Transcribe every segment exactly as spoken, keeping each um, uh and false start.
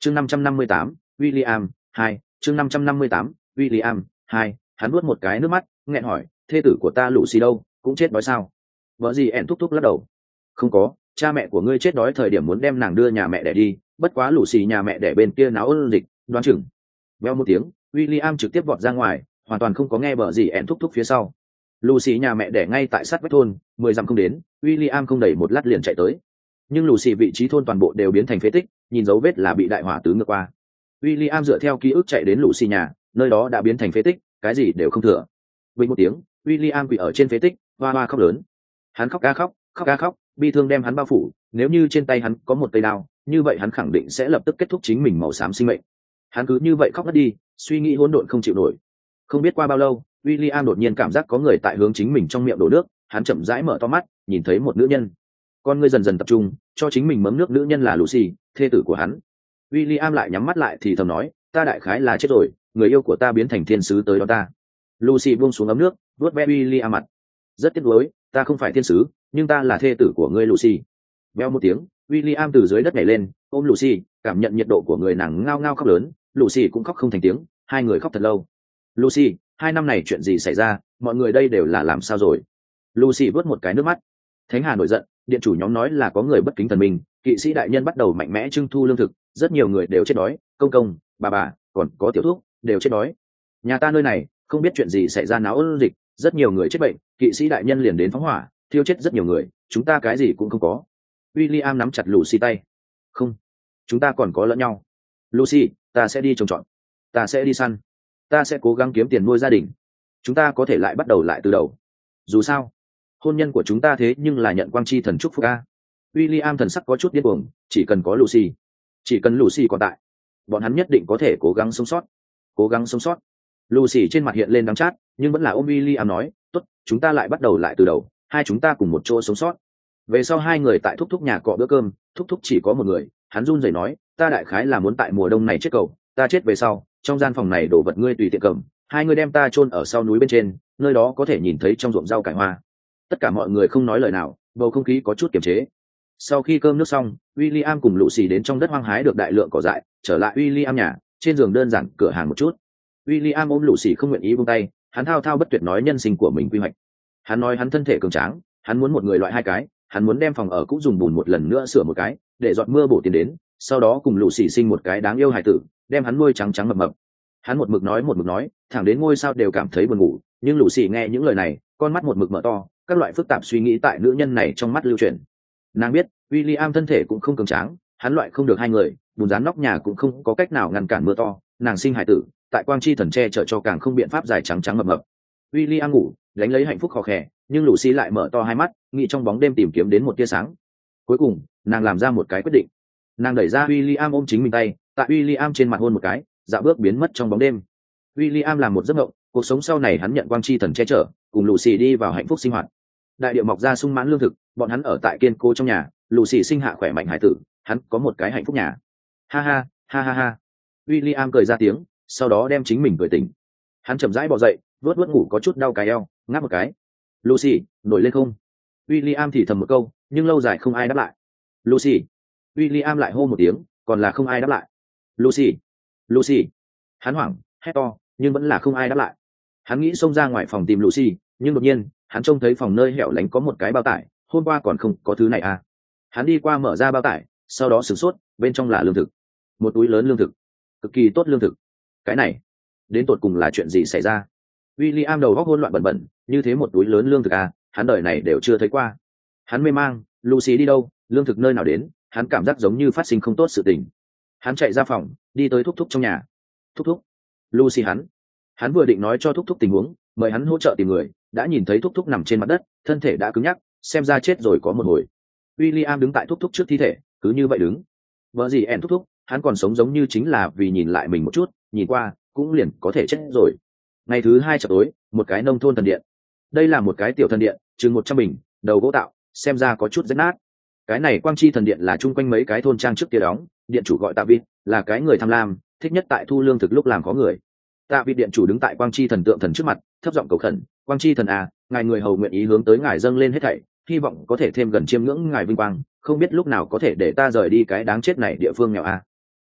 chương năm trăm năm mươi tám William hai chương năm trăm năm mươi tám William hai hắn nuốt một cái nước mắt nghẹn hỏi thê tử của ta Lucy đâu cũng chết đói sao? Vợ gì ẹn thúc thúc lắc đầu. Không có, cha mẹ của ngươi chết đói thời điểm muốn đem nàng đưa nhà mẹ đẻ đi, bất quá Lucy nhà mẹ đẻ bên kia náo ôn dịch, đoán chừng. Veo một tiếng, William trực tiếp vọt ra ngoài, hoàn toàn không có nghe vợ gì ẹn thúc thúc phía sau. Lucy nhà mẹ đẻ ngay tại sát vách thôn, mười dặm không đến, William không đầy một lát liền chạy tới. Nhưng Lucy vị trí thôn toàn bộ đều biến thành phế tích, nhìn dấu vết là bị đại hỏa tứ ngược qua. William dựa theo ký ức chạy đến Lucy nhà, nơi đó đã biến thành phế tích, cái gì đều không thừa. Bình một tiếng, William quỳ ở trên phế tích, hoa hoa khóc lớn. Hắn khóc ga khóc, khóc ga khóc, bi thương đem hắn bao phủ, nếu như trên tay hắn có một cây đao, như vậy hắn khẳng định sẽ lập tức kết thúc chính mình màu xám sinh mệnh. Hắn cứ như vậy khóc ngất đi, suy nghĩ hỗn độn không chịu nổi. Không biết qua bao lâu, William đột nhiên cảm giác có người tại hướng chính mình trong miệng đổ nước, hắn chậm rãi mở to mắt, nhìn thấy một nữ nhân. Con ngươi dần dần tập trung, cho chính mình mớm nước nữ nhân là Lucy, thê tử của hắn. William lại nhắm mắt lại thì thầm nói, ta đại khái là chết rồi, người yêu của ta biến thành thiên sứ tới đó ta. Lucy buông xuống ấm nước, vuốt ve William mặt. Rất tiếc nuối, ta không phải thiên sứ, nhưng ta là thê tử của ngươi Lucy. Veo một tiếng, William từ dưới đất nhảy lên, ôm Lucy, cảm nhận nhiệt độ của người nàng ngao ngao khóc lớn, Lucy cũng khóc không thành tiếng, hai người khóc thật lâu. Lucy, hai năm này chuyện gì xảy ra, mọi người đây đều là làm sao rồi? Lucy vớt một cái nước mắt. Thánh Hà nổi giận, điện chủ nhóm nói là có người bất kính thần minh, kỵ sĩ đại nhân bắt đầu mạnh mẽ trưng thu lương thực, rất nhiều người đều chết đói, công công, bà bà, còn có tiểu thuốc, đều chết đói. Nhà ta nơi này, không biết chuyện gì xảy ra náo ôn dịch, rất nhiều người chết bệnh, kỵ sĩ đại nhân liền đến phóng hỏa, thiêu chết rất nhiều người, chúng ta cái gì cũng không có. William nắm chặt Lucy tay. Không, chúng ta còn có lẫn nhau. Lucy, ta sẽ đi trồng trọt, ta sẽ đi săn, ta sẽ cố gắng kiếm tiền nuôi gia đình. Chúng ta có thể lại bắt đầu lại từ đầu. Dù sao, hôn nhân của chúng ta thế nhưng là nhận quang chi thần chúc phúc a. William thần sắc có chút điên cuồng, chỉ cần có Lucy, chỉ cần Lucy còn tại, bọn hắn nhất định có thể cố gắng sống sót, cố gắng sống sót. Lucy trên mặt hiện lên đắng chát, nhưng vẫn là ôm William nói, tốt, chúng ta lại bắt đầu lại từ đầu, hai chúng ta cùng một chỗ sống sót. Về sau hai người tại thúc thúc nhà cọ bữa cơm, thúc thúc chỉ có một người, hắn run rẩy nói, ta đại khái là muốn tại mùa đông này chết cầu, ta chết về sau, trong gian phòng này đổ vật ngươi tùy tiện cầm, hai người đem ta chôn ở sau núi bên trên, nơi đó có thể nhìn thấy trong ruộng rau cải hoa. Tất cả mọi người không nói lời nào, bầu không khí có chút kiềm chế. Sau khi cơm nước xong, William cùng Lucy đến trong đất hoang hái được đại lượng cỏ dại, trở lại William nhà, trên giường đơn giản cửa hàng một chút. William ôm Lucy không nguyện ý buông tay, hắn thao thao bất tuyệt nói nhân sinh của mình quy hoạch. Hắn nói hắn thân thể cường tráng, hắn muốn một người loại hai cái, hắn muốn đem phòng ở cũ dùng bùn một lần nữa sửa một cái, để giọt mưa bổ tiền đến, sau đó cùng Lucy sinh một cái đáng yêu hài tử, đem hắn nuôi trắng trắng mập mập. Hắn một mực nói một mực nói, thẳng đến ngôi sao đều cảm thấy buồn ngủ, nhưng Lucy nghe những lời này, con mắt một mực mở to, các loại phức tạp suy nghĩ tại nữ nhân này trong mắt lưu chuyển. Nàng biết, William thân thể cũng không cường tráng, hắn loại không được hai người, bùn rán nóc nhà cũng không có cách nào ngăn cản mưa to, nàng sinh hải tử, tại quang chi thần che chở cho càng không biện pháp dài trắng trắng mập mập. William ngủ, đánh lấy hạnh phúc khò khè, nhưng Lucy lại mở to hai mắt, nghĩ trong bóng đêm tìm kiếm đến một tia sáng. Cuối cùng, nàng làm ra một cái quyết định. Nàng đẩy ra William ôm chính mình tay, tại William trên mặt hôn một cái, dạo bước biến mất trong bóng đêm. William làm một giấc mộng, cuộc sống sau này hắn nhận quang chi thần che chở, cùng Lucy đi vào hạnh phúc sinh hoạt. Đại địa mọc ra sung mãn lương thực, bọn hắn ở tại kiên cố trong nhà, Lucy sinh hạ khỏe mạnh hải tử, hắn có một cái hạnh phúc nhà. Ha ha, ha ha ha. William cười ra tiếng, sau đó đem chính mình cười tỉnh. Hắn chậm rãi bò dậy, vớt vớt ngủ có chút đau cái eo, ngáp một cái. Lucy, nổi lên không? William thì thầm một câu, nhưng lâu dài không ai đáp lại. Lucy. William lại hô một tiếng, còn là không ai đáp lại. Lucy, Lucy. Hắn hoảng, hét to, nhưng vẫn là không ai đáp lại. Hắn nghĩ xông ra ngoài phòng tìm Lucy, nhưng đột nhiên, hắn trông thấy phòng nơi hẻo lánh có một cái bao tải, hôm qua còn không có thứ này à. Hắn đi qua mở ra bao tải, sau đó sửng sốt, bên trong là lương thực. Một túi lớn lương thực, cực kỳ tốt lương thực. Cái này, đến tột cùng là chuyện gì xảy ra? William đầu óc hỗn loạn bẩn bẩn, như thế một túi lớn lương thực à, hắn đời này đều chưa thấy qua. Hắn mê mang, Lucy đi đâu, lương thực nơi nào đến, hắn cảm giác giống như phát sinh không tốt sự tình. Hắn chạy ra phòng, đi tới thúc thúc trong nhà. Thúc thúc, Lucy hắn. Hắn vừa định nói cho thúc thúc tình huống, mời hắn hỗ trợ tìm người, đã nhìn thấy thúc thúc nằm trên mặt đất, thân thể đã cứng nhắc, xem ra chết rồi có một hồi. William đứng tại thúc thúc trước thi thể, cứ như vậy đứng. Vợ gì ẻn thúc thúc, hắn còn sống giống như chính là vì nhìn lại mình một chút, nhìn qua cũng liền có thể chết rồi. Ngày thứ hai chập tối, một cái nông thôn thần điện. Đây là một cái tiểu thần điện, chừng một trăm bình, đầu gỗ tạo, xem ra có chút rách nát. Cái này quang chi thần điện là chung quanh mấy cái thôn trang trước kia đóng, điện chủ gọi Tạ Vịt, là cái người tham lam, thích nhất tại thu lương thực lúc làm có người. Tạ Vịt điện chủ đứng tại quang chi thần tượng thần trước mặt, thấp giọng cầu khẩn, quang chi thần à, ngài người hầu nguyện ý hướng tới ngài dâng lên hết thảy, hy vọng có thể thêm gần chiêm ngưỡng ngài vinh quang, không biết lúc nào có thể để ta rời đi cái đáng chết này địa phương nghèo à.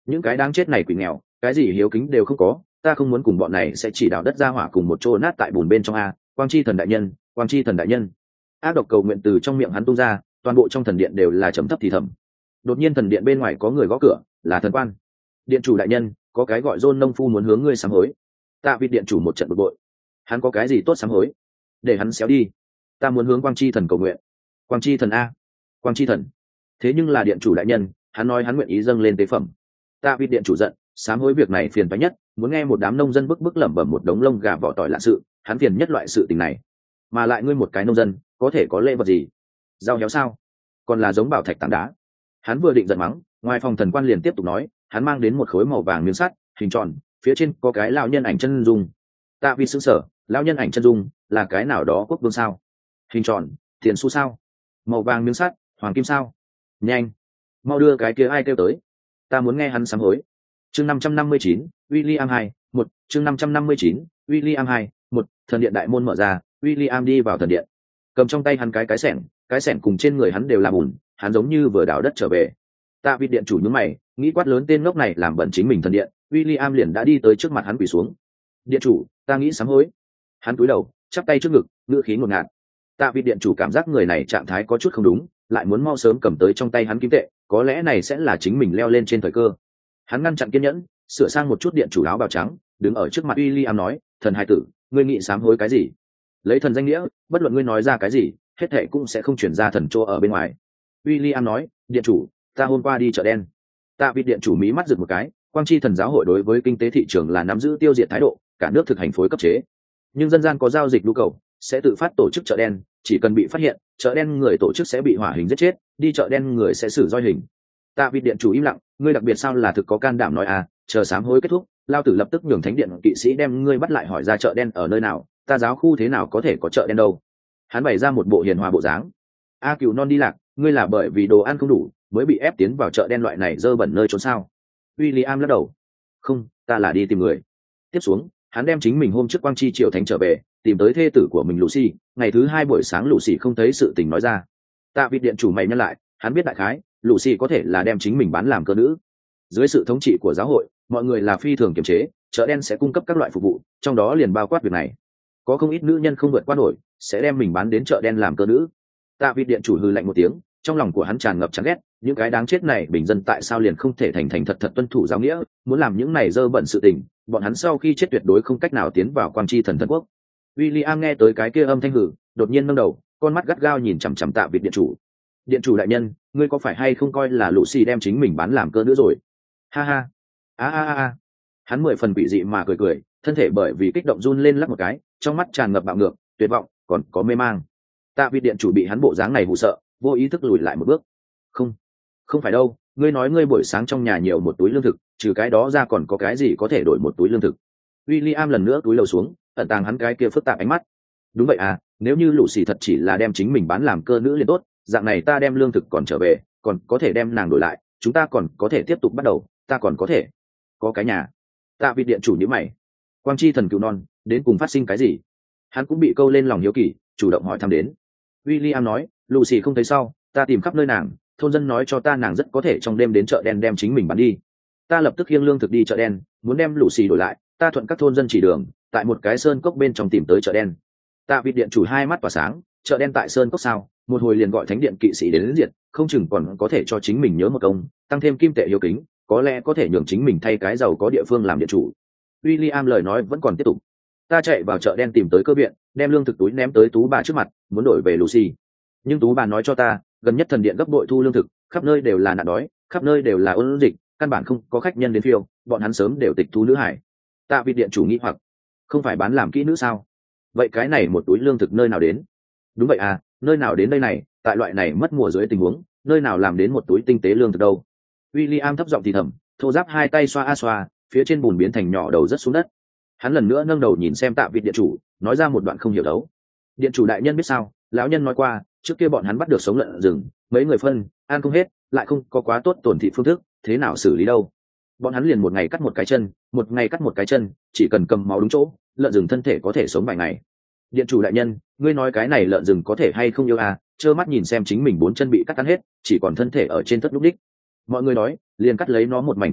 những cái đáng chết này quỷ nghèo cái gì hiếu kính đều không có, ta không muốn cùng bọn này sẽ chỉ đào đất ra hỏa cùng một chỗ nát tại bùn bên trong a. Quang chi thần đại nhân, quang chi thần đại nhân. Ác độc cầu nguyện từ trong miệng hắn tung ra, toàn bộ trong thần điện đều là trầm thấp thì thầm. Đột nhiên thần điện bên ngoài có người gõ cửa, là thần quan. Điện chủ đại nhân, có cái gọi John nông phu muốn hướng ngươi sám hối. Tạ Vịt điện chủ một trận bực bội. Hắn có cái gì tốt sám hối? Để hắn xéo đi. Ta muốn hướng quang chi thần cầu nguyện. Quang chi thần a? Quang chi thần? Thế nhưng là điện chủ đại nhân, hắn nói hắn nguyện ý dâng lên tế phẩm. Tạ Vịt điện chủ giận, sám hối việc này phiền phức nhất, muốn nghe một đám nông dân bức bức lẩm bẩm một đống lông gà vỏ tỏi lạ sự, hắn phiền nhất loại sự tình này. Mà lại ngươi một cái nông dân, có thể có lễ vật gì? Rau héo sao? Còn là giống bảo thạch tảng đá. Hắn vừa định giận mắng, ngoài phòng thần quan liền tiếp tục nói, hắn mang đến một khối màu vàng miếng sắt, hình tròn, phía trên có cái lão nhân ảnh chân dung. Tạ Vịt sững sờ, lão nhân ảnh chân dung là cái nào đó quốc vương sao? Hình tròn, tiền xu sao? Màu vàng miếng sắt, hoàng kim sao? Nhanh, mau đưa cái kia ai kêu tới, ta muốn nghe hắn sám hối. Chương năm trăm năm mươi chín, William hai, một, chương năm trăm năm mươi chín, William hai, một, thần điện đại môn mở ra, William đi vào thần điện. Cầm trong tay hắn cái cái xẻng, cái xẻng cùng trên người hắn đều là bùn, hắn giống như vừa đào đất trở về. Tạ Vịt điện chủ nhướng mày, nghĩ quát lớn tên ngốc này làm bẩn chính mình thần điện, William liền đã đi tới trước mặt hắn quỳ xuống. Điện chủ, ta nghĩ sám hối. Hắn cúi đầu, chắp tay trước ngực, ngữ khí ngột ngạt. Tạ Vịt điện chủ cảm giác người này trạng thái có chút không đúng, lại muốn mau sớm cầm tới trong tay hắn kim tệ, có lẽ này sẽ là chính mình leo lên trên thời cơ. Hắn ngăn chặn kiên nhẫn, sửa sang một chút điện chủ áo bào trắng, đứng ở trước mặt William nói, thần hai tử, ngươi nghĩ sám hối cái gì? Lấy thần danh nghĩa, bất luận ngươi nói ra cái gì, hết thệ cũng sẽ không chuyển ra thần chỗ ở bên ngoài. William nói, điện chủ, ta hôm qua đi chợ đen. Tạ Vịt điện chủ mí mắt giật một cái, quang chi thần giáo hội đối với kinh tế thị trường là nắm giữ tiêu diệt thái độ, cả nước thực hành phối cấp chế. Nhưng dân gian có giao dịch nhu cầu, sẽ tự phát tổ chức chợ đen, chỉ cần bị phát hiện, chợ đen người tổ chức sẽ bị hỏa hình giết chết, đi chợ đen người sẽ xử roi hình. Tạ Vịt điện chủ im lặng, ngươi đặc biệt sao là thực có can đảm nói à, chờ sám hối kết thúc, lao tử lập tức nhường thánh điện kỵ sĩ đem ngươi bắt lại hỏi ra chợ đen ở nơi nào, ta giáo khu thế nào có thể có chợ đen đâu. Hắn bày ra một bộ hiền hòa bộ dáng. A Cừu non đi lạc, ngươi là bởi vì đồ ăn không đủ mới bị ép tiến vào chợ đen loại này dơ bẩn nơi trốn sao? William lắc đầu. Không, ta là đi tìm người. Tiếp xuống, hắn đem chính mình hôm trước quang chi triều thánh trở về, tìm tới thê tử của mình Lucy, ngày thứ hai buổi sáng Lucy không thấy sự tình nói ra. Tạ Vịt điện chủ mày nhắc lại, hắn biết đại khái, Lucy có thể là đem chính mình bán làm cơ nữ. Dưới sự thống trị của giáo hội, mọi người là phi thường kiềm chế, chợ đen sẽ cung cấp các loại phục vụ, trong đó liền bao quát việc này. Có không ít nữ nhân không vượt qua nổi, sẽ đem mình bán đến chợ đen làm cơ nữ. Tạ Vịt điện chủ hừ lạnh một tiếng, trong lòng của hắn tràn ngập chán ghét, những cái đáng chết này bình dân tại sao liền không thể thành thành thật thật tuân thủ giáo nghĩa, muốn làm những này dơ bẩn sự tình, bọn hắn sau khi chết tuyệt đối không cách nào tiến vào quang chi thần thần quốc. William nghe tới cái kia âm thanh hử, đột nhiên nâng đầu, con mắt gắt gao nhìn chằm chằm Tạ Vịt điện chủ. Điện chủ đại nhân, ngươi có phải hay không coi là Lucy đem chính mình bán làm cơ nữa rồi? Ha ha, a a a. Hắn mười phần quỷ dị mà cười cười, thân thể bởi vì kích động run lên lắc một cái, trong mắt tràn ngập bạo ngược, tuyệt vọng, còn có mê mang. Tạ Vịt điện chủ bị hắn bộ dáng này hù sợ, vô ý thức lùi lại một bước. Không, không phải đâu, ngươi nói ngươi buổi sáng trong nhà nhiều một túi lương thực, trừ cái đó ra còn có cái gì có thể đổi một túi lương thực? William lần nữa túi lầu xuống, ẩn tàng hắn cái kia phức tạp ánh mắt. Đúng vậy à, nếu như Lucy thật chỉ là đem chính mình bán làm cơ nữ liền tốt, dạng này ta đem lương thực còn trở về, còn có thể đem nàng đổi lại, chúng ta còn có thể tiếp tục bắt đầu, ta còn có thể có cái nhà. Tạ Vịt điện chủ nhíu mày, quang chi thần cừu non, đến cùng phát sinh cái gì? Hắn cũng bị câu lên lòng hiếu kỳ, chủ động hỏi thăm đến. William nói, Lucy không thấy sau, ta tìm khắp nơi nàng, thôn dân nói cho ta nàng rất có thể trong đêm đến chợ đen đem chính mình bán đi. Ta lập tức khiêng lương thực đi chợ đen, muốn đem Lucy đổi lại, ta thuận các thôn dân chỉ đường, tại một cái sơn cốc bên trong tìm tới chợ đen. Tạ Vịt điện chủ hai mắt tỏa sáng, chợ đen tại sơn cốc sao? Một hồi liền gọi thánh điện kỵ sĩ đến, đến diệt, không chừng còn có thể cho chính mình nhớ một công, tăng thêm kim tệ hiếu kính, có lẽ có thể nhường chính mình thay cái giàu có địa phương làm điện chủ. William lời nói vẫn còn tiếp tục. Ta chạy vào chợ đen tìm tới cơ viện, đem lương thực túi ném tới tú bà trước mặt, muốn đổi về Lucy. Nhưng tú bà nói cho ta, gần nhất thần điện gấp bội thu lương thực, khắp nơi đều là nạn đói, khắp nơi đều là ôn dịch, căn bản không có khách nhân đến phiêu, bọn hắn sớm đều tịch thu nữ hải. Tạ Vịt điện chủ nghĩ hoặc, không phải bán làm kỹ nữ sao? Vậy cái này một túi lương thực nơi nào đến? Đúng vậy à, nơi nào đến đây này, tại loại này mất mùa dưới tình huống, nơi nào làm đến một túi tinh tế lương thực đâu? William thấp giọng thì thầm, thô giáp hai tay xoa a xoa, phía trên bùn biến thành nhỏ đầu rất xuống đất. Hắn lần nữa nâng đầu nhìn xem Tạ Vịt điện chủ, nói ra một đoạn không hiểu đấu. Điện chủ đại nhân biết sao, lão nhân nói qua, trước kia bọn hắn bắt được sống lợn rừng, mấy người phân, ăn không hết, lại không có quá tốt tổn thị phương thức, thế nào xử lý đâu? Bọn hắn liền một ngày cắt một cái chân, một ngày cắt một cái chân, chỉ cần cầm máu đúng chỗ, lợn rừng thân thể có thể sống vài ngày. Điện chủ đại nhân, ngươi nói cái này lợn rừng có thể hay không yêu à? Trơ mắt nhìn xem chính mình bốn chân bị cắt ăn hết, chỉ còn thân thể ở trên tất lúc đích. Mọi người nói, liền cắt lấy nó một mảnh thịt ăn,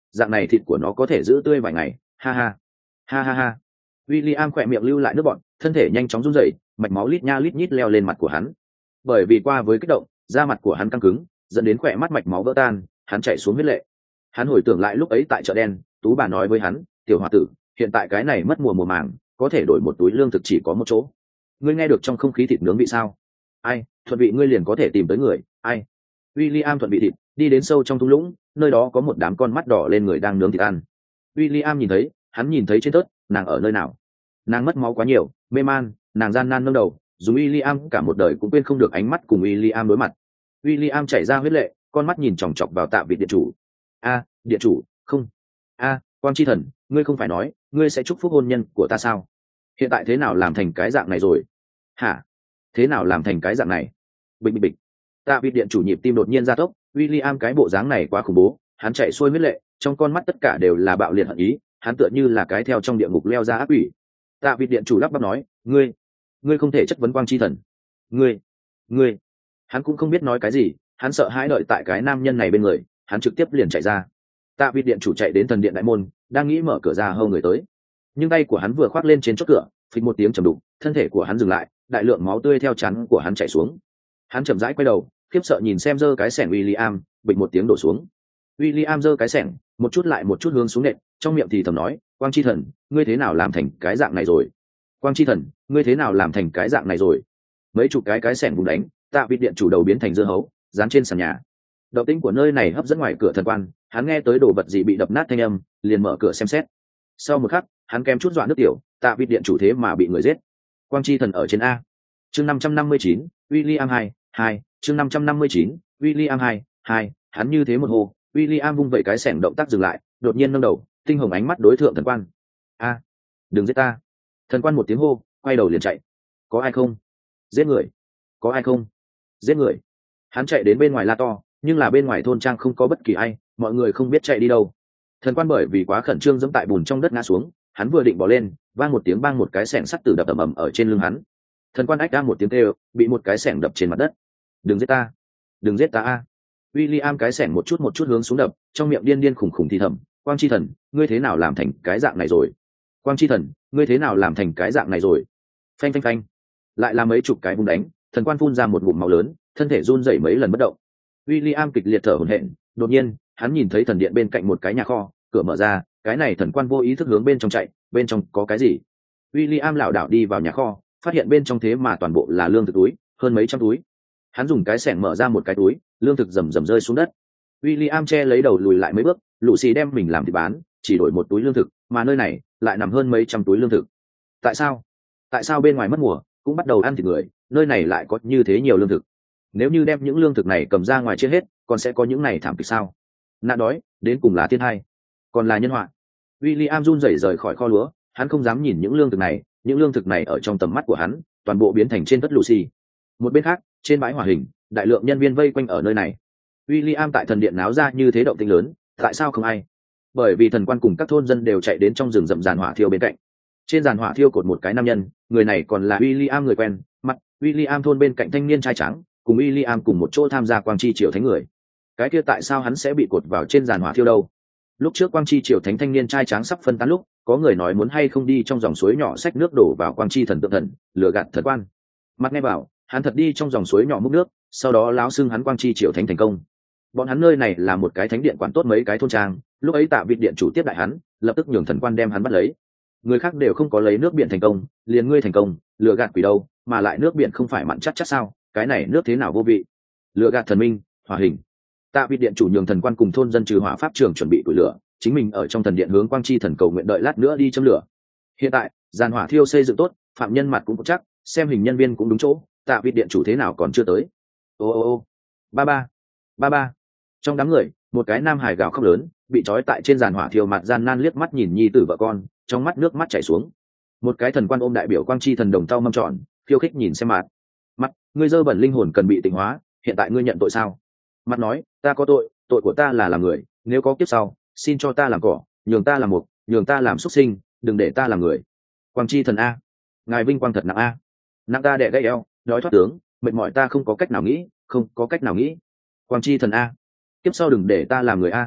dạng này thịt của nó có thể giữ tươi vài ngày. Ha ha ha ha ha. William khỏe miệng lưu lại nước bọt, thân thể nhanh chóng run rẩy, mạch máu lít nha lít nhít leo lên mặt của hắn. Bởi vì qua với kích động, da mặt của hắn căng cứng, dẫn đến khỏe mắt mạch máu vỡ tan, hắn chảy xuống huyết lệ. Hắn hồi tưởng lại lúc ấy tại chợ đen, Tú bà nói với hắn, "Tiểu hòa tử, hiện tại cái này mất mùa mùa màng, có thể đổi một túi lương thực chỉ có một chỗ. Ngươi nghe được trong không khí thịt nướng vị sao? Ai, thuận vị ngươi liền có thể tìm tới người, ai?" William thuận vị thịt, đi đến sâu trong thung lũng, nơi đó có một đám con mắt đỏ lên người đang nướng thịt ăn. William nhìn thấy, hắn nhìn thấy trên tớt, nàng ở nơi nào? Nàng mất máu quá nhiều, mê man, nàng gian nan nâng đầu, dù William cả một đời cũng quên không được ánh mắt cùng William đối mặt. William chảy ra huyết lệ, con mắt nhìn chòng chọc vào Tạ Vịt điện chủ. "A, điện chủ, không. A, Quang chi thần, ngươi không phải nói, ngươi sẽ chúc phúc hôn nhân của ta sao? Hiện tại thế nào làm thành cái dạng này rồi? Hả? Thế nào làm thành cái dạng này?" Bịch bịch bịch. Tạ Vịt điện chủ nhịp tim đột nhiên gia tốc, William cái bộ dáng này quá khủng bố, hắn chạy xuôi huyết lệ, trong con mắt tất cả đều là bạo liệt hận ý, hắn tựa như là cái theo trong địa ngục leo ra ác quỷ. Tạ Vịt điện chủ lắp bắp nói, "Ngươi, ngươi không thể chất vấn Quang chi thần. Ngươi, ngươi." Hắn cũng không biết nói cái gì, hắn sợ hãi đợi tại cái nam nhân này bên người, hắn trực tiếp liền chạy ra. Tạ Vịt điện chủ chạy đến thần điện đại môn, đang nghĩ mở cửa ra hâu người tới, nhưng tay của hắn vừa khoác lên trên chốt cửa, phịch một tiếng trầm đục, thân thể của hắn dừng lại, đại lượng máu tươi theo chắn của hắn chảy xuống. Hắn chậm rãi quay đầu, khiếp sợ nhìn xem giơ cái xẻng William, bịch một tiếng đổ xuống. William giơ cái xẻng, một chút lại một chút hướng xuống nện, trong miệng thì thầm nói, "Quang chi thần, ngươi thế nào làm thành cái dạng này rồi? Quang chi thần, ngươi thế nào làm thành cái dạng này rồi?" Mấy chục cái cái xẻng vùng đánh, Tạ Vịt điện chủ đầu biến thành dưa hấu, dán trên sàn nhà. Động tĩnh của nơi này hấp dẫn ngoài cửa thần quan, hắn nghe tới đồ vật gì bị đập nát thanh âm, liền mở cửa xem xét. Sau một khắc, hắn kèm chút dọa nước tiểu, Tạ Vịt điện chủ thế mà bị người giết. Quang chi thần ở trên a. Chương năm trăm năm mươi chín, William hai, hai, chương năm trăm năm mươi chín, William hai, hai, hắn như thế một hồ, William vung vậy cái xẻng động tác dừng lại, đột nhiên nâng đầu, tinh hồng ánh mắt đối thượng thần quan. "A, đừng giết ta." Thần quan một tiếng hô, quay đầu liền chạy. "Có ai không? Giết người. Có ai không? Giết người." Hắn chạy đến bên ngoài la to, nhưng là bên ngoài thôn trang không có bất kỳ ai, mọi người không biết chạy đi đâu. Thần quan bởi vì quá khẩn trương dẫm tại bùn trong đất ngã xuống, hắn vừa định bỏ lên, vang một tiếng bang một cái xẻng sắt tử đập ầm ầm ở trên lưng hắn. Thần quan ách ra một tiếng kêu, bị một cái xẻng đập trên mặt đất. "Đừng giết ta, đừng giết ta a." William cái xẻng một chút một chút hướng xuống đập, trong miệng điên điên khủng khủng thì thầm, "Quang chi thần, ngươi thế nào làm thành cái dạng này rồi? Quang chi thần, ngươi thế nào làm thành cái dạng này rồi?" Phanh phanh phanh, lại là mấy chục cái vung đánh, thần quan phun ra một ngụm máu lớn, thân thể run rẩy mấy lần bất động. William kịch liệt thở hổn hển, đột nhiên, hắn nhìn thấy thần điện bên cạnh một cái nhà kho, cửa mở ra, cái này thần quan vô ý thức hướng bên trong chạy, bên trong có cái gì? William lảo đảo đi vào nhà kho, phát hiện bên trong thế mà toàn bộ là lương thực túi, hơn mấy trăm túi. Hắn dùng cái xẻng mở ra một cái túi, lương thực rầm rầm rơi xuống đất. William che lấy đầu lùi lại mấy bước, Lucy đem mình làm thịt bán, chỉ đổi một túi lương thực, mà nơi này lại nằm hơn mấy trăm túi lương thực. Tại sao? Tại sao bên ngoài mất mùa, cũng bắt đầu ăn thịt người, nơi này lại có như thế nhiều lương thực? Nếu như đem những lương thực này cầm ra ngoài chia hết, còn sẽ có những này thảm kịch sao? Nạn đói, đến cùng là thiên hai, còn là nhân họa. William run rẩy rời khỏi kho lúa, hắn không dám nhìn những lương thực này, những lương thực này ở trong tầm mắt của hắn, toàn bộ biến thành trên tất Lucy. Một bên khác, trên bãi hỏa hình, đại lượng nhân viên vây quanh ở nơi này. William tại thần điện náo ra như thế động tĩnh lớn, tại sao không ai? Bởi vì thần quan cùng các thôn dân đều chạy đến trong rừng rậm giàn hỏa thiêu bên cạnh. Trên giàn hỏa thiêu cột một cái nam nhân, người này còn là William người quen, mặt William thôn bên cạnh thanh niên trai trắng, cùng William cùng một chỗ tham gia quang chi triều thánh người. Cái kia tại sao hắn sẽ bị cột vào trên giàn hỏa thiêu đâu? Lúc trước quang chi triều thánh thanh niên trai trắng sắp phân tán lúc, có người nói muốn hay không đi trong dòng suối nhỏ xách nước đổ vào quang chi thần tượng thần, lừa gạt thần quan. Mặt nghe bảo, hắn thật đi trong dòng suối nhỏ múc nước, sau đó láo xưng hắn quang chi triều thánh thành công. Bọn hắn nơi này là một cái thánh điện quản tốt mấy cái thôn trang, lúc ấy Tạ Vịt điện chủ tiếp đại hắn, lập tức nhường thần quan đem hắn bắt lấy. Người khác đều không có lấy nước biển thành công, liền ngươi thành công, lừa gạt quỷ đâu, mà lại nước biển không phải mặn chắc chắc sao, cái này nước thế nào vô vị. Lừa gạt thần minh, hỏa hình. Tạ Vịt điện chủ nhường thần quan cùng thôn dân trừ hỏa pháp trường chuẩn bị củi lửa, chính mình ở trong thần điện hướng quang chi thần cầu nguyện đợi lát nữa đi châm lửa. Hiện tại, giàn hỏa thiêu xây dựng tốt, phạm nhân mặt cũng có chắc, xem hình nhân viên cũng đúng chỗ, Tạ Vịt điện chủ thế nào còn chưa tới. Ô ô ô, ba ba, ba ba. Trong đám người, một cái nam hải gào khóc lớn, bị trói tại trên giàn hỏa thiêu mặt gian nan liếc mắt nhìn nhi tử vợ con, trong mắt nước mắt chảy xuống. Một cái thần quan ôm đại biểu quang chi thần đồng tao mâm tròn, khiêu khích nhìn xem mặt. Mặt, ngươi dơ bẩn linh hồn cần bị tịnh hóa, hiện tại ngươi nhận tội sao? Mặt nói, ta có tội, tội của ta là làm người, nếu có kiếp sau, xin cho ta làm cỏ, nhường ta làm mục, nhường ta làm xuất sinh, đừng để ta làm người. Quang chi thần a, ngài vinh quang thật nặng a, nặng ta đẻ gãy eo, đói thoát tướng, mệt mỏi ta không có cách nào nghĩ, không có cách nào nghĩ. Quang chi thần a, kiếp sau đừng để ta làm người a.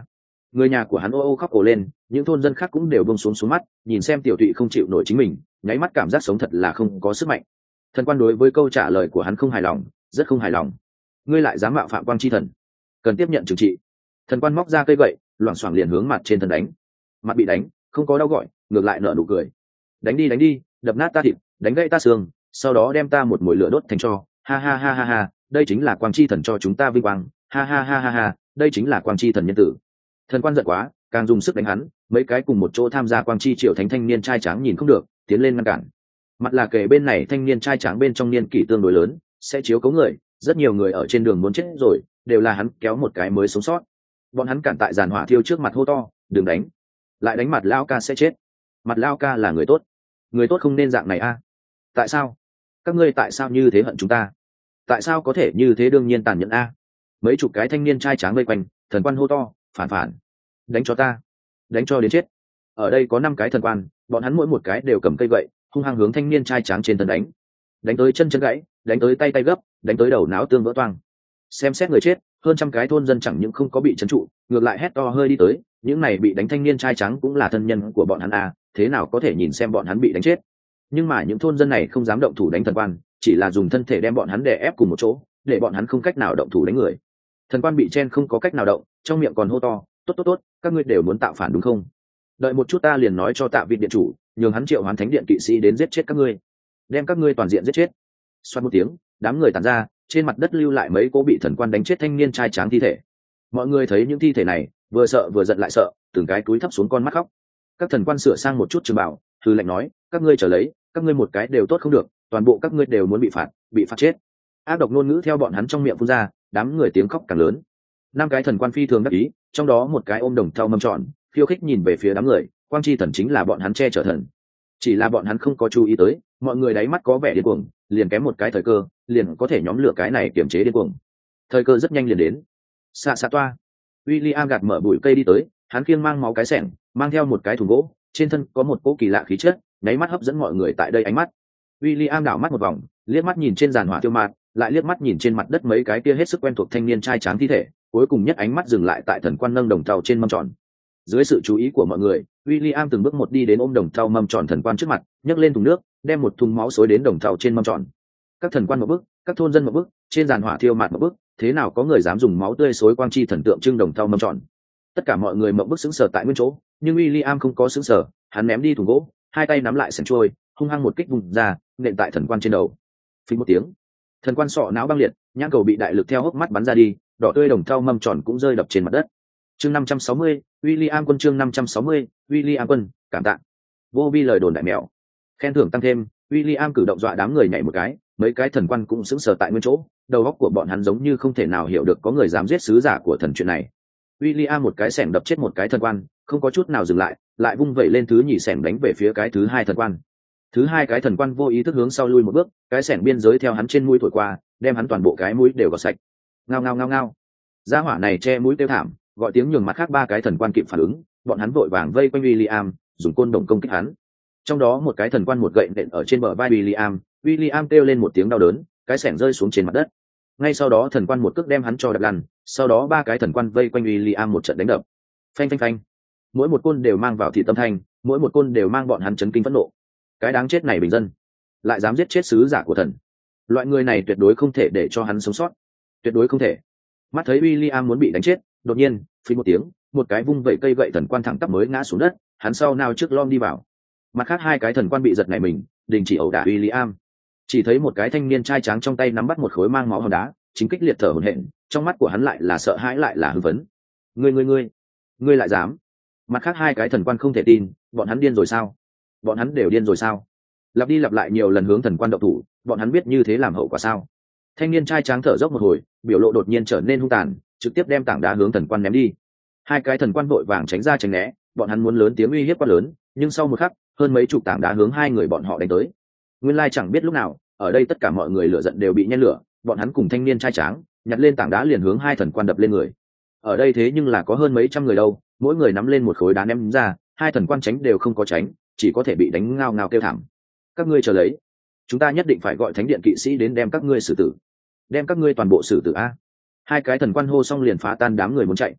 Người nhà của hắn ô ô khóc ồ lên, những thôn dân khác cũng đều buông xuống xuống mắt, nhìn xem tiểu tụy không chịu nổi chính mình, nháy mắt cảm giác sống thật là không có sức mạnh. Thần quan đối với câu trả lời của hắn không hài lòng, rất không hài lòng. Ngươi lại dám mạo phạm quang chi thần, cần tiếp nhận trừng trị. Thần quan móc ra cây gậy, loảng xoảng liền hướng mặt trên thần đánh. Mặt bị đánh, không có đau gọi, ngược lại nở nụ cười. Đánh đi đánh đi, đập nát ta thịt, đánh gãy ta xương, sau đó đem ta một mồi lửa đốt thành tro. Ha ha ha ha ha, đây chính là quang chi thần cho chúng ta vinh quang. Ha ha ha ha ha, đây chính là quang chi thần nhân tử. Thần quan giận quá, càng dùng sức đánh hắn. Mấy cái cùng một chỗ tham gia quang chi triều thánh thanh niên trai tráng nhìn không được, tiến lên ngăn cản. Mặt là kề bên này thanh niên trai tráng bên trong niên kỷ tương đối lớn, sẽ chiếu cấu người, rất nhiều người ở trên đường muốn chết rồi, đều là hắn kéo một cái mới sống sót. Bọn hắn cản tại giàn hỏa thiêu trước mặt hô to, đừng đánh, lại đánh mặt lao ca sẽ chết. Mặt lao ca là người tốt, người tốt không nên dạng này a. Tại sao? Các ngươi tại sao như thế hận chúng ta? Tại sao có thể như thế đương nhiên tàn nhẫn a? Mấy chục cái thanh niên trai tráng vây quanh, thần quan hô to, phản phản, đánh cho ta, đánh cho đến chết. Ở đây có năm cái thần quan, bọn hắn mỗi một cái đều cầm cây gậy, hung hăng hướng thanh niên trai tráng trên thân đánh, đánh tới chân chân gãy, đánh tới tay tay gấp, đánh tới đầu não tương vỡ toang. Xem xét người chết, hơn trăm cái thôn dân chẳng những không có bị trấn trụ, ngược lại hét to hơi đi tới. Những này bị đánh thanh niên trai trắng cũng là thân nhân của bọn hắn à, thế nào có thể nhìn xem bọn hắn bị đánh chết. Nhưng mà những thôn dân này không dám động thủ đánh thần quan, chỉ là dùng thân thể đem bọn hắn đè ép cùng một chỗ, để bọn hắn không cách nào động thủ đánh người. Thần quan bị chen không có cách nào động, trong miệng còn hô to, tốt tốt tốt, các ngươi đều muốn tạo phản đúng không? Đợi một chút ta liền nói cho Tạ Vị điện chủ, nhường hắn triệu hoán thánh điện kỵ sĩ đến giết chết các ngươi, đem các ngươi toàn diện giết chết. Xoát một tiếng, đám người tản ra, trên mặt đất lưu lại mấy cô bị thần quan đánh chết thanh niên trai tráng thi thể. Mọi người thấy những thi thể này, vừa sợ vừa giận lại sợ, từng cái túi thấp xuống con mắt khóc. Các thần quan sửa sang một chút trường bảo, thư lệnh nói, các ngươi trở lấy, các ngươi một cái đều tốt không được, toàn bộ các ngươi đều muốn bị phạt, bị phạt chết. Ác độc ngôn ngữ theo bọn hắn trong miệng phun ra, đám người tiếng khóc càng lớn. Năm cái thần quan phi thường đắc ý, trong đó một cái ôm đồng thau mâm tròn, khiêu khích nhìn về phía đám người, quang chi thần chính là bọn hắn che chở thần. Chỉ là bọn hắn không có chú ý tới, mọi người đáy mắt có vẻ điên cuồng, liền kém một cái thời cơ, liền có thể nhóm lửa cái này kiềm chế điên cuồng. Thời cơ rất nhanh liền đến. Xạ xạ toa. William gạt mở bụi cây đi tới, hắn kiêng mang máu cái xẻng, mang theo một cái thùng gỗ, trên thân có một cỗ kỳ lạ khí chất, nháy mắt hấp dẫn mọi người tại đây ánh mắt. William đảo mắt một vòng, liếc mắt nhìn trên giàn hỏa tiêu mạt, lại liếc mắt nhìn trên mặt đất mấy cái kia hết sức quen thuộc thanh niên trai tráng thi thể, cuối cùng nhất ánh mắt dừng lại tại thần quan nâng đồng tàu trên mâm tròn. Dưới sự chú ý của mọi người, William từng bước một đi đến ôm đồng thau mâm tròn thần quan trước mặt, nhấc lên thùng nước, đem một thùng máu xối đến đồng thau trên mâm tròn. Các thần quan một bước, các thôn dân một bước, trên giàn hỏa thiêu mạt một bước, thế nào có người dám dùng máu tươi xối quang chi thần tượng trưng đồng thau mâm tròn? Tất cả mọi người mộng bức sững sờ tại nguyên chỗ, nhưng William không có sững sờ, hắn ném đi thùng gỗ, hai tay nắm lại sừng trôi, hung hăng một kích vùng ra, nện tại thần quan trên đầu. Phình một tiếng, thần quan sọ não băng liệt, nhãn cầu bị đại lực theo hốc mắt bắn ra đi, đỏ tươi đồng thau mâm tròn cũng rơi đập trên mặt đất. Chương năm trăm sáu mươi, William quân chương năm trăm sáu mươi, William quân, cảm tạ. Vô vi lời đồn đại mèo. Khen thưởng tăng thêm, William cử động dọa đám người nhảy một cái, mấy cái thần quan cũng sững sờ tại nguyên chỗ, đầu óc của bọn hắn giống như không thể nào hiểu được có người dám giết sứ giả của thần chuyện này. William một cái xẻng đập chết một cái thần quan, không có chút nào dừng lại, lại vung vẩy lên thứ nhì xẻng đánh về phía cái thứ hai thần quan. Thứ hai cái thần quan vô ý thức hướng sau lui một bước, cái xẻng biên giới theo hắn trên mũi thổi qua, đem hắn toàn bộ cái mũi đều gọt sạch. Ngao ngao ngao ngao. Gia hỏa này che mũi tiêu thảm, gọi tiếng nhường mặt khác ba cái thần quan kịp phản ứng, bọn hắn vội vàng vây quanh William, dùng côn đồng công kích hắn. Trong đó một cái thần quan một gậy nện ở trên bờ vai William, William kêu lên một tiếng đau đớn, cái xẻng rơi xuống trên mặt đất. Ngay sau đó thần quan một cước đem hắn cho đập lăn, sau đó ba cái thần quan vây quanh William một trận đánh đập. Phanh phanh phanh. Mỗi một côn đều mang vào thị tâm thanh, mỗi một côn đều mang bọn hắn chấn kinh phẫn nộ. Cái đáng chết này bình dân, lại dám giết chết sứ giả của thần. Loại người này tuyệt đối không thể để cho hắn sống sót, tuyệt đối không thể. Mắt thấy William muốn bị đánh chết, đột nhiên, phí một tiếng, một cái vung vẩy cây gậy thần quan thẳng tắp mới ngã xuống đất, hắn sau nào trước lom đi vào. Mặt khác hai cái thần quan bị giật nảy mình, đình chỉ ẩu đả William. Chỉ thấy một cái thanh niên trai tráng trong tay nắm bắt một khối mang máu hòn đá, chính kích liệt thở hổn hển, trong mắt của hắn lại là sợ hãi lại là hưng phấn. Ngươi ngươi ngươi, ngươi lại dám? Mặt khác hai cái thần quan không thể tin, bọn hắn điên rồi sao? Bọn hắn đều điên rồi sao? Lặp đi lặp lại nhiều lần hướng thần quan động thủ, bọn hắn biết như thế làm hậu quả sao? Thanh niên trai tráng thở dốc một hồi, biểu lộ đột nhiên trở nên hung tàn, trực tiếp đem tảng đá hướng thần quan ném đi. Hai cái thần quan vội vàng tránh ra tránh né, bọn hắn muốn lớn tiếng uy hiếp quá lớn, nhưng sau một khắc, hơn mấy chục tảng đá hướng hai người bọn họ đánh tới. Nguyên lai chẳng biết lúc nào, ở đây tất cả mọi người lửa giận đều bị nhen lửa, bọn hắn cùng thanh niên trai tráng nhặt lên tảng đá liền hướng hai thần quan đập lên người. Ở đây thế nhưng là có hơn mấy trăm người đâu, mỗi người nắm lên một khối đá ném ra, hai thần quan tránh đều không có tránh, chỉ có thể bị đánh ngao ngao kêu thảm. Các ngươi chờ lấy, chúng ta nhất định phải gọi thánh điện kỵ sĩ đến đem các ngươi xử tử, đem các ngươi toàn bộ xử tử a. Hai cái thần quan hô xong liền phá tan đám người muốn chạy.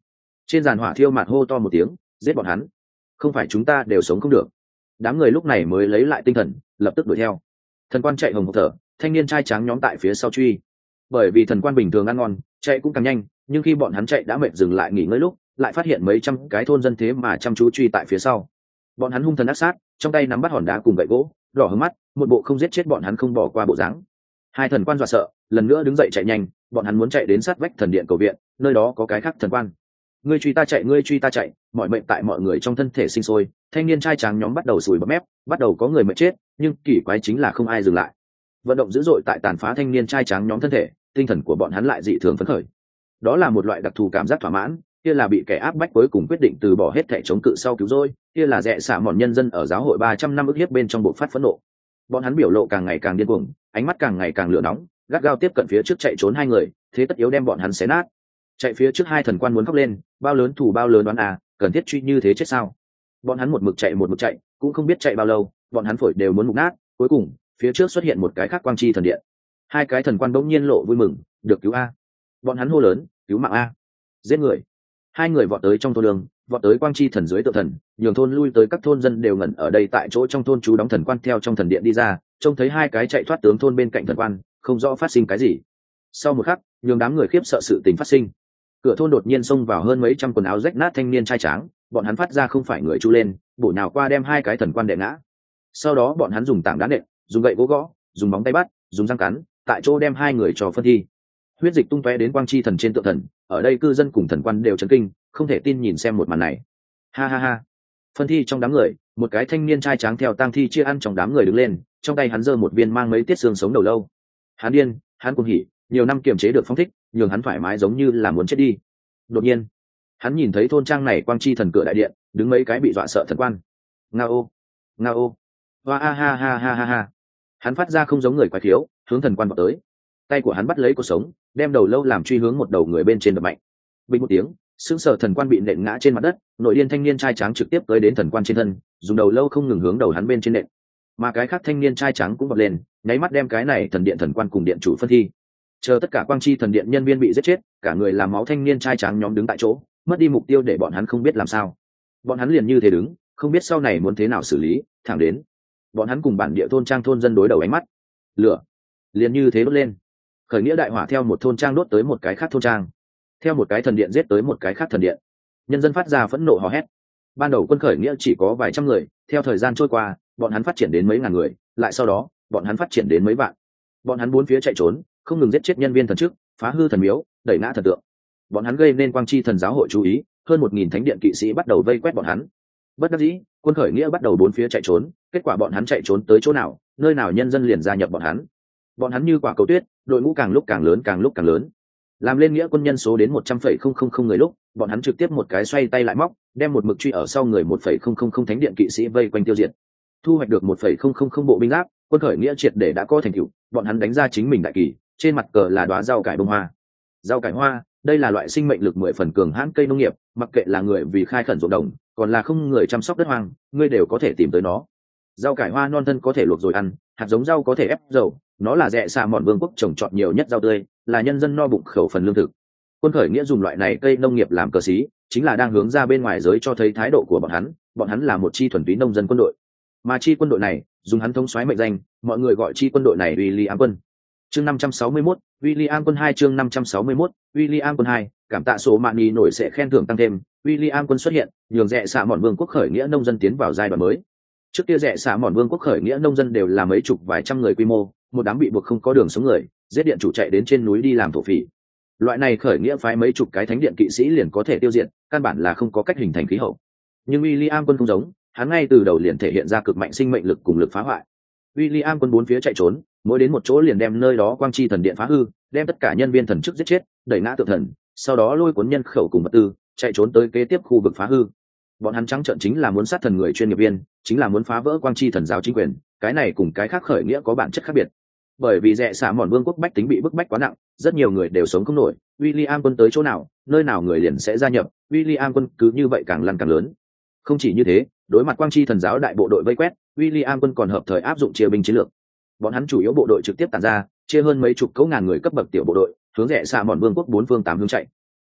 Trên giàn hỏa thiêu mạt hô to một tiếng, giết bọn hắn, không phải chúng ta đều sống không được. Đám người lúc này mới lấy lại tinh thần, lập tức đuổi theo. Thần quan chạy hồng hộc thở, thanh niên trai tráng nhóm tại phía sau truy. Bởi vì thần quan bình thường ăn ngon, chạy cũng càng nhanh, nhưng khi bọn hắn chạy đã mệt dừng lại nghỉ ngơi lúc, lại phát hiện mấy trăm cái thôn dân thế mà chăm chú truy tại phía sau. Bọn hắn hung thần ác sát, trong tay nắm bắt hòn đá cùng gậy gỗ, đỏ hướng mắt, một bộ không giết chết bọn hắn không bỏ qua bộ dáng. Hai thần quan dọa sợ, lần nữa đứng dậy chạy nhanh, bọn hắn muốn chạy đến sát vách thần điện cầu viện, nơi đó có cái khác thần quan. Ngươi truy ta chạy, ngươi truy ta chạy, mọi mệnh tại mọi người trong thân thể sinh sôi, thanh niên trai tráng nhóm bắt đầu sùi bọt mép, bắt đầu có người mệt chết, nhưng kỳ quái chính là không ai dừng lại. Vận động dữ dội tại tàn phá thanh niên trai tráng nhóm thân thể, tinh thần của bọn hắn lại dị thường phấn khởi. Đó là một loại đặc thù cảm giác thỏa mãn, kia là bị kẻ áp bách cuối cùng quyết định từ bỏ hết thể chống cự sau cứu rỗi, kia là rẽ xả mòn nhân dân ở giáo hội ba trăm năm ức hiếp bên trong bộ phát phẫn nộ. Bọn hắn biểu lộ càng ngày càng điên cuồng, ánh mắt càng ngày càng lửa nóng, gắt gao tiếp cận phía trước chạy trốn hai người, thế tất yếu đem bọn hắn xé nát. Chạy phía trước hai thần quan muốn khóc lên, bao lớn thủ bao lớn đoán à, cần thiết truy như thế chết sao? Bọn hắn một mực chạy một mực chạy, cũng không biết chạy bao lâu, bọn hắn phổi đều muốn mục nát. Cuối cùng, phía trước xuất hiện một cái khác quang chi thần điện. Hai cái thần quan bỗng nhiên lộ vui mừng, được cứu a! Bọn hắn hô lớn, cứu mạng a! Giết người! Hai người vọt tới trong thôn đường, vọt tới quang chi thần dưới tự thần, nhường thôn lui tới các thôn dân đều ngẩn ở đây tại chỗ trong thôn chú đóng thần quan theo trong thần điện đi ra, trông thấy hai cái chạy thoát tướng thôn bên cạnh thần quan, không rõ phát sinh cái gì. Sau một khắc, nhường đám người khiếp sợ sự tình phát sinh. Cửa thôn đột nhiên xông vào hơn mấy trăm quần áo rách nát thanh niên trai tráng, bọn hắn phát ra không phải người chu lên, bổ nhào qua đem hai cái thần quan đè ngã. Sau đó bọn hắn dùng tảng đá nện, dùng gậy gỗ gõ, dùng móng tay bắt, dùng răng cắn, tại chỗ đem hai người cho phân thi. Huyết dịch tung tóe đến quang chi thần trên tượng thần, ở đây cư dân cùng thần quan đều chấn kinh, không thể tin nhìn xem một màn này. Ha ha ha. Phân thi trong đám người, một cái thanh niên trai tráng theo tang thi chia ăn trong đám người đứng lên, trong tay hắn giơ một viên mang mấy tiết xương sống đầu lâu. Hắn điên, hắn cuồng hỉ, nhiều năm kiềm chế được phong thích, nhường hắn thoải mái giống như là muốn chết đi. Đột nhiên, hắn nhìn thấy thôn trang này quang chi thần cửa đại điện, đứng mấy cái bị dọa sợ thần quan. Ngao, ngao, hoa ha ha ha ha ha ha. Hắn phát ra không giống người quái thiếu, hướng thần quan vào tới. Tay của hắn bắt lấy cột sống, đem đầu lâu làm truy hướng một đầu người bên trên đập mạnh. Bình một tiếng, sững sờ thần quan bị nện ngã trên mặt đất, nội điên thanh niên trai tráng trực tiếp tới đến thần quan trên thân, dùng đầu lâu không ngừng hướng đầu hắn bên trên nện. Mà cái khác thanh niên trai trắng cũng vọt lên, nháy mắt đem cái này thần điện thần quan cùng điện chủ phân thi. Chờ tất cả quang chi thần điện nhân viên bị giết chết, cả người làm máu thanh niên trai trắng nhóm đứng tại chỗ, mất đi mục tiêu để bọn hắn không biết làm sao. Bọn hắn liền như thế đứng, không biết sau này muốn thế nào xử lý, thẳng đến bọn hắn cùng bản địa thôn trang thôn dân đối đầu ánh mắt. Lửa liền như thế đốt lên. Khởi nghĩa đại hỏa theo một thôn trang đốt tới một cái khác thôn trang, theo một cái thần điện giết tới một cái khác thần điện. Nhân dân phát ra phẫn nộ hò hét. Ban đầu quân khởi nghĩa chỉ có vài trăm người, theo thời gian trôi qua, bọn hắn phát triển đến mấy ngàn người, lại sau đó, bọn hắn phát triển đến mấy vạn. Bọn hắn bốn phía chạy trốn, không ngừng giết chết nhân viên thần chức, phá hư thần miếu, đẩy ngã thần tượng. Bọn hắn gây nên quang chi thần giáo hội chú ý, hơn một nghìn thánh điện kỵ sĩ bắt đầu vây quét bọn hắn. Bất đắc dĩ, quân khởi nghĩa bắt đầu bốn phía chạy trốn, kết quả bọn hắn chạy trốn tới chỗ nào, nơi nào nhân dân liền gia nhập bọn hắn. Bọn hắn như quả cầu tuyết, đội ngũ càng lúc càng lớn càng lúc càng lớn. Làm lên nghĩa quân nhân số đến một trăm phẩy không không không người lúc, bọn hắn trực tiếp một cái xoay tay lại móc, đem một mực truy ở sau người một phẩy không không không thánh điện kỵ sĩ vây quanh tiêu diệt. Thu hoạch được một phẩy không không không bộ binh giáp, quân khởi nghĩa triệt để đã có thành tựu, bọn hắn đánh ra chính mình đại kỳ, trên mặt cờ là đóa rau cải bông hoa. Rau cải hoa, đây là loại sinh mệnh lực mười phần cường hãn cây nông nghiệp, mặc kệ là người vì khai khẩn ruộng đồng, còn là không người chăm sóc đất hoang, ngươi đều có thể tìm tới nó. Rau cải hoa non thân có thể luộc rồi ăn, hạt giống rau có thể ép dầu, nó là rẻ xạ mọn vương quốc trồng trọt nhiều nhất rau tươi, là nhân dân no bụng khẩu phần lương thực. Quân khởi nghĩa dùng loại này cây nông nghiệp làm cờ xí, chính là đang hướng ra bên ngoài giới cho thấy thái độ của bọn hắn, bọn hắn là một chi thuần túy nông dân quân đội. Mà chi quân đội này, dùng hắn thống soái mệnh danh, mọi người gọi chi quân đội này William quân. Chương năm trăm sáu mươi mốt, William quân hai chương năm trăm sáu mươi mốt, William quân hai, cảm tạ số mạn nổi sẽ khen thưởng tăng thêm, William quân xuất hiện, nhường rẻ xạ mọn vương quốc khởi nghĩa nông dân tiến vào giai đoạn mới. Trước kia rẻ xạ mọn vương quốc khởi nghĩa nông dân đều là mấy chục vài trăm người quy mô, một đám bị buộc không có đường sống người, giết điện chủ chạy đến trên núi đi làm thổ phỉ. Loại này khởi nghĩa phái mấy chục cái thánh điện kỵ sĩ liền có thể tiêu diệt, căn bản là không có cách hình thành khí hậu. Nhưng William quân không giống, hắn ngay từ đầu liền thể hiện ra cực mạnh sinh mệnh lực cùng lực phá hoại. William quân bốn phía chạy trốn, mỗi đến một chỗ liền đem nơi đó quang chi thần điện phá hư, đem tất cả nhân viên thần chức giết chết, đẩy ngã tượng thần, sau đó lôi cuốn nhân khẩu cùng vật tư, chạy trốn tới kế tiếp khu vực phá hư. Bọn hắn trắng trợn chính là muốn sát thần người chuyên nghiệp viên, chính là muốn phá vỡ quang chi thần giáo chính quyền, cái này cùng cái khác khởi nghĩa có bản chất khác biệt. Bởi vì rẻ xả mòn vương quốc bách tính bị bức bách quá nặng, rất nhiều người đều sống không nổi, William quân tới chỗ nào, nơi nào người liền sẽ gia nhập, William quân cứ như vậy càng lăn càng lớn. Không chỉ như thế, đối mặt quang chi thần giáo đại bộ đội vây quét, William quân còn hợp thời áp dụng chia binh chiến lược. Bọn hắn chủ yếu bộ đội trực tiếp tản ra, chia hơn mấy chục cấu ngàn người cấp bậc tiểu bộ đội, hướng rẽ xạ mòn vương quốc bốn phương tám hướng chạy.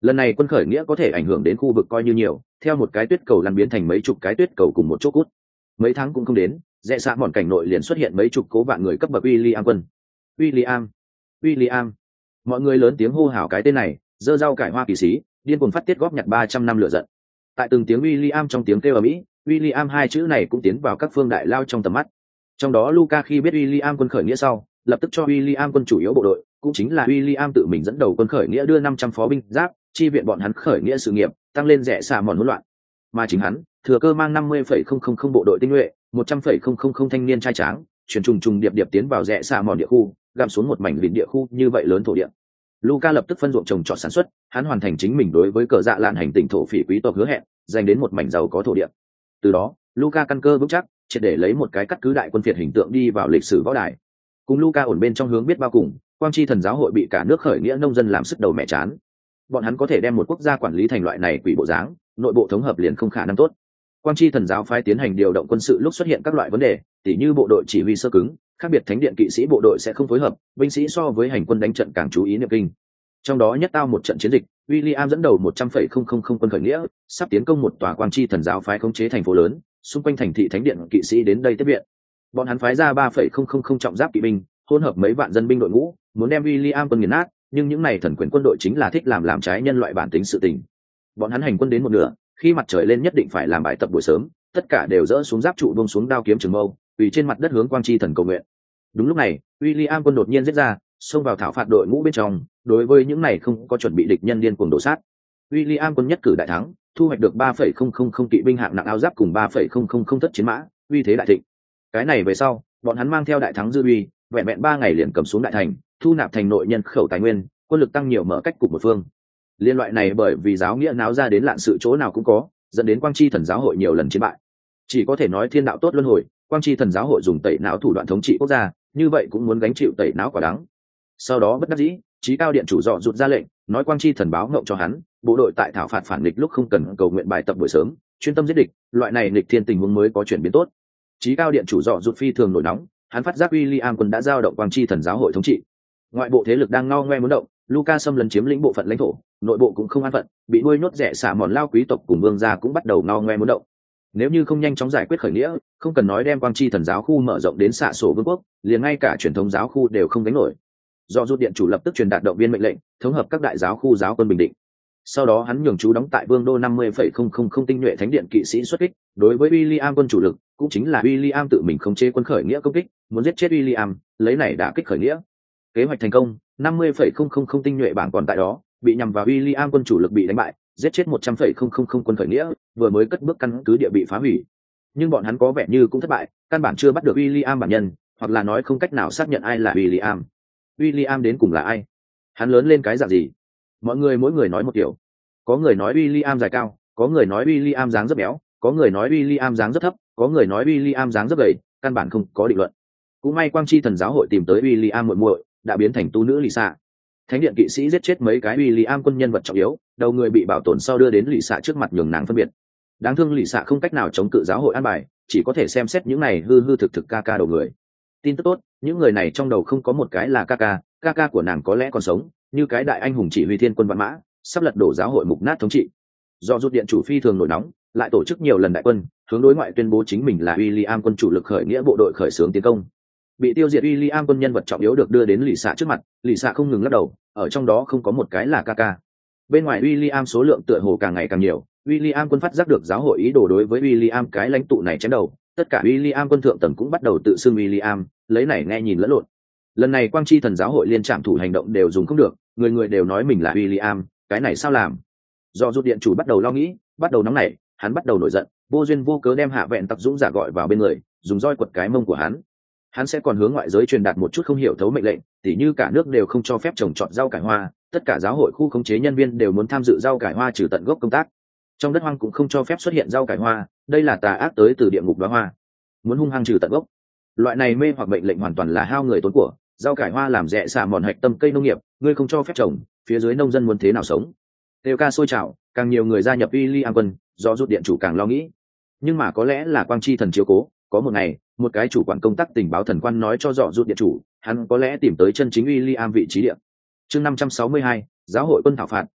lần này quân khởi nghĩa có thể ảnh hưởng đến khu vực coi như nhiều, theo một cái tuyết cầu lăn biến thành mấy chục cái tuyết cầu cùng một chỗ cút. Mấy tháng cũng không đến, rẽ xạ mòn cảnh nội liền xuất hiện mấy chục cố vạn người cấp bậc William quân. William, William, mọi người lớn tiếng hô hào cái tên này, dơ rau cải hoa kỳ sĩ, điên cuồng phát tiết góp nhặt ba trăm năm lửa giận. Tại từng tiếng William trong tiếng kêu ở mỹ, William hai chữ này cũng tiến vào các phương đại lao trong tầm mắt. Trong đó Luca khi biết William quân khởi nghĩa sau, lập tức cho William quân chủ yếu bộ đội, cũng chính là William tự mình dẫn đầu quân khởi nghĩa đưa năm trăm phó binh giáp, chi viện bọn hắn khởi nghĩa sự nghiệp, tăng lên rẽ xạ mòn hỗn loạn. Mà chính hắn, thừa cơ mang năm mươi phẩy không không không bộ đội tinh nhuệ, một trăm phẩy không không không thanh niên trai tráng, chuyển trùng trùng điệp điệp tiến vào rẽ xạ mòn địa khu, gặm xuống một mảnh vịnh địa khu như vậy lớn thổ địa. Luca lập tức phân ruộng trồng trọt sản xuất, hắn hoàn thành chính mình đối với cờ dạ lạn hành tinh thổ phỉ quý tộc hứa hẹn, giành đến một mảnh giàu có thổ địa. Từ đó, Luca căn cơ vững chắc, triệt để lấy một cái cắt cứ đại quân phiệt hình tượng đi vào lịch sử võ đài. Cùng Luca ổn bên trong hướng biết bao cùng, Quang Chi Thần giáo hội bị cả nước khởi nghĩa nông dân làm sức đầu mẹ chán. Bọn hắn có thể đem một quốc gia quản lý thành loại này quỷ bộ dáng, nội bộ thống hợp liền không khả năng tốt. Quang Chi Thần giáo phái tiến hành điều động quân sự lúc xuất hiện các loại vấn đề, tỉ như bộ đội chỉ huy sơ cứng, khác biệt thánh điện kỵ sĩ bộ đội sẽ không phối hợp, binh sĩ so với hành quân đánh trận càng chú ý niệm kinh. Trong đó nhất tao một trận chiến dịch, William dẫn đầu một trăm phẩy không không không quân khởi nghĩa, sắp tiến công một tòa Quang Chi Thần giáo phái khống chế thành phố lớn, xung quanh thành thị thánh điện kỵ sĩ đến đây tiếp viện. Bọn hắn phái ra ba phẩy không không không trọng giáp kỵ binh, hỗn hợp mấy vạn dân binh đội ngũ, muốn đem William quân nghiền nát, nhưng những này thần quyền quân đội chính là thích làm làm trái nhân loại bản tính sự tình. Bọn hắn hành quân đến một nửa, khi mặt trời lên nhất định phải làm bài tập buổi sớm, tất cả đều dỡ xuống giáp trụ buông xuống đao kiếm trường mâu, quỳ trên mặt đất hướng Quang Chi Thần cầu nguyện. Đúng lúc này, William quân đột nhiên giết ra, xông vào thảo phạt đội ngũ bên trong, đối với những này không có chuẩn bị địch nhân điên cuồng đổ sát. William quân nhất cử đại thắng, thu hoạch được ba phẩy không không không kỵ binh hạng nặng áo giáp cùng ba phẩy không không không thất chiến mã, uy thế đại thịnh. Cái này về sau, bọn hắn mang theo đại thắng dư uy, vẹn vẹn ba ngày liền cầm xuống đại thành, thu nạp thành nội nhân khẩu tài nguyên, quân lực tăng nhiều mở cách cục một phương. Liên loại này bởi vì giáo nghĩa náo ra đến lạn sự chỗ nào cũng có, dẫn đến Quang Chi Thần giáo hội nhiều lần chiến bại. Chỉ có thể nói thiên đạo tốt luân hồi, Quang Chi Thần giáo hội dùng tẩy não thủ đoạn thống trị quốc gia, như vậy cũng muốn gánh chịu tẩy não quả đắng. Sau đó bất đắc dĩ, Chí Cao điện chủ dọ rụt ra lệnh, nói Quang Chi Thần báo ngộng cho hắn, bộ đội tại thảo phạt phản nghịch lúc không cần cầu nguyện bài tập buổi sớm, chuyên tâm giết địch, loại này nghịch thiên tình huống mới có chuyển biến tốt. Chí Cao điện chủ dọ rụt phi thường nổi nóng, hắn phát giác William quân đã giao động Quang Chi Thần giáo hội thống trị. Ngoại bộ thế lực đang ngao ngoe muốn động, Luca xâm lấn chiếm lĩnh bộ phận lãnh thổ, nội bộ cũng không an phận, bị nuôi nhốt rẻ xả mòn lao quý tộc cùng vương gia cũng bắt đầu ngao ngoe muốn động. Nếu như không nhanh chóng giải quyết khởi nghĩa, không cần nói đem Quang Chi Thần giáo khu mở rộng đến xạ sổ vương quốc, liền ngay cả truyền thống giáo khu đều không gánh nổi. Do rút điện chủ lập tức truyền đạt động viên mệnh lệnh, thống hợp các đại giáo khu giáo quân bình định. Sau đó hắn nhường chú đóng tại Vương đô năm mươi phẩy không không không tinh nhuệ thánh điện kỵ sĩ xuất kích, đối với William quân chủ lực, cũng chính là William tự mình khống chế quân khởi nghĩa công kích, muốn giết chết William, lấy này đã kích khởi nghĩa. Kế hoạch thành công, năm mươi phẩy không không không tinh nhuệ bảng còn tại đó, bị nhằm vào William quân chủ lực bị đánh bại, giết chết một trăm phẩy không không không quân khởi nghĩa, vừa mới cất bước căn cứ địa bị phá hủy. Nhưng bọn hắn có vẻ như cũng thất bại, căn bản chưa bắt được William bản nhân, hoặc là nói không cách nào xác nhận ai là William. William đến cùng là ai? Hắn lớn lên cái dạng gì? Mọi người mỗi người nói một kiểu. Có người nói William dài cao, có người nói William dáng rất béo, có người nói William dáng rất thấp, có người nói William dáng rất gầy, căn bản không có định luận. Cũng may Quang Chi Thần giáo hội tìm tới William muội muội, đã biến thành tu nữ Lisa. Thánh điện kỵ sĩ giết chết mấy cái William quân nhân vật trọng yếu, đầu người bị bảo tồn sau đưa đến Lisa trước mặt nhường nàng phân biệt. Đáng thương Lisa không cách nào chống cự giáo hội an bài, chỉ có thể xem xét những này hư hư thực thực ca ca đầu người. Tin tức tốt, những người này trong đầu không có một cái là ca ca, ca ca của nàng có lẽ còn sống, như cái đại anh hùng chỉ huy thiên quân vạn mã, sắp lật đổ giáo hội mục nát thống trị. Do rút điện chủ phi thường nổi nóng, lại tổ chức nhiều lần đại quân, hướng đối ngoại tuyên bố chính mình là William quân chủ lực khởi nghĩa bộ đội khởi xướng tiến công. Bị tiêu diệt William quân nhân vật trọng yếu được đưa đến lì xạ trước mặt, lì xạ không ngừng lắc đầu, ở trong đó không có một cái là ca ca. Bên ngoài William số lượng tựa hồ càng ngày càng nhiều, William quân phát giác được giáo hội ý đồ đối với William cái lãnh tụ này chém đầu, tất cả William quân thượng tầng cũng bắt đầu tự xưng William, lấy này nghe nhìn lẫn lộn. Lần này Quang Chi Thần giáo hội liên trạm thủ hành động đều dùng không được, người người đều nói mình là William, cái này sao làm? Do rút điện chủ bắt đầu lo nghĩ, bắt đầu nóng nảy, hắn bắt đầu nổi giận, vô duyên vô cớ đem hạ vẹn tặc dũng giả gọi vào bên người, dùng roi quật cái mông của hắn. Hắn sẽ còn hướng ngoại giới truyền đạt một chút không hiểu thấu mệnh lệnh, tỉ như cả nước đều không cho phép trồng trọt rau cải hoa, tất cả giáo hội khu khống chế nhân viên đều muốn tham dự rau cải hoa trừ tận gốc công tác. Trong đất hoang cũng không cho phép xuất hiện rau cải hoa, đây là tà ác tới từ địa ngục đóa hoa. Muốn hung hăng trừ tận gốc. Loại này mê hoặc mệnh lệnh hoàn toàn là hao người tốn của, rau cải hoa làm rẻ xả mòn hạch tâm cây nông nghiệp, ngươi không cho phép trồng, phía dưới nông dân muốn thế nào sống? Đều ca sôi trào, càng nhiều người gia nhập William quân, do rút điện chủ càng lo nghĩ. Nhưng mà có lẽ là Quang Chi Thần chiếu cố, có một ngày, một cái chủ quản công tác tình báo thần quan nói cho dọ rút điện chủ, hắn có lẽ tìm tới chân chính William vị trí địa. Chương năm trăm sáu mươi hai, giáo hội quân thảo phạt,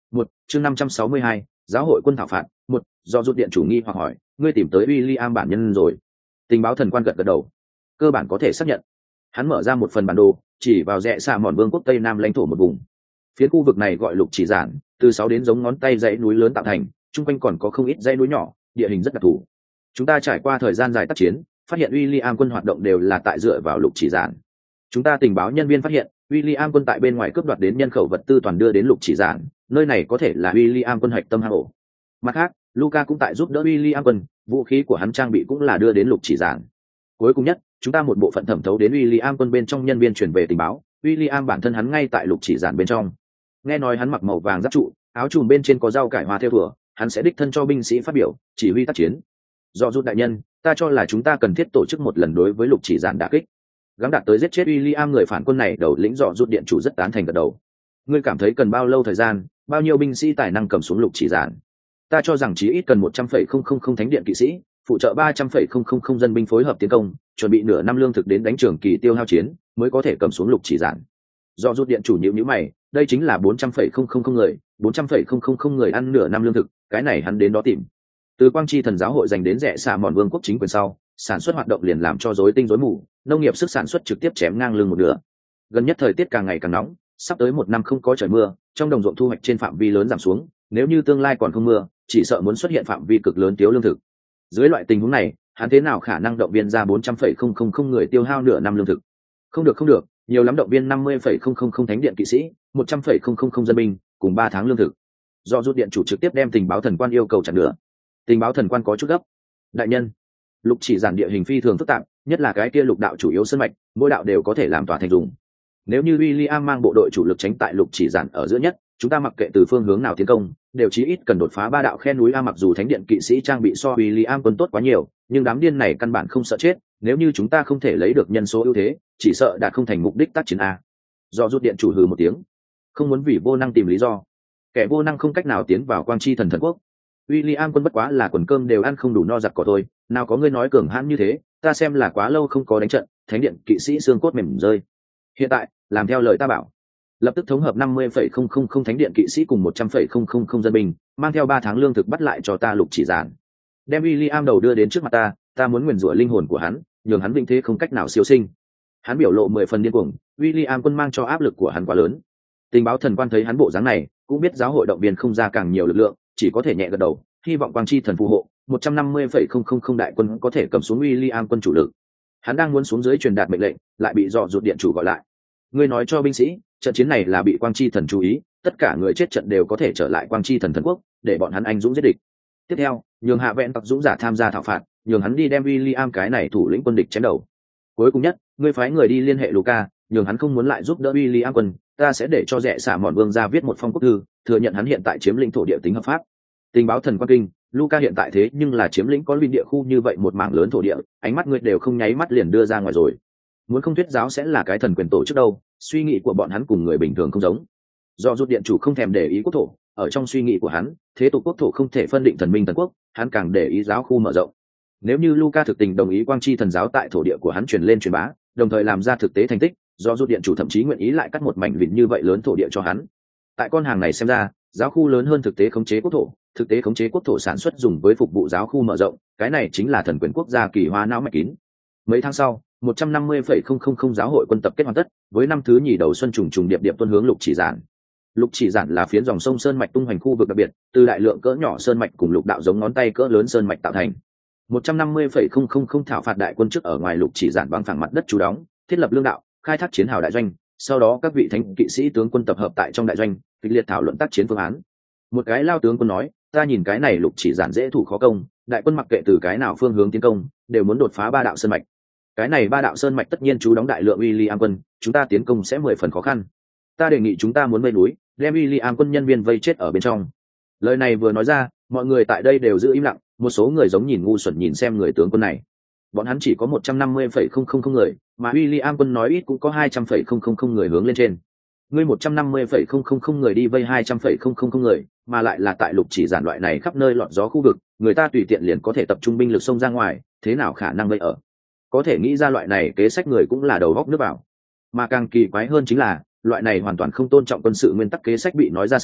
Một chương năm trăm sáu mươi hai, giáo hội quân thảo phạt. Một do rút điện chủ nghi hoặc hỏi, ngươi tìm tới William bản nhân rồi? Tình báo thần quan gật gật đầu, cơ bản có thể xác nhận. Hắn mở ra một phần bản đồ, chỉ vào rẽ xa mòn vương quốc tây nam lãnh thổ một vùng. Phía khu vực này gọi lục chỉ giản, từ sáu đến giống ngón tay dãy núi lớn tạo thành, chung quanh còn có không ít dãy núi nhỏ, địa hình rất đặc thù. Chúng ta trải qua thời gian dài tác chiến, phát hiện William quân hoạt động đều là tại dựa vào lục chỉ giản. Chúng ta tình báo nhân viên phát hiện, William quân tại bên ngoài cướp đoạt đến nhân khẩu vật tư toàn đưa đến lục chỉ giản, nơi này có thể là William quân hạch tâm hang ổ. Mặt khác, Luca cũng tại giúp đỡ William quân, vũ khí của hắn trang bị cũng là đưa đến lục chỉ giản. Cuối cùng nhất, chúng ta một bộ phận thẩm thấu đến William quân bên trong nhân viên truyền về tình báo, William bản thân hắn ngay tại lục chỉ giản bên trong. Nghe nói hắn mặc màu vàng giáp trụ, áo trùm bên trên có rau cải hoa theo thủa, hắn sẽ đích thân cho binh sĩ phát biểu, chỉ huy tác chiến. Do rút đại nhân, ta cho là chúng ta cần thiết tổ chức một lần đối với lục chỉ giản đả kích. Gắng đạt tới giết chết William người phản quân này, đầu lĩnh dọ rút điện chủ rất tán thành gật đầu. Ngươi cảm thấy cần bao lâu thời gian, bao nhiêu binh sĩ tài năng cầm xuống lục chỉ giản? Ta cho rằng chí ít cần một trăm phẩy không không không thánh điện kỵ sĩ, phụ trợ ba trăm phẩy không không không dân binh phối hợp tiến công, chuẩn bị nửa năm lương thực đến đánh trường kỳ tiêu hao chiến, mới có thể cầm xuống lục chỉ giản. Do rút điện chủ nhíu nhíu mày, đây chính là bốn trăm phẩy không không không người, bốn trăm phẩy không không không người ăn nửa năm lương thực, cái này hắn đến đó tìm. Từ Quang Chi Thần giáo hội dành đến rẻ xạ mòn vương quốc chính quyền sau, sản xuất hoạt động liền làm cho rối tinh rối mù, nông nghiệp sức sản xuất trực tiếp chém ngang lưng một nửa. Gần nhất thời tiết càng ngày càng nóng, sắp tới một năm không có trời mưa, trong đồng ruộng thu hoạch trên phạm vi lớn giảm xuống, nếu như tương lai còn không mưa, chỉ sợ muốn xuất hiện phạm vi cực lớn thiếu lương thực. Dưới loại tình huống này, hắn thế nào khả năng động viên ra bốn trăm phẩy không không không người tiêu hao nửa năm lương thực? Không được không được, nhiều lắm động viên năm mươi phẩy không không không thánh điện kỵ sĩ, một trăm phẩy không không không dân binh, cùng ba tháng lương thực. Do rút điện chủ trực tiếp đem tình báo thần quan yêu cầu chặn nửa. Tình báo thần quan có chút gấp. Đại nhân, lục chỉ giản địa hình phi thường phức tạp, nhất là cái kia lục đạo chủ yếu sơn mạch, mỗi đạo đều có thể làm tỏa thành dùng. Nếu như William mang bộ đội chủ lực tránh tại lục chỉ giản ở giữa nhất, chúng ta mặc kệ từ phương hướng nào tiến công, đều chí ít cần đột phá ba đạo khe núi a. Mặc dù thánh điện kỵ sĩ trang bị so William quân tốt quá nhiều, nhưng đám điên này căn bản không sợ chết, nếu như chúng ta không thể lấy được nhân số ưu thế, chỉ sợ đạt không thành mục đích tác chiến a. Do rút điện chủ hừ một tiếng, không muốn vì vô năng tìm lý do. Kẻ vô năng không cách nào tiến vào Quang Chi Thần thần quốc. William quân bất quá là quần cơm đều ăn không đủ no giặt cỏ thôi, nào có ngươi nói cường hãn như thế, ta xem là quá lâu không có đánh trận, thánh điện kỵ sĩ xương cốt mềm rơi. Hiện tại, làm theo lời ta bảo, lập tức thống hợp năm mươi phẩy không không không thánh điện kỵ sĩ cùng một trăm phẩy không không không dân binh, mang theo ba tháng lương thực bắt lại cho ta lục chỉ giản. Đem William đầu đưa đến trước mặt ta, ta muốn nguyền rủa linh hồn của hắn, nhường hắn vĩnh thế không cách nào siêu sinh. Hắn biểu lộ mười phần điên cuồng, William quân mang cho áp lực của hắn quá lớn. Tình báo thần quan thấy hắn bộ dáng này, cũng biết giáo hội động viên không ra càng nhiều lực lượng, chỉ có thể nhẹ gật đầu, hy vọng Quang Chi Thần phù hộ, một trăm năm mươi phẩy không không không đại quân có thể cầm xuống William quân chủ lực. Hắn đang muốn xuống dưới truyền đạt mệnh lệnh, lại bị dọ rụt điện chủ gọi lại. Ngươi nói cho binh sĩ, trận chiến này là bị Quang Chi Thần chú ý, tất cả người chết trận đều có thể trở lại Quang Chi Thần thần quốc, để bọn hắn anh dũng giết địch. Tiếp theo, nhường hạ vẹn tặc dũng giả tham gia thảo phạt, nhường hắn đi đem William cái này thủ lĩnh quân địch chém đầu. Cuối cùng nhất, ngươi phái người đi liên hệ Luca, nhường hắn không muốn lại giúp đỡ William quân, ta sẽ để cho rẻ xả mòn vương ra viết một phong quốc thư, thừa nhận hắn hiện tại chiếm lĩnh thổ địa tính hợp pháp. Tình báo thần quan kinh, Luca hiện tại thế nhưng là chiếm lĩnh có liên địa khu như vậy một mảng lớn thổ địa, ánh mắt ngươi đều không nháy mắt liền đưa ra ngoài rồi. Muốn không thuyết giáo sẽ là cái thần quyền tổ chức đâu, suy nghĩ của bọn hắn cùng người bình thường không giống. Do rút điện chủ không thèm để ý quốc thổ, ở trong suy nghĩ của hắn, thế tục quốc thổ không thể phân định thần minh thần quốc, hắn càng để ý giáo khu mở rộng. Nếu như Luca thực tình đồng ý Quang Chi Thần giáo tại thổ địa của hắn truyền lên truyền bá, đồng thời làm ra thực tế thành tích, do rút điện chủ thậm chí nguyện ý lại cắt một mảnh vịnh như vậy lớn thổ địa cho hắn. Tại con hàng này xem ra, giáo khu lớn hơn thực tế khống chế quốc thổ, thực tế khống chế quốc thổ sản xuất dùng với phục vụ giáo khu mở rộng, cái này chính là thần quyền quốc gia kỳ hoa não mạch kín. Mấy tháng sau, một trăm năm mươi phẩy không không không giáo hội quân tập kết hoàn tất, với năm thứ nhì đầu xuân trùng trùng điệp điệp tuân hướng lục chỉ giản. Lục chỉ giản là phiến dòng sông sơn mạch tung hoành khu vực đặc biệt, từ đại lượng cỡ nhỏ sơn mạch cùng lục đạo giống ngón tay cỡ lớn sơn mạch tạo thành. một trăm năm mươi phẩy không không không thảo phạt đại quân trước ở ngoài lục chỉ giản bằng phẳng mặt đất trú đóng, thiết lập lương đạo, khai thác chiến hào đại doanh, sau đó các vị thánh kỵ sĩ tướng quân tập hợp tại trong đại doanh, kịch liệt thảo luận tác chiến phương án. Một cái lao tướng quân nói, ta nhìn cái này lục chỉ giản dễ thủ khó công, đại quân mặc kệ từ cái nào phương hướng tiến công, đều muốn đột phá ba đạo sơn mạch. Cái này ba đạo sơn mạch tất nhiên trú đóng đại lượng William quân, chúng ta tiến công sẽ mười phần khó khăn. Ta đề nghị chúng ta muốn vây núi, đem William quân nhân viên vây chết ở bên trong. Lời này vừa nói ra, mọi người tại đây đều giữ im lặng, một số người giống nhìn ngu xuẩn nhìn xem người tướng quân này. Bọn hắn chỉ có một trăm năm mươi phẩy không không không người, mà William quân nói ít cũng có hai trăm phẩy không không không người hướng lên trên. Ngươi một trăm năm mươi phẩy không không không người đi vây hai trăm phẩy không không không người, mà lại là tại lục chỉ giản loại này khắp nơi lọt gió khu vực, người ta tùy tiện liền có thể tập trung binh lực xông ra ngoài, thế nào khả năng vây ở? Có thể nghĩ ra loại này kế sách người cũng là đầu góc nước vào. Mà càng kỳ quái hơn chính là, loại này hoàn toàn không tôn trọng quân sự nguyên tắc kế sách bị nói ra sau,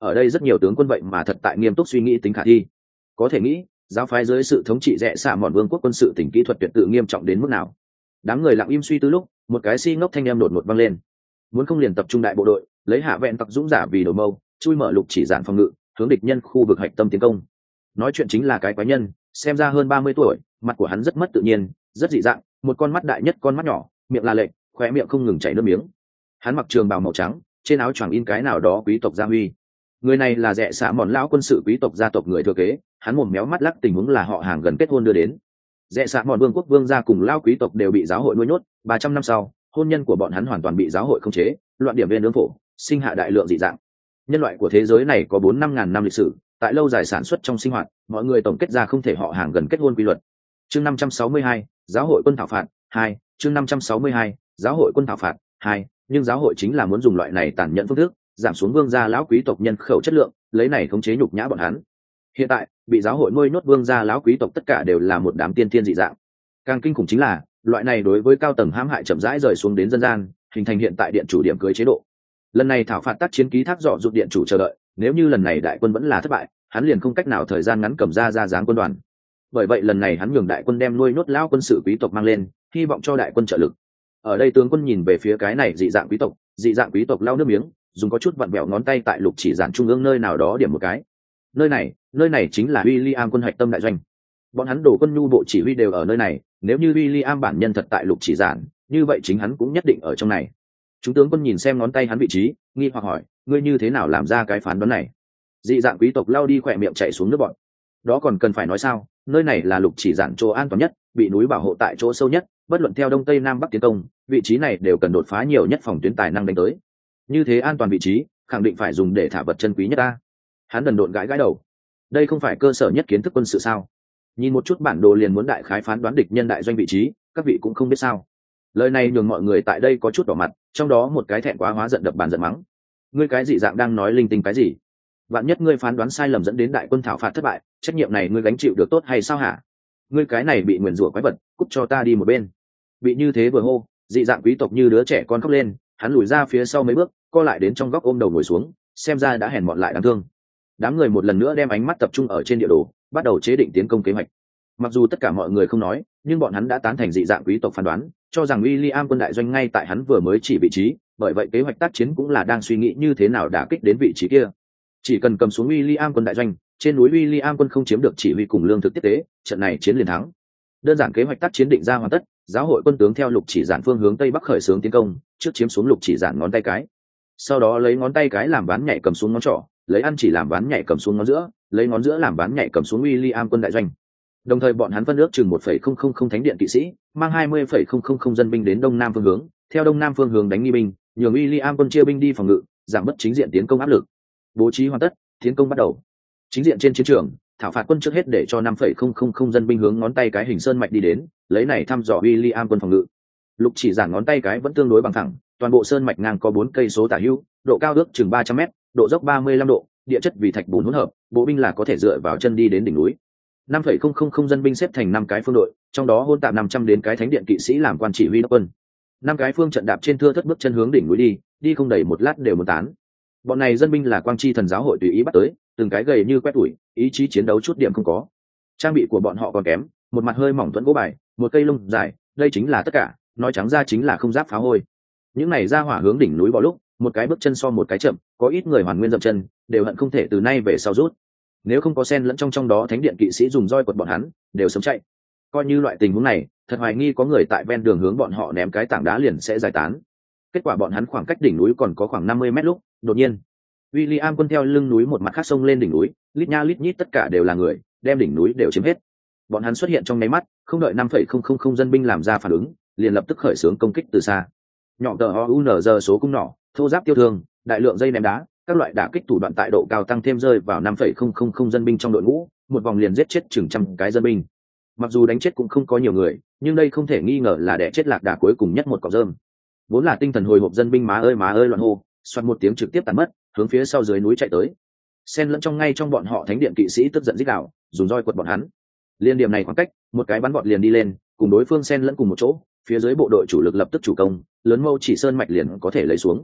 ở đây rất nhiều tướng quân vậy mà thật tại nghiêm túc suy nghĩ tính khả thi. Có thể nghĩ giáo phái dưới sự thống trị rẽ xạ mòn vương quốc quân sự tỉnh kỹ thuật tuyệt tự nghiêm trọng đến mức nào. Đám người lặng im suy tư lúc, một cái si ngốc thanh em đột ngột vang lên. Muốn không liền tập trung đại bộ đội, lấy hạ vẹn tặc dũng giả vì đầu mâu, chui mở lục chỉ giản phòng ngự, hướng địch nhân khu vực hạch tâm tiến công. Nói chuyện chính là cái quái nhân, xem ra hơn ba mươi tuổi, mặt của hắn rất mất tự nhiên, rất dị dạng, một con mắt đại nhất con mắt nhỏ, miệng là lệch, khóe miệng không ngừng chảy nước miếng. Hắn mặc trường bào màu trắng, trên áo choàng in cái nào đó quý tộc gia huy. Người này là rẽ xạ mòn lão quân sự quý tộc gia tộc người thừa kế, hắn mồm méo mắt lắc, tình huống là họ hàng gần kết hôn đưa đến. Rẽ xạ mòn vương quốc vương gia cùng lão quý tộc đều bị giáo hội nuôi nhốt, ba trăm năm sau, hôn nhân của bọn hắn hoàn toàn bị giáo hội khống chế, loạn điểm viên nướng phổ, sinh hạ đại lượng dị dạng. Nhân loại của thế giới này có bốn năm ngàn năm lịch sử, tại lâu dài sản xuất trong sinh hoạt, mọi người tổng kết ra không thể họ hàng gần kết hôn quy luật. Chương năm trăm sáu mươi hai, giáo hội quân thảo phạt hai, chương năm trăm sáu mươi hai, giáo hội quân thảo phạt hai, nhưng giáo hội chính là muốn dùng loại này tàn nhẫn phương thức, giảm xuống vương gia lão quý tộc nhân khẩu chất lượng, lấy này khống chế nhục nhã bọn hắn. Hiện tại, bị giáo hội nuôi nhốt vương gia lão quý tộc tất cả đều là một đám tiên thiên dị dạng. Càng kinh khủng chính là, loại này đối với cao tầng hãm hại chậm rãi rời xuống đến dân gian, hình thành hiện tại điện chủ điểm cưới chế độ. Lần này thảo phạt tác chiến ký thác dọ dụ điện chủ chờ đợi, nếu như lần này đại quân vẫn là thất bại, hắn liền không cách nào thời gian ngắn cầm ra ra dáng quân đoàn. Bởi vậy lần này hắn nhường đại quân đem nuôi nhốt lão quân sự quý tộc mang lên, hy vọng cho đại quân trợ lực. Ở đây tướng quân nhìn về phía cái này dị dạng quý tộc, dị dạng quý tộc lau nước miếng, dùng có chút vặn vẹo ngón tay tại lục chỉ giản trung ương nơi nào đó điểm một cái. Nơi này, nơi này chính là William quân hoạch tâm đại doanh. Bọn hắn đổ quân nhu bộ chỉ huy đều ở nơi này, nếu như William bản nhân thật tại lục chỉ giản, như vậy chính hắn cũng nhất định ở trong này. Chúng tướng quân nhìn xem ngón tay hắn vị trí, nghi hoặc hỏi, ngươi như thế nào làm ra cái phán đoán này? Dị dạng quý tộc lao đi khỏe miệng chạy xuống nước bọt. Đó còn cần phải nói sao, nơi này là lục chỉ giản chỗ an toàn nhất, bị núi bảo hộ tại chỗ sâu nhất, bất luận theo đông tây nam bắc tiến công, vị trí này đều cần đột phá nhiều nhất phòng tuyến tài năng đánh tới. Như thế an toàn vị trí, khẳng định phải dùng để thả vật chân quý nhất ta. Hắn đần độn gãi gãi đầu. Đây không phải cơ sở nhất kiến thức quân sự sao? Nhìn một chút bản đồ liền muốn đại khái phán đoán địch nhân đại doanh vị trí, các vị cũng không biết sao? Lời này nhường mọi người tại đây có chút đỏ mặt, trong đó một cái thẹn quá hóa giận đập bàn giận mắng. Ngươi cái dị dạng đang nói linh tinh cái gì? Vạn nhất ngươi phán đoán sai lầm dẫn đến đại quân thảo phạt thất bại, trách nhiệm này ngươi gánh chịu được tốt hay sao hả? Ngươi cái này bị nguyền rủa quái vật, cút cho ta đi một bên. Bị như thế vừa hô, dị dạng quý tộc như đứa trẻ con khóc lên, hắn lùi ra phía sau mấy bước, co lại đến trong góc ôm đầu ngồi xuống, xem ra đã hèn mọn lại đáng thương. Đám người một lần nữa đem ánh mắt tập trung ở trên địa đồ, bắt đầu chế định tiến công kế hoạch. Mặc dù tất cả mọi người không nói, nhưng bọn hắn đã tán thành dị dạng quý tộc phán đoán, cho rằng William quân đại doanh ngay tại hắn vừa mới chỉ vị trí, bởi vậy kế hoạch tác chiến cũng là đang suy nghĩ như thế nào đả kích đến vị trí kia. Chỉ cần cầm xuống William quân đại doanh, trên núi William quân không chiếm được chỉ huy cùng lương thực tiếp tế, trận này chiến liền thắng. Đơn giản kế hoạch tác chiến định ra hoàn tất, giáo hội quân tướng theo lục chỉ giản phương hướng tây bắc khởi xướng tiến công, trước chiếm xuống lục chỉ giản ngón tay cái, sau đó lấy ngón tay cái làm ván nhảy cầm xuống ngón trỏ, lấy ăn chỉ làm ván nhảy cầm xuống ngón giữa, lấy ngón giữa làm ván nhảy cầm xuống William quân đại doanh. Đồng thời bọn hắn phân ước chừng một phẩy không không không thánh điện kỵ sĩ, mang hai mươi phẩy không không không dân binh đến đông nam phương hướng, theo đông nam phương hướng đánh nghi binh, nhường William quân chia binh đi phòng ngự, giảm bớt chính diện tiến công áp lực. Bố trí hoàn tất, tiến công bắt đầu. Chính diện trên chiến trường, thảo phạt quân trước hết để cho năm phẩy không không không dân binh hướng ngón tay cái hình sơn mạch đi đến, lấy này thăm dò William quân phòng ngự. Lục chỉ giản ngón tay cái vẫn tương đối bằng thẳng, toàn bộ sơn mạch ngang có bốn cây số tả hữu, độ cao ước chừng ba trăm mét, độ dốc ba mươi lăm độ, địa chất vì thạch bùn hỗn hợp, bộ binh là có thể dựa vào chân đi đến đỉnh núi. năm phẩy không không không dân binh xếp thành năm cái phương đội, trong đó hôn tạm năm trăm đến cái thánh điện kỵ sĩ làm quan chỉ huy đốc quân. Năm cái phương trận đạp trên thưa thất bước chân hướng đỉnh núi đi, đi không đầy một lát đều muốn tán. Bọn này dân binh là quang chi thần giáo hội tùy ý bắt tới, từng cái gầy như quét tủi, ý chí chiến đấu chút điểm không có. Trang bị của bọn họ còn kém, một mặt hơi mỏng thuẫn gỗ bài, một cây lông dài, đây chính là tất cả, nói trắng ra chính là không giáp phá hôi. Những này ra hỏa hướng đỉnh núi bỏ lúc, một cái bước chân so một cái chậm, có ít người hoàn nguyên dậm chân, đều hận không thể từ nay về sau rút. Nếu không có sen lẫn trong trong đó thánh điện kỵ sĩ dùng roi quật bọn hắn, đều sớm chạy. Coi như loại tình huống này, thật hoài nghi có người tại ven đường hướng bọn họ ném cái tảng đá liền sẽ giải tán. Kết quả bọn hắn khoảng cách đỉnh núi còn có khoảng năm mươi mét lúc, đột nhiên, William quân theo lưng núi một mặt khác sông lên đỉnh núi, lít nha lít nhít tất cả đều là người, đem đỉnh núi đều chiếm hết. Bọn hắn xuất hiện trong nháy mắt, không đợi năm phẩy không không không dân binh làm ra phản ứng, liền lập tức khởi xướng công kích từ xa. Nhỏ tờ o u n giờ số cung nỏ, thô giáp tiêu thương, đại lượng dây ném đá, các loại đả kích thủ đoạn tại độ cao tăng thêm rơi vào năm phẩy không không không dân binh trong đội ngũ, một vòng liền giết chết chừng trăm cái dân binh. Mặc dù đánh chết cũng không có nhiều người, nhưng đây không thể nghi ngờ là đẻ chết lạc đà cuối cùng nhất một cọng rơm. Vốn là tinh thần hồi hộp dân binh má ơi má ơi loạn hô, xoát một tiếng trực tiếp tàn mất, hướng phía sau dưới núi chạy tới. Xen lẫn trong ngay trong bọn họ thánh điện kỵ sĩ tức giận rít gào, dùng roi quật bọn hắn. Liên điểm này khoảng cách, một cái bắn bọt liền đi lên, cùng đối phương xen lẫn cùng một chỗ, phía dưới bộ đội chủ lực lập tức chủ công, lớn mâu chỉ sơn mạch liền có thể lấy xuống.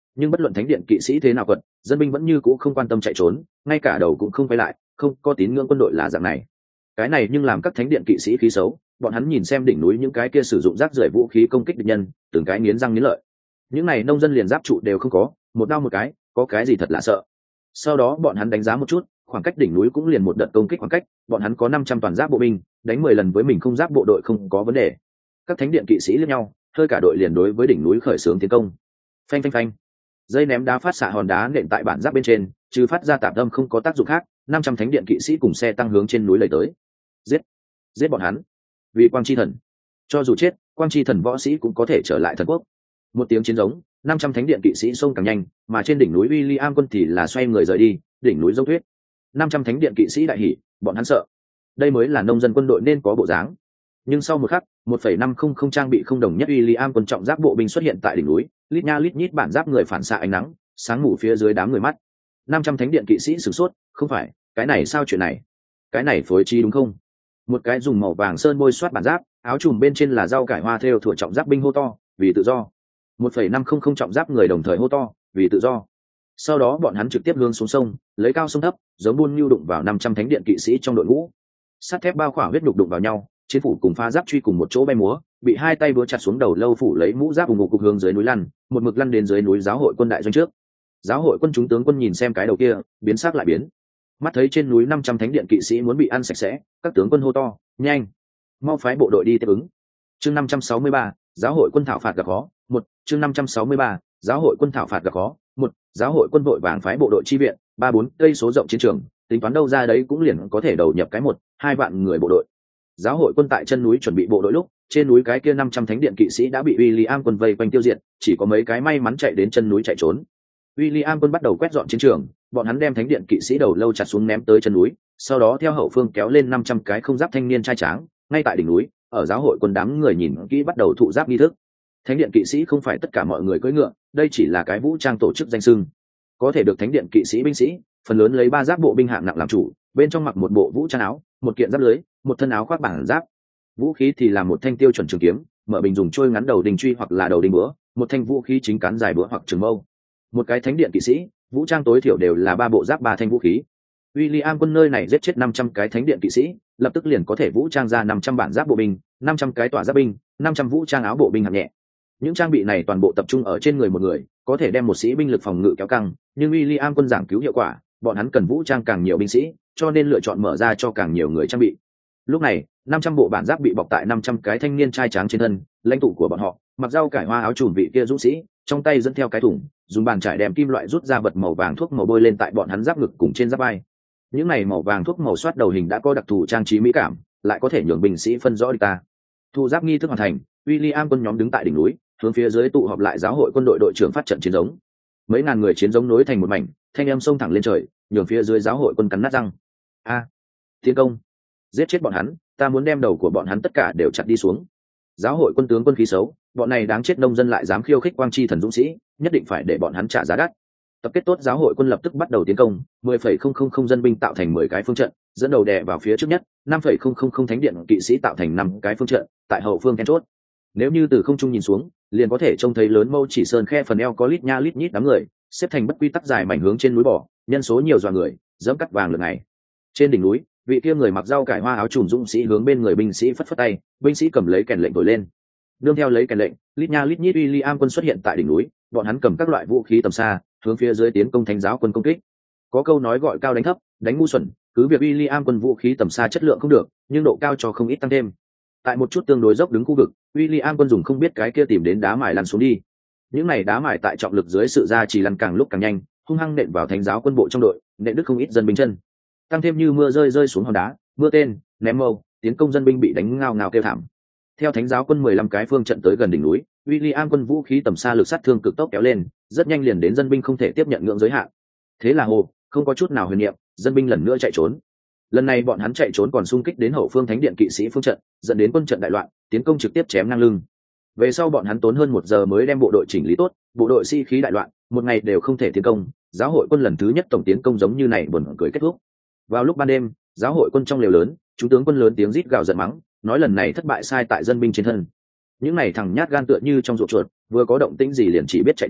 Nhưng bất luận thánh điện kỵ sĩ thế nào quật, dân binh vẫn như cũ không quan tâm chạy trốn, ngay cả đầu cũng không quay lại, không có tín ngưỡng quân đội là dạng này. Cái này nhưng làm các thánh điện kỵ sĩ khí xấu, bọn hắn nhìn xem đỉnh núi những cái kia sử dụng rác rưởi vũ khí công kích địch nhân, từng cái nghiến răng nghiến lợi. Những này nông dân liền giáp trụ đều không có, một đao một cái, có cái gì thật lạ sợ. Sau đó bọn hắn đánh giá một chút, khoảng cách đỉnh núi cũng liền một đợt công kích khoảng cách, bọn hắn có năm trăm toàn giáp bộ binh, đánh mười lần với mình không giáp bộ đội không có vấn đề. Các thánh điện kỵ sĩ liếc nhau, hơi cả đội liền đối với đỉnh núi khởi xướng tiến công. Phanh phanh phanh. Dây ném đá phát xạ hòn đá nện tại bản giáp bên trên, trừ phát ra tạp âm không có tác dụng khác, năm trăm thánh điện kỵ sĩ cùng xe tăng hướng trên núi lầy tới. Giết, giết bọn hắn. Vì quang chi thần, cho dù chết, quang chi thần võ sĩ cũng có thể trở lại thần quốc. Một tiếng chiến giống, năm trăm thánh điện kỵ sĩ xông càng nhanh, mà trên đỉnh núi William quân thì là xoay người rời đi, đỉnh núi dốc tuyết. năm trăm thánh điện kỵ sĩ đại hỉ, bọn hắn sợ. Đây mới là nông dân quân đội nên có bộ dáng. Nhưng sau một khắc, một phẩy năm không không trang bị không đồng nhất William quân trọng giáp bộ binh xuất hiện tại đỉnh núi, lít nha lít nhít bản giáp người phản xạ ánh nắng, sáng ngủ phía dưới đám người mắt. năm trăm thánh điện kỵ sĩ sửng sốt, không phải, cái này sao chuyện này? Cái này phối trí đúng không? Một cái dùng màu vàng sơn bôi soát bản giáp, áo trùm bên trên là rau cải hoa thêu thủa trọng giáp binh hô to, vì tự do. một phẩy năm không không trọng giáp người đồng thời hô to, vì tự do. Sau đó bọn hắn trực tiếp hướng xuống sông, lấy cao sông thấp, giống buôn nhu đụng vào năm trăm thánh điện kỵ sĩ trong đội ngũ. Sắt thép bao khỏa huyết nhục đụng vào nhau, chiến phủ cùng pha giáp truy cùng một chỗ bay múa, bị hai tay búa chặt xuống đầu lâu phủ lấy mũ giáp cùng ngục cục hướng dưới núi lăn, một mực lăn đến dưới núi giáo hội quân đại doanh trước. Giáo hội quân chúng tướng quân nhìn xem cái đầu kia, biến sắc lại biến. Mắt thấy trên núi năm trăm thánh điện kỵ sĩ muốn bị ăn sạch sẽ, các tướng quân hô to, nhanh, mau phái bộ đội đi tiếp ứng. Chương năm trăm sáu mươi ba, giáo hội quân thảo phạt gặp khó. Một, chương năm trăm sáu mươi ba, giáo hội quân thảo phạt gặp khó. Một, giáo hội quân vội vàng phái bộ đội chi viện, ba bốn cây số rộng chiến trường, tính toán đâu ra đấy cũng liền có thể đầu nhập cái một, hai vạn người bộ đội. Giáo hội quân tại chân núi chuẩn bị bộ đội lúc, trên núi cái kia năm trăm thánh điện kỵ sĩ đã bị William quân vây quanh tiêu diệt, chỉ có mấy cái may mắn chạy đến chân núi chạy trốn. William quân bắt đầu quét dọn chiến trường, bọn hắn đem thánh điện kỵ sĩ đầu lâu chặt xuống ném tới chân núi, sau đó theo hậu phương kéo lên năm trăm cái không giáp thanh niên trai tráng, ngay tại đỉnh núi, ở giáo hội quân đám người nhìn kỹ bắt đầu thụ giáp nghi thức. Thánh điện kỵ sĩ không phải tất cả mọi người cưỡi ngựa, đây chỉ là cái vũ trang tổ chức danh xưng. Có thể được thánh điện kỵ sĩ binh sĩ, phần lớn lấy ba giáp bộ binh hạng nặng làm chủ, bên trong mặc một bộ vũ trang áo, một kiện giáp lưới, một thân áo khoác bản giáp. Vũ khí thì là một thanh tiêu chuẩn trường kiếm, mở bình dùng trôi ngắn đầu đình truy hoặc là đầu đình búa, một thanh vũ khí chính cán dài búa hoặc trường mâu. Một cái thánh điện kỵ sĩ, vũ trang tối thiểu đều là ba bộ giáp ba thanh vũ khí. William quân nơi này giết chết năm trăm cái thánh điện kỵ sĩ, lập tức liền có thể vũ trang ra năm trăm bản giáp bộ binh, năm trăm cái tỏa giáp binh, năm trăm vũ trang áo bộ binh hạng nhẹ. Những trang bị này toàn bộ tập trung ở trên người một người, có thể đem một sĩ binh lực phòng ngự kéo căng, nhưng William quân giảng cứu hiệu quả, bọn hắn cần vũ trang càng nhiều binh sĩ, cho nên lựa chọn mở ra cho càng nhiều người trang bị. Lúc này, năm trăm bộ bản giáp bị bọc tại năm trăm cái thanh niên trai tráng trên thân, lãnh tụ của bọn họ, mặc rau cải hoa áo trùm vị kia dũng sĩ, trong tay dẫn theo cái thùng, dùng bàn trải đem kim loại rút ra vật màu vàng thuốc màu bôi lên tại bọn hắn giáp ngực cùng trên giáp vai. Những này màu vàng thuốc màu soát đầu hình đã có đặc thù trang trí mỹ cảm, lại có thể nhường binh sĩ phân rõ địch ta. Thu giáp nghi thức hoàn thành, William quân nhóm đứng tại đỉnh núi, hướng phía dưới tụ họp lại giáo hội quân đội đội trưởng phát trận chiến giống. Mấy ngàn người chiến giống nối thành một mảnh, thanh âm xông thẳng lên trời, nhường phía dưới giáo hội quân cắn nát răng. A, tiến công, giết chết bọn hắn, ta muốn đem đầu của bọn hắn tất cả đều chặt đi xuống. Giáo hội quân tướng quân khí xấu, bọn này đáng chết nông dân lại dám khiêu khích quang chi thần dũng sĩ, nhất định phải để bọn hắn trả giá đắt. Tập kết tốt giáo hội quân lập tức bắt đầu tiến công, mười phẩy không không không dân binh tạo thành mười cái phương trận, dẫn đầu đè vào phía trước nhất, năm phẩy không không không thánh điện kỵ sĩ tạo thành năm cái phương trận, tại hậu phương then chốt. Nếu như từ không trung nhìn xuống, liền có thể trông thấy lớn mâu chỉ sơn khe phần eo có lít nha lít nhít đám người, xếp thành bất quy tắc dài mảnh hướng trên núi bỏ, nhân số nhiều dọa người, dẫm cắt vàng lượn này. Trên đỉnh núi, vị kia người mặc rau cải hoa áo trùm dũng sĩ hướng bên người binh sĩ phất phất tay, binh sĩ cầm lấy kèn lệnh thổi lên. Đương theo lấy kèn lệnh, lít nha lít nhít William quân xuất hiện tại đỉnh núi, bọn hắn cầm các loại vũ khí tầm xa, hướng phía dưới tiến công thánh giáo quân công kích. Có câu nói gọi cao đánh thấp, đánh ngu xuẩn, cứ việc William quân vũ khí tầm xa chất lượng không được, nhưng độ cao cho không ít tăng thêm. Tại một chút tương đối dốc đứng khu vực, William quân dùng không biết cái kia tìm đến đá mài lăn xuống đi. Những này đá mài tại trọng lực dưới sự ra chỉ lăn càng lúc càng nhanh, hung hăng nện vào thánh giáo quân bộ trong đội, nện đứt không ít dân binh chân. Tăng thêm như mưa rơi rơi xuống hòn đá, mưa tên, ném mâu, tiến công dân binh bị đánh ngao ngao kêu thảm. Theo thánh giáo quân mười lăm cái phương trận tới gần đỉnh núi, William quân vũ khí tầm xa lực sát thương cực tốc kéo lên, rất nhanh liền đến dân binh không thể tiếp nhận ngưỡng giới hạn. Thế là hồ, không có chút nào huyền niệm, dân binh lần nữa chạy trốn. Lần này bọn hắn chạy trốn còn xung kích đến hậu phương thánh điện kỵ sĩ phương trận, dẫn đến quân trận đại loạn, tiến công trực tiếp chém ngang lưng. Về sau bọn hắn tốn hơn một giờ mới đem bộ đội chỉnh lý tốt, bộ đội sĩ khí đại loạn, một ngày đều không thể tiến công. Giáo hội quân lần thứ nhất tổng tiến công giống như này buồn cười kết thúc. Vào lúc ban đêm, giáo hội quân trong lều lớn, chúng tướng quân lớn tiếng rít gào giận mắng, nói lần này thất bại sai tại dân binh trên thân. Những này thằng nhát gan tựa như trong ruột chuột, vừa có động tĩnh gì liền chỉ biết chạy trốn,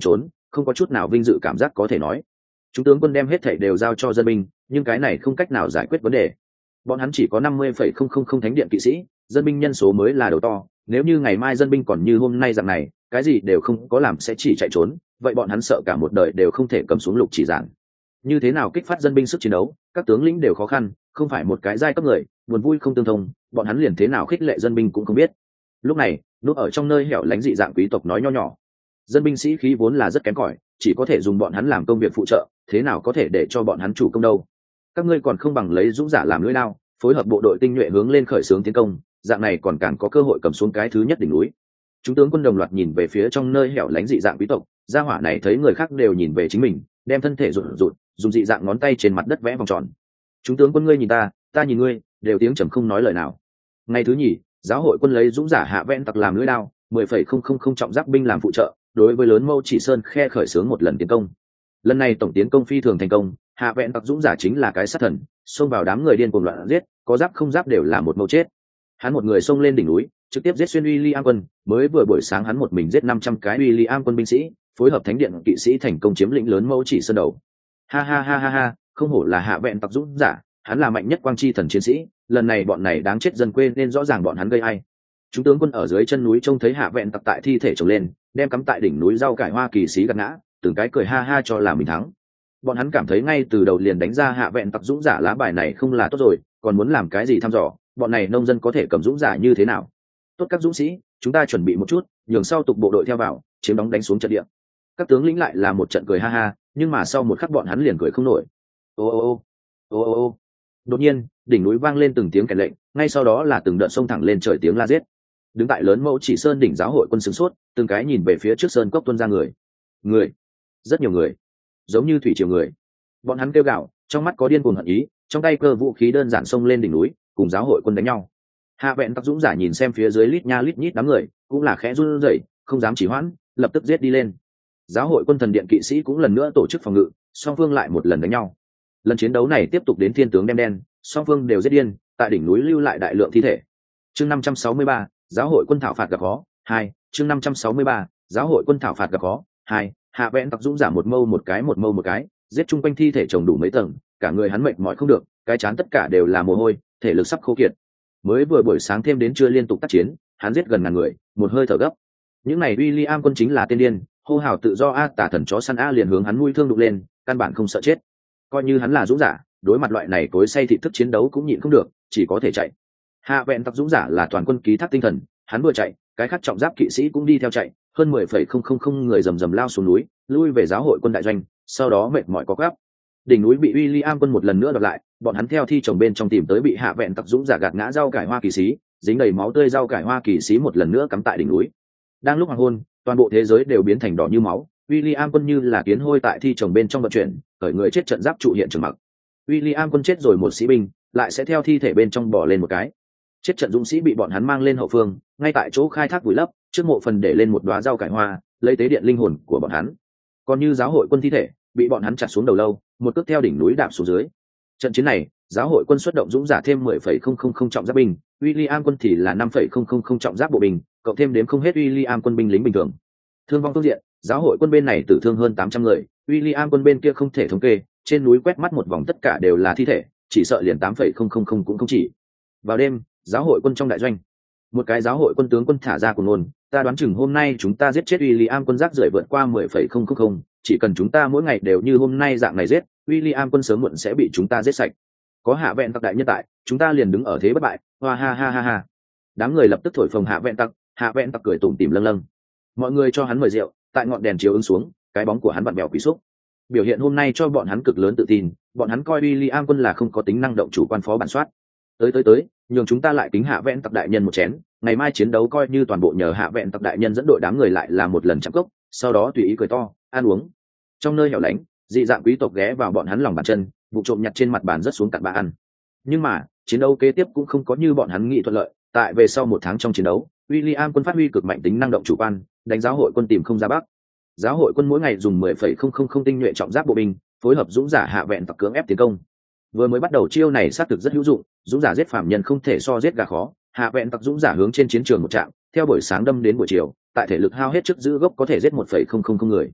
không có chút nào vinh dự cảm giác có thể nói. Chúng tướng quân đem hết thảy đều giao cho dân binh, nhưng cái này không cách nào giải quyết vấn đề. Bọn hắn chỉ có năm mươi phẩy không không không thánh điện kỵ sĩ, dân binh nhân số mới là đầu to. Nếu như ngày mai dân binh còn như hôm nay dạng này, cái gì đều không có làm sẽ chỉ chạy trốn, vậy bọn hắn sợ cả một đời đều không thể cầm xuống lục chỉ giản. Như thế nào kích phát dân binh sức chiến đấu, các tướng lĩnh đều khó khăn, không phải một cái giai cấp người, buồn vui không tương thông, bọn hắn liền thế nào khích lệ dân binh cũng không biết. Lúc này, núp ở trong nơi hẻo lánh dị dạng quý tộc nói nho nhỏ, dân binh sĩ khí vốn là rất kém cỏi, chỉ có thể dùng bọn hắn làm công việc phụ trợ, thế nào có thể để cho bọn hắn chủ công đâu. Các ngươi còn không bằng lấy dũng giả làm lưỡi lao, phối hợp bộ đội tinh nhuệ hướng lên khởi xướng tiến công, dạng này còn càng có cơ hội cầm xuống cái thứ nhất đỉnh núi. Chúng tướng quân đồng loạt nhìn về phía trong nơi hẻo lánh dị dạng quý tộc, gia hỏa này thấy người khác đều nhìn về chính mình, đem thân thể rụt rụt, dùng dị dạng ngón tay trên mặt đất vẽ vòng tròn. Chúng tướng quân ngươi nhìn ta, ta nhìn ngươi, đều tiếng trầm không nói lời nào. Ngày thứ nhì, giáo hội quân lấy dũng giả hạ vẹn tặc làm lưỡi lao, mười phẩy không không không trọng giáp binh làm phụ trợ, đối với lớn mâu chỉ sơn khe khởi xướng một lần tiến công. Lần này tổng tiến công phi thường thành công, hạ vẹn tặc dũng giả chính là cái sát thần, xông vào đám người điên cuồng loạn giết, có giáp không giáp đều là một mâu chết. Hắn một người xông lên đỉnh núi, trực tiếp giết xuyên William quân, mới vừa buổi sáng hắn một mình giết năm trăm cái William quân binh sĩ, phối hợp thánh điện kỵ sĩ thành công chiếm lĩnh lớn mâu chỉ sơn đầu. Ha ha ha ha ha, không hổ là hạ vẹn tặc dũng giả, hắn là mạnh nhất quang chi thần chiến sĩ, lần này bọn này đáng chết dân quê nên rõ ràng bọn hắn gây ai. Chúng tướng quân ở dưới chân núi trông thấy hạ vẹn tặc tại thi thể trồng lên, đem cắm tại đỉnh núi rau cải hoa kỳ sĩ gặt ngã, từng cái cười ha ha cho là mình thắng. Bọn hắn cảm thấy ngay từ đầu liền đánh ra hạ vẹn tặc dũng giả lá bài này không là tốt rồi, còn muốn làm cái gì thăm dò, bọn này nông dân có thể cầm dũng giả như thế nào. Tốt các dũng sĩ, chúng ta chuẩn bị một chút, nhường sau tục bộ đội theo vào, chiếm đóng đánh xuống trận địa. Các tướng lĩnh lại là một trận cười ha ha, nhưng mà sau một khắc bọn hắn liền cười không nổi. Ô ô ô ô ô ô đột nhiên đỉnh núi vang lên từng tiếng kèn lệnh, ngay sau đó là từng đợt sông thẳng lên trời tiếng la giết. Đứng tại lớn mẫu chỉ sơn đỉnh giáo hội quân sửng sốt, từng cái nhìn về phía trước sơn cốc tuôn ra người người rất nhiều người, giống như thủy triều người. Bọn hắn kêu gào, trong mắt có điên cuồng hận ý, trong tay cơ vũ khí đơn giản xông lên đỉnh núi cùng giáo hội quân đánh nhau. Hạ vẹn tặc dũng giả nhìn xem phía dưới lít nha lít nhít đám người, cũng là khẽ run rẩy, không dám chỉ hoãn, lập tức giết đi lên. Giáo hội quân thần điện kỵ sĩ cũng lần nữa tổ chức phòng ngự, song phương lại một lần đánh nhau. Lần chiến đấu này tiếp tục đến thiên tướng đem đen, song phương đều giết điên, tại đỉnh núi lưu lại đại lượng thi thể. Chương năm trăm sáu mươi ba, giáo hội quân thảo phạt gặp khó hai. Chương năm trăm sáu mươi ba, giáo hội quân thảo phạt gặp khó hai. Hạ vẹn tặc dũng giả một mâu một cái một mâu một cái, giết chung quanh thi thể chồng đủ mấy tầng, cả người hắn mệt mỏi không được, cái chán tất cả đều là mồ hôi, thể lực sắp khô kiệt. Mới vừa buổi sáng thêm đến trưa liên tục tác chiến, hắn giết gần ngàn người, một hơi thở gấp. Những này William quân chính là tên điên, hô hào tự do a, tả thần chó săn a liền hướng hắn mũi thương đục lên, căn bản không sợ chết. Coi như hắn là dũng giả, đối mặt loại này cối say thị thức chiến đấu cũng nhịn không được, chỉ có thể chạy. Hạ vẹn tặc dũng giả là toàn quân ký thác tinh thần, hắn vừa chạy, cái khác trọng giáp kỵ sĩ cũng đi theo chạy, hơn mười phẩy không không không người rầm rầm lao xuống núi, lui về giáo hội quân đại doanh, sau đó mệt mỏi có gáp. Đỉnh núi bị William quân một lần nữa đập lại, bọn hắn theo thi chồng bên trong tìm tới bị hạ vẹn tặc dũng giả gạt ngã rau cải hoa kỳ sĩ, dính đầy máu tươi rau cải hoa kỳ sĩ một lần nữa cắm tại đỉnh núi. Đang lúc hoàng hôn, toàn bộ thế giới đều biến thành đỏ như máu, William quân như là kiến hôi tại thi chồng bên trong vận chuyển, cởi người chết trận giáp trụ hiện trường mặc. William quân chết rồi một sĩ binh, lại sẽ theo thi thể bên trong bỏ lên một cái. Chết trận dũng sĩ bị bọn hắn mang lên hậu phương, ngay tại chỗ khai thác vùi lấp, trước mộ phần để lên một đóa rau cải hoa, lấy tế điện linh hồn của bọn hắn. Còn như giáo hội quân thi thể, bị bọn hắn chặt xuống đầu lâu, một cước theo đỉnh núi đạp xuống dưới. Trận chiến này, giáo hội quân xuất động dũng giả thêm mười phẩy không không không trọng giáp binh, William quân thì là năm phẩy không không không trọng giáp bộ binh, cộng thêm đếm không hết William quân binh lính bình thường. Thương vong phương diện, giáo hội quân bên này tử thương hơn tám trăm người, William quân bên kia không thể thống kê, trên núi quét mắt một vòng tất cả đều là thi thể, chỉ sợ liền tám phẩy không không không cũng không chỉ. Vào đêm, giáo hội quân trong đại doanh, một cái giáo hội quân tướng quân thả ra cuồng ngôn, ta đoán chừng hôm nay chúng ta giết chết William quân rác rưởi vượt qua mười phẩy không không không, chỉ cần chúng ta mỗi ngày đều như hôm nay dạng này giết, William quân sớm muộn sẽ bị chúng ta giết sạch. Có hạ vẹn tặc đại nhân tại, chúng ta liền đứng ở thế bất bại. Hoa ha ha ha ha. Đám người lập tức thổi phồng hạ vẹn tặc, hạ vẹn tặc cười tủm tỉm lâng lâng. Mọi người cho hắn mời rượu, tại ngọn đèn chiếu ứng xuống, cái bóng của hắn vặn vẹo quỷ xúc. Biểu hiện hôm nay cho bọn hắn cực lớn tự tin, bọn hắn coi William quân là không có tính năng động chủ quan phó bản soát. Tới tới tới, nhường chúng ta lại kính hạ vẹn tặc đại nhân một chén, ngày mai chiến đấu coi như toàn bộ nhờ hạ vẹn tặc đại nhân dẫn đội đám người lại là một lần chạm cốc, sau đó tùy ý cười to, ăn uống. Trong nơi hẻo lánh, dị dạng quý tộc ghé vào bọn hắn lòng bàn chân, vụ trộm nhặt trên mặt bàn rất xuống cặn bã ăn. Nhưng mà chiến đấu kế tiếp cũng không có như bọn hắn nghĩ thuận lợi, tại về sau một tháng trong chiến đấu, William quân phát huy cực mạnh tính năng động chủ quan, đánh giáo hội quân tìm không ra bắc. Giáo hội quân mỗi ngày dùng mười phẩy không không không tinh nhuệ trọng giáp bộ binh, phối hợp dũng giả hạ vẹn tặc cưỡng ép tiến công. Vừa mới bắt đầu chiêu này xác thực rất hữu dụng, dũng giả giết phạm nhân không thể so giết gà khó, hạ vẹn tặc dũng giả hướng trên chiến trường một trạm, theo buổi sáng đâm đến buổi chiều, tại thể lực hao hết trước giữ gốc có thể giết một phẩy không không không người.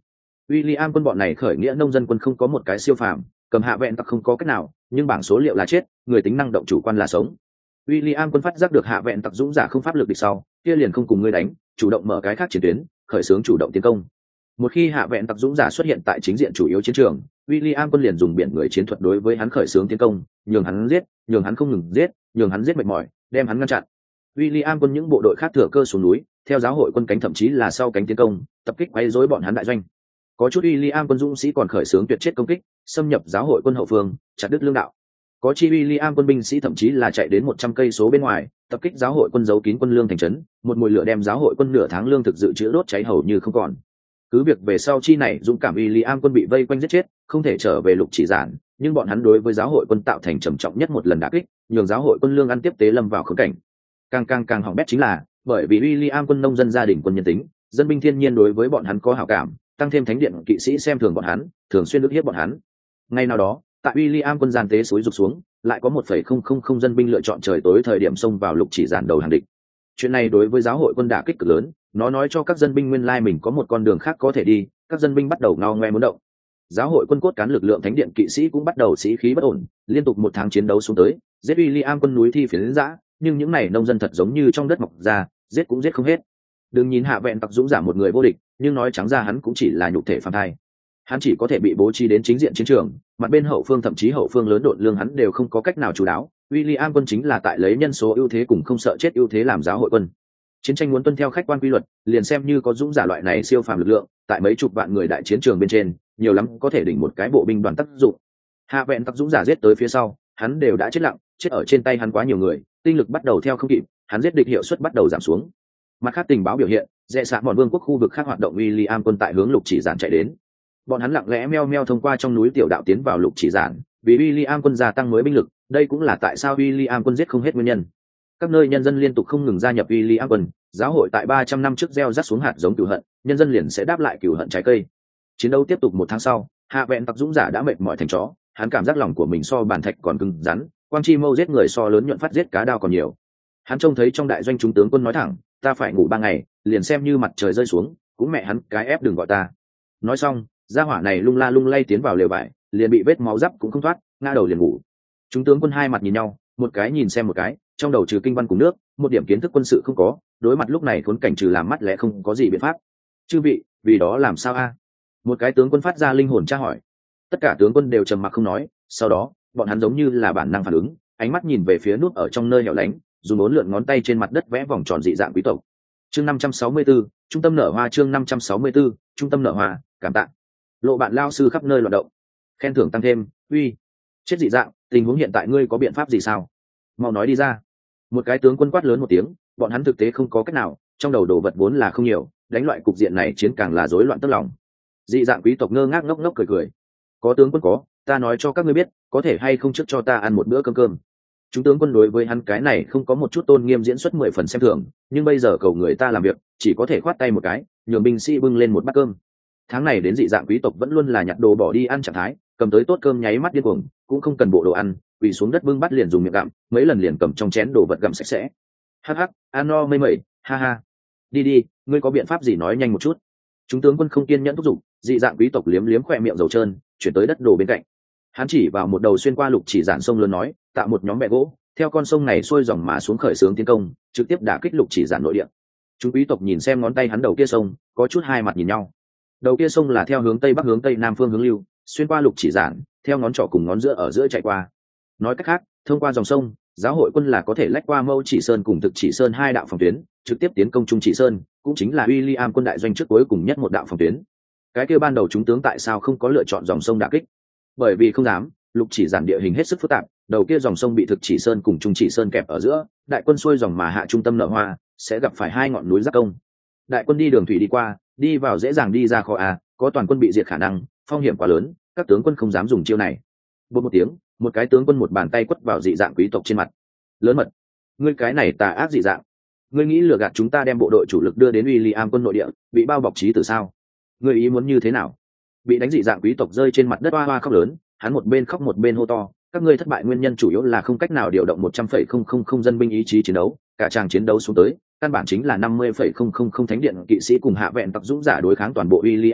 William quân bọn này khởi nghĩa nông dân quân không có một cái siêu phàm, cầm hạ vẹn tặc không có cách nào, nhưng bảng số liệu là chết, người tính năng động chủ quan là sống. William quân phát giác được hạ vẹn tặc dũng giả không pháp lực địch sau, kia liền không cùng ngươi đánh, chủ động mở cái khác chiến tuyến, khởi xướng chủ động tiến công. Một khi hạ vẹn tặc dũng giả xuất hiện tại chính diện chủ yếu chiến trường, William quân liền dùng biển người chiến thuật đối với hắn khởi xướng tiến công, nhường hắn giết, nhường hắn không ngừng giết, nhường hắn giết mệt mỏi, đem hắn ngăn chặn. William quân những bộ đội khác thừa cơ xuống núi, theo giáo hội quân cánh thậm chí là sau cánh tiến công, tập kích quấy rối bọn hắn đại doanh. Có chút William quân dũng sĩ còn khởi xướng tuyệt chết công kích, xâm nhập giáo hội quân hậu phương, chặt đứt lương đạo. Có chi William quân binh sĩ thậm chí là chạy đến một trăm cây số bên ngoài, tập kích giáo hội quân giấu kín quân lương thành trấn, một mùi lửa đem giáo hội quân nửa tháng lương thực dự trữ đốt cháy hầu như không còn. Cứ việc về sau chi này dũng cảm William quân bị vây quanh giết chết, không thể trở về lục chỉ giản, nhưng bọn hắn đối với giáo hội quân tạo thành trầm trọng nhất một lần đả kích, nhường giáo hội quân lương ăn tiếp tế lâm vào khốn cảnh. Càng càng càng hỏng bét chính là, bởi vì William quân nông dân gia đình quân nhân tính, dân binh thiên nhiên đối với bọn hắn có hảo cảm, tăng thêm thánh điện kỵ sĩ xem thường bọn hắn, thường xuyên ức hiếp bọn hắn. Ngay nào đó, tại William quân gian tế suối rục xuống, lại có một phẩy không không không dân binh lựa chọn trời tối thời điểm xông vào lục chỉ giản đầu hàng địch. Chuyện này đối với giáo hội quân đả kích cực lớn, nó nói cho các dân binh nguyên lai mình có một con đường khác có thể đi, các dân binh bắt đầu ngao ngoe muốn động. Giáo hội quân cốt cán lực lượng thánh điện kỵ sĩ cũng bắt đầu sĩ khí bất ổn, liên tục một tháng chiến đấu xuống tới, giết William quân núi thi phiến dã, nhưng những này nông dân thật giống như trong đất mọc ra, giết cũng giết không hết. Đừng nhìn hạ vẹn tặc dũng giả một người vô địch, nhưng nói trắng ra hắn cũng chỉ là nhục thể phàm thai. Hắn chỉ có thể bị bố trí đến chính diện chiến trường, mặt bên hậu phương thậm chí hậu phương lớn độn lương hắn đều không có cách nào chủ đáo. William quân chính là tại lấy nhân số ưu thế cùng không sợ chết ưu thế làm giáo hội quân. Chiến tranh muốn tuân theo khách quan quy luật, liền xem như có dũng giả loại này siêu phàm lực lượng, tại mấy chục vạn người đại chiến trường bên trên, nhiều lắm có thể đỉnh một cái bộ binh đoàn tác dụng. Hạ vẹn tặc dũng giả giết tới phía sau, hắn đều đã chết lặng, chết ở trên tay hắn quá nhiều người, tinh lực bắt đầu theo không kịp, hắn giết địch hiệu suất bắt đầu giảm xuống. Mặt khác tình báo biểu hiện, rẽ sạ bọn vương quốc khu vực khác hoạt động William quân tại hướng lục chỉ giản chạy đến. Bọn hắn lặng lẽ meo meo thông qua trong núi tiểu đạo tiến vào lục chỉ giản, vì William quân gia tăng mới binh lực, đây cũng là tại sao William quân giết không hết nguyên nhân. Các nơi nhân dân liên tục không ngừng gia nhập William quân, giáo hội tại ba trăm năm trước gieo rắc xuống hạt giống cừu hận, nhân dân liền sẽ đáp lại cừu hận trái cây. Chiến đấu tiếp tục một tháng sau, hạ vẹn tặc dũng giả đã mệt mỏi thành chó, hắn cảm giác lòng của mình so bàn thạch còn cứng rắn, quang chi mâu giết người so lớn nhuận phát giết cá đao còn nhiều. Hắn trông thấy trong đại doanh chúng tướng quân nói thẳng, ta phải ngủ ba ngày, liền xem như mặt trời rơi xuống, cũng mẹ hắn cái ép đừng gọi ta. Nói xong, gia hỏa này lung la lung lay tiến vào lều vải, liền bị vết máu giáp cũng không thoát, ngã đầu liền ngủ. Chúng tướng quân hai mặt nhìn nhau, một cái nhìn xem một cái, trong đầu trừ kinh văn cùng nước, một điểm kiến thức quân sự không có, đối mặt lúc này khốn cảnh trừ làm mắt lẽ không có gì biện pháp. Chư vị, vì đó làm sao a? Một cái tướng quân phát ra linh hồn tra hỏi. Tất cả tướng quân đều trầm mặc không nói, sau đó, bọn hắn giống như là bản năng phản ứng, ánh mắt nhìn về phía nút ở trong nơi hẻo lánh, dùng bốn lượn ngón tay trên mặt đất vẽ vòng tròn dị dạng quý tộc. Chương năm trăm sáu mươi tư, trung tâm nở hoa. Chương năm trăm sáu mươi tư, trung tâm nở hoa. Cảm tạ. Lộ bạn lao sư khắp nơi loạn động. Khen thưởng tăng thêm. Uy, chết dị dạng, tình huống hiện tại ngươi có biện pháp gì sao? Mau nói đi ra. Một cái tướng quân quát lớn một tiếng, bọn hắn thực tế không có cách nào, trong đầu đồ vật vốn là không nhiều, đánh loại cục diện này chiến càng là rối loạn tức lòng. Dị dạng quý tộc ngơ ngác ngốc ngốc cười cười. Có tướng quân có, ta nói cho các ngươi biết, có thể hay không trước cho ta ăn một bữa cơm cơm. Chúng tướng quân đối với hắn cái này không có một chút tôn nghiêm diễn xuất mười phần xem thường, nhưng bây giờ cầu người ta làm việc, chỉ có thể khoát tay một cái, nhường binh sĩ bưng lên một bát cơm. Tháng này đến dị dạng quý tộc vẫn luôn là nhặt đồ bỏ đi ăn trạng thái, cầm tới tốt cơm nháy mắt điên cuồng, cũng không cần bộ đồ ăn, quỳ xuống đất bưng bát liền dùng miệng gặm, mấy lần liền cầm trong chén đồ vật gặm sạch sẽ. Hắc hắc, ăn no mây mẩy, ha ha. Đi đi, ngươi có biện pháp gì nói nhanh một chút. Chúng tướng quân không kiên nhẫn thúc giục, dị dạng quý tộc liếm liếm khoe miệng dầu trơn, chuyển tới đất đồ bên cạnh. Hắn chỉ vào một đầu xuyên qua lục chỉ giản sông lớn nói, tạo một nhóm bè gỗ, theo con sông này xuôi dòng mà xuống khởi xướng tiến công, trực tiếp đả kích lục chỉ giản nội địa. Chúng quý tộc nhìn xem ngón tay hắn đầu kia sông, có chút hai mặt nhìn nhau. Đầu kia sông là theo hướng tây bắc hướng tây nam phương hướng lưu, xuyên qua lục chỉ giản, theo ngón trỏ cùng ngón giữa ở giữa chạy qua. Nói cách khác, thông qua dòng sông, giáo hội quân là có thể lách qua Mâu Chỉ Sơn cùng Thực Chỉ Sơn hai đạo phòng tuyến, trực tiếp tiến công Trung Chỉ Sơn, cũng chính là William quân đại doanh trước cuối cùng nhất một đạo phòng tuyến. Cái kia ban đầu chúng tướng tại sao không có lựa chọn dòng sông đả kích? Bởi vì không dám, lục chỉ giản địa hình hết sức phức tạp, đầu kia dòng sông bị Thực Chỉ Sơn cùng Trung Chỉ Sơn kẹp ở giữa, đại quân xuôi dòng mà hạ trung tâm nở hoa, sẽ gặp phải hai ngọn núi giáp công. Đại quân đi đường thủy đi qua, đi vào dễ dàng đi ra kho a, có toàn quân bị diệt khả năng, phong hiểm quá lớn, các tướng quân không dám dùng chiêu này. Bột một tiếng, một cái tướng quân một bàn tay quất vào dị dạng quý tộc trên mặt. Lớn mật, ngươi cái này tà ác dị dạng, ngươi nghĩ lừa gạt chúng ta đem bộ đội chủ lực đưa đến William quân nội địa, bị bao bọc trí tử sao? Ngươi ý muốn như thế nào? Bị đánh dị dạng quý tộc rơi trên mặt đất oa oa khóc lớn, hắn một bên khóc một bên hô to, các ngươi thất bại nguyên nhân chủ yếu là không cách nào điều động một trăm phẩy không không không dân binh ý chí chiến đấu, cả tràng chiến đấu xuống tới, căn bản chính là năm mươi phẩy không không không thánh điện kỵ sĩ cùng hạ vẹn tặc dũng giả đối kháng toàn bộ William quân,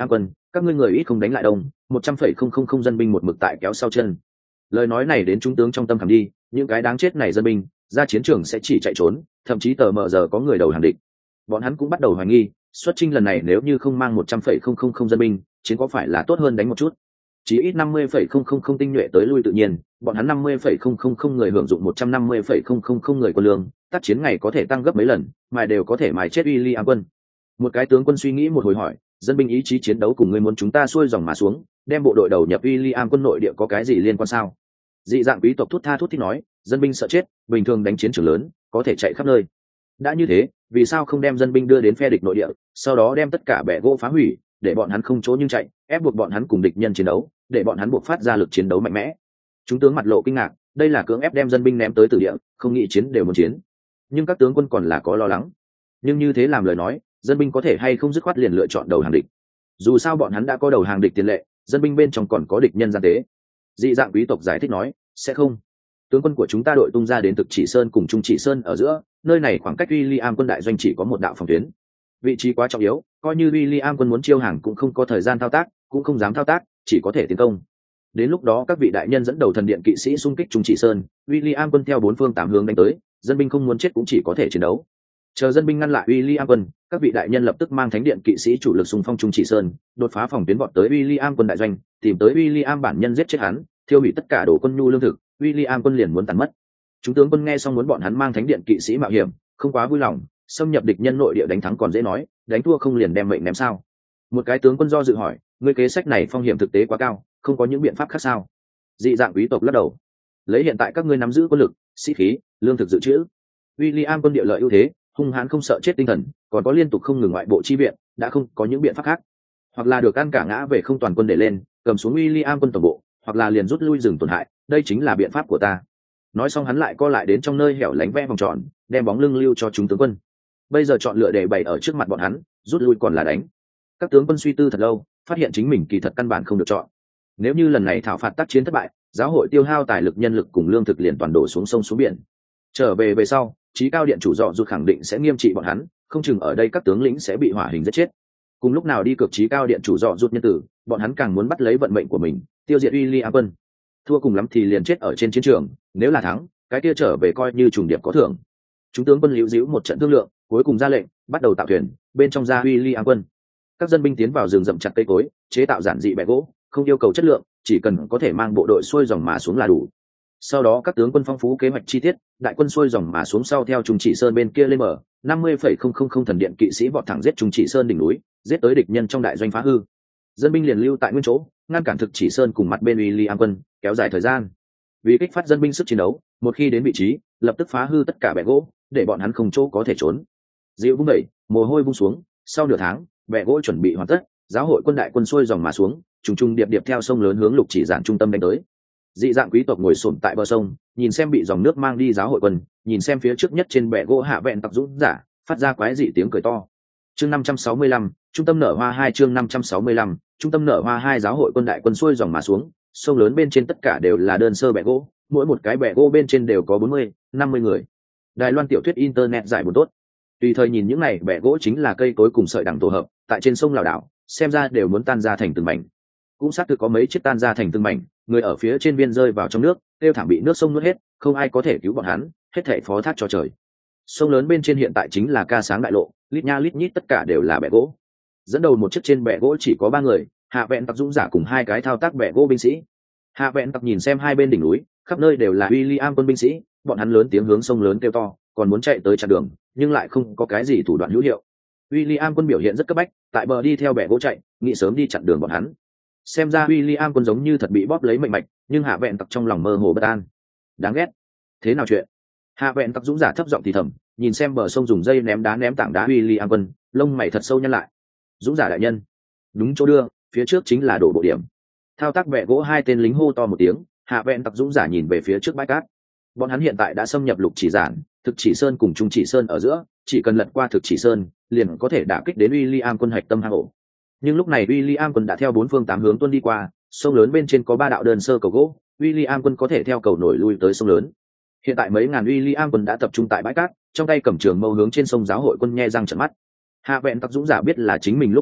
các ngươi người ít không đánh lại đông, một trăm phẩy không không không dân binh một mực tại kéo sau chân. Lời nói này đến trung tướng trong tâm khảm đi, những cái đáng chết này dân binh ra chiến trường sẽ chỉ chạy trốn, thậm chí tờ mờ giờ có người đầu hàng địch. Bọn hắn cũng bắt đầu hoài nghi, xuất chinh lần này nếu như không mang một trăm phẩy không không không dân binh, chiến có phải là tốt hơn đánh một chút. Chỉ ít năm mươi phẩy không không không tinh nhuệ tới lui tự nhiên, bọn hắn năm mươi phẩy không không không người hưởng dụng một trăm năm mươi phẩy không không không người quân lương, tác chiến ngày có thể tăng gấp mấy lần, mà đều có thể mài chết William quân. Một cái tướng quân suy nghĩ một hồi hỏi, dân binh ý chí chiến đấu cùng ngươi muốn chúng ta xuôi dòng mà xuống, đem bộ đội đầu nhập William quân nội địa có cái gì liên quan sao? Dị dạng quý tộc thút tha thút thít nói, dân binh sợ chết, bình thường đánh chiến trường lớn, có thể chạy khắp nơi. Đã như thế, vì sao không đem dân binh đưa đến phe địch nội địa, sau đó đem tất cả bè gỗ phá hủy, để bọn hắn không chỗ nhưng chạy, ép buộc bọn hắn cùng địch nhân chiến đấu, để bọn hắn buộc phát ra lực chiến đấu mạnh mẽ. Chúng tướng mặt lộ kinh ngạc, đây là cưỡng ép đem dân binh ném tới tử địa, không nghĩ chiến đều muốn chiến. Nhưng các tướng quân còn là có lo lắng. Nhưng như thế làm lời nói, dân binh có thể hay không dứt khoát liền lựa chọn đầu hàng địch. Dù sao bọn hắn đã có đầu hàng địch tiền lệ, dân binh bên trong còn có địch nhân gian tế. Dị dạng quý tộc giải thích nói, sẽ không. Tướng quân của chúng ta đội tung ra đến Thực Chỉ Sơn cùng Trung Chỉ Sơn ở giữa, nơi này khoảng cách William quân đại doanh chỉ có một đạo phòng tuyến. Vị trí quá trọng yếu, coi như William quân muốn chiêu hàng cũng không có thời gian thao tác, cũng không dám thao tác, chỉ có thể tiến công. Đến lúc đó các vị đại nhân dẫn đầu thần điện kỵ sĩ xung kích Trung Chỉ Sơn, William quân theo bốn phương tám hướng đánh tới, dân binh không muốn chết cũng chỉ có thể chiến đấu. Chờ dân binh ngăn lại William quân, các vị đại nhân lập tức mang thánh điện kỵ sĩ chủ lực xung phong Trung Chỉ Sơn, đột phá phòng tuyến vọt tới William quân đại doanh, tìm tới William bản nhân giết chết hắn, tiêu hủy tất cả đồ quân nhu lương thực, William quân liền muốn tàn mất. Chúng tướng quân nghe xong muốn bọn hắn mang thánh điện kỵ sĩ mạo hiểm, không quá vui lòng, xâm nhập địch nhân nội địa đánh thắng còn dễ nói, đánh thua không liền đem mệnh ném sao? Một cái tướng quân do dự hỏi, ngươi kế sách này phong hiểm thực tế quá cao, không có những biện pháp khác sao? Dị dạng quý tộc lắc đầu, lấy hiện tại các ngươi nắm giữ quân lực, sĩ khí, lương thực dự trữ, William quân địa lợi ưu thế, hung hãn không sợ chết tinh thần, còn có liên tục không ngừng ngoại bộ chi viện, đã không có những biện pháp khác, hoặc là được ăn cả ngã về không toàn quân để lên, cầm xuống William quân tổng bộ, hoặc là liền rút lui dừng tổn hại, đây chính là biện pháp của ta. Nói xong hắn lại co lại đến trong nơi hẻo lánh vẽ vòng tròn, đem bóng lưng lưu cho chúng tướng quân. Bây giờ chọn lựa để bày ở trước mặt bọn hắn, rút lui còn là đánh. Các tướng quân suy tư thật lâu, phát hiện chính mình kỳ thật căn bản không được chọn. Nếu như lần này thảo phạt tác chiến thất bại, giáo hội tiêu hao tài lực nhân lực cùng lương thực liền toàn đổ xuống sông xuống biển. Trở về về sau, trí cao điện chủ dọ rụt khẳng định sẽ nghiêm trị bọn hắn, không chừng ở đây các tướng lĩnh sẽ bị hỏa hình giết chết. Cùng lúc nào đi cược trí cao điện chủ dọ rụt nhân tử, bọn hắn càng muốn bắt lấy vận mệnh của mình, tiêu diệt William quân. Thua cùng lắm thì liền chết ở trên chiến trường, nếu là thắng, cái kia trở về coi như trùng điệp có thưởng. Chúng tướng quân liễu díu một trận thương lượng, cuối cùng ra lệnh, bắt đầu tạo thuyền, bên trong ra William quân. Các dân binh tiến vào rừng rậm chặt cây cối, chế tạo giản dị bè gỗ, không yêu cầu chất lượng, chỉ cần có thể mang bộ đội xuôi dòng mà xuống là đủ. Sau đó các tướng quân phong phú kế hoạch chi tiết, đại quân xuôi dòng mà xuống sau theo Trung Chỉ Sơn bên kia lên mở, năm mươi phẩy không không không thần điện kỵ sĩ vọt thẳng giết Trung Chỉ Sơn đỉnh núi, giết tới địch nhân trong đại doanh phá hư. Dân binh liền lưu tại nguyên chỗ, ngăn cản Thực Chỉ Sơn cùng mặt bên William quân, kéo dài thời gian. Vì kích phát dân binh sức chiến đấu, một khi đến vị trí, lập tức phá hư tất cả bè gỗ, để bọn hắn không chỗ có thể trốn. Dịu vung đẩy, mồ hôi vung xuống, sau nửa tháng, bè gỗ chuẩn bị hoàn tất, giáo hội quân đại quân xuôi dòng mà xuống, trùng trùng điệp điệp theo sông lớn hướng Lục Chỉ Giản trung tâm đánh tới. Dị dạng quý tộc ngồi xổm tại bờ sông, nhìn xem bị dòng nước mang đi giáo hội quân, nhìn xem phía trước nhất trên bè gỗ hạ vẹn tặc dũng giả, phát ra quái dị tiếng cười to. Chương năm trăm sáu mươi lăm, trung tâm nở hoa hai chương năm trăm sáu mươi lăm, trung tâm nở hoa hai giáo hội quân đại quân xuôi dòng mà xuống, sông lớn bên trên tất cả đều là đơn sơ bè gỗ, mỗi một cái bè gỗ bên trên đều có bốn mươi, năm mươi người. Đài Loan tiểu thuyết internet giải buồn tốt. Tùy thời nhìn những này bè gỗ chính là cây cối cùng sợi đằng tổ hợp, tại trên sông lảo đảo, xem ra đều muốn tan ra thành từng mảnh. Cũng xác thực có mấy chiếc tan ra thành từng mảnh, người ở phía trên biên rơi vào trong nước, tiêu thảm bị nước sông nuốt hết, không ai có thể cứu bọn hắn, hết thảy phó thác cho trời. Sông lớn bên trên hiện tại chính là ca sáng đại lộ, lít nha lít nhít tất cả đều là bè gỗ. Dẫn đầu một chiếc trên bè gỗ chỉ có ba người, hạ vẹn tặc dũng giả cùng hai cái thao tác bè gỗ binh sĩ. Hạ vẹn tặc nhìn xem hai bên đỉnh núi, khắp nơi đều là William quân binh sĩ, bọn hắn lớn tiếng hướng sông lớn kêu to, còn muốn chạy tới chặn đường, nhưng lại không có cái gì thủ đoạn hữu hiệu. William quân biểu hiện rất cấp bách, tại bờ đi theo bè gỗ chạy, nghĩ sớm đi chặn đường bọn hắn. Xem ra William quân giống như thật bị bóp lấy mệnh mạch, nhưng hạ vẹn tặc trong lòng mơ hồ bất an. Đáng ghét. Thế nào chuyện? Hạ vẹn tặc dũng giả thấp giọng thì thầm, nhìn xem bờ sông dùng dây ném đá ném tảng đá William quân, lông mày thật sâu nhăn lại. Dũng giả đại nhân, đúng chỗ đưa, phía trước chính là đổ bộ điểm. Thao tác bè gỗ hai tên lính hô to một tiếng, hạ vẹn tặc dũng giả nhìn về phía trước bãi cát. Bọn hắn hiện tại đã xâm nhập Lục Chỉ Giản, Thực Chỉ Sơn cùng Trung Chỉ Sơn ở giữa, chỉ cần lật qua Thực Chỉ Sơn, liền có thể đả kích đến William quân hạch tâm hang ổ. Nhưng lúc này William quân đã theo bốn phương tám hướng tuôn đi qua, sông lớn bên trên có ba đạo đơn sơ cầu gỗ, William quân có thể theo cầu nổi lui tới sông lớn. Hiện tại mấy ngàn William quân đã tập trung tại bãi cát, trong tay cầm trường mâu hướng trên sông giáo hội quân nhe răng trợn mắt. Hạ vẹn tặc dũng giả biết là chính mình lúc làm việc,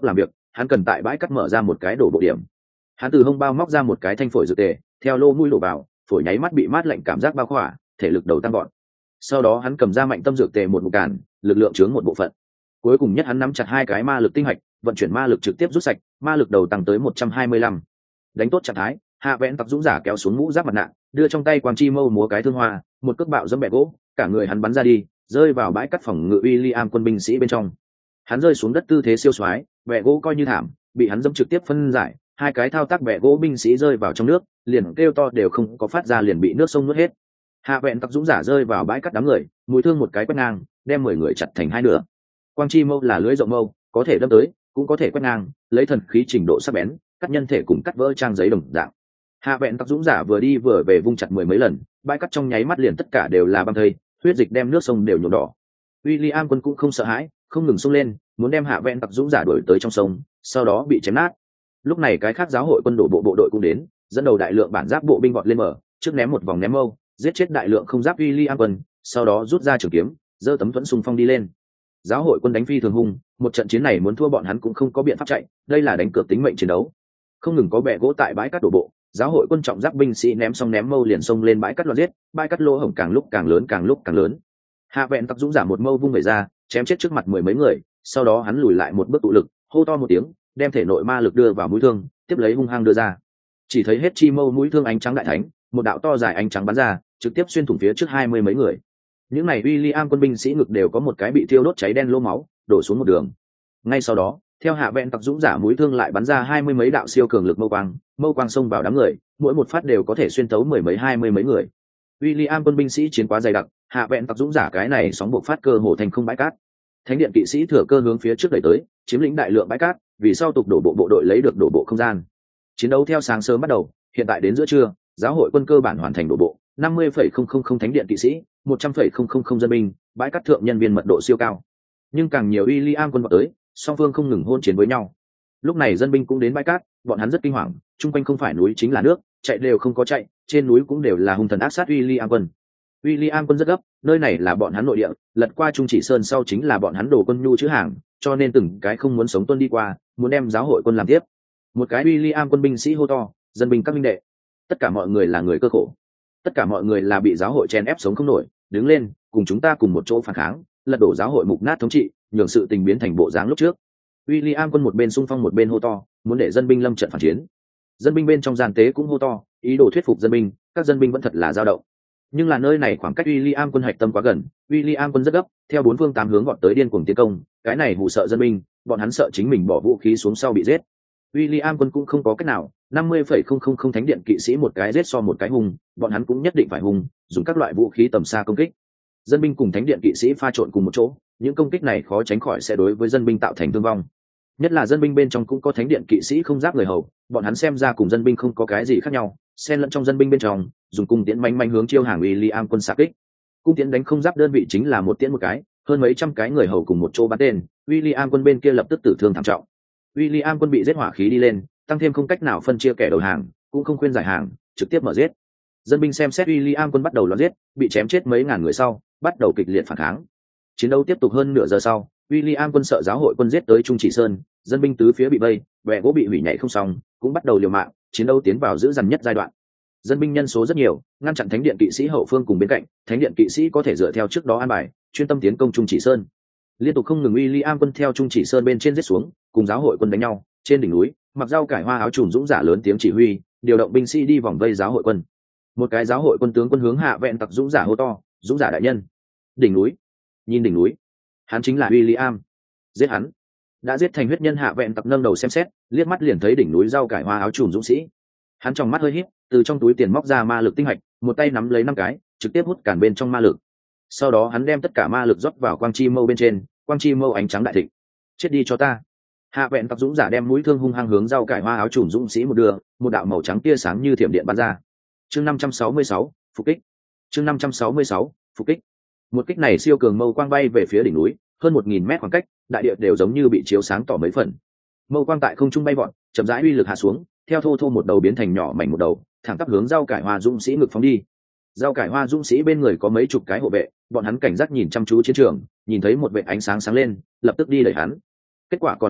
hắn cần tại bãi cắt mở ra một cái đổ bộ điểm. Hắn từ hông bao móc ra một cái thanh phổi dược tề, theo lô mũi đổ vào, phổi nháy mắt bị mát lạnh cảm giác bao khỏa, thể lực đầu tăng gọn. Sau đó hắn cầm ra mạnh tâm dược tề một mục cản, lực lượng chướng một bộ phận. Cuối cùng nhất hắn nắm chặt hai cái ma lực tinh hạch, vận chuyển ma lực trực tiếp rút sạch, ma lực đầu tăng tới một trăm hai mươi lăm. Đánh tốt trạng thái, Hạ Vẹn Tặc dũng giả kéo xuống mũ giáp mặt nạ, đưa trong tay quang chi mâu múa cái thương hoa, một cước bạo dẫm bẹ gỗ, cả người hắn bắn ra đi, rơi vào bãi cắt phòng ngự William quân binh sĩ bên trong. Hắn rơi xuống đất tư thế siêu xoái, bẹ gỗ coi như thảm, bị hắn dẫm trực tiếp phân giải, hai cái thao tác bẹ gỗ binh sĩ rơi vào trong nước, liền kêu to đều không có phát ra liền bị nước sông nuốt hết. Hạ Vẹn Tặc dũng giả rơi vào bãi cắt đám người, mũi thương một cái quét ngang, đem mười người chặt thành hai nửa. Quang chi mâu là lưỡi rộng mâu, có thể đâm tới, cũng có thể quét ngang, lấy thần khí trình độ sắc bén, cắt nhân thể cùng cắt vỡ trang giấy đồng dạng. Hạ Vẹn Tặc dũng giả vừa đi vừa về vung chặt mười mấy lần, bãi cắt trong nháy mắt liền tất cả đều là băng thây, huyết dịch đem nước sông đều nhuộm đỏ. William quân cũng không sợ hãi, không ngừng xông lên, muốn đem Hạ Vẹn Tặc dũng giả đuổi tới trong sông, sau đó bị chém nát. Lúc này cái khác giáo hội quân đổ bộ bộ đội cũng đến, dẫn đầu đại lượng bản giáp bộ binh vọt lên mở, trước ném một vòng ném mâu, giết chết đại lượng không giáp William quân, sau đó rút ra trường kiếm, giơ tấm thuẫn xung phong đi lên. Giáo hội quân đánh phi thường hung, một trận chiến này muốn thua bọn hắn cũng không có biện pháp chạy, đây là đánh cược tính mệnh chiến đấu. Không ngừng có bè gỗ tại bãi cát đổ bộ, giáo hội quân trọng giáp binh sĩ ném xong ném mâu liền xông lên bãi cát loạn giết, bãi cát lỗ hổng càng lúc càng lớn càng lúc càng lớn. Hạ Vẹn Tặc dũng giả một mâu vung về ra, chém chết trước mặt mười mấy người, sau đó hắn lùi lại một bước tụ lực, hô to một tiếng, đem thể nội ma lực đưa vào mũi thương, tiếp lấy hung hăng đưa ra. Chỉ thấy hết chi mâu mũi thương ánh trắng đại thánh, một đạo to dài ánh trắng bắn ra, trực tiếp xuyên thủng phía trước hai mươi mấy người. Những này William quân binh sĩ ngực đều có một cái bị thiêu đốt cháy đen lỗ máu, đổ xuống một đường. Ngay sau đó, theo Hạ Vẹn Tặc dũng giả mũi thương lại bắn ra hai mươi mấy đạo siêu cường lực mâu quang, mâu quang xông vào đám người, mỗi một phát đều có thể xuyên tấu mười mấy hai mươi mấy người. William quân binh sĩ chiến quá dày đặc, Hạ Vẹn Tặc dũng giả cái này sóng buộc phát cơ hồ thành không bãi cát. Thánh điện kỵ sĩ thừa cơ hướng phía trước đẩy tới, chiếm lĩnh đại lượng bãi cát, vì sau tục đổ bộ bộ đội lấy được đổ bộ không gian. Chiến đấu theo sáng sớm bắt đầu, hiện tại đến giữa trưa, giáo hội quân cơ bản hoàn thành đổ bộ, năm mươi phẩy không không không thánh điện kỵ sĩ, một trăm phẩy không không không dân binh, bãi cát thượng nhân viên mật độ siêu cao. Nhưng càng nhiều William quân vào tới, song phương không ngừng hôn chiến với nhau. Lúc này dân binh cũng đến bãi cát, bọn hắn rất kinh hoàng, chung quanh không phải núi chính là nước, chạy đều không có chạy, trên núi cũng đều là hung thần ác sát William quân. William quân rất gấp, nơi này là bọn hắn nội địa, lật qua Trung Chỉ Sơn sau chính là bọn hắn đồ quân nhu chữ hàng, cho nên từng cái không muốn sống tuân đi qua, muốn đem giáo hội quân làm tiếp. Một cái William quân binh sĩ hô to, dân binh các minh đệ, tất cả mọi người là người cơ khổ, tất cả mọi người là bị giáo hội chen ép sống không nổi, đứng lên, cùng chúng ta cùng một chỗ phản kháng, lật đổ giáo hội mục nát thống trị, nhường sự tình biến thành bộ dáng lúc trước. William quân một bên xung phong một bên hô to, muốn để dân binh lâm trận phản chiến. Dân binh bên trong gian tế cũng hô to, ý đồ thuyết phục dân binh, các dân binh vẫn thật là dao động. Nhưng là nơi này khoảng cách William quân hạch tâm quá gần, William quân rất gấp, theo bốn phương tám hướng gọn tới điên cuồng tiến công, cái này hù sợ dân binh, bọn hắn sợ chính mình bỏ vũ khí xuống sau bị giết. William quân cũng không có cách nào, năm mươi phẩy không không không thánh điện kỵ sĩ một cái giết so một cái hung, bọn hắn cũng nhất định phải hung, dùng các loại vũ khí tầm xa công kích. Dân binh cùng thánh điện kỵ sĩ pha trộn cùng một chỗ, những công kích này khó tránh khỏi sẽ đối với dân binh tạo thành thương vong. Nhất là dân binh bên trong cũng có thánh điện kỵ sĩ không giáp người hầu, bọn hắn xem ra cùng dân binh không có cái gì khác nhau, xen lẫn trong dân binh bên trong, dùng cung tiễn manh manh hướng chiêu hàng William quân xạ kích. Cung tiễn đánh không giáp đơn vị chính là một tiễn một cái, hơn mấy trăm cái người hầu cùng một chỗ bắn tên, William quân bên kia lập tức tử thương thảm trọng. William quân bị giết hỏa khí đi lên, tăng thêm không cách nào phân chia kẻ đầu hàng, cũng không khuyên giải hàng, trực tiếp mở giết. Dân binh xem xét William quân bắt đầu loạn giết, bị chém chết mấy ngàn người sau, bắt đầu kịch liệt phản kháng. Chiến đấu tiếp tục hơn nửa giờ sau, William quân sợ giáo hội quân giết tới Trung Chỉ Sơn, dân binh tứ phía bị vây, bè gỗ bị hủy nhảy không xong, cũng bắt đầu liều mạng, chiến đấu tiến vào dữ dằn nhất giai đoạn. Dân binh nhân số rất nhiều, ngăn chặn thánh điện kỵ sĩ hậu phương cùng bên cạnh, thánh điện kỵ sĩ có thể dựa theo trước đó an bài, chuyên tâm tiến công Trung Chỉ Sơn. Liên tục không ngừng William quân theo Trung Chỉ Sơn bên trên giết xuống, cùng giáo hội quân đánh nhau, trên đỉnh núi, mặc rau cải hoa áo trùm dũng giả lớn tiếng chỉ huy, điều động binh sĩ đi vòng vây giáo hội quân. Một cái giáo hội quân tướng quân hướng Hạ Vẹn Tặc dũng giả hô to, dũng giả đại nhân, đỉnh núi, nhìn đỉnh núi, hắn chính là William, giết hắn. Đã giết thành huyết nhân Hạ Vẹn Tặc nâng đầu xem xét, liếc mắt liền thấy đỉnh núi rau cải hoa áo trùm dũng sĩ. Hắn trong mắt hơi híp, từ trong túi tiền móc ra ma lực tinh hạch, một tay nắm lấy năm cái, trực tiếp hút cản bên trong ma lực. Sau đó hắn đem tất cả ma lực rót vào quang chi mâu bên trên, quang chi mâu ánh trắng đại thịnh. Chết đi cho ta. Hạ Vẹn Tặc dũng giả đem mũi thương hung hăng hướng rau cải hoa áo trùm dũng sĩ một đường, một đạo màu trắng tia sáng như thiểm điện bắn ra. Chương năm trăm sáu mươi sáu, phục kích. Chương năm trăm sáu mươi sáu, phục kích. Một kích này siêu cường mâu quang bay về phía đỉnh núi, hơn một nghìn mét khoảng cách, đại địa đều giống như bị chiếu sáng tỏ mấy phần. Mâu quang tại không trung bay vọt, chậm rãi uy lực hạ xuống, theo thô thô một đầu biến thành nhỏ mảnh một đầu, thẳng tắp hướng rau cải hoa dũng sĩ ngực phóng đi. Rau cải hoa dũng sĩ bên người có mấy chục cái hộ vệ, bọn hắn cảnh giác nhìn chăm chú chiến trường, nhìn thấy một vệt ánh sáng sáng lên, lập tức đi đẩy hắn. Kết quả còn là muộn,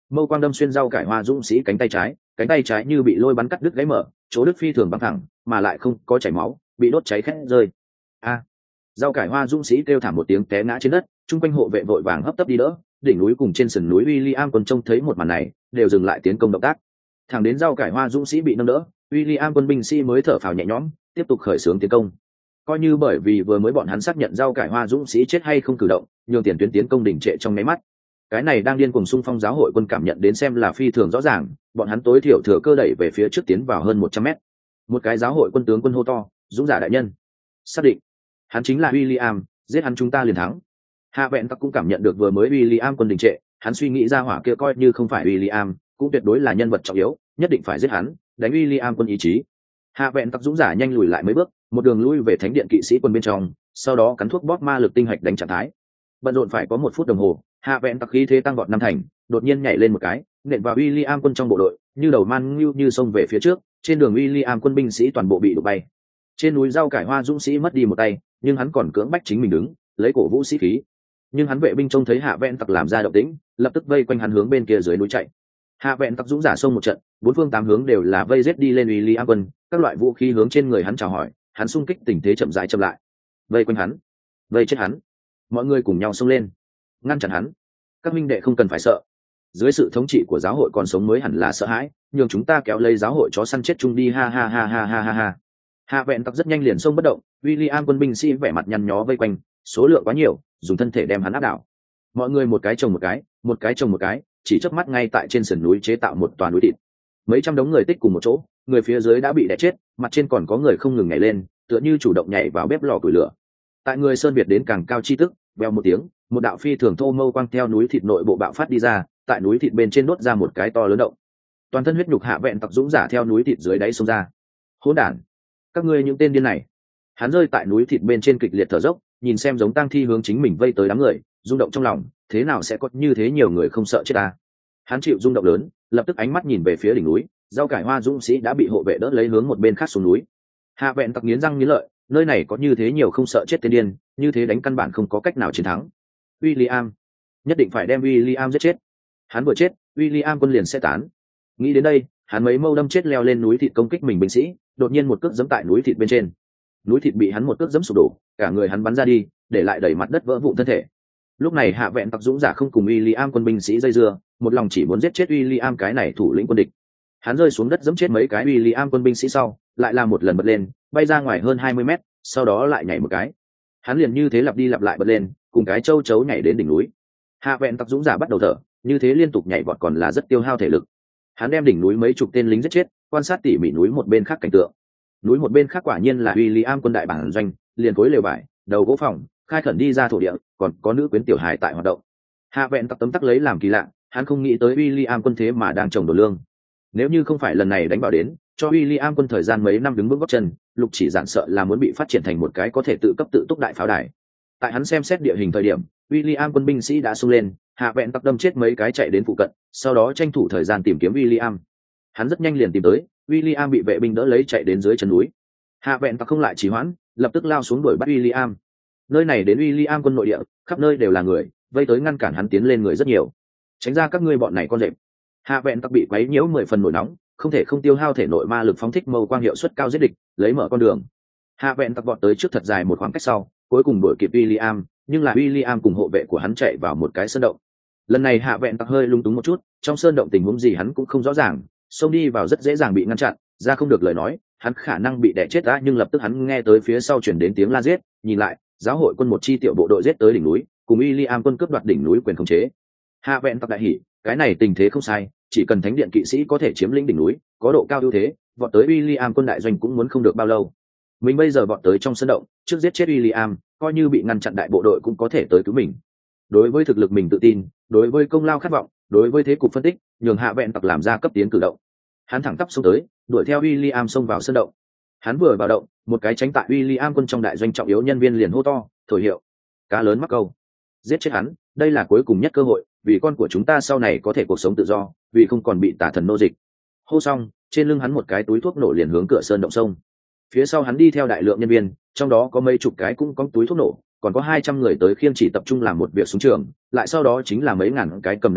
mâu quang đâm xuyên rau cải hoa dũng sĩ cánh tay trái, cánh tay trái như bị lôi bắn cắt đứt gãy mở, chỗ đứt phi thường băng thẳng mà lại không có chảy máu, bị đốt cháy khét rơi. A! Rau cải hoa dũng sĩ kêu thảm một tiếng té ngã trên đất, chung quanh hộ vệ vội vàng hấp tấp đi đỡ. Đỉnh núi cùng trên sườn núi William quân trông thấy một màn này, đều dừng lại tiến công động tác. Thẳng đến rau cải hoa dũng sĩ bị nâng đỡ, William quân binh sĩ mới thở phào nhẹ nhõm, tiếp tục khởi xướng tiến công. Coi như bởi vì vừa mới bọn hắn xác nhận rau cải hoa dũng sĩ chết hay không cử động, nhường tiền tuyến tiến công đỉnh trệ trong nháy mắt. Cái này đang điên cuồng xung phong giáo hội quân cảm nhận đến xem là phi thường rõ ràng, bọn hắn tối thiểu thừa cơ đẩy về phía trước tiến vào hơn một trăm mét. Một cái giáo hội quân tướng quân hô to, dũng giả đại nhân, xác định hắn chính là William, giết hắn chúng ta liền thắng. Hạ Vẹn Tắc cũng cảm nhận được vừa mới William quân đình trệ, hắn suy nghĩ ra hỏa kia coi như không phải William, cũng tuyệt đối là nhân vật trọng yếu, nhất định phải giết hắn, đánh William quân ý chí. Hạ Vẹn Tắc dũng giả nhanh lùi lại mấy bước, một đường lui về thánh điện kỵ sĩ quân bên trong, sau đó cắn thuốc bóp ma lực tinh hạch đánh trạng thái. Bận rộn phải có một phút đồng hồ, Hạ Vẹn Tắc khí thế tăng vọt năm thành, đột nhiên nhảy lên một cái, nện vào William quân trong bộ đội, như đầu man như như xông về phía trước, trên đường William quân binh sĩ toàn bộ bị đụng bay. Trên núi rau cải hoa dũng sĩ mất đi một tay, nhưng hắn còn cưỡng bách chính mình đứng, lấy cổ vũ sĩ khí. Nhưng hắn vệ binh trông thấy Hạ Vẹn Tắc làm ra động tĩnh, lập tức vây quanh hắn hướng bên kia dưới núi chạy. Hạ Vẹn Tắc dũng giả xông một trận, bốn phương tám hướng đều là vây giết đi lên William quân, các loại vũ khí hướng trên người hắn chào hỏi, hắn xung kích tình thế chậm rãi chậm lại. Vây quanh hắn, vây chết hắn. Mọi người cùng nhau xông lên, ngăn chặn hắn. Các minh đệ không cần phải sợ. Dưới sự thống trị của giáo hội còn sống mới hẳn là sợ hãi, nhưng chúng ta kéo lấy giáo hội chó săn chết chung đi ha ha ha ha ha ha ha. Hạ Vẹn Tắc rất nhanh liền xông bất động, William quân binh sĩ vẻ mặt nhăn nhó vây quanh, số lượng quá nhiều, dùng thân thể đem hắn áp đảo. Mọi người một cái chồng một cái, một cái chồng một cái, chỉ chớp mắt ngay tại trên sườn núi chế tạo một toàn núi thịt. Mấy trăm đống người tích cùng một chỗ, người phía dưới đã bị đè chết, mặt trên còn có người không ngừng nhảy lên, tựa như chủ động nhảy vào bếp lò củi lửa. Tại người sơn việt đến càng cao chi tức, vèo một tiếng, một đạo phi thường thô mâu quang theo núi thịt nội bộ bạo phát đi ra, tại núi thịt bên trên đốt ra một cái to lớn động. Toàn thân huyết nhục Hạ Vẹn Tắc dũng giả theo núi thịt dưới đáy xông ra. Hỗn đản, các ngươi những tên điên này. Hắn rơi tại núi thịt bên trên kịch liệt thở dốc, nhìn xem giống tang thi hướng chính mình vây tới đám người, rung động trong lòng, thế nào sẽ có như thế nhiều người không sợ chết ta. Hắn chịu rung động lớn, lập tức ánh mắt nhìn về phía đỉnh núi, rau cải hoa dũng sĩ đã bị hộ vệ đỡ lấy hướng một bên khác xuống núi. Hạ Vẹn Tắc nghiến răng nghiến lợi, nơi này có như thế nhiều không sợ chết tên điên, như thế đánh căn bản không có cách nào chiến thắng. William, nhất định phải đem William giết chết. Hắn vừa chết, William quân liền sẽ tán. Nghĩ đến đây, hắn mấy mâu đâm chết leo lên núi thịt công kích mình binh sĩ, đột nhiên một cước giẫm tại núi thịt bên trên. Núi thịt bị hắn một cước giẫm sụp đổ, cả người hắn bắn ra đi, để lại đẩy mặt đất vỡ vụn thân thể. Lúc này Hạ Vẹn Tắc dũng giả không cùng William quân binh sĩ dây dưa, một lòng chỉ muốn giết chết William cái này thủ lĩnh quân địch. Hắn rơi xuống đất giẫm chết mấy cái William quân binh sĩ sau, lại làm một lần bật lên, bay ra ngoài hơn hai mươi mét, sau đó lại nhảy một cái. Hắn liền như thế lặp đi lặp lại bật lên, cùng cái châu chấu nhảy đến đỉnh núi. Hạ Vẹn Tắc dũng giả bắt đầu thở, như thế liên tục nhảy vọt còn là rất tiêu hao thể lực. Hắn đem đỉnh núi mấy chục tên lính giết chết, quan sát tỉ mỉ núi một bên khác cảnh tượng. Núi một bên khác quả nhiên là William quân đại bản doanh, liền khối lều vải, đầu gỗ phòng, khai khẩn đi ra thổ địa, còn có nữ quyến tiểu hài tại hoạt động. Hạ Vẹn Tắc tấm tắc lấy làm kỳ lạ, hắn không nghĩ tới William quân thế mà đang trồng đồ lương. Nếu như không phải lần này đánh bảo đến, cho William quân thời gian mấy năm đứng bước gót chân, Lục Chỉ Giản sợ là muốn bị phát triển thành một cái có thể tự cấp tự túc đại pháo đài. Tại hắn xem xét địa hình thời điểm, William quân binh sĩ đã xông lên, Hạ Vẹn Tắc đâm chết mấy cái chạy đến phụ cận, sau đó tranh thủ thời gian tìm kiếm William. Hắn rất nhanh liền tìm tới, William bị vệ binh đỡ lấy chạy đến dưới chân núi. Hạ Vẹn Tắc không lại trì hoãn, lập tức lao xuống đuổi bắt William. Nơi này đến William quân nội địa, khắp nơi đều là người, vây tới ngăn cản hắn tiến lên người rất nhiều. Tránh ra các ngươi bọn này con rệp. Hạ Vẹn Tắc bị quấy nhiễu mười phần nổi nóng, không thể không tiêu hao thể nội ma lực phóng thích mâu quang hiệu suất cao giết địch, lấy mở con đường. Hạ Vẹn Tắc vọt tới trước thật dài một khoảng cách sau, cuối cùng đuổi kịp William, nhưng là William cùng hộ vệ của hắn chạy vào một cái sơn động. Lần này Hạ Vẹn Tắc hơi lung túng một chút, trong sơn động tình huống gì hắn cũng không rõ ràng, xông đi vào rất dễ dàng bị ngăn chặn, ra không được lời nói, hắn khả năng bị đè chết đã, nhưng lập tức hắn nghe tới phía sau chuyển đến tiếng la giết, nhìn lại, giáo hội quân một chi tiểu bộ đội giết tới đỉnh núi, cùng William quân cướp đoạt đỉnh núi quyền khống chế. Hạ Vẹn Tắc đại hỉ, cái này tình thế không sai, chỉ cần thánh điện kỵ sĩ có thể chiếm lĩnh đỉnh núi, có độ cao ưu thế, vọt tới William quân đại doanh cũng muốn không được bao lâu. Mình bây giờ vọt tới trong sân động, trước giết chết William, coi như bị ngăn chặn đại bộ đội cũng có thể tới cứu mình. Đối với thực lực mình tự tin, đối với công lao khát vọng, đối với thế cục phân tích, nhường Hạ Vẹn Tắc làm ra cấp tiến cử động. Hắn thẳng tắp xông tới, đuổi theo William xông vào sân động. Hắn vừa vào động, một cái tránh tại William quân trong đại doanh trọng yếu nhân viên liền hô to, thổi hiệu, cá lớn mắc câu, giết chết hắn, đây là cuối cùng nhất cơ hội, vì con của chúng ta sau này có thể cuộc sống tự do, vì không còn bị tà thần nô dịch. Hô xong, trên lưng hắn một cái túi thuốc nổ liền hướng cửa sơn động sông. Phía sau hắn đi theo đại lượng nhân viên, trong đó có mấy chục cái cũng có túi thuốc nổ, còn có hai trăm người tới khiêng chỉ tập trung làm một việc xuống trường, lại sau đó chính là mấy ngàn cái cầm đao bữa,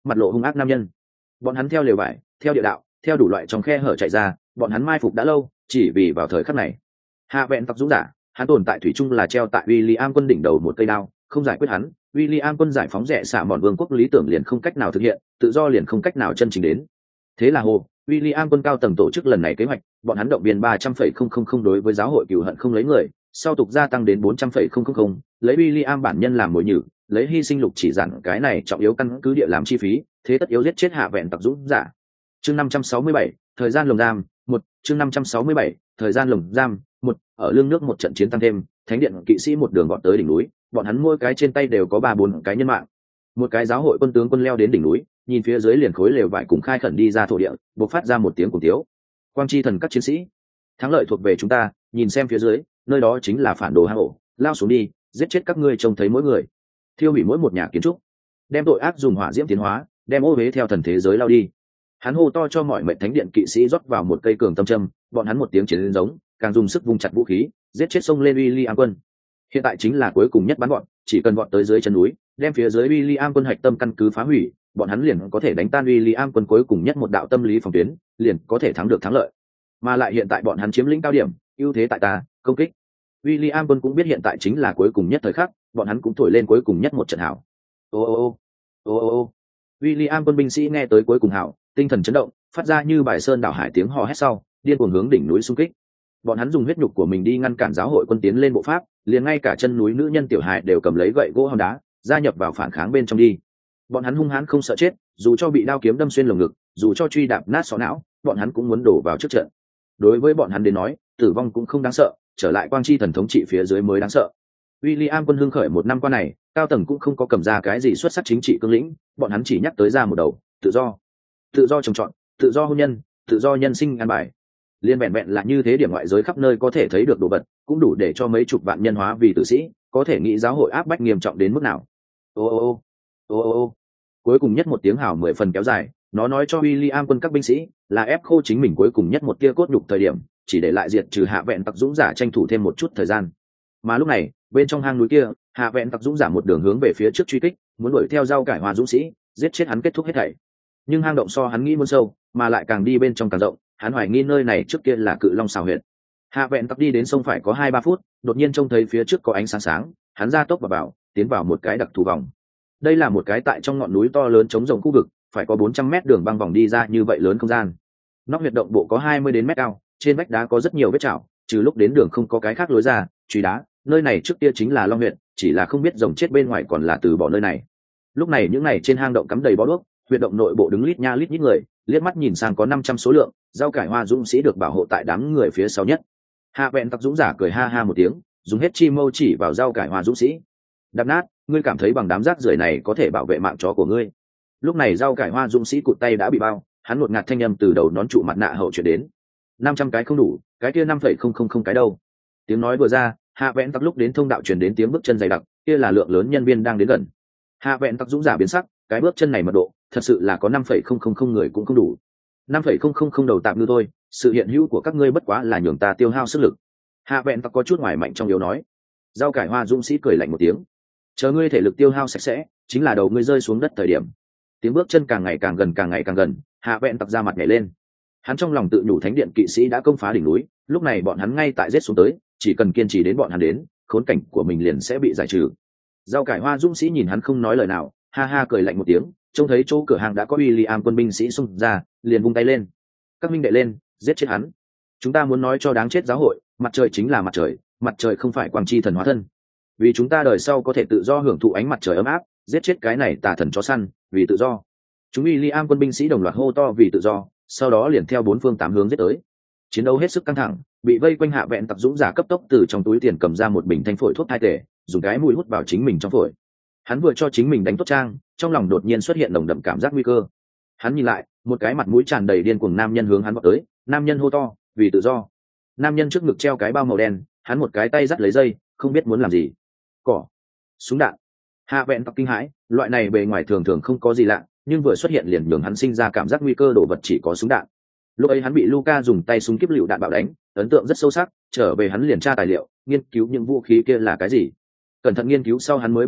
mặt lộ hung ác nam nhân. Bọn hắn theo lều vải, theo địa đạo, theo đủ loại trong khe hở chạy ra, bọn hắn mai phục đã lâu, chỉ vì vào thời khắc này. Hạ vẹn tặc dũng giả, hắn tồn tại thủy chung là treo tại William quân đỉnh đầu một cây đao, không giải quyết hắn, William quân giải phóng rẻ xả mòn vương quốc lý tưởng liền không cách nào thực hiện, tự do liền không cách nào chân chính đến. Thế là hồ, William quân cao tầng tổ chức lần này kế hoạch, bọn hắn động viên ba trăm phẩy không không không đối với giáo hội cừu hận không lấy người, sau tục gia tăng đến bốn trăm phẩy không không không, lấy William bản nhân làm mồi nhử, lấy hy sinh lục chỉ giản cái này trọng yếu căn cứ địa làm chi phí, thế tất yếu giết chết hạ vẹn tặc dũng giả. Chương năm trăm sáu mươi bảy, thời gian lồng giam, một, chương năm trăm sáu mươi bảy, thời gian lồng giam, một, ở lương nước một trận chiến tăng thêm, thánh điện kỵ sĩ một đường gọn tới đỉnh núi, bọn hắn mỗi cái trên tay đều có ba bốn cái nhân mạng. Một cái giáo hội quân tướng quân leo đến đỉnh núi, nhìn phía dưới liền khối lều vải cùng khai khẩn đi ra thổ địa, bộc phát ra một tiếng cùng tiếu. Quang chi thần các chiến sĩ, thắng lợi thuộc về chúng ta, nhìn xem phía dưới, nơi đó chính là phản đồ hang ổ, lao xuống đi, giết chết các ngươi trông thấy mỗi người, thiêu hủy mỗi một nhà kiến trúc, đem tội ác dùng hỏa diễm tiến hóa, đem ô huế theo thần thế giới lao đi. Hắn hô to cho mọi mệnh thánh điện kỵ sĩ rót vào một cây cường tâm châm, bọn hắn một tiếng chiến lên giống, càng dùng sức vung chặt vũ khí, giết chết sông lên William quân. Hiện tại chính là cuối cùng nhất bắn bọn, chỉ cần bọn tới dưới chân núi, đem phía dưới William quân hạch tâm căn cứ phá hủy, bọn hắn liền có thể đánh tan William quân cuối cùng nhất một đạo tâm lý phòng tuyến, liền có thể thắng được thắng lợi. Mà lại hiện tại bọn hắn chiếm lĩnh cao điểm, ưu thế tại ta, công kích. William quân cũng biết hiện tại chính là cuối cùng nhất thời khắc, bọn hắn cũng thổi lên cuối cùng nhất một trận hảo. Ô ô ô, ô ô ô. William quân binh sĩ nghe tới cuối cùng hảo, tinh thần chấn động, phát ra như bài sơn đảo hải tiếng hò hét sau, điên cuồng hướng đỉnh núi xung kích. Bọn hắn dùng huyết nhục của mình đi ngăn cản giáo hội quân tiến lên bộ pháp, liền ngay cả chân núi nữ nhân tiểu hài đều cầm lấy gậy gỗ hòn đá, gia nhập vào phản kháng bên trong đi. Bọn hắn hung hãn không sợ chết, dù cho bị đao kiếm đâm xuyên lồng ngực, dù cho truy đạp nát sọ não, bọn hắn cũng muốn đổ vào trước trận. Đối với bọn hắn đến nói, tử vong cũng không đáng sợ, trở lại quang chi thần thống trị phía dưới mới đáng sợ. William quân hưng khởi một năm qua này, cao tầng cũng không có cầm ra cái gì xuất sắc chính trị cương lĩnh, bọn hắn chỉ nhắc tới ra một đầu, tự do, tự do trồng trọt, tự do hôn nhân, tự do nhân sinh an bài. Liên vẹn vẹn là như thế điểm ngoại giới khắp nơi có thể thấy được đồ vật, cũng đủ để cho mấy chục vạn nhân hóa vì tử sĩ, có thể nghĩ giáo hội áp bách nghiêm trọng đến mức nào. Ô ô ô, ô ô ô. Cuối cùng nhất một tiếng hào mười phần kéo dài, nó nói cho William quân các binh sĩ, là ép khô chính mình cuối cùng nhất một tia cốt nhục thời điểm, chỉ để lại diệt trừ hạ vẹn tặc dũng giả tranh thủ thêm một chút thời gian. Mà lúc này, bên trong hang núi kia, hạ vẹn tặc dũng giả một đường hướng về phía trước truy kích, muốn đuổi theo rau cải hoa dũng sĩ, giết chết hắn kết thúc hết thảy. Nhưng hang động so hắn nghĩ muốn sâu, mà lại càng đi bên trong càng rộng, hắn hoài nghi nơi này trước kia là cự long xào huyệt. Hạ vẹn tặc đi đến sông phải có hai ba phút, đột nhiên trông thấy phía trước có ánh sáng sáng, hắn ra tốc và vào, tiến vào một cái đặc thù vòng. Đây là một cái tại trong ngọn núi to lớn trống rộng khu vực, phải có bốn trăm mét đường băng vòng đi ra như vậy lớn không gian. Nóc huyệt động bộ có hai mươi đến mét cao, trên vách đá có rất nhiều vết chảo, trừ lúc đến đường không có cái khác lối ra, truy đá, nơi này trước kia chính là long huyệt, chỉ là không biết rồng chết bên ngoài còn là từ bỏ nơi này. Lúc này những này trên hang động cắm đầy bó đuốc, huyệt động nội bộ đứng lít nha lít nhít người, liếc mắt nhìn sang có năm trăm số lượng, rau cải hoa dũng sĩ được bảo hộ tại đám người phía sau nhất. Hạ vẹn tặc dũng giả cười ha ha một tiếng, dùng hết chi mâu chỉ vào rau cải hoa dũng sĩ. Đạp nát, ngươi cảm thấy bằng đám rác rưởi này có thể bảo vệ mạng chó của ngươi. Lúc này rau cải hoa dũng sĩ cụt tay đã bị bao, hắn ngột ngạt thanh âm từ đầu nón trụ mặt nạ hậu chuyển đến. Năm trăm cái không đủ, cái kia năm phẩy không không không cái đâu. Tiếng nói vừa ra, hạ vẹn tặc lúc đến thông đạo truyền đến tiếng bước chân dày đặc, kia là lượng lớn nhân viên đang đến gần. Hạ vẹn tặc dũng giả biến sắc, cái bước chân này mật độ, thật sự là có năm phẩy không không không người cũng không đủ. Năm phẩy không không không đầu tạm ngư thôi, sự hiện hữu của các ngươi bất quá là nhường ta tiêu hao sức lực. Hạ vẹn tặc có chút ngoài mạnh trong yếu nói. Rau cải hoa dũng sĩ cười lạnh một tiếng. Chờ ngươi thể lực tiêu hao sạch sẽ, chính là đầu ngươi rơi xuống đất thời điểm. Tiếng bước chân càng ngày càng gần càng ngày càng gần, hạ vẹn tặc ra mặt nhảy lên. Hắn trong lòng tự nhủ thánh điện kỵ sĩ đã công phá đỉnh núi, lúc này bọn hắn ngay tại giết xuống tới, chỉ cần kiên trì đến bọn hắn đến, khốn cảnh của mình liền sẽ bị giải trừ. Rau cải hoa dũng sĩ nhìn hắn không nói lời nào, ha ha cười lạnh một tiếng, trông thấy chỗ cửa hàng đã có William quân binh sĩ xung ra, liền vung tay lên. Các minh đệ lên, giết chết hắn. Chúng ta muốn nói cho đáng chết giáo hội, mặt trời chính là mặt trời, mặt trời không phải quang chi thần hóa thân. Vì chúng ta đời sau có thể tự do hưởng thụ ánh mặt trời ấm áp, giết chết cái này tà thần chó săn, vì tự do. Chúng William quân binh sĩ đồng loạt hô to vì tự do, sau đó liền theo bốn phương tám hướng giết tới. Chiến đấu hết sức căng thẳng, bị vây quanh hạ vẹn tặc dũng giả cấp tốc từ trong túi tiền cầm ra một bình thanh phổi thuốc thai tể, dùng cái mũi hút vào chính mình trong phổi. Hắn vừa cho chính mình đánh tốt trang, trong lòng đột nhiên xuất hiện nồng đậm cảm giác nguy cơ. Hắn nhìn lại, một cái mặt mũi tràn đầy điên cuồng nam nhân hướng hắn vọt tới, nam nhân hô to vì tự do. Nam nhân trước ngực treo cái bao màu đen, hắn một cái tay dắt lấy dây, không biết muốn làm gì. Cỏ, súng đạn. Hạ vẹn tặc kinh hãi, loại này bề ngoài thường thường không có gì lạ, nhưng vừa xuất hiện liền nhường hắn sinh ra cảm giác nguy cơ đồ vật chỉ có súng đạn. Lúc ấy hắn bị Luca dùng tay súng kíp lựu đạn bạo đánh, ấn tượng rất sâu sắc, trở về hắn liền tra tài liệu, nghiên cứu những vũ khí kia là cái gì. Cẩn thận nghiên cứu sau hắn mới biết được,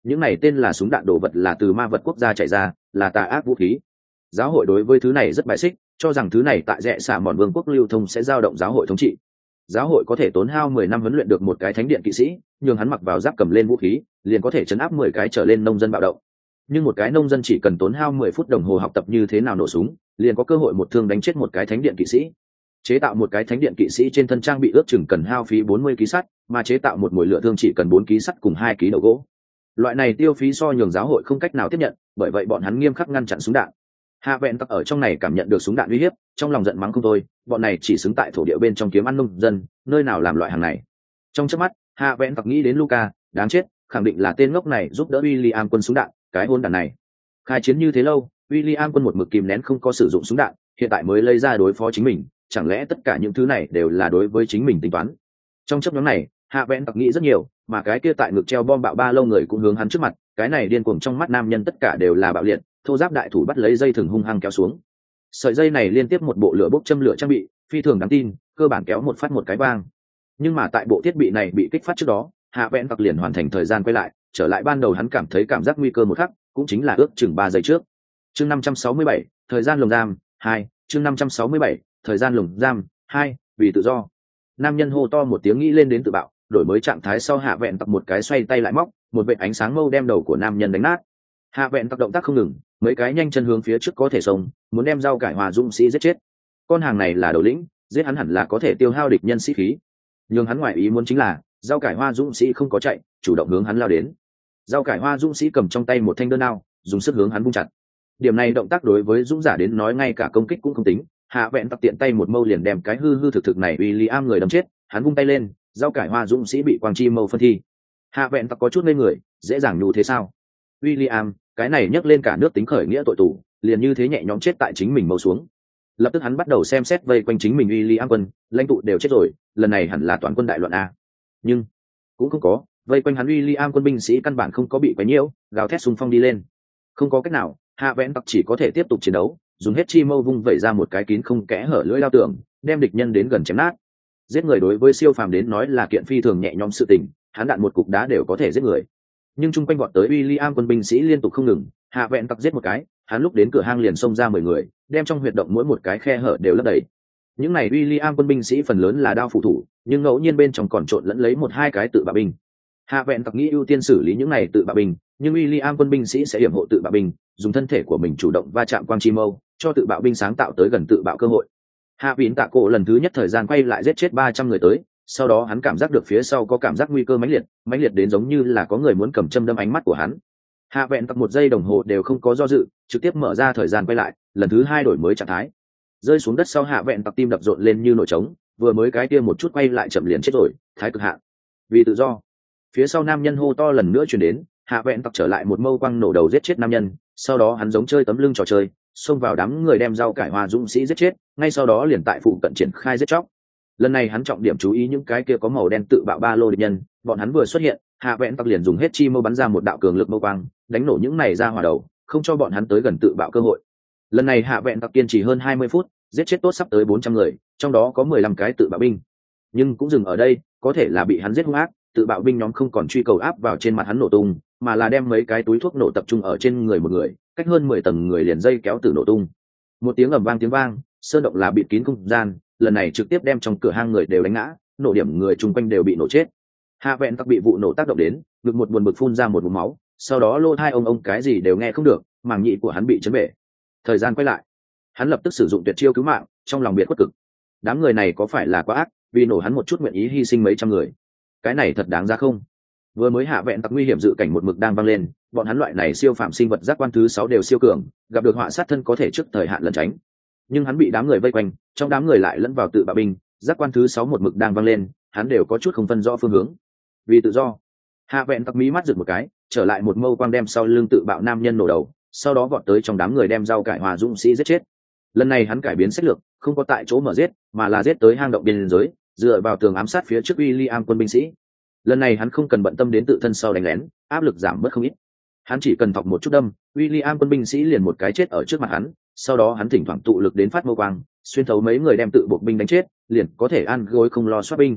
những này tên là súng đạn đồ vật là từ ma vật quốc gia chạy ra, là tà ác vũ khí. Giáo hội đối với thứ này rất bài xích, cho rằng thứ này tại rẽ xả mòn vương quốc lưu thông sẽ dao động giáo hội thống trị. Giáo hội có thể tốn hao mười năm huấn luyện được một cái thánh điện kỵ sĩ, nhưng hắn mặc vào giáp cầm lên vũ khí liền có thể chấn áp mười cái trở lên nông dân bạo động. Nhưng một cái nông dân chỉ cần tốn hao mười phút đồng hồ học tập như thế nào nổ súng, liền có cơ hội một thương đánh chết một cái thánh điện kỵ sĩ. Chế tạo một cái thánh điện kỵ sĩ trên thân trang bị ước chừng cần hao phí bốn mươi ký sắt, mà chế tạo một mồi lửa thương chỉ cần bốn ký sắt cùng hai ký đầu gỗ. Loại này tiêu phí so nhường giáo hội không cách nào tiếp nhận, bởi vậy bọn hắn nghiêm khắc ngăn chặn súng đạn. Hạ vẹn tặc ở trong này cảm nhận được súng đạn uy hiếp, trong lòng giận mắng không thôi, bọn này chỉ xứng tại thổ địa bên trong kiếm ăn nông dân, nơi nào làm loại hàng này. Trong chớp mắt, Hạ vẹn tặc nghĩ đến Luca, đáng chết, khẳng định là tên ngốc này giúp đỡ William quân súng đạn, cái hôn đàn này. Khai chiến như thế lâu, William quân một mực kìm nén không có sử dụng súng đạn, hiện tại mới lấy ra đối phó chính mình, chẳng lẽ tất cả những thứ này đều là đối với chính mình tính toán. Trong chớp nhoáng này, Hạ vẹn tặc nghĩ rất nhiều, mà cái kia tại ngực treo bom bạo ba lâu người cũng hướng hắn trước mặt, cái này điên cuồng trong mắt nam nhân tất cả đều là bạo liệt, thô giáp đại thủ bắt lấy dây thừng hung hăng kéo xuống. Sợi dây này liên tiếp một bộ lửa bốc châm lửa trang bị, phi thường đáng tin, cơ bản kéo một phát một cái vang. Nhưng mà tại bộ thiết bị này bị kích phát trước đó, Hạ vẹn tặc liền hoàn thành thời gian quay lại, trở lại ban đầu hắn cảm thấy cảm giác nguy cơ một khắc, cũng chính là ước chừng ba giây trước. Chương năm trăm sáu mươi bảy, thời gian lồng giam hai, chương năm trăm sáu mươi bảy, thời gian lồng giam hai, vì tự do. Nam nhân hô to một tiếng nghĩ lên đến tự bạo, đổi mới trạng thái sau Hạ vẹn tặc một cái xoay tay lại móc, một vệt ánh sáng mâu đem đầu của nam nhân đánh nát. Hạ vẹn tặc động tác không ngừng, mấy cái nhanh chân hướng phía trước có thể xông, muốn đem rau cải hòa dũng sĩ giết chết. Con hàng này là đầu lĩnh, giết hắn hẳn là có thể tiêu hao địch nhân sĩ khí. Nhưng hắn ngoại ý muốn chính là rau cải hoa dũng sĩ không có chạy, chủ động hướng hắn lao đến. Rau cải hoa dũng sĩ cầm trong tay một thanh đơn đao, dùng sức hướng hắn vung chặt. Điểm này động tác đối với dũng giả đến nói ngay cả công kích cũng không tính, Hạ vẹn tặc tiện tay một mâu liền đem cái hư hư thực thực này William người đâm chết, hắn vung tay lên, rau cải hoa dũng sĩ bị quang chi mâu phân thi. Hạ vẹn tặc có chút ngây người, dễ dàng nhù thế sao? William, cái này nhấc lên cả nước tính khởi nghĩa tội tù, liền như thế nhẹ nhõm chết tại chính mình mâu xuống. Lập tức hắn bắt đầu xem xét vây quanh chính mình William quân, lãnh tụ đều chết rồi, lần này hẳn là toàn quân đại loạn a. Nhưng cũng không có, vây quanh hắn William quân binh sĩ căn bản không có bị quấy nhiễu, gào thét xung phong đi lên. Không có cách nào, Hạ vẹn tặc chỉ có thể tiếp tục chiến đấu, dùng hết chi mâu vung vẩy ra một cái kín không kẽ hở lưỡi lao tường, đem địch nhân đến gần chém nát. Giết người đối với siêu phàm đến nói là kiện phi thường nhẹ nhõm sự tình, hắn đạn một cục đá đều có thể giết người. Nhưng chung quanh vọt tới William quân binh sĩ liên tục không ngừng, Hạ vẹn tặc giết một cái, hắn lúc đến cửa hang liền xông ra mười người, đem trong huyệt động mỗi một cái khe hở đều lấp đầy. Những này William quân binh sĩ phần lớn là đao phụ thủ, nhưng ngẫu nhiên bên trong còn trộn lẫn lấy một hai cái tự bạo binh. Hạ vẹn tặc nghĩ ưu tiên xử lý những này tự bạo binh, nhưng William quân binh sĩ sẽ hiểm hộ tự bạo binh, dùng thân thể của mình chủ động va chạm quang chi mâu, cho tự bạo binh sáng tạo tới gần tự bạo cơ hội. Hạ Vĩn Tạ Cổ lần thứ nhất thời gian quay lại giết chết ba trăm người tới, sau đó hắn cảm giác được phía sau có cảm giác nguy cơ mãnh liệt, mãnh liệt đến giống như là có người muốn cầm châm đâm ánh mắt của hắn. Hạ vẹn tặc một giây đồng hồ đều không có do dự, trực tiếp mở ra thời gian quay lại, lần thứ hai đổi mới trạng thái. Rơi xuống đất sau Hạ vẹn tặc tim đập rộn lên như nổi trống, vừa mới cái kia một chút quay lại chậm liền chết rồi, thái cực hạn. Vì tự do. Phía sau nam nhân hô to lần nữa truyền đến, Hạ vẹn tặc trở lại một mâu quăng nổ đầu giết chết nam nhân, sau đó hắn giống chơi tấm lưng trò chơi, xông vào đám người đem rau cải hoa dũng sĩ giết chết, ngay sau đó liền tại phụ cận triển khai giết chóc. Lần này hắn trọng điểm chú ý những cái kia có màu đen tự bạo ba lô địch nhân, bọn hắn vừa xuất hiện, Hạ vẹn tặc liền dùng hết chi mâu bắn ra một đạo cường lực mâu quang, đánh nổ những này ra hỏa đầu, không cho bọn hắn tới gần tự bạo cơ hội. Lần này Hạ vẹn tặc kiên trì hơn hai mươi phút, giết chết tốt sắp tới bốn trăm người, trong đó có mười lăm cái tự bạo binh. Nhưng cũng dừng ở đây, có thể là bị hắn giết hung ác, tự bạo binh nhóm không còn truy cầu áp vào trên mặt hắn nổ tung, mà là đem mấy cái túi thuốc nổ tập trung ở trên người một người, cách hơn mười tầng người liền dây kéo từ nổ tung. Một tiếng ầm vang tiếng vang, sơn động là bịt kín không gian, lần này trực tiếp đem trong cửa hang người đều đánh ngã, nổ điểm người chung quanh đều bị nổ chết. Hạ vẹn tặc bị vụ nổ tác động đến, ngực một buồn bực phun ra một búng máu, sau đó lô thai ông ông cái gì đều nghe không được, màng nhĩ của hắn bị chấn bể. Thời gian quay lại, hắn lập tức sử dụng tuyệt chiêu cứu mạng, trong lòng biệt khuất cực. Đám người này có phải là quá ác, vì nổ hắn một chút nguyện ý hy sinh mấy trăm người. Cái này thật đáng ra không? Vừa mới Hạ vẹn tặc nguy hiểm dự cảnh một mực đang vang lên, bọn hắn loại này siêu phạm sinh vật giác quan thứ sáu đều siêu cường, gặp được họa sát thân có thể trước thời hạn lẩn tránh. Nhưng hắn bị đám người vây quanh, trong đám người lại lẫn vào tự bạo binh, giác quan thứ sáu một mực đang vang lên, hắn đều có chút không phân rõ phương hướng. Vì tự do, Hạ vẹn tặc mí mắt giật một cái, trở lại một mâu quang đem sau lưng tự bạo nam nhân nổ đầu, sau đó vọt tới trong đám người đem rau cải hòa dũng sĩ giết chết. Lần này hắn cải biến sách lược, không có tại chỗ mở giết, mà là giết tới hang động biên giới, dựa vào tường ám sát phía trước William quân binh sĩ. Lần này hắn không cần bận tâm đến tự thân sau đánh lén, áp lực giảm bớt không ít. Hắn chỉ cần thọc một chút đâm, William quân binh sĩ liền một cái chết ở trước mặt hắn, sau đó hắn thỉnh thoảng tụ lực đến phát mâu quang, xuyên thấu mấy người đem tự buộc binh đánh chết, liền có thể ăn gối không lo soát binh.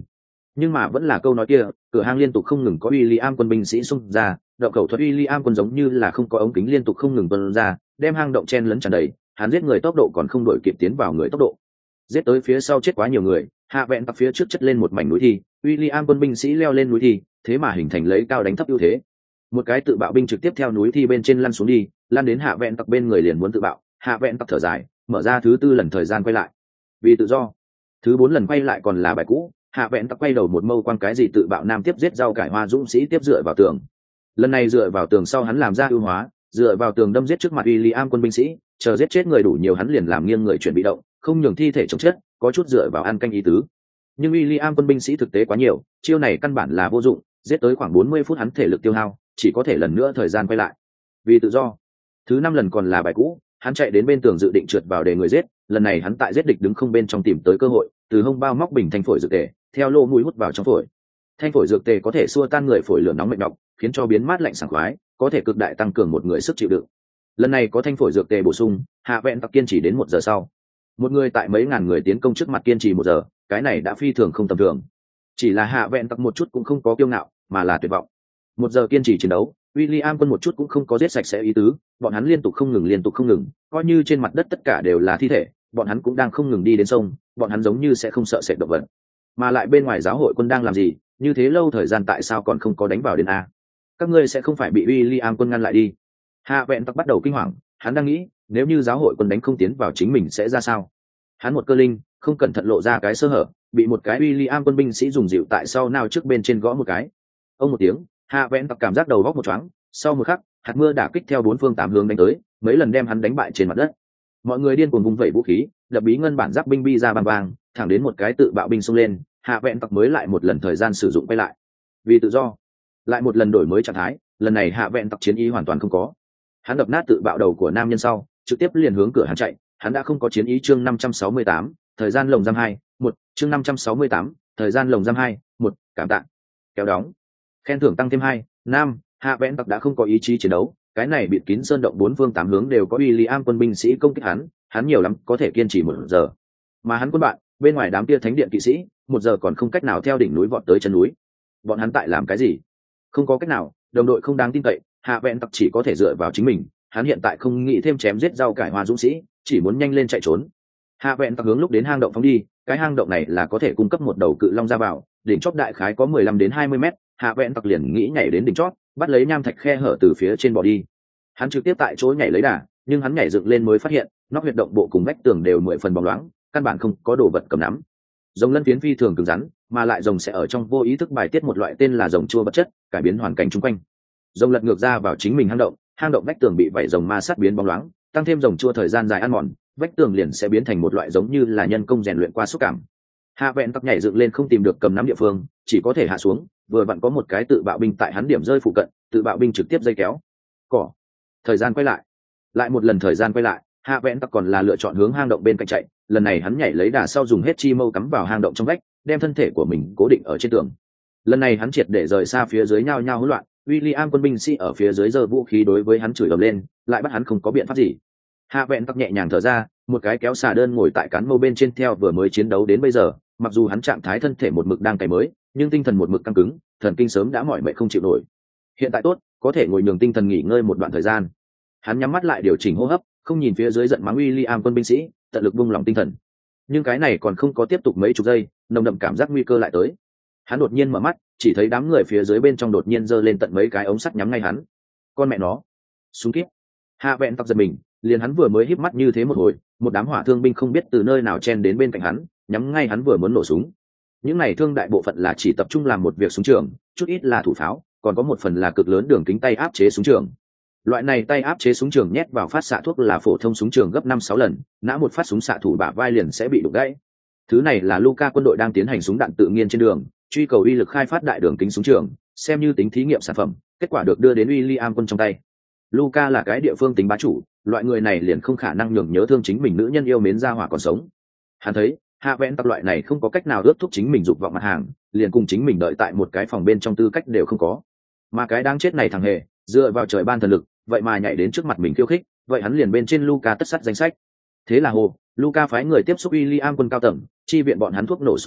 Nhưng mà vẫn là câu nói kia, cửa hang liên tục không ngừng có William quân binh sĩ xung ra, động khẩu thuật William quân giống như là không có ống kính liên tục không ngừng tuôn ra, đem hang động chen lấn tràn đầy, hắn giết người tốc độ còn không đổi kịp tiến vào người tốc độ. Giết tới phía sau chết quá nhiều người, hạ vẹn tặc phía trước chất lên một mảnh núi thi, William quân binh sĩ leo lên núi thi, thế mà hình thành lấy cao đánh thấp ưu thế. Một cái tự bạo binh trực tiếp theo núi thi bên trên lăn xuống đi, lăn đến hạ vẹn tặc bên người liền muốn tự bạo, hạ vẹn tặc thở dài, mở ra thứ tư lần thời gian quay lại. Vì tự do. Thứ bốn lần quay lại còn là bài cũ, hạ vẹn tặc quay đầu một mâu quang cái gì tự bạo nam tiếp giết rau cải hoa dũng sĩ tiếp dựa vào tường. Lần này dựa vào tường sau hắn làm ra ưu hóa, dựa vào tường đâm giết trước mặt William quân binh sĩ, chờ giết chết người đủ nhiều hắn liền làm nghiêng người chuyển bị động, không nhường thi thể chống chết, có chút dựa vào ăn canh ý tứ. Nhưng William quân binh sĩ thực tế quá nhiều, chiêu này căn bản là vô dụng, giết tới khoảng bốn mươi phút hắn thể lực tiêu hao, chỉ có thể lần nữa thời gian quay lại. Vì tự do. Thứ năm lần còn là bài cũ, hắn chạy đến bên tường dự định trượt vào để người giết, lần này hắn tại giết địch đứng không bên trong tìm tới cơ hội, từ hông bao móc bình thanh phổi dược tề, theo lỗ mũi hút vào trong phổi. Thanh phổi dược tề có thể xua tan người phổi lửa nóng mệt nhọc, khiến cho biến mát lạnh sảng khoái, có thể cực đại tăng cường một người sức chịu đựng. Lần này có thanh phổi dược tề bổ sung, hạ vẹn tặc kiên trì đến một giờ sau. Một người tại mấy ngàn người tiến công trước mặt kiên trì một giờ, cái này đã phi thường không tầm thường. Chỉ là hạ vẹn tặc một chút cũng không có kiêu ngạo, mà là tuyệt vọng. Một giờ kiên trì chiến đấu, William quân một chút cũng không có giết sạch sẽ ý tứ, bọn hắn liên tục không ngừng liên tục không ngừng, coi như trên mặt đất tất cả đều là thi thể, bọn hắn cũng đang không ngừng đi đến sông, bọn hắn giống như sẽ không sợ sệt động vật. Mà lại bên ngoài giáo hội quân đang làm gì, như thế lâu thời gian tại sao còn không có đánh vào đến a? Các ngươi sẽ không phải bị William quân ngăn lại đi? Hạ vẹn tặc bắt đầu kinh hoàng, hắn đang nghĩ, nếu như giáo hội quân đánh không tiến vào chính mình sẽ ra sao? Hắn một cơ linh, không cẩn thận lộ ra cái sơ hở, bị một cái William quân binh sĩ dùng dịu tại sau nào trước bên trên gõ một cái. Ông một tiếng, hạ vẹn tặc cảm giác đầu góc một choáng, sau một khắc, hạt mưa đả kích theo bốn phương tám hướng đánh tới, mấy lần đem hắn đánh bại trên mặt đất. Mọi người điên cuồng vung vẩy vũ khí, đập bí ngân bản giáp binh bi ra băng vàng, thẳng đến một cái tự bạo binh xông lên, hạ vẹn tặc mới lại một lần thời gian sử dụng quay lại. Vì tự do, lại một lần đổi mới trạng thái, lần này hạ vẹn tặc chiến ý hoàn toàn không có. Hắn đập nát tự bạo đầu của nam nhân sau, trực tiếp liền hướng cửa hắn chạy, hắn đã không có chiến ý. Chương năm trăm sáu mươi tám, thời gian lồng giam hai, một, chương năm trăm sáu mươi tám, thời gian lồng giam hai, một, cảm tạ. Kéo đóng. Khen thưởng tăng thêm hai, năm, hạ vẹn tặc đã không có ý chí chiến đấu, cái này bịt kín sơn động bốn phương tám hướng đều có William quân binh sĩ công kích hắn, hắn nhiều lắm có thể kiên trì một giờ. Mà hắn quân bạn, bên ngoài đám kia thánh điện kỵ sĩ, một giờ còn không cách nào theo đỉnh núi vọt tới chân núi. Bọn hắn tại làm cái gì? Không có cách nào, đồng đội không đáng tin cậy, hạ vẹn tặc chỉ có thể dựa vào chính mình, hắn hiện tại không nghĩ thêm chém giết rau cải hoa dũng sĩ, chỉ muốn nhanh lên chạy trốn. Hạ vẹn tặc hướng lúc đến hang động phóng đi, cái hang động này là có thể cung cấp một đầu cự long ra vào, đỉnh chót đại khái có mười lăm đến hai mươi mét, hạ vẹn tặc liền nghĩ nhảy đến đỉnh chót, bắt lấy nham thạch khe hở từ phía trên bỏ đi. Hắn trực tiếp tại chỗ nhảy lấy đà, nhưng hắn nhảy dựng lên mới phát hiện, nóc huyệt động bộ cùng vách tường đều mười phần bóng loáng, căn bản không có đồ vật cầm nắm. Rồng lân phiến phi thường cứng rắn, mà lại rồng sẽ ở trong vô ý thức bài tiết một loại tên là rồng chua vật chất, cải biến hoàn cảnh xung quanh. Rồng lật ngược ra vào chính mình hang động, hang động vách tường bị vảy rồng ma sát biến bóng loáng, tăng thêm rồng chua thời gian dài ăn mòn, vách tường liền sẽ biến thành một loại giống như là nhân công rèn luyện qua xúc cảm. Hạ vẹn tặc nhảy dựng lên không tìm được cầm nắm địa phương, chỉ có thể hạ xuống, vừa vặn có một cái tự bạo binh tại hắn điểm rơi phụ cận, tự bạo binh trực tiếp dây kéo. Cỏ. Thời gian quay lại, lại một lần thời gian quay lại, hạ vẹn tặc còn là lựa chọn hướng hang động bên cạnh chạy, lần này hắn nhảy lấy đà sau dùng hết chi mâu cắm vào hang động trong vách, đem thân thể của mình cố định ở trên tường. Lần này hắn triệt để rời xa phía dưới nhao nhao hỗn loạn, William quân binh sĩ ở phía dưới giơ vũ khí đối với hắn chửi ầm lên, lại bắt hắn không có biện pháp gì. Hạ vẹn tặc nhẹ nhàng thở ra, một cái kéo xà đơn ngồi tại cán mâu bên trên theo vừa mới chiến đấu đến bây giờ, mặc dù hắn trạng thái thân thể một mực đang cày mới, nhưng tinh thần một mực căng cứng, thần kinh sớm đã mỏi mệt không chịu nổi. Hiện tại tốt, có thể ngồi nhường tinh thần nghỉ ngơi một đoạn thời gian. Hắn nhắm mắt lại điều chỉnh hô hấp, không nhìn phía dưới giận mắng William quân binh sĩ, tận lực buông lòng tinh thần. Nhưng cái này còn không có tiếp tục mấy chục giây, nồng đậm cảm giác nguy cơ lại tới. Hắn đột nhiên mở mắt, chỉ thấy đám người phía dưới bên trong đột nhiên giơ lên tận mấy cái ống sắt nhắm ngay hắn. Con mẹ nó, súng kíp. Hạ vẹn tặc giật mình, liền hắn vừa mới híp mắt như thế một hồi, một đám hỏa thương binh không biết từ nơi nào chen đến bên cạnh hắn, nhắm ngay hắn vừa muốn nổ súng. Những này thương đại bộ phận là chỉ tập trung làm một việc súng trường, chút ít là thủ pháo, còn có một phần là cực lớn đường kính tay áp chế súng trường. Loại này tay áp chế súng trường nhét vào phát xạ thuốc là phổ thông súng trường gấp năm sáu lần, nã một phát súng xạ thủ bả vai liền sẽ bị đục gãy. Thứ này là Luca quân đội đang tiến hành súng đạn tự nhiên trên đường, truy cầu uy lực khai phát đại đường kính súng trường, xem như tính thí nghiệm sản phẩm, kết quả được đưa đến William quân trong tay. Luca là cái địa phương tính bá chủ, loại người này liền không khả năng nhường nhớ thương chính mình nữ nhân yêu mến ra hỏa còn sống. Hắn thấy, hạ vẹn tặc loại này không có cách nào ước thúc chính mình dục vọng mặt hàng, liền cùng chính mình đợi tại một cái phòng bên trong tư cách đều không có. Mà cái đáng chết này thằng hề, dựa vào trời ban thần lực, vậy mà nhảy đến trước mặt mình khiêu khích, vậy hắn liền bên trên Luca tất sắt danh sách. Thế là hồ, Luca phái người tiếp xúc William quân cao tầng, chi viện bọn hắn thuốc nổ súng kíp,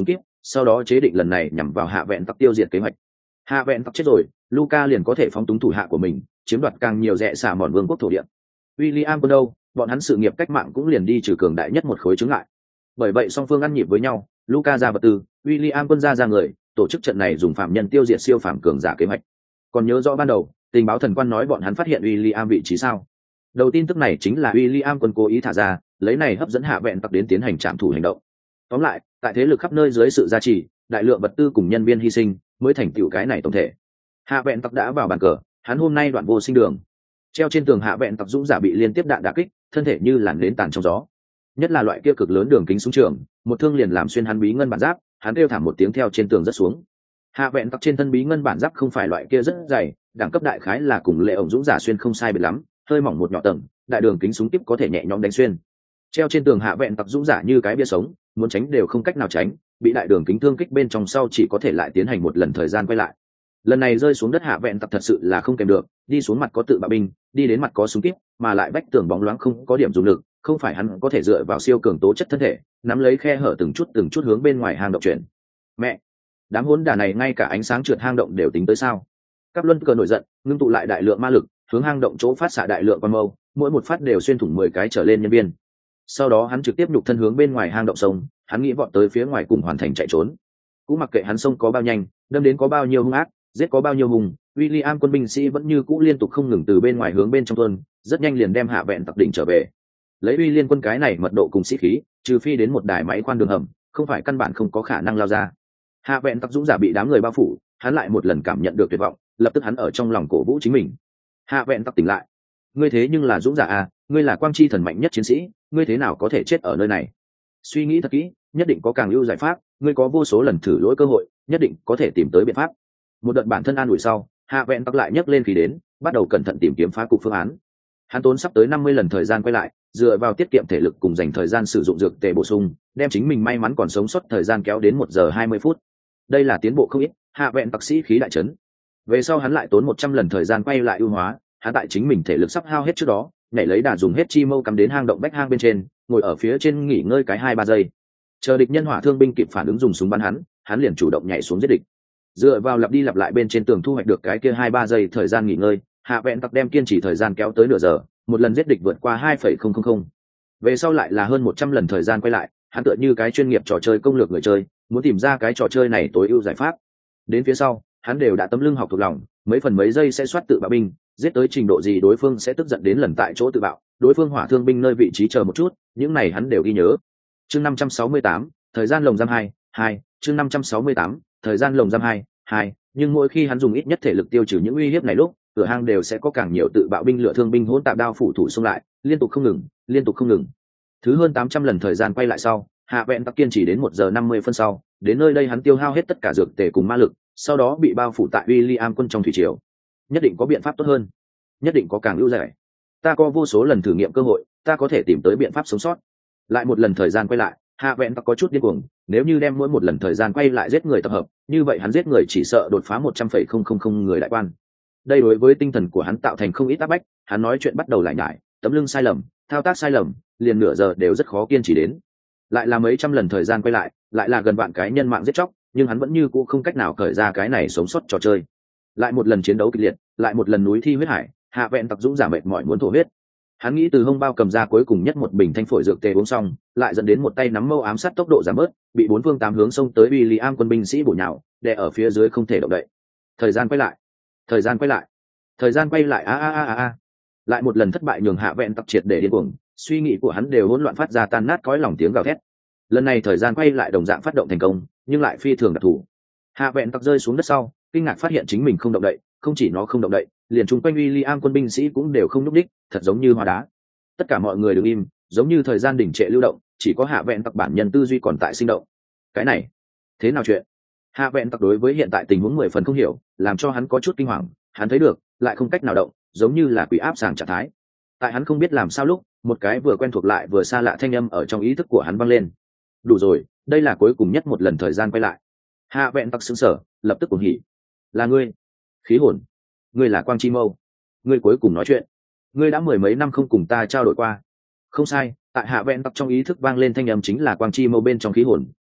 sau đó chế định lần này nhằm vào hạ vẹn tặc tiêu diệt kế hoạch. Hạ vẹn tặc chết rồi, Luca liền có thể phóng túng thủ hạ của mình, chiếm đoạt càng nhiều rẽ xả mòn vương quốc thổ địa. William quân đâu, bọn hắn sự nghiệp cách mạng cũng liền đi trừ cường đại nhất một khối chứng lại. Bởi vậy song phương ăn nhịp với nhau, Luca ra vật tư, William quân ra ra người, tổ chức trận này dùng phạm nhân tiêu diệt siêu phạm cường giả kế hoạch. Còn nhớ rõ ban đầu, tình báo thần quan nói bọn hắn phát hiện William vị trí sao? Đầu tin tức này chính là William quân cố ý thả ra, lấy này hấp dẫn hạ vẹn tặc đến tiến hành trạm thủ hành động. Tóm lại, tại thế lực khắp nơi dưới sự gia trì, đại lượng vật tư cùng nhân viên hy sinh, mới thành tựu cái này tổng thể. Hạ vẹn tặc đã vào bàn cờ, hắn hôm nay đoạn vô sinh đường. Treo trên tường hạ vẹn tặc dũng giả bị liên tiếp đạn đả kích, thân thể như làn nến tàn trong gió. Nhất là loại kia cực lớn đường kính súng trường, một thương liền làm xuyên hắn bí ngân bản giáp, hắn kêu thảm một tiếng theo trên tường rất xuống. Hạ vẹn tặc trên thân bí ngân bản giáp không phải loại kia rất dày, đẳng cấp đại khái là cùng lệ ổng dũng giả xuyên không sai biệt lắm, hơi mỏng một nhỏ tầng, đại đường kính súng tiếp có thể nhẹ nhõm đánh xuyên. Treo trên tường hạ vẹn tặc dũng giả như cái bia sống, muốn tránh đều không cách nào tránh, bị đại đường kính thương kích bên trong sau chỉ có thể lại tiến hành một lần thời gian quay lại. Lần này rơi xuống đất hạ vẹn tặc thật sự là không kèm được, đi xuống mặt có tự bạo binh, đi đến mặt có súng kíp, mà lại vách tường bóng loáng không có điểm dùng lực, không phải hắn có thể dựa vào siêu cường tố chất thân thể, nắm lấy khe hở từng chút từng chút hướng bên ngoài hang động chuyển. Mẹ, đám hỗn đả này ngay cả ánh sáng trượt hang động đều tính tới sao? Cáp Luân cờ nổi giận, ngưng tụ lại đại lượng ma lực, hướng hang động chỗ phát xạ đại lượng quang mâu, mỗi một phát đều xuyên thủng mười cái trở lên nhân viên. Sau đó hắn trực tiếp nhục thân hướng bên ngoài hang động sông, hắn nghĩ vọt tới phía ngoài cùng hoàn thành chạy trốn. Cũng mặc kệ hắn sông có bao nhanh, đâm đến có bao nhiêu hung ác, giết có bao nhiêu hùng, William quân binh sĩ vẫn như cũ liên tục không ngừng từ bên ngoài hướng bên trong tuần, rất nhanh liền đem hạ vẹn tặc đỉnh trở về. Lấy William quân cái này mật độ cùng sĩ khí, trừ phi đến một đài máy khoan đường hầm, không phải căn bản không có khả năng lao ra. Hạ vẹn tặc dũng giả bị đám người bao phủ, hắn lại một lần cảm nhận được tuyệt vọng, lập tức hắn ở trong lòng cổ vũ chính mình. Hạ vẹn tặc tỉnh lại, ngươi thế nhưng là dũng giả à, ngươi là quang chi thần mạnh nhất chiến sĩ, ngươi thế nào có thể chết ở nơi này? Suy nghĩ thật kỹ, nhất định có càng ưu giải pháp, ngươi có vô số lần thử lỗi cơ hội, nhất định có thể tìm tới biện pháp. Một đợt bản thân an ủi sau, hạ vẹn tắc lại nhấc lên khí đến, bắt đầu cẩn thận tìm kiếm phá cục phương án. Hắn tốn sắp tới năm mươi lần thời gian quay lại, dựa vào tiết kiệm thể lực cùng dành thời gian sử dụng dược tề bổ sung, đem chính mình may mắn còn sống sót thời gian kéo đến một giờ hai mươi phút. Đây là tiến bộ không ít, hạ vẹn tặc sĩ khí đại chấn. Về sau hắn lại tốn một trăm lần thời gian quay lại ưu hóa, hắn tại chính mình thể lực sắp hao hết trước đó, nhảy lấy đà dùng hết chi mâu cắm đến hang động bách hang bên trên, ngồi ở phía trên nghỉ ngơi cái hai ba giây. Chờ địch nhân hỏa thương binh kịp phản ứng dùng súng bắn hắn, hắn liền chủ động nhảy xuống giết địch. Dựa vào lặp đi lặp lại bên trên tường thu hoạch được cái kia hai ba giây thời gian nghỉ ngơi, hạ vẹn tặc đem kiên trì thời gian kéo tới nửa giờ, một lần giết địch vượt qua hai phẩy không không không. Về sau lại là hơn một trăm lần thời gian quay lại, hắn tựa như cái chuyên nghiệp trò chơi công lược người chơi, muốn tìm ra cái trò chơi này tối ưu giải pháp. Đến phía sau, hắn đều đã tấm lưng học thuộc lòng, mấy phần mấy giây sẽ soát tự bạo binh, giết tới trình độ gì đối phương sẽ tức giận đến lần tại chỗ tự bạo, đối phương hỏa thương binh nơi vị trí chờ một chút, những này hắn đều ghi nhớ. Chương năm trăm sáu mươi tám, thời gian lồng giam hai, hai, chương năm trăm sáu mươi tám, thời gian lồng giam hai, hai, nhưng mỗi khi hắn dùng ít nhất thể lực tiêu trừ những uy hiếp này lúc, cửa hang đều sẽ có càng nhiều tự bạo binh lửa thương binh hỗn tạp đao phủ thủ xung lại, liên tục không ngừng, liên tục không ngừng. Thứ hơn tám trăm lần thời gian quay lại sau, hạ vẹn tắc kiên trì đến một giờ năm mươi phân sau, đến nơi đây hắn tiêu hao hết tất cả dược tề cùng ma lực, sau đó bị bao phủ tại William quân trong thủy triều. Nhất định có biện pháp tốt hơn, nhất định có càng ưu giải. Ta có vô số lần thử nghiệm cơ hội, ta có thể tìm tới biện pháp sống sót. Lại một lần thời gian quay lại, hạ vẹn tắc có chút điên cuồng, nếu như đem mỗi một lần thời gian quay lại giết người tập hợp, như vậy hắn giết người chỉ sợ đột phá một trăm phẩy không không không người đại quan. Đây đối với tinh thần của hắn tạo thành không ít áp bách, hắn nói chuyện bắt đầu lại nhải, tấm lưng sai lầm, thao tác sai lầm, liền nửa giờ đều rất khó kiên trì đến. Lại là mấy trăm lần thời gian quay lại, lại là gần vạn cái nhân mạng giết chóc, nhưng hắn vẫn như cũ không cách nào cởi ra cái này sống sót trò chơi. Lại một lần chiến đấu kịch liệt, lại một lần núi thi huyết hải, hạ vẹn tặc dũng giả mệt mỏi muốn thổ huyết. Hắn nghĩ từ hông bao cầm ra cuối cùng nhất một bình thanh phổi dược tê uống xong, lại dẫn đến một tay nắm mâu ám sát tốc độ giảm bớt, bị bốn phương tám hướng xông tới William quân binh sĩ bổ nhào, đè ở phía dưới không thể động đậy. Thời gian quay lại, thời gian quay lại, thời gian quay lại a a a a a. Lại một lần thất bại nhường hạ vẹn tặc triệt để điên cuồng, suy nghĩ của hắn đều hỗn loạn phát ra tan nát cõi lòng tiếng gào thét. Lần này thời gian quay lại đồng dạng phát động thành công, nhưng lại phi thường đặc thù. Hạ vẹn tặc rơi xuống đất sau, kinh ngạc phát hiện chính mình không động đậy, không chỉ nó không động đậy, liền chung quanh William quân binh sĩ cũng đều không nhúc đích, thật giống như hóa đá. Tất cả mọi người đứng im, giống như thời gian đình trệ lưu động, chỉ có hạ vẹn tặc bản nhân tư duy còn tại sinh động. Cái này, thế nào chuyện? Hạ vẹn tặc đối với hiện tại tình huống mười phần không hiểu, làm cho hắn có chút kinh hoàng, hắn thấy được, lại không cách nào động, giống như là quỷ áp sàng trạng thái. Tại hắn không biết làm sao lúc, một cái vừa quen thuộc lại vừa xa lạ thanh âm ở trong ý thức của hắn vang lên. Đủ rồi, đây là cuối cùng nhất một lần thời gian quay lại. Hạ vẹn tặc sững sờ, lập tức cuồng hỉ. Là ngươi, khí hồn, ngươi là Quang Chi Mâu, ngươi cuối cùng nói chuyện. Ngươi đã mười mấy năm không cùng ta trao đổi qua. Không sai, tại hạ vẹn tặc trong ý thức vang lên thanh âm chính là Quang Chi Mâu bên trong khí hồn,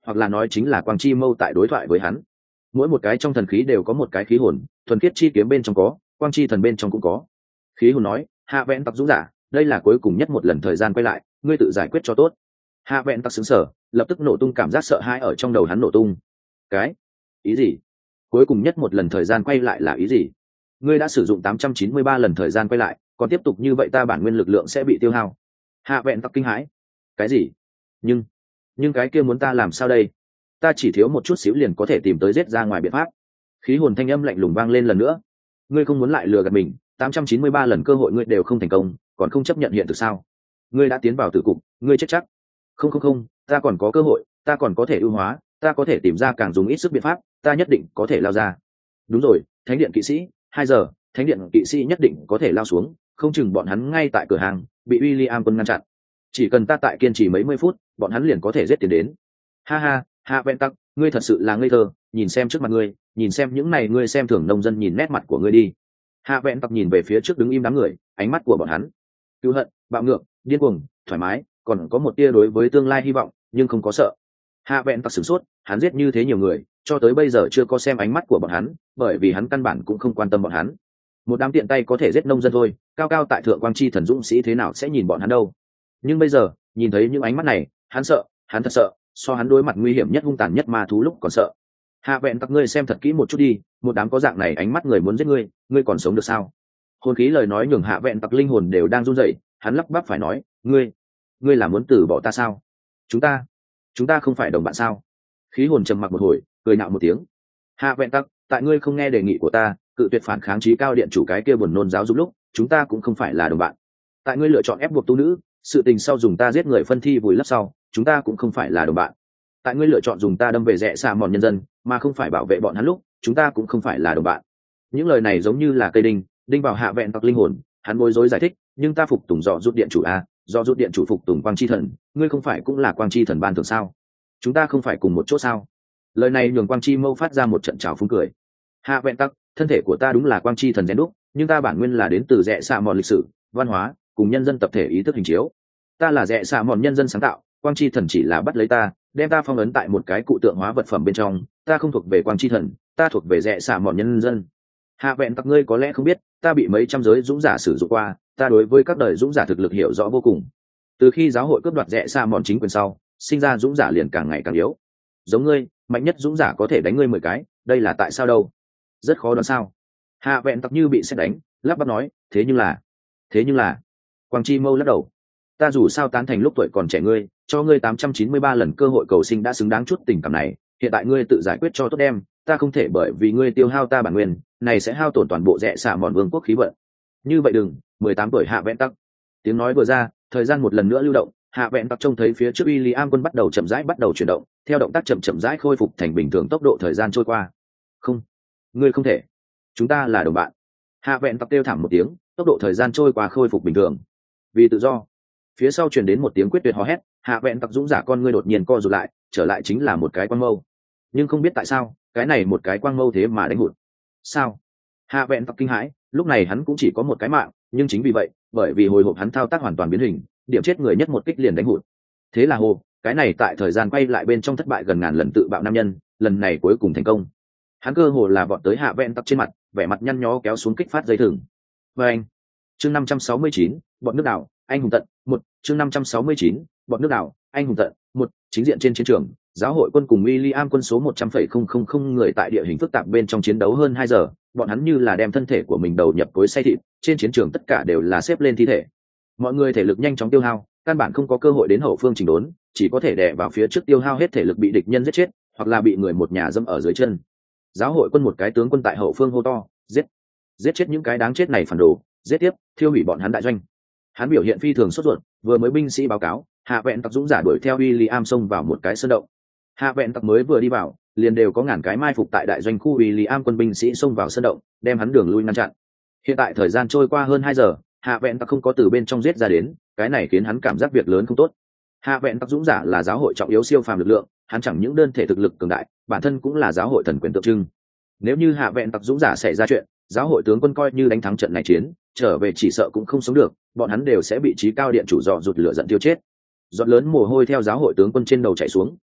hoặc là nói chính là quang chi mâu tại đối thoại với hắn. Mỗi một cái trong thần khí đều có một cái khí hồn, thuần khiết chi kiếm bên trong có, quang chi thần bên trong cũng có. Khí hồn nói, hạ vẹn tặc dũng giả, đây là cuối cùng nhất một lần thời gian quay lại, ngươi tự giải quyết cho tốt. Hạ vẹn tặc sững sờ, lập tức nổ tung, cảm giác sợ hãi ở trong đầu hắn nổ tung. Cái ý gì? Cuối cùng nhất một lần thời gian quay lại là ý gì? Ngươi đã sử dụng tám trăm chín mươi ba lần thời gian quay lại, còn tiếp tục như vậy ta bản nguyên lực lượng sẽ bị tiêu hao. Hạ vẹn tặc kinh hãi. Cái gì? Nhưng nhưng cái kia muốn ta làm sao đây? Ta chỉ thiếu một chút xíu liền có thể tìm tới giết ra ngoài biện pháp. Khí hồn thanh âm lạnh lùng vang lên lần nữa. Ngươi không muốn lại lừa gạt mình, tám trăm chín mươi ba lần cơ hội ngươi đều không thành công, còn không chấp nhận hiện thực sao? Ngươi đã tiến vào tử cục, ngươi chết chắc. Không không không, ta còn có cơ hội, ta còn có thể ưu hóa, ta có thể tìm ra càng dùng ít sức biện pháp, ta nhất định có thể lao ra. Đúng rồi, thánh điện kỵ sĩ, hai giờ, thánh điện kỵ sĩ nhất định có thể lao xuống, không chừng bọn hắn ngay tại cửa hàng, bị William quân ngăn chặn. Chỉ cần ta tại kiên trì mấy mươi phút, bọn hắn liền có thể giết tiền đến. Ha ha, Hạ Vẹn Tắc, ngươi thật sự là ngây thơ, nhìn xem trước mặt ngươi, nhìn xem những này ngươi xem thường nông dân, nhìn nét mặt của ngươi đi. Hạ Vẹn Tắc nhìn về phía trước đứng im đám người, ánh mắt của bọn hắn cứu hận, bạo ngược, điên cuồng, thoải mái, còn có một tia đối với tương lai hy vọng, nhưng không có sợ. Hạ Vẹn Tắc sửng sốt, hắn giết như thế nhiều người, cho tới bây giờ chưa có xem ánh mắt của bọn hắn, bởi vì hắn căn bản cũng không quan tâm bọn hắn. Một đám tiện tay có thể giết nông dân thôi, cao cao tại thượng quang chi thần dũng sĩ thế nào sẽ nhìn bọn hắn đâu. Nhưng bây giờ nhìn thấy những ánh mắt này, hắn sợ, hắn thật sợ, so hắn đối mặt nguy hiểm nhất, hung tàn nhất ma thú lúc còn sợ. Hạ Vẹn Tắc, ngươi xem thật kỹ một chút đi, một đám có dạng này ánh mắt người muốn giết ngươi, ngươi còn sống được sao? Hồn khí lời nói nhường Hạ Vẹn Tắc linh hồn đều đang run rẩy, hắn lắp bắp phải nói, ngươi, ngươi là muốn từ bỏ ta sao? Chúng ta, chúng ta không phải đồng bạn sao? Khí hồn trầm mặc một hồi, cười nạo một tiếng. Hạ Vẹn Tắc, tại ngươi không nghe đề nghị của ta, cự tuyệt phản kháng chí cao điện chủ cái kia buồn nôn giáo dục lúc, chúng ta cũng không phải là đồng bạn. Tại ngươi lựa chọn ép buộc tu nữ, sự tình sau dùng ta giết người phân thi vùi lấp sau, chúng ta cũng không phải là đồng bạn. Tại ngươi lựa chọn dùng ta đâm về rẽ xa mòn nhân dân, mà không phải bảo vệ bọn hắn lúc, chúng ta cũng không phải là đồng bạn. Những lời này giống như là cây đinh, đinh vào Hạ Vẹn Tắc linh hồn, hắn bối rối giải thích, nhưng ta phục tùng dọ rút điện chủ a, do rút điện chủ phục tùng quang chi thần, ngươi không phải cũng là quang chi thần ban thường sao? Chúng ta không phải cùng một chỗ sao? Lời này nhường quang chi mâu phát ra một trận trào phúng cười. Hạ Vẹn Tắc, thân thể của ta đúng là quang chi thần rèn đúc, nhưng ta bản nguyên là đến từ rẽ xa mòn lịch sử, văn hóa cùng nhân dân tập thể ý thức hình chiếu. Ta là rẽ xa mòn nhân dân sáng tạo, quang chi thần chỉ là bắt lấy ta, đem ta phong ấn tại một cái cụ tượng hóa vật phẩm bên trong, ta không thuộc về quang chi thần, ta thuộc về rẽ xa mòn nhân dân. Hạ Vẹn Tắc, ngươi có lẽ không biết, ta bị mấy trăm giới dũng giả sử dụng qua, ta đối với các đời dũng giả thực lực hiểu rõ vô cùng. Từ khi giáo hội cướp đoạt rẽ xa mòn chính quyền sau, sinh ra dũng giả liền càng ngày càng yếu. Giống ngươi, mạnh nhất dũng giả có thể đánh ngươi mười cái, đây là tại sao đâu? Rất khó đoán sao? Hạ Vẹn Tắc như bị sét đánh, lắp bắp nói, thế nhưng là, thế nhưng là, Quang Chi Mâu lắc đầu. Ta dù sao tán thành lúc tuổi còn trẻ ngươi, cho ngươi tám trăm chín mươi ba lần cơ hội cầu sinh đã xứng đáng chút tình cảm này, hiện tại ngươi tự giải quyết cho tốt đem, ta không thể bởi vì ngươi tiêu hao ta bản nguyên, này sẽ hao tổn toàn bộ rẽ xạ mòn vương quốc khí vận. Như vậy đừng, mười tám tuổi Hạ Vẹn Tắc. Tiếng nói vừa ra, thời gian một lần nữa lưu động, Hạ Vẹn Tắc trông thấy phía trước William quân bắt đầu chậm rãi bắt đầu chuyển động, theo động tác chậm chậm rãi khôi phục thành bình thường tốc độ thời gian trôi qua. Không, ngươi không thể. Chúng ta là đồng bạn. Hạ Vẹn Tắc kêu thảm một tiếng, tốc độ thời gian trôi qua khôi phục bình thường. Vì tự do. Phía sau truyền đến một tiếng quyết tuyệt hò hét, Hạ Vẹn Tắc dũng giả con ngươi đột nhiên co rụt lại, trở lại chính là một cái quang mâu. Nhưng không biết tại sao, cái này một cái quang mâu thế mà đánh hụt. Sao? Hạ Vẹn Tắc kinh hãi, lúc này hắn cũng chỉ có một cái mạng, nhưng chính vì vậy, bởi vì hồi hộp hắn thao tác hoàn toàn biến hình, điểm chết người nhất một kích liền đánh hụt. Thế là hồ, cái này tại thời gian quay lại bên trong thất bại gần ngàn lần tự bạo nam nhân, lần này cuối cùng thành công. Hắn cơ hồ là vọt tới Hạ Vẹn Tắc trên mặt, vẻ mặt nhăn nhó kéo xuống kích phát dây thừng. Và anh, chương năm trăm sáu mươi chín, bọn nước đảo, anh hùng tận, một, chương năm trăm sáu mươi chín, bọn nước đảo, anh hùng tận, một, chính diện trên chiến trường, giáo hội quân cùng William quân số một trăm phẩy không không không người tại địa hình phức tạp bên trong chiến đấu hơn hai giờ, bọn hắn như là đem thân thể của mình đầu nhập cối xay thịt, trên chiến trường tất cả đều là xếp lên thi thể. Mọi người thể lực nhanh chóng tiêu hao, căn bản không có cơ hội đến hậu phương chỉnh đốn, chỉ có thể đè vào phía trước tiêu hao hết thể lực bị địch nhân giết chết, hoặc là bị người một nhà dẫm ở dưới chân. Giáo hội quân một cái tướng quân tại hậu phương hô to, giết, giết chết những cái đáng chết này phản đồ, giết tiếp, thiêu hủy bọn hắn đại doanh. Hắn biểu hiện phi thường sốt ruột, vừa mới binh sĩ báo cáo, Hạ Vẹn Tắc dũng giả đuổi theo William xông vào một cái sơn động. Hạ Vẹn Tắc mới vừa đi vào, liền đều có ngàn cái mai phục tại đại doanh khu William quân binh sĩ xông vào sơn động, đem hắn đường lui ngăn chặn. Hiện tại thời gian trôi qua hơn hai giờ, Hạ Vẹn Tắc không có từ bên trong giết ra đến, cái này khiến hắn cảm giác việc lớn không tốt. Hạ Vẹn Tắc dũng giả là giáo hội trọng yếu siêu phàm lực lượng, hắn chẳng những đơn thể thực lực cường đại, bản thân cũng là giáo hội thần quyền tượng trưng. Nếu như Hạ Vẹn Tắc dũng giả xảy ra chuyện, giáo hội tướng quân coi như đánh thắng trận này chiến, trở về chỉ sợ cũng không sống được, bọn hắn đều sẽ bị trí cao điện chủ dọ rụt lửa giận tiêu chết. Giọt lớn mồ hôi theo giáo hội tướng quân trên đầu chảy xuống,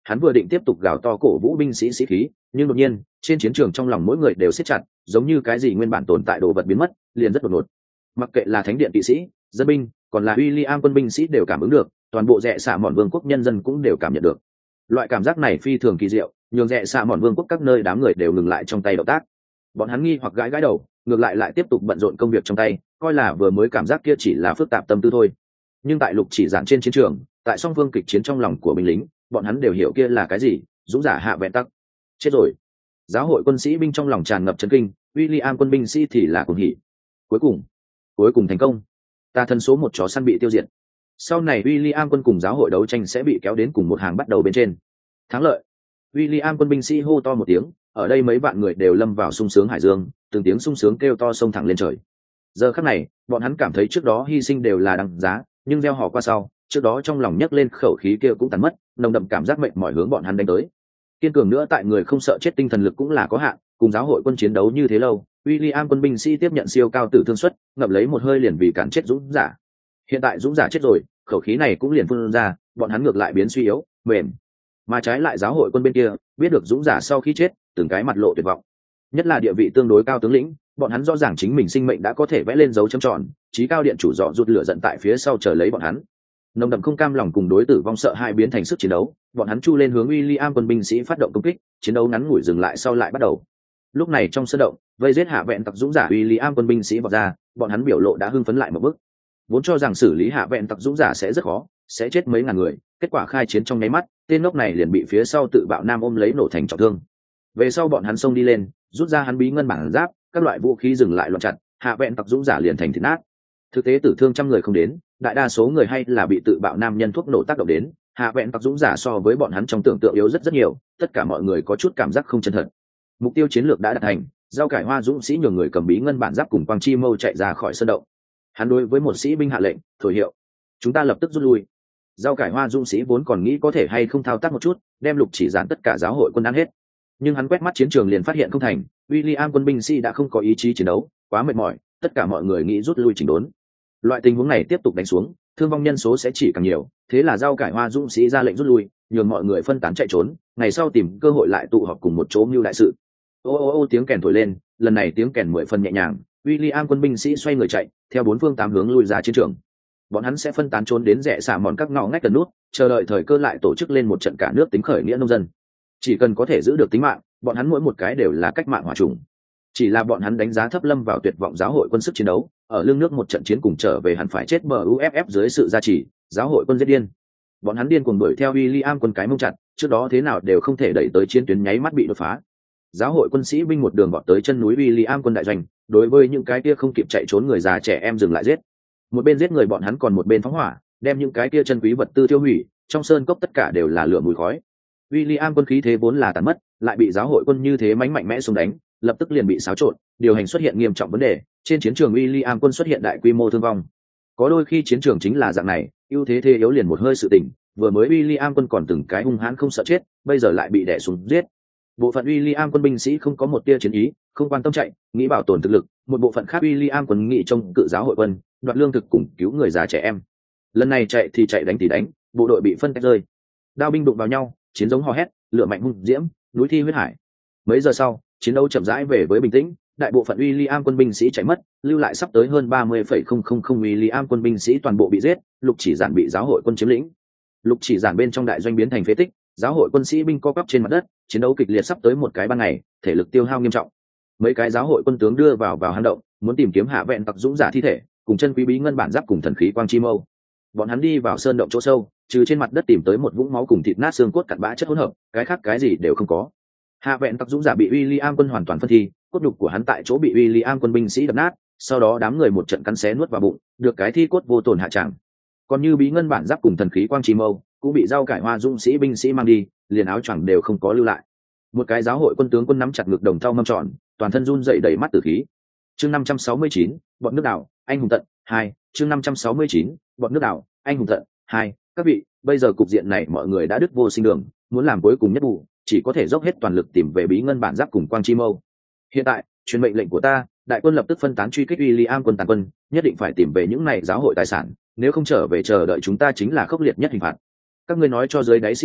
Hắn vừa định tiếp tục gào to cổ vũ binh sĩ sĩ khí, nhưng đột nhiên trên chiến trường trong lòng mỗi người đều siết chặt, giống như cái gì nguyên bản tồn tại đồ vật biến mất, liền rất đột ngột. Mặc kệ là thánh điện kỵ sĩ, dân binh, còn là William quân binh sĩ đều cảm ứng được, toàn bộ rẽ xạ mòn vương quốc nhân dân cũng đều cảm nhận được. Loại cảm giác này phi thường kỳ diệu, nhường rẽ xạ mòn vương quốc các nơi đám người đều ngừng lại trong tay động tác. Bọn hắn nghi hoặc gãi gãi đầu, ngược lại lại tiếp tục bận rộn công việc trong tay, coi là vừa mới cảm giác kia chỉ là phức tạp tâm tư thôi. Nhưng tại lục chỉ giản trên chiến trường, tại song phương kịch chiến trong lòng của binh lính, bọn hắn đều hiểu kia là cái gì, dũng giả hạ vẹn tắc. Chết rồi. Giáo hội quân sĩ binh trong lòng tràn ngập chấn kinh, William quân binh sĩ thì là cuồng hỉ. Cuối cùng, cuối cùng thành công. Ta thân số một chó săn bị tiêu diệt. Sau này William quân cùng giáo hội đấu tranh sẽ bị kéo đến cùng một hàng bắt đầu bên trên. Thắng lợi. William quân binh sĩ hô to một tiếng, ở đây mấy vạn người đều lâm vào sung sướng hải dương, từng tiếng sung sướng kêu to sông thẳng lên trời. Giờ khắc này, bọn hắn cảm thấy trước đó hy sinh đều là đáng giá, nhưng gieo họ qua sau, trước đó trong lòng nhấc lên khẩu khí kia cũng tàn mất, nồng đậm cảm giác mệt mỏi hướng bọn hắn đánh tới. Kiên cường nữa tại người không sợ chết tinh thần lực cũng là có hạn, cùng giáo hội quân chiến đấu như thế lâu, William quân binh sĩ tiếp nhận siêu cao tử thương suất, ngậm lấy một hơi liền vì cản chết dũng giả. Hiện tại dũng giả chết rồi, khẩu khí này cũng liền phun ra, bọn hắn ngược lại biến suy yếu, mềm. Mà trái lại giáo hội quân bên kia, biết được dũng giả sau khi chết, từng cái mặt lộ tuyệt vọng. Nhất là địa vị tương đối cao tướng lĩnh, bọn hắn rõ ràng chính mình sinh mệnh đã có thể vẽ lên dấu chấm tròn, chí cao điện chủ dọ rụt lửa giận tại phía sau chờ lấy bọn hắn. Nồng đậm không cam lòng cùng đối tử vong sợ hai biến thành sức chiến đấu, bọn hắn chu lên hướng William quân binh sĩ phát động công kích, chiến đấu ngắn ngủi dừng lại sau lại bắt đầu. Lúc này trong sân động, vây giết hạ vẹn tặc dũng giả William quân binh sĩ vọt ra, bọn hắn biểu lộ đã hưng phấn lại một bước. Vốn cho rằng xử lý hạ vẹn tặc dũng giả sẽ rất khó, sẽ chết mấy ngàn người, kết quả khai chiến trong nháy mắt, tên ngốc này liền bị phía sau tự bạo nam ôm lấy nổ thành trọng thương. Về sau bọn hắn xông đi lên, rút ra hắn bí ngân bản giáp, các loại vũ khí dừng lại loạn chặt, hạ vẹn tặc dũng giả liền thành thịt nát. Thực tế tử thương trăm người không đến, đại đa số người hay là bị tự bạo nam nhân thuốc nổ tác động đến, hạ vẹn tặc dũng giả so với bọn hắn trong tưởng tượng yếu rất rất nhiều, tất cả mọi người có chút cảm giác không chân thật. Mục tiêu chiến lược đã đạt thành, rau cải hoa dũng sĩ nhường người cầm bí ngân bản giáp cùng quang chi mâu chạy ra khỏi sân động. Hắn đối với một sĩ binh hạ lệnh, thổi hiệu, chúng ta lập tức rút lui. Rau cải hoa dũng sĩ vốn còn nghĩ có thể hay không thao tác một chút, đem lục chỉ giản tất cả giáo hội quân ăn hết, nhưng hắn quét mắt chiến trường liền phát hiện không thành. William quân binh sĩ đã không có ý chí chiến đấu, quá mệt mỏi, tất cả mọi người nghĩ rút lui chỉnh đốn. Loại tình huống này tiếp tục đánh xuống, thương vong nhân số sẽ chỉ càng nhiều, thế là rau cải hoa dũng sĩ ra lệnh rút lui, nhường mọi người phân tán chạy trốn, ngày sau tìm cơ hội lại tụ họp cùng một chỗ mưu đại sự. Ô ô ô tiếng kèn thổi lên, lần này tiếng kèn mười phần nhẹ nhàng, William quân binh sĩ xoay người chạy, theo bốn phương tám hướng lui ra chiến trường. Bọn hắn sẽ phân tán trốn đến rẽ xả mòn các ngõ ngách gần nút, chờ đợi thời cơ lại tổ chức lên một trận cả nước tính khởi nghĩa nông dân. Chỉ cần có thể giữ được tính mạng, bọn hắn mỗi một cái đều là cách mạng hỏa trùng. Chỉ là bọn hắn đánh giá thấp lâm vào tuyệt vọng giáo hội quân sức chiến đấu, ở lương nước một trận chiến cùng trở về hẳn phải chết bờ u ép ép dưới sự gia trì, giáo hội quân giết điên. Bọn hắn điên cuồng đuổi theo William quân cái mông chặt, trước đó thế nào đều không thể đẩy tới chiến tuyến nháy mắt bị đột phá. Giáo hội quân sĩ binh một đường vọt tới chân núi William quân đại doanh, đối với những cái kia không kịp chạy trốn người già trẻ em dừng lại giết. Một bên giết người bọn hắn còn một bên phóng hỏa, đem những cái kia chân quý vật tư tiêu hủy, trong sơn cốc tất cả đều là lửa mùi khói. William quân khí thế vốn là tàn mất, lại bị giáo hội quân như thế mãnh mạnh mẽ xuống đánh, lập tức liền bị xáo trộn, điều hành xuất hiện nghiêm trọng vấn đề, trên chiến trường William quân xuất hiện đại quy mô thương vong. Có đôi khi chiến trường chính là dạng này, ưu thế thế yếu liền một hơi sự tình, vừa mới William quân còn từng cái hung hãn không sợ chết, bây giờ lại bị đè xuống giết. Bộ phận William quân binh sĩ không có một tia chiến ý, không quan tâm chạy, nghĩ bảo tồn thực lực, một bộ phận khác William quân nghĩ trông cự giáo hội quân, đoạt lương thực cùng cứu người già trẻ em. Lần này chạy thì chạy đánh thì đánh, bộ đội bị phân tách rơi. Đao binh đụng vào nhau, chiến giống hò hét, lửa mạnh hung diễm, núi thi huyết hải. Mấy giờ sau, chiến đấu chậm rãi về với bình tĩnh, đại bộ phận William quân binh sĩ chạy mất, lưu lại sắp tới hơn ba mươi phẩy không không không William quân binh sĩ toàn bộ bị giết, lục chỉ giản bị giáo hội quân chiếm lĩnh. Lục chỉ giản bên trong đại doanh biến thành phế tích, giáo hội quân sĩ binh co quắp trên mặt đất, chiến đấu kịch liệt sắp tới một cái ban ngày, thể lực tiêu hao nghiêm trọng. Mấy cái giáo hội quân tướng đưa vào vào hang động, muốn tìm kiếm hạ vẹn tặc dũng giả thi thể, cùng chân quý bí ngân bản giáp cùng thần khí quang chi mâu. Bọn hắn đi vào sơn động chỗ sâu, trừ trên mặt đất tìm tới một vũng máu cùng thịt nát xương cốt cặn bã chất hỗn hợp, cái khác cái gì đều không có. Hạ vẹn tặc dũng giả bị William quân hoàn toàn phân thi, cốt nhục của hắn tại chỗ bị William quân binh sĩ đập nát, sau đó đám người một trận cắn xé nuốt vào bụng, được cái thi cốt vô tổn hạ tràng. Còn như bí ngân bản giáp cùng thần khí quang chi mâu, cũng bị rau cải hoa dũng sĩ binh sĩ mang đi, liền áo choàng đều không có lưu lại. Một cái giáo hội quân tướng quân nắm chặt ngực đồng thau mâm tròn, toàn thân run dậy đầy mắt tử khí. Chương năm trăm sáu mươi chín, bọn nước đảo, anh hùng tận, hai, chương năm trăm sáu mươi chín, bọn nước đảo, anh hùng tận, hai. Các vị, bây giờ cục diện này mọi người đã đứt vô sinh đường, muốn làm cuối cùng nhất vụ, chỉ có thể dốc hết toàn lực tìm về bí ngân bản giáp cùng quang chi mâu. Hiện tại, truyền mệnh lệnh của ta, đại quân lập tức phân tán truy kích William quân tàn quân, nhất định phải tìm về những này giáo hội tài sản, nếu không trở về chờ đợi chúng ta chính là khốc liệt nhất hình phạt. Các ngươi nói cho dưới đáy sĩ quan,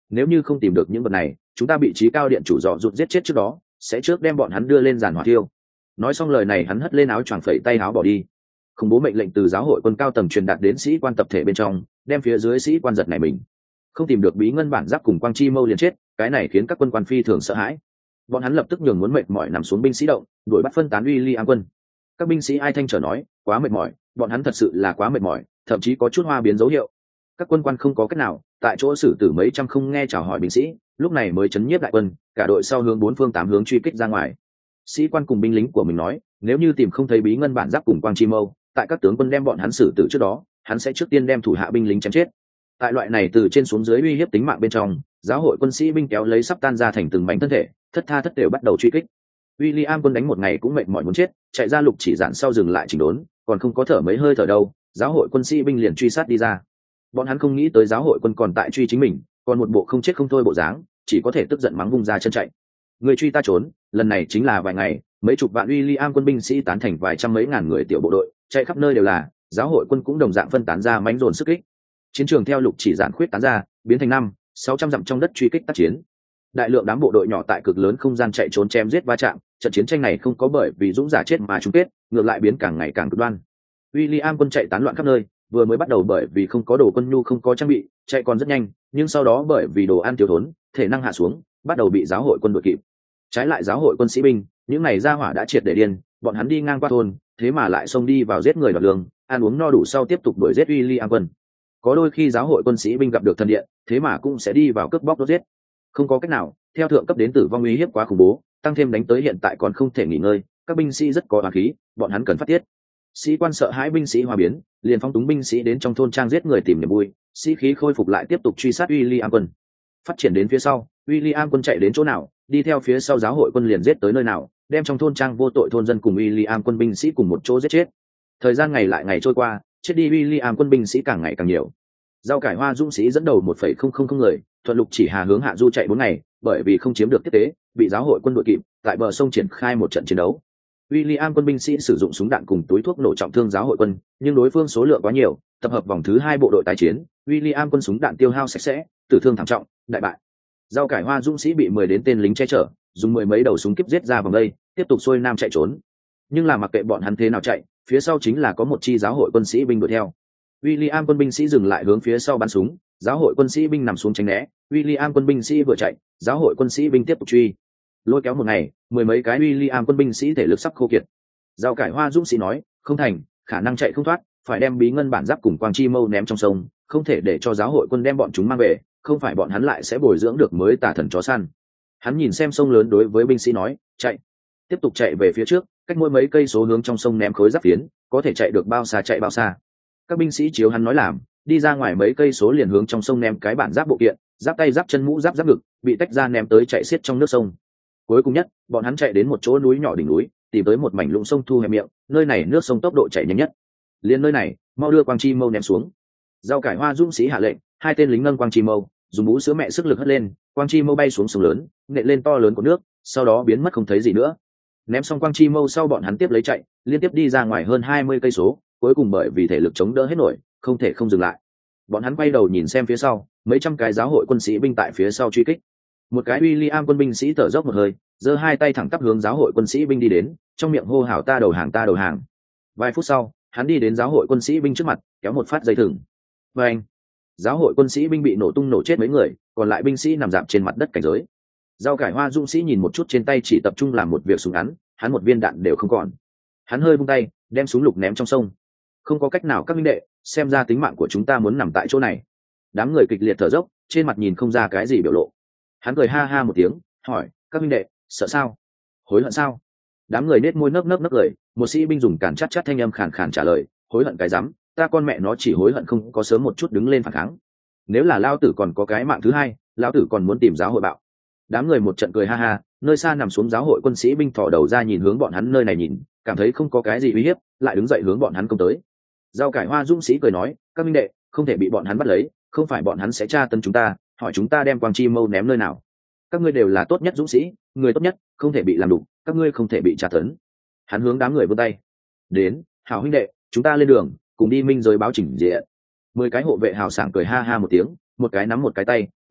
nếu như không tìm được những vật này, chúng ta bị trí cao điện chủ dọ rụt giết chết trước đó sẽ trước đem bọn hắn đưa lên giàn hỏa thiêu. Nói xong lời này, hắn hất lên áo choàng phẩy tay áo bỏ đi. Khủng bố mệnh lệnh từ giáo hội quân cao tầng truyền đạt đến sĩ quan tập thể bên trong, đem phía dưới sĩ quan giật này mình. Không tìm được bí ngân bản giáp cùng quang chi mâu liền chết, cái này khiến các quân quan phi thường sợ hãi. Bọn hắn lập tức nhường muốn mệt mỏi nằm xuống binh sĩ động, đuổi bắt phân tán William quân. Các binh sĩ ai thanh trở nói, quá mệt mỏi, bọn hắn thật sự là quá mệt mỏi, thậm chí có chút hoa biến dấu hiệu. Các quân quan không có cách nào, tại chỗ xử tử mấy trăm không nghe chào hỏi binh sĩ, lúc này mới chấn nhiếp đại quân, cả đội sau hướng bốn phương tám hướng truy kích ra ngoài. Sĩ quan cùng binh lính của mình nói, nếu như tìm không thấy bí ngân bản giáp cùng quang chi mâu, tại các tướng quân đem bọn hắn xử tử trước đó, hắn sẽ trước tiên đem thủ hạ binh lính chém chết. Tại loại này từ trên xuống dưới uy hiếp tính mạng bên trong, giáo hội quân sĩ binh kéo lấy sắp tan ra thành từng mảnh thân thể, thất tha thất đều bắt đầu truy kích. William quân đánh một ngày cũng mệt mỏi muốn chết, chạy ra lục chỉ dạn sau dừng lại chỉnh đốn, còn không có thở mấy hơi thở đâu, giáo hội quân sĩ binh liền truy sát đi ra. Bọn hắn không nghĩ tới giáo hội quân còn tại truy chính mình, còn một bộ không chết không thôi bộ dáng, chỉ có thể tức giận mắng vung ra chân chạy. Người truy ta trốn, lần này chính là vài ngày, mấy chục vạn William quân binh sĩ tán thành vài trăm mấy ngàn người tiểu bộ đội, chạy khắp nơi đều là, giáo hội quân cũng đồng dạng phân tán ra mãnh dồn sức kích. Chiến trường theo lục chỉ dạn khuyết tán ra, biến thành năm, sáu trăm dặm trong đất truy kích tác chiến. Đại lượng đám bộ đội nhỏ tại cực lớn không gian chạy trốn chém giết va chạm, trận chiến tranh này không có bởi vì dũng giả chết mà chung kết, ngược lại biến càng ngày càng cực đoan. William quân chạy tán loạn khắp nơi, vừa mới bắt đầu bởi vì không có đồ quân nhu không có trang bị, chạy còn rất nhanh, nhưng sau đó bởi vì đồ ăn thiếu thốn, thể năng hạ xuống, bắt đầu bị giáo hội quân đuổi kịp. Trái lại giáo hội quân sĩ binh, những này ra hỏa đã triệt để điên, bọn hắn đi ngang qua thôn, thế mà lại xông đi vào giết người đoạt lương, ăn uống no đủ sau tiếp tục đuổi giết William quân. Có đôi khi giáo hội quân sĩ binh gặp được thần điện, thế mà cũng sẽ đi vào cướp bóc đốt giết. Không có cách nào, theo thượng cấp đến tử vong uy hiếp quá khủng bố, tăng thêm đánh tới hiện tại còn không thể nghỉ ngơi, các binh sĩ rất có oán khí, bọn hắn cần phát tiết. Sĩ quan sợ hãi binh sĩ hòa biến, liền phóng túng binh sĩ đến trong thôn trang giết người tìm niềm vui, sĩ khí khôi phục lại tiếp tục truy sát William quân. Phát triển đến phía sau, William quân chạy đến chỗ nào, đi theo phía sau giáo hội quân liền giết tới nơi nào, đem trong thôn trang vô tội thôn dân cùng William quân binh sĩ cùng một chỗ giết chết. Thời gian ngày lại ngày trôi qua, chết đi William quân binh sĩ càng ngày càng nhiều. Rau cải hoa dũng sĩ dẫn đầu một phẩy không không không người, thuận lục chỉ hà hướng hạ du chạy bốn ngày, bởi vì không chiếm được tiếp tế, bị giáo hội quân đội kịp, tại bờ sông triển khai một trận chiến đấu. William quân binh sĩ sử dụng súng đạn cùng túi thuốc nổ trọng thương giáo hội quân, nhưng đối phương số lượng quá nhiều, tập hợp vòng thứ hai bộ đội tái chiến, William quân súng đạn tiêu hao sạch sẽ, tử thương thảm trọng, đại bại. Rau cải hoa dũng sĩ bị mười đến tên lính che chở, dùng mười mấy đầu súng kíp giết ra vòng đây, tiếp tục xuôi nam chạy trốn. Nhưng là mặc kệ bọn hắn thế nào chạy, phía sau chính là có một chi giáo hội quân sĩ binh đuổi theo. William quân binh sĩ dừng lại hướng phía sau bắn súng, giáo hội quân sĩ binh nằm xuống tránh né, William quân binh sĩ vừa chạy, giáo hội quân sĩ binh tiếp tục truy. Lôi kéo một ngày, mười mấy cái William quân binh sĩ thể lực sắp khô kiệt. Rau cải hoa dũng sĩ nói, không thành, khả năng chạy không thoát, phải đem bí ngân bản giáp cùng quang chi mâu ném trong sông, không thể để cho giáo hội quân đem bọn chúng mang về, không phải bọn hắn lại sẽ bồi dưỡng được mới tà thần chó săn. Hắn nhìn xem sông lớn đối với binh sĩ nói, chạy, tiếp tục chạy về phía trước, cách mỗi mấy cây số hướng trong sông ném khối giáp phiến, có thể chạy được bao xa chạy bao xa. Các binh sĩ chiếu hắn nói làm, đi ra ngoài mấy cây số liền hướng trong sông ném cái bản giáp bộ kiện, giáp tay giáp chân mũ giáp giáp ngực, bị tách ra ném tới chạy xiết trong nước sông. Cuối cùng nhất, bọn hắn chạy đến một chỗ núi nhỏ đỉnh núi, tìm tới một mảnh lũng sông thu hẹp miệng, nơi này nước sông tốc độ chạy nhanh nhất. Liên nơi này, mau đưa quang chi mâu ném xuống. Rau cải hoa dũng sĩ hạ lệnh, hai tên lính nâng quang chi mâu, dùng mũ sữa mẹ sức lực hất lên, quang chi mâu bay xuống sông lớn, nện lên to lớn của nước, sau đó biến mất không thấy gì nữa. Ném xong quang chi mâu sau bọn hắn tiếp lấy chạy, liên tiếp đi ra ngoài hơn hai mươi cây số, cuối cùng bởi vì thể lực chống đỡ hết nổi, không thể không dừng lại. Bọn hắn quay đầu nhìn xem phía sau, mấy trăm cái giáo hội quân sĩ binh tại phía sau truy kích. Một cái William quân binh sĩ thở dốc một hơi, giơ hai tay thẳng tắp hướng giáo hội quân sĩ binh đi đến, trong miệng hô hào ta đầu hàng ta đầu hàng. Vài phút sau, hắn đi đến giáo hội quân sĩ binh trước mặt, kéo một phát dây thừng. Và anh, giáo hội quân sĩ binh bị nổ tung nổ chết mấy người, còn lại binh sĩ nằm dạp trên mặt đất cảnh giới. Rau cải hoa dũng sĩ nhìn một chút trên tay chỉ tập trung làm một việc súng ngắn, hắn một viên đạn đều không còn. Hắn hơi vung tay, đem súng lục ném trong sông. Không có cách nào các minh đệ, xem ra tính mạng của chúng ta muốn nằm tại chỗ này. Đám người kịch liệt thở dốc, trên mặt nhìn không ra cái gì biểu lộ. Hắn cười ha ha một tiếng, hỏi, các minh đệ, sợ sao? Hối hận sao? Đám người nết môi nấc nấc nấc cười, một sĩ binh dùng cản chát chát thanh âm khàn khàn trả lời, hối hận cái rắm, ta con mẹ nó chỉ hối hận không có sớm một chút đứng lên phản kháng. Nếu là lao tử còn có cái mạng thứ hai, lao tử còn muốn tìm giáo hội bạo. Đám người một trận cười ha ha, nơi xa nằm xuống giáo hội quân sĩ binh thò đầu ra nhìn hướng bọn hắn nơi này nhìn, cảm thấy không có cái gì uy hiếp, lại đứng dậy hướng bọn hắn công tới. Rau cải hoa dũng sĩ cười nói, các minh đệ, không thể bị bọn hắn bắt lấy, không phải bọn hắn sẽ tra tấn chúng ta, hỏi chúng ta đem quang chi mâu ném nơi nào. Các ngươi đều là tốt nhất dũng sĩ, người tốt nhất, không thể bị làm đục, các ngươi không thể bị tra tấn. Hắn hướng đám người vươn tay. Đến, hảo huynh đệ, chúng ta lên đường, cùng đi minh giới báo chỉnh diện. Mười cái hộ vệ hào sảng cười ha ha một tiếng, một cái nắm một cái tay, ôm eo,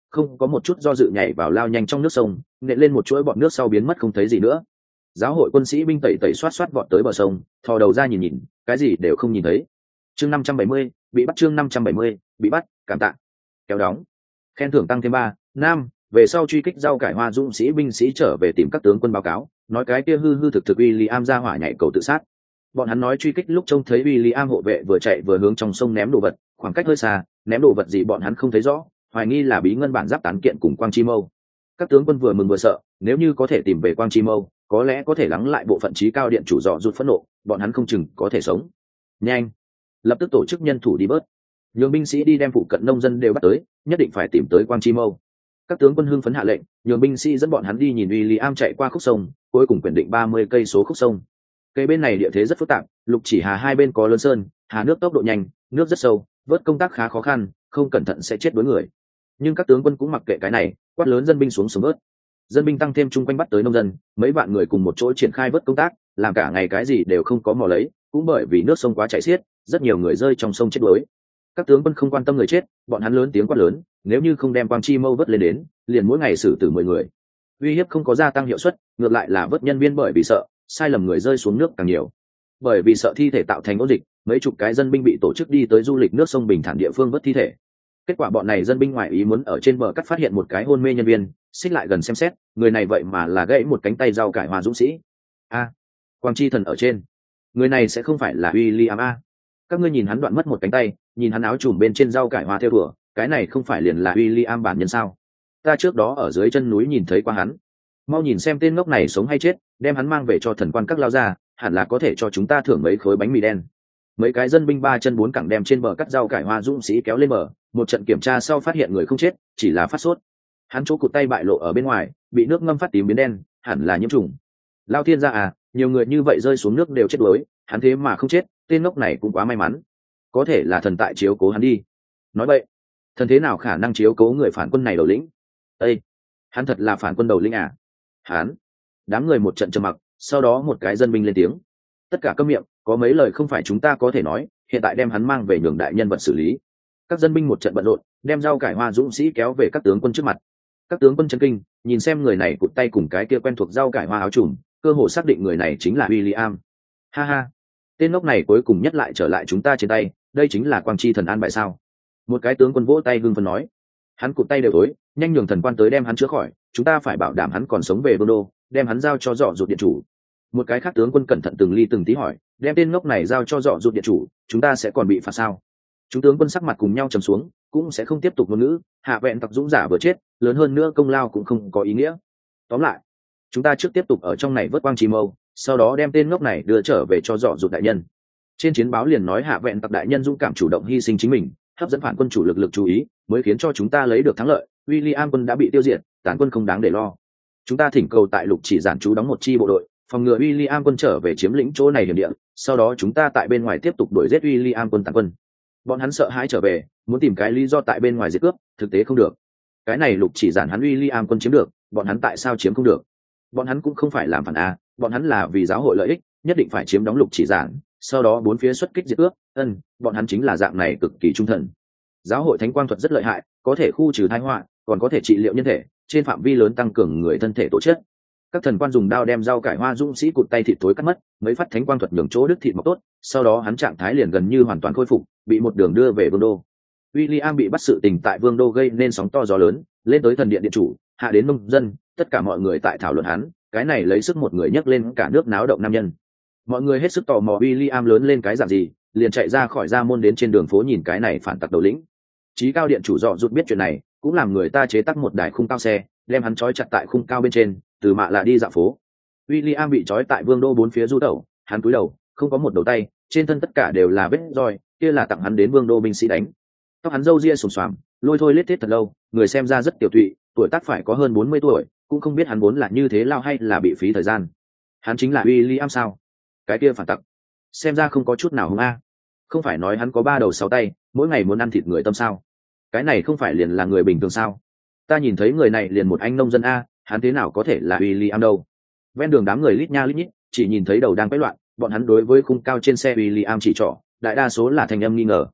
không có một chút do dự nhảy vào lao nhanh trong nước sông, nện lên một chuỗi bọt nước sau biến mất không thấy gì nữa. Giáo hội quân sĩ binh tẩy tẩy xoát xoát vọt tới bờ sông, thò đầu ra nhìn nhìn, cái gì đều không nhìn thấy. Chương năm trăm bảy mươi, bị bắt. Chương năm trăm bảy mươi, bị bắt. Cảm tạ. Kéo đóng. Khen thưởng tăng thêm ba. Nam, về sau truy kích rau cải hoa dũng sĩ binh sĩ trở về tìm các tướng quân báo cáo, nói cái kia hư hư thực thực William ra hỏa nhảy cầu tự sát. Bọn hắn nói truy kích lúc trông thấy William hộ vệ vừa chạy vừa hướng trong sông ném đồ vật, khoảng cách hơi xa, ném đồ vật gì bọn hắn không thấy rõ, hoài nghi là bí ngân bản giáp tán kiện cùng Quang Chi Mâu. Các tướng quân vừa mừng vừa sợ, nếu như có thể tìm về Quang Chi Mâu, có lẽ có thể lắng lại bộ phận trí cao điện chủ dọ rụt phẫn nộ, bọn hắn không chừng có thể sống. Nhanh, lập tức tổ chức nhân thủ đi bớt, nhường binh sĩ đi đem phụ cận nông dân đều bắt tới, nhất định phải tìm tới Quang Chi Mâu. Các tướng quân hưng phấn hạ lệnh, nhường binh sĩ dẫn bọn hắn đi nhìn William chạy qua khúc sông, cuối cùng quyền định ba mươi cây số khúc sông. Cây bên này địa thế rất phức tạp, lục chỉ hà hai bên có lớn sơn, hà nước tốc độ nhanh, nước rất sâu, vớt công tác khá khó khăn, không cẩn thận sẽ chết đuối người. Nhưng các tướng quân cũng mặc kệ cái này, quát lớn dân binh xuống sớm vớt. Dân binh tăng thêm chung quanh bắt tới nông dân, mấy vạn người cùng một chỗ triển khai vớt công tác, làm cả ngày cái gì đều không có mò lấy, cũng bởi vì nước sông quá chảy xiết, rất nhiều người rơi trong sông chết đuối. Các tướng quân không quan tâm người chết, bọn hắn lớn tiếng quát lớn, nếu như không đem Quang Chi Mâu vớt lên đến, liền mỗi ngày xử tử mười người. Uy hiếp không có gia tăng hiệu suất, ngược lại là vớt nhân viên bởi vì sợ, sai lầm người rơi xuống nước càng nhiều. Bởi vì sợ thi thể tạo thành ổ dịch, mấy chục cái dân binh bị tổ chức đi tới du lịch nước sông bình thản địa phương vớt thi thể. Kết quả bọn này dân binh ngoại ý muốn ở trên bờ cắt phát hiện một cái hôn mê nhân viên, xích lại gần xem xét, người này vậy mà là gãy một cánh tay rau cải hoa dũng sĩ. A, Quang Chi thần ở trên, người này sẽ không phải là William a? Các ngươi nhìn hắn đoạn mất một cánh tay, nhìn hắn áo trùm bên trên rau cải hoa theo thủa, cái này không phải liền là William bản nhân sao? Ta trước đó ở dưới chân núi nhìn thấy qua hắn. Mau nhìn xem tên ngốc này sống hay chết, đem hắn mang về cho thần quan các lao ra, hẳn là có thể cho chúng ta thưởng mấy khối bánh mì đen. Mấy cái dân binh ba chân bốn cẳng đem trên bờ cắt rau cải hoa dũng sĩ kéo lên bờ, một trận kiểm tra sau phát hiện người không chết, chỉ là phát sốt. Hắn chỗ cụt tay bại lộ ở bên ngoài, bị nước ngâm phát tím biến đen, hẳn là nhiễm trùng. Lao thiên gia à, nhiều người như vậy rơi xuống nước đều chết đuối, hắn thế mà không chết, tên ngốc này cũng quá may mắn. Có thể là thần tại chiếu cố hắn đi. Nói vậy, thần thế nào khả năng chiếu cố người phản quân này đầu lĩnh? Ê, hắn thật là phản quân đầu lĩnh à? Hắn. Đám người một trận trầm mặc, sau đó một cái dân binh lên tiếng. Tất cả câm miệng, có mấy lời không phải chúng ta có thể nói, hiện tại đem hắn mang về nhường đại nhân vật xử lý. Các dân binh một trận bận rộn, đem rau cải hoa dũng sĩ kéo về các tướng quân trước mặt. Các tướng quân chấn kinh, nhìn xem người này cụt tay cùng cái kia quen thuộc rau cải hoa áo trùm, cơ hồ xác định người này chính là William. Ha ha, tên ngốc này cuối cùng nhất lại trở lại chúng ta trên tay, đây chính là Quang Chi thần an bài sao? Một cái tướng quân vỗ tay hưng phấn nói. Hắn cụt tay đều tối, nhanh nhường thần quan tới đem hắn chữa khỏi, chúng ta phải bảo đảm hắn còn sống về Vương đô, đem hắn giao cho dọ dụt điện chủ. Một cái khác tướng quân cẩn thận từng ly từng tí hỏi, đem tên ngốc này giao cho dọ dụt điện chủ, chúng ta sẽ còn bị phạt sao? Chúng tướng quân sắc mặt cùng nhau trầm xuống, cũng sẽ không tiếp tục ngôn ngữ, hạ vẹn tặc dũng giả vừa chết, lớn hơn nữa công lao cũng không có ý nghĩa. Tóm lại, chúng ta trước tiếp tục ở trong này vớt Quang Chi Mâu, sau đó đem tên ngốc này đưa trở về cho dọ dụt đại nhân. Trên chiến báo liền nói hạ vẹn tặc đại nhân dũng cảm chủ động hy sinh chính mình, hấp dẫn phản quân chủ lực lực chú ý, mới khiến cho chúng ta lấy được thắng lợi. William quân đã bị tiêu diệt, tàn quân không đáng để lo. Chúng ta thỉnh cầu tại lục chỉ giản trú đóng một chi bộ đội, phòng ngừa William quân trở về chiếm lĩnh chỗ này hiểm địa, sau đó chúng ta tại bên ngoài tiếp tục đuổi giết William quân tàn quân. Bọn hắn sợ hãi trở về, muốn tìm cái lý do tại bên ngoài giết cướp, thực tế không được. Cái này lục chỉ giản hắn William quân chiếm được, bọn hắn tại sao chiếm không được? Bọn hắn cũng không phải làm phản a, bọn hắn là vì giáo hội lợi ích, nhất định phải chiếm đóng lục chỉ giản, sau đó bốn phía xuất kích diệt cướp. Ân, bọn hắn chính là dạng này cực kỳ trung thần. Giáo hội thánh quang thuật rất lợi hại, có thể khu trừ tai họa, còn có thể trị liệu nhân thể, trên phạm vi lớn tăng cường người thân thể tổ chức. Các thần quan dùng đao đem rau cải hoa dũng sĩ cụt tay thịt tối cắt mất, mấy phát thánh quang thuật nhường chỗ đứt thịt mọc tốt, sau đó hắn trạng thái liền gần như hoàn toàn khôi phục, bị một đường đưa về Vương đô. William bị bắt sự tình tại Vương đô gây nên sóng to gió lớn, lên tới thần điện điện chủ, hạ đến nông dân, tất cả mọi người tại thảo luận hắn, cái này lấy sức một người nhấc lên cả nước náo động nam nhân. Mọi người hết sức tò mò William lớn lên cái dạng gì, liền chạy ra khỏi ra môn đến trên đường phố nhìn cái này phản tặc đầu lĩnh. Chí cao điện chủ dọ rụt biết chuyện này, cũng làm người ta chế tác một đài khung cao xe, đem hắn trói chặt tại khung cao bên trên, từ mạ lạ đi dạo phố. William bị trói tại Vương đô bốn phía du tẩu, hắn cúi đầu, không có một đầu tay, trên thân tất cả đều là vết roi, kia là tặng hắn đến Vương đô binh sĩ đánh. Tóc hắn râu ria xồm xoàm, lôi thôi lết thiết thật lâu, người xem ra rất tiểu tụy, tuổi tác phải có hơn bốn mươi tuổi, cũng không biết hắn vốn là như thế lao hay là bị phí thời gian. Hắn chính là William sao? Cái kia phản tặc, xem ra không có chút nào hung a. Không phải nói hắn có ba đầu sáu tay, mỗi ngày muốn ăn thịt người tâm sao? Cái này không phải liền là người bình thường sao? Ta nhìn thấy người này liền một anh nông dân a, hắn thế nào có thể là William đâu? Ven đường đám người lít nha lít nhít, chỉ nhìn thấy đầu đang quấy loạn, bọn hắn đối với khung cao trên xe William chỉ trỏ, đại đa số là thành âm nghi ngờ.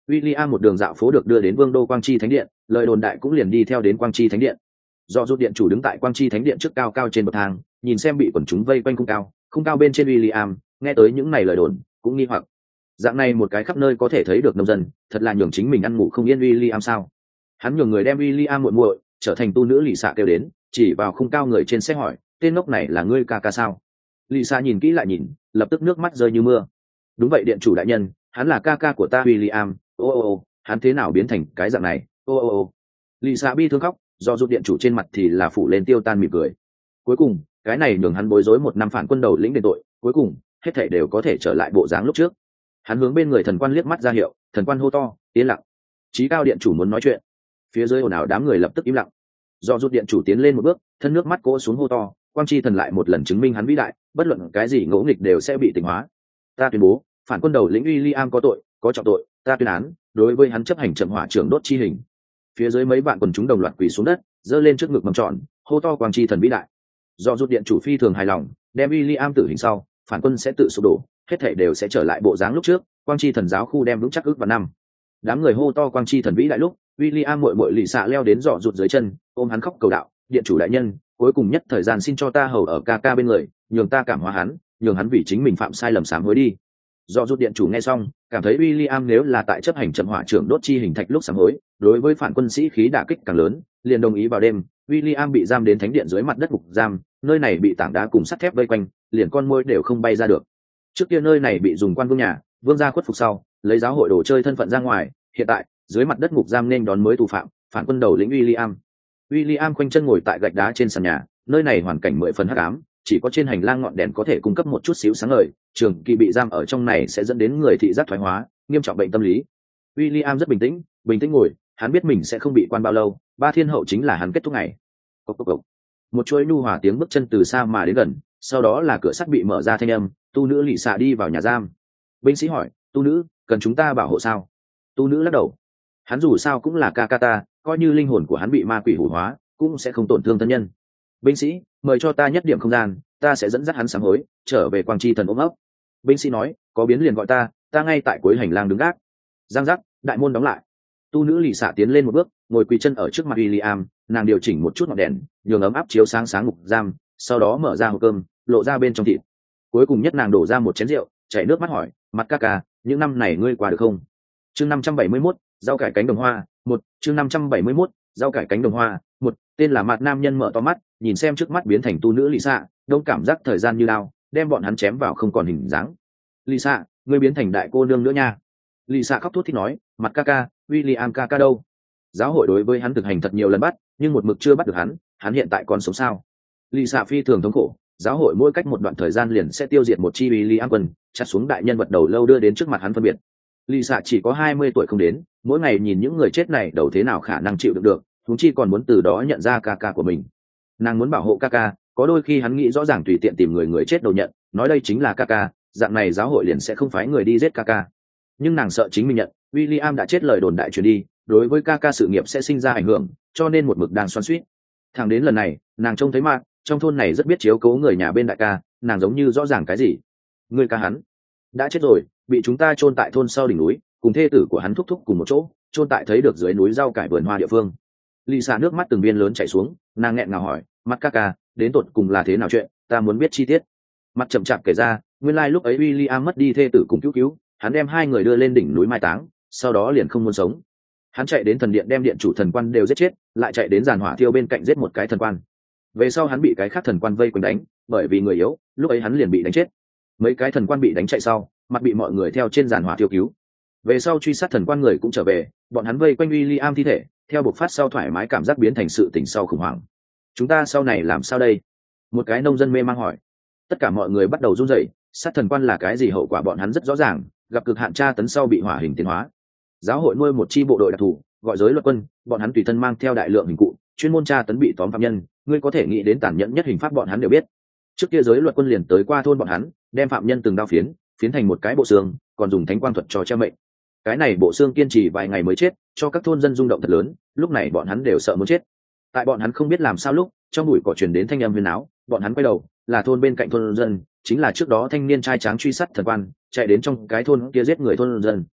William một đường dạo phố được đưa đến Vương đô Quang Chi Thánh điện, lời đồn đại cũng liền đi theo đến Quang Chi Thánh điện. Do rút điện chủ đứng tại Quang Chi Thánh điện trước cao cao trên bậc thang, nhìn xem bị quần chúng vây quanh khung cao, khung cao bên trên William, nghe tới những này lời đồn, cũng nghi hoặc. Dạng này một cái khắp nơi có thể thấy được nông dân, thật là nhường chính mình ăn ngủ không yên William sao? Hắn nhường người đem William muội muội trở thành tu nữ lì xạ kêu đến, chỉ vào khung cao người trên xe hỏi, tên ngốc này là ngươi ca ca sao? Lì xạ nhìn kỹ lại nhìn, lập tức nước mắt rơi như mưa. Đúng vậy điện chủ đại nhân, hắn là ca ca của ta William. Ô ô ô, hắn thế nào biến thành cái dạng này? Ô ô ô. Lì xạ bi thương khóc, do rút điện chủ trên mặt thì là phủ lên tiêu tan mỉm cười. Cuối cùng, cái này nhường hắn bối rối một năm phản quân đầu lĩnh đền tội, cuối cùng hết thảy đều có thể trở lại bộ dáng lúc trước. Hắn hướng bên người thần quan liếc mắt ra hiệu, thần quan hô to, yên lặng. Chí cao điện chủ muốn nói chuyện. Phía dưới ồn ào đám người lập tức im lặng. Do rút điện chủ tiến lên một bước, thân nước mắt cỗ xuống hô to, quang chi thần lại một lần chứng minh hắn vĩ đại, bất luận cái gì ngỗ nghịch đều sẽ bị tỉnh hóa. Ta tuyên bố, phản quân đầu lĩnh William có tội, có trọng tội, ta tuyên án, đối với hắn chấp hành chậm hỏa trưởng đốt chi hình. Phía dưới mấy vạn quần chúng đồng loạt quỳ xuống đất, giơ lên trước ngực mầm tròn, hô to quang chi thần vĩ đại. Do rút điện chủ phi thường hài lòng, đem William tử hình sau, phản quân sẽ tự sụp đổ, hết thảy đều sẽ trở lại bộ dáng lúc trước, quang chi thần giáo khu đem vững chắc ước vào năm. Đám người hô to quang chi thần vĩ đại lúc, William muội muội lì xạ leo đến dọ rụt dưới chân, ôm hắn khóc cầu đạo, điện chủ đại nhân, cuối cùng nhất thời gian xin cho ta hầu ở ca ca bên người, nhường ta cảm hóa hắn, nhường hắn vì chính mình phạm sai lầm sám hối đi. Dọ rụt điện chủ nghe xong, cảm thấy William nếu là tại chấp hành chậm hỏa trưởng đốt chi hình thạch lúc sám hối, đối với phản quân sĩ khí đả kích càng lớn, liền đồng ý vào đêm, William bị giam đến thánh điện dưới mặt đất ngục giam, nơi này bị tảng đá cùng sắt thép vây quanh, liền con môi đều không bay ra được. Trước kia nơi này bị dùng quan vương nhà, vương gia khuất phục sau, lấy giáo hội đồ chơi thân phận ra ngoài, hiện tại dưới mặt đất ngục giam nên đón mới tù phạm, phản quân đầu lĩnh William. William khoanh chân ngồi tại gạch đá trên sàn nhà, nơi này hoàn cảnh mười phần hắc ám, chỉ có trên hành lang ngọn đèn có thể cung cấp một chút xíu sáng ngời, trường kỳ bị giam ở trong này sẽ dẫn đến người thị giác thoái hóa, nghiêm trọng bệnh tâm lý. William rất bình tĩnh, bình tĩnh ngồi, hắn biết mình sẽ không bị quan bao lâu, ba thiên hậu chính là hắn kết thúc ngày. Cộc cộc cộc. Một chuỗi nhu hòa tiếng bước chân từ xa mà đến gần, sau đó là cửa sắt bị mở ra thanh âm, tu nữ lì xạ đi vào nhà giam. Binh sĩ hỏi, tu nữ, cần chúng ta bảo hộ sao? Tu nữ lắc đầu, hắn dù sao cũng là ca ca ta, coi như linh hồn của hắn bị ma quỷ hủ hóa, cũng sẽ không tổn thương thân nhân. Binh sĩ, mời cho ta nhất điểm không gian, ta sẽ dẫn dắt hắn sám hối, trở về quang chi thần ôm ấp. Binh sĩ nói, có biến liền gọi ta, ta ngay tại cuối hành lang đứng gác. Giang giác, đại môn đóng lại. Tu nữ lì xạ tiến lên một bước, ngồi quỳ chân ở trước mặt William, nàng điều chỉnh một chút ngọn đèn, nhường ấm áp chiếu sáng sáng ngục giam, sau đó mở ra hộp cơm, lộ ra bên trong thịt. Cuối cùng nhất nàng đổ ra một chén rượu, chảy nước mắt hỏi, mặt ca ca, những năm này ngươi qua được không? Chương năm trăm bảy mươi mốt, rau cải cánh đồng hoa, một, chương năm trăm bảy mươi mốt, rau cải cánh đồng hoa, một, tên là mặt nam nhân mở to mắt, nhìn xem trước mắt biến thành tu nữ lì xạ, đông cảm giác thời gian như lao, đem bọn hắn chém vào không còn hình dáng. Lì xạ, ngươi biến thành đại cô nương nữa nha. Lì xạ khóc thút thít nói, mặt ca ca, William ca ca đâu? Giáo hội đối với hắn thực hành thật nhiều lần bắt, nhưng một mực chưa bắt được hắn, hắn hiện tại còn sống sao? Lì xạ phi thường thống khổ, giáo hội mỗi cách một đoạn thời gian liền sẽ tiêu diệt một chi William quân, chặt xuống đại nhân vật đầu lâu đưa đến trước mặt hắn phân biệt. Lì xạ chỉ có hai mươi tuổi không đến, mỗi ngày nhìn những người chết này đầu thế nào khả năng chịu được được, chúng chi còn muốn từ đó nhận ra ca ca của mình. Nàng muốn bảo hộ ca ca, có đôi khi hắn nghĩ rõ ràng tùy tiện tìm người người chết đầu nhận, nói đây chính là ca ca, dạng này giáo hội liền sẽ không phái người đi giết ca ca. Nhưng nàng sợ chính mình nhận, William đã chết lời đồn đại truyền đi, đối với ca ca sự nghiệp sẽ sinh ra ảnh hưởng, cho nên một mực đang xoắn xuýt. Thẳng đến lần này, nàng trông thấy Mạc, trong thôn này rất biết chiếu cố người nhà bên đại ca, nàng giống như rõ ràng cái gì. Người ca hắn đã chết rồi, bị chúng ta chôn tại thôn sau đỉnh núi, cùng thê tử của hắn thúc thúc cùng một chỗ, chôn tại thấy được dưới núi rau cải vườn hoa địa phương. Lì xạ nước mắt từng viên lớn chảy xuống, nàng nghẹn ngào hỏi, mặt ca ca, đến tột cùng là thế nào chuyện, ta muốn biết chi tiết. Mặt chậm chạp kể ra, nguyên lai lúc ấy William mất đi thê tử cùng cứu cứu, hắn đem hai người đưa lên đỉnh núi mai táng, sau đó liền không muốn sống. Hắn chạy đến thần điện đem điện chủ thần quan đều giết chết, lại chạy đến giàn hỏa thiêu bên cạnh giết một cái thần quan. Về sau hắn bị cái khác thần quan vây quanh đánh, bởi vì người yếu, lúc ấy hắn liền bị đánh chết. Mấy cái thần quan bị đánh chạy sau, mặt bị mọi người theo trên giàn hỏa thiêu cứu. Về sau truy sát thần quan người cũng trở về, bọn hắn vây quanh William thi thể, theo bộc phát sau thoải mái cảm giác biến thành sự tỉnh sau khủng hoảng. Chúng ta sau này làm sao đây? Một cái nông dân mê mang hỏi. Tất cả mọi người bắt đầu run rẩy, sát thần quan là cái gì hậu quả bọn hắn rất rõ ràng, gặp cực hạn tra tấn sau bị hỏa hình tiến hóa. Giáo hội nuôi một chi bộ đội đặc thù, gọi giới luật quân, bọn hắn tùy thân mang theo đại lượng hình cụ, chuyên môn tra tấn bị tóm phạm nhân, ngươi có thể nghĩ đến tàn nhẫn nhất hình pháp bọn hắn đều biết. Trước kia giới luật quân liền tới qua thôn bọn hắn, đem phạm nhân từng đao phiến, phiến thành một cái bộ xương, còn dùng thánh quang thuật cho che mệnh. Cái này bộ xương kiên trì vài ngày mới chết, cho các thôn dân rung động thật lớn, lúc này bọn hắn đều sợ muốn chết. Tại bọn hắn không biết làm sao lúc, trong bụi cỏ truyền đến thanh âm huyền áo, bọn hắn quay đầu, là thôn bên cạnh thôn dân, chính là trước đó thanh niên trai tráng truy sát thần quan, chạy đến trong cái thôn kia giết người thôn dân.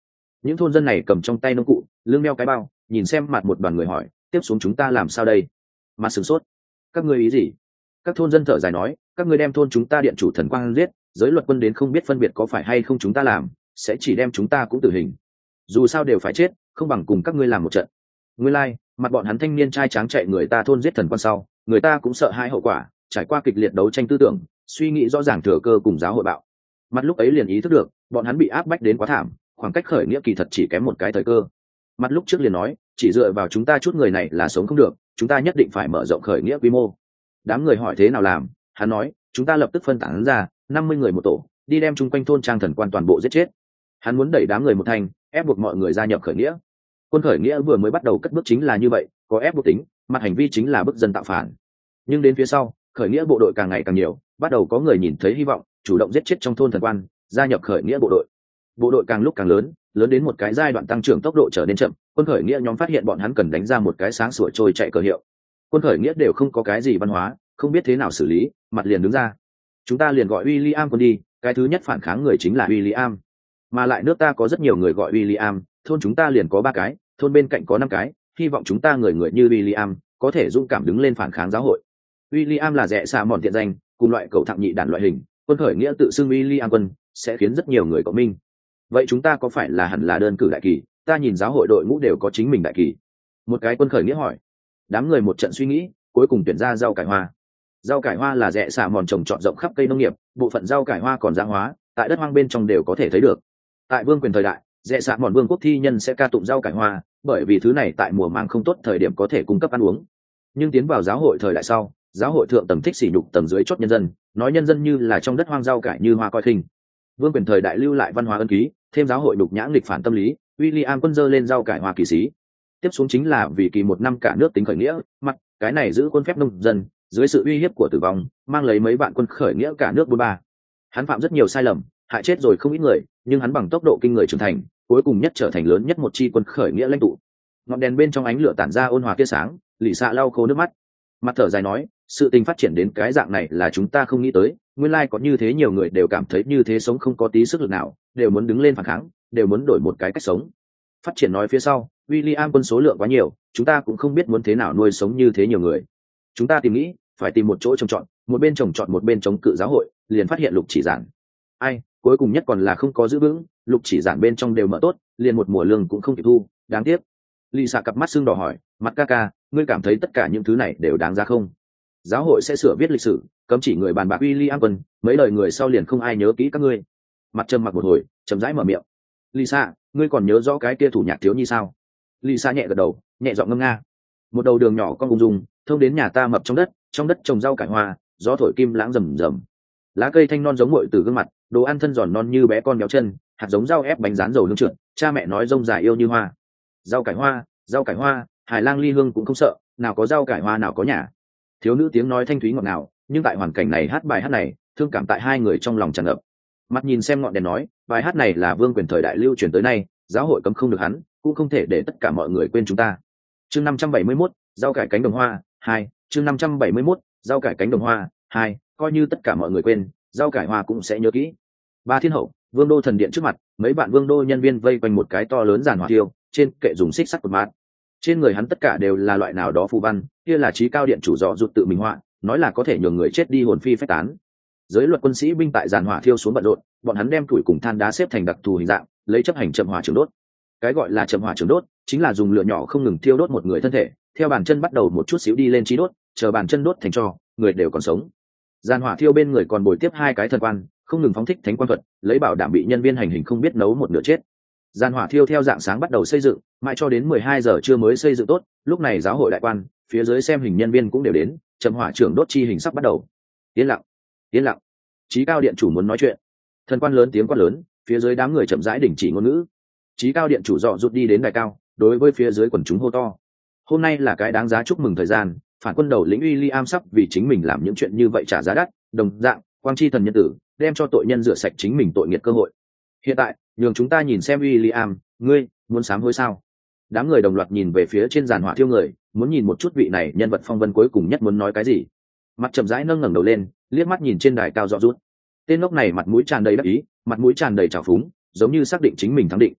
những thôn dân này cầm trong tay nông cụ, lưng đeo cái bao, nhìn xem mặt một đoàn người hỏi, tiếp xuống chúng ta làm sao đây? Mặt sửng sốt. Các ngươi ý gì? Các thôn dân thở dài nói, các ngươi đem thôn chúng ta điện chủ thần quang giết, giới luật quân đến không biết phân biệt có phải hay không chúng ta làm, sẽ chỉ đem chúng ta cũng tử hình. Dù sao đều phải chết, không bằng cùng các ngươi làm một trận. Nguyên lai, like, mặt bọn hắn thanh niên trai tráng chạy người ta thôn giết thần quan sau, người ta cũng sợ hãi hậu quả, trải qua kịch liệt đấu tranh tư tưởng, suy nghĩ rõ ràng thừa cơ cùng giáo hội bạo. Mặt lúc ấy liền ý thức được, bọn hắn bị áp bách đến quá thảm, khoảng cách khởi nghĩa kỳ thật chỉ kém một cái thời cơ. Mặt lúc trước liền nói, chỉ dựa vào chúng ta chút người này là sống không được, chúng ta nhất định phải mở rộng khởi nghĩa quy mô. Đám người hỏi thế nào làm, hắn nói, chúng ta lập tức phân tán ra, năm mươi người một tổ, đi đem chung quanh thôn trang thần quan toàn bộ giết chết. Hắn muốn đẩy đám người một thành, ép buộc mọi người gia nhập khởi nghĩa. Quân khởi nghĩa vừa mới bắt đầu cất bước chính là như vậy, có ép buộc tính, mặt hành vi chính là bức dân tạo phản. Nhưng đến phía sau, khởi nghĩa bộ đội càng ngày càng nhiều, bắt đầu có người nhìn thấy hy vọng, chủ động giết chết trong thôn thần quan, gia nhập khởi nghĩa bộ đội. Bộ đội càng lúc càng lớn, lớn đến một cái giai đoạn tăng trưởng tốc độ trở nên chậm, quân khởi nghĩa nhóm phát hiện bọn hắn cần đánh ra một cái sáng sủa trôi chạy cờ hiệu. Quân khởi nghĩa đều không có cái gì văn hóa, không biết thế nào xử lý, mặt liền đứng ra. Chúng ta liền gọi William quân đi, cái thứ nhất phản kháng người chính là William. Mà lại nước ta có rất nhiều người gọi William, thôn chúng ta liền có ba cái, thôn bên cạnh có năm cái, hy vọng chúng ta người người như William có thể dũng cảm đứng lên phản kháng giáo hội. William là rẻ xa mòn tiện danh, cùng loại cầu thạng nhị đản loại hình, quân khởi nghĩa tự xưng William quân, sẽ khiến rất nhiều người cộng minh. Vậy chúng ta có phải là hẳn là đơn cử đại kỳ? Ta nhìn giáo hội đội ngũ đều có chính mình đại kỳ. Một cái quân khởi nghĩa hỏi. Đám người một trận suy nghĩ, cuối cùng tuyển ra rau cải hoa. Rau cải hoa là rẻ xả mòn trồng trọt rộng khắp cây nông nghiệp, bộ phận rau cải hoa còn giã hóa, tại đất hoang bên trong đều có thể thấy được. Tại vương quyền thời đại, rẻ xả mòn vương quốc thi nhân sẽ ca tụng rau cải hoa, bởi vì thứ này tại mùa màng không tốt thời điểm có thể cung cấp ăn uống. Nhưng tiến vào giáo hội thời đại sau, giáo hội thượng tầng thích sỉ nhục tầng dưới chót nhân dân, nói nhân dân như là trong đất hoang rau cải như hoa coi khinh. Vương quyền thời đại lưu lại văn hóa ân ký, thêm giáo hội đục nhã nghịch phản tâm lý, William quân dơ lên rau cải hoa kỳ sĩ. Tiếp xuống chính là vì kỳ một năm cả nước tính khởi nghĩa, mặt cái này giữ quân phép nông dân, dưới sự uy hiếp của tử vong, mang lấy mấy vạn quân khởi nghĩa cả nước bốn ba. Hắn phạm rất nhiều sai lầm, hại chết rồi không ít người, nhưng hắn bằng tốc độ kinh người trưởng thành, cuối cùng nhất trở thành lớn nhất một chi quân khởi nghĩa lãnh tụ. Ngọn đèn bên trong ánh lửa tản ra ôn hòa tia sáng, lì xạ lau khô nước mắt, mặt thở dài nói, sự tình phát triển đến cái dạng này là chúng ta không nghĩ tới, nguyên lai có như thế nhiều người đều cảm thấy như thế sống không có tí sức lực nào, đều muốn đứng lên phản kháng, đều muốn đổi một cái cách sống. Phát triển nói phía sau, William quân số lượng quá nhiều, chúng ta cũng không biết muốn thế nào nuôi sống như thế nhiều người. Chúng ta tìm nghĩ, phải tìm một chỗ trồng trọt, một bên trồng trọt một bên chống cự giáo hội, liền phát hiện lục chỉ giản. Ai, cuối cùng nhất còn là không có giữ vững, lục chỉ giản bên trong đều mở tốt, liền một mùa lương cũng không kịp thu, đáng tiếc. Lisa cặp mắt sưng đỏ hỏi, mặt ca ca, ngươi cảm thấy tất cả những thứ này đều đáng giá không? Giáo hội sẽ sửa viết lịch sử, cấm chỉ người bàn bạc William quân, mấy lời người sau liền không ai nhớ kỹ các ngươi. Mặt trầm mặc một hồi, chậm rãi mở miệng. Lisa, ngươi còn nhớ rõ cái kia thủ nhạc thiếu nhi sao? Lisa nhẹ gật đầu, nhẹ giọng ngâm nga. Một đầu đường nhỏ con ung dung, thông đến nhà ta mập trong đất, trong đất trồng rau cải hoa, gió thổi kim lãng rầm rầm. Lá cây thanh non giống muội từ gương mặt, đồ ăn thân giòn non như bé con béo chân, hạt giống rau ép bánh rán dầu nướng trượt, cha mẹ nói rông dài yêu như hoa. Rau cải hoa, rau cải hoa, Hải Lang ly hương cũng không sợ, nào có rau cải hoa nào có nhà. Thiếu nữ tiếng nói thanh thúy ngọt ngào, nhưng tại hoàn cảnh này hát bài hát này, thương cảm tại hai người trong lòng tràn ngập. Mặt nhìn xem ngọn đèn nói, bài hát này là vương quyền thời đại lưu truyền tới nay, giáo hội cấm không được hắn, cũng không thể để tất cả mọi người quên chúng ta. Chương năm trăm bảy mươi mốt, rau cải cánh đồng hoa hai. Chương năm trăm bảy mươi mốt, rau cải cánh đồng hoa hai. Coi như tất cả mọi người quên, rau cải hoa cũng sẽ nhớ kỹ. Ba Thiên hậu, vương đô thần điện trước mặt, mấy bạn vương đô nhân viên vây quanh một cái to lớn giàn hỏa tiêu, trên kệ dùng xích sắt cột mát. Trên người hắn tất cả đều là loại nào đó phù văn, kia là trí cao điện chủ dọ rụt tự mình họa, nói là có thể nhường người chết đi hồn phi phách tán. Giới luật quân sĩ binh tại giàn hỏa thiêu xuống bận rộn, bọn hắn đem củi cùng than đá xếp thành đặc thù hình dạng, lấy chấp hành chậm hỏa trường đốt. Cái gọi là chậm hỏa trường đốt, chính là dùng lửa nhỏ không ngừng thiêu đốt một người thân thể, theo bàn chân bắt đầu một chút xíu đi lên trí đốt, chờ bàn chân đốt thành tro, người đều còn sống. Giàn hỏa thiêu bên người còn bồi tiếp hai cái thần quan, không ngừng phóng thích thánh quan thuật, lấy bảo đảm bị nhân viên hành hình không biết nấu một nửa chết. Giàn hỏa thiêu theo dạng sáng bắt đầu xây dựng, mãi cho đến mười hai giờ trưa mới xây dựng tốt, lúc này giáo hội đại quan, phía dưới xem hình nhân viên cũng đều đến, chậm hỏa trưởng đốt chi hình sắp bắt đầu. Yên lặng, yên lặng. Chí cao điện chủ muốn nói chuyện. Thần quan lớn tiếng quát lớn, phía dưới đám người chậm rãi đình chỉ ngôn ngữ. Chí cao điện chủ dọ rụt đi đến đài cao, đối với phía dưới quần chúng hô to. Hôm nay là cái đáng giá chúc mừng thời gian, phản quân đầu lĩnh William sắp vì chính mình làm những chuyện như vậy trả giá đắt, đồng dạng, quang chi thần nhân tử, đem cho tội nhân rửa sạch chính mình tội nghiệt cơ hội. Hiện tại, nhường chúng ta nhìn xem William, ngươi muốn sám hối sao? Đám người đồng loạt nhìn về phía trên giàn hỏa thiêu người, muốn nhìn một chút vị này nhân vật phong vân cuối cùng nhất muốn nói cái gì. Mặt chậm rãi nâng ngẩng đầu lên, liếc mắt nhìn trên đài cao rõ rút. Tên ngốc này mặt mũi tràn đầy đắc ý, mặt mũi tràn đầy trào phúng, giống như xác định chính mình thắng định.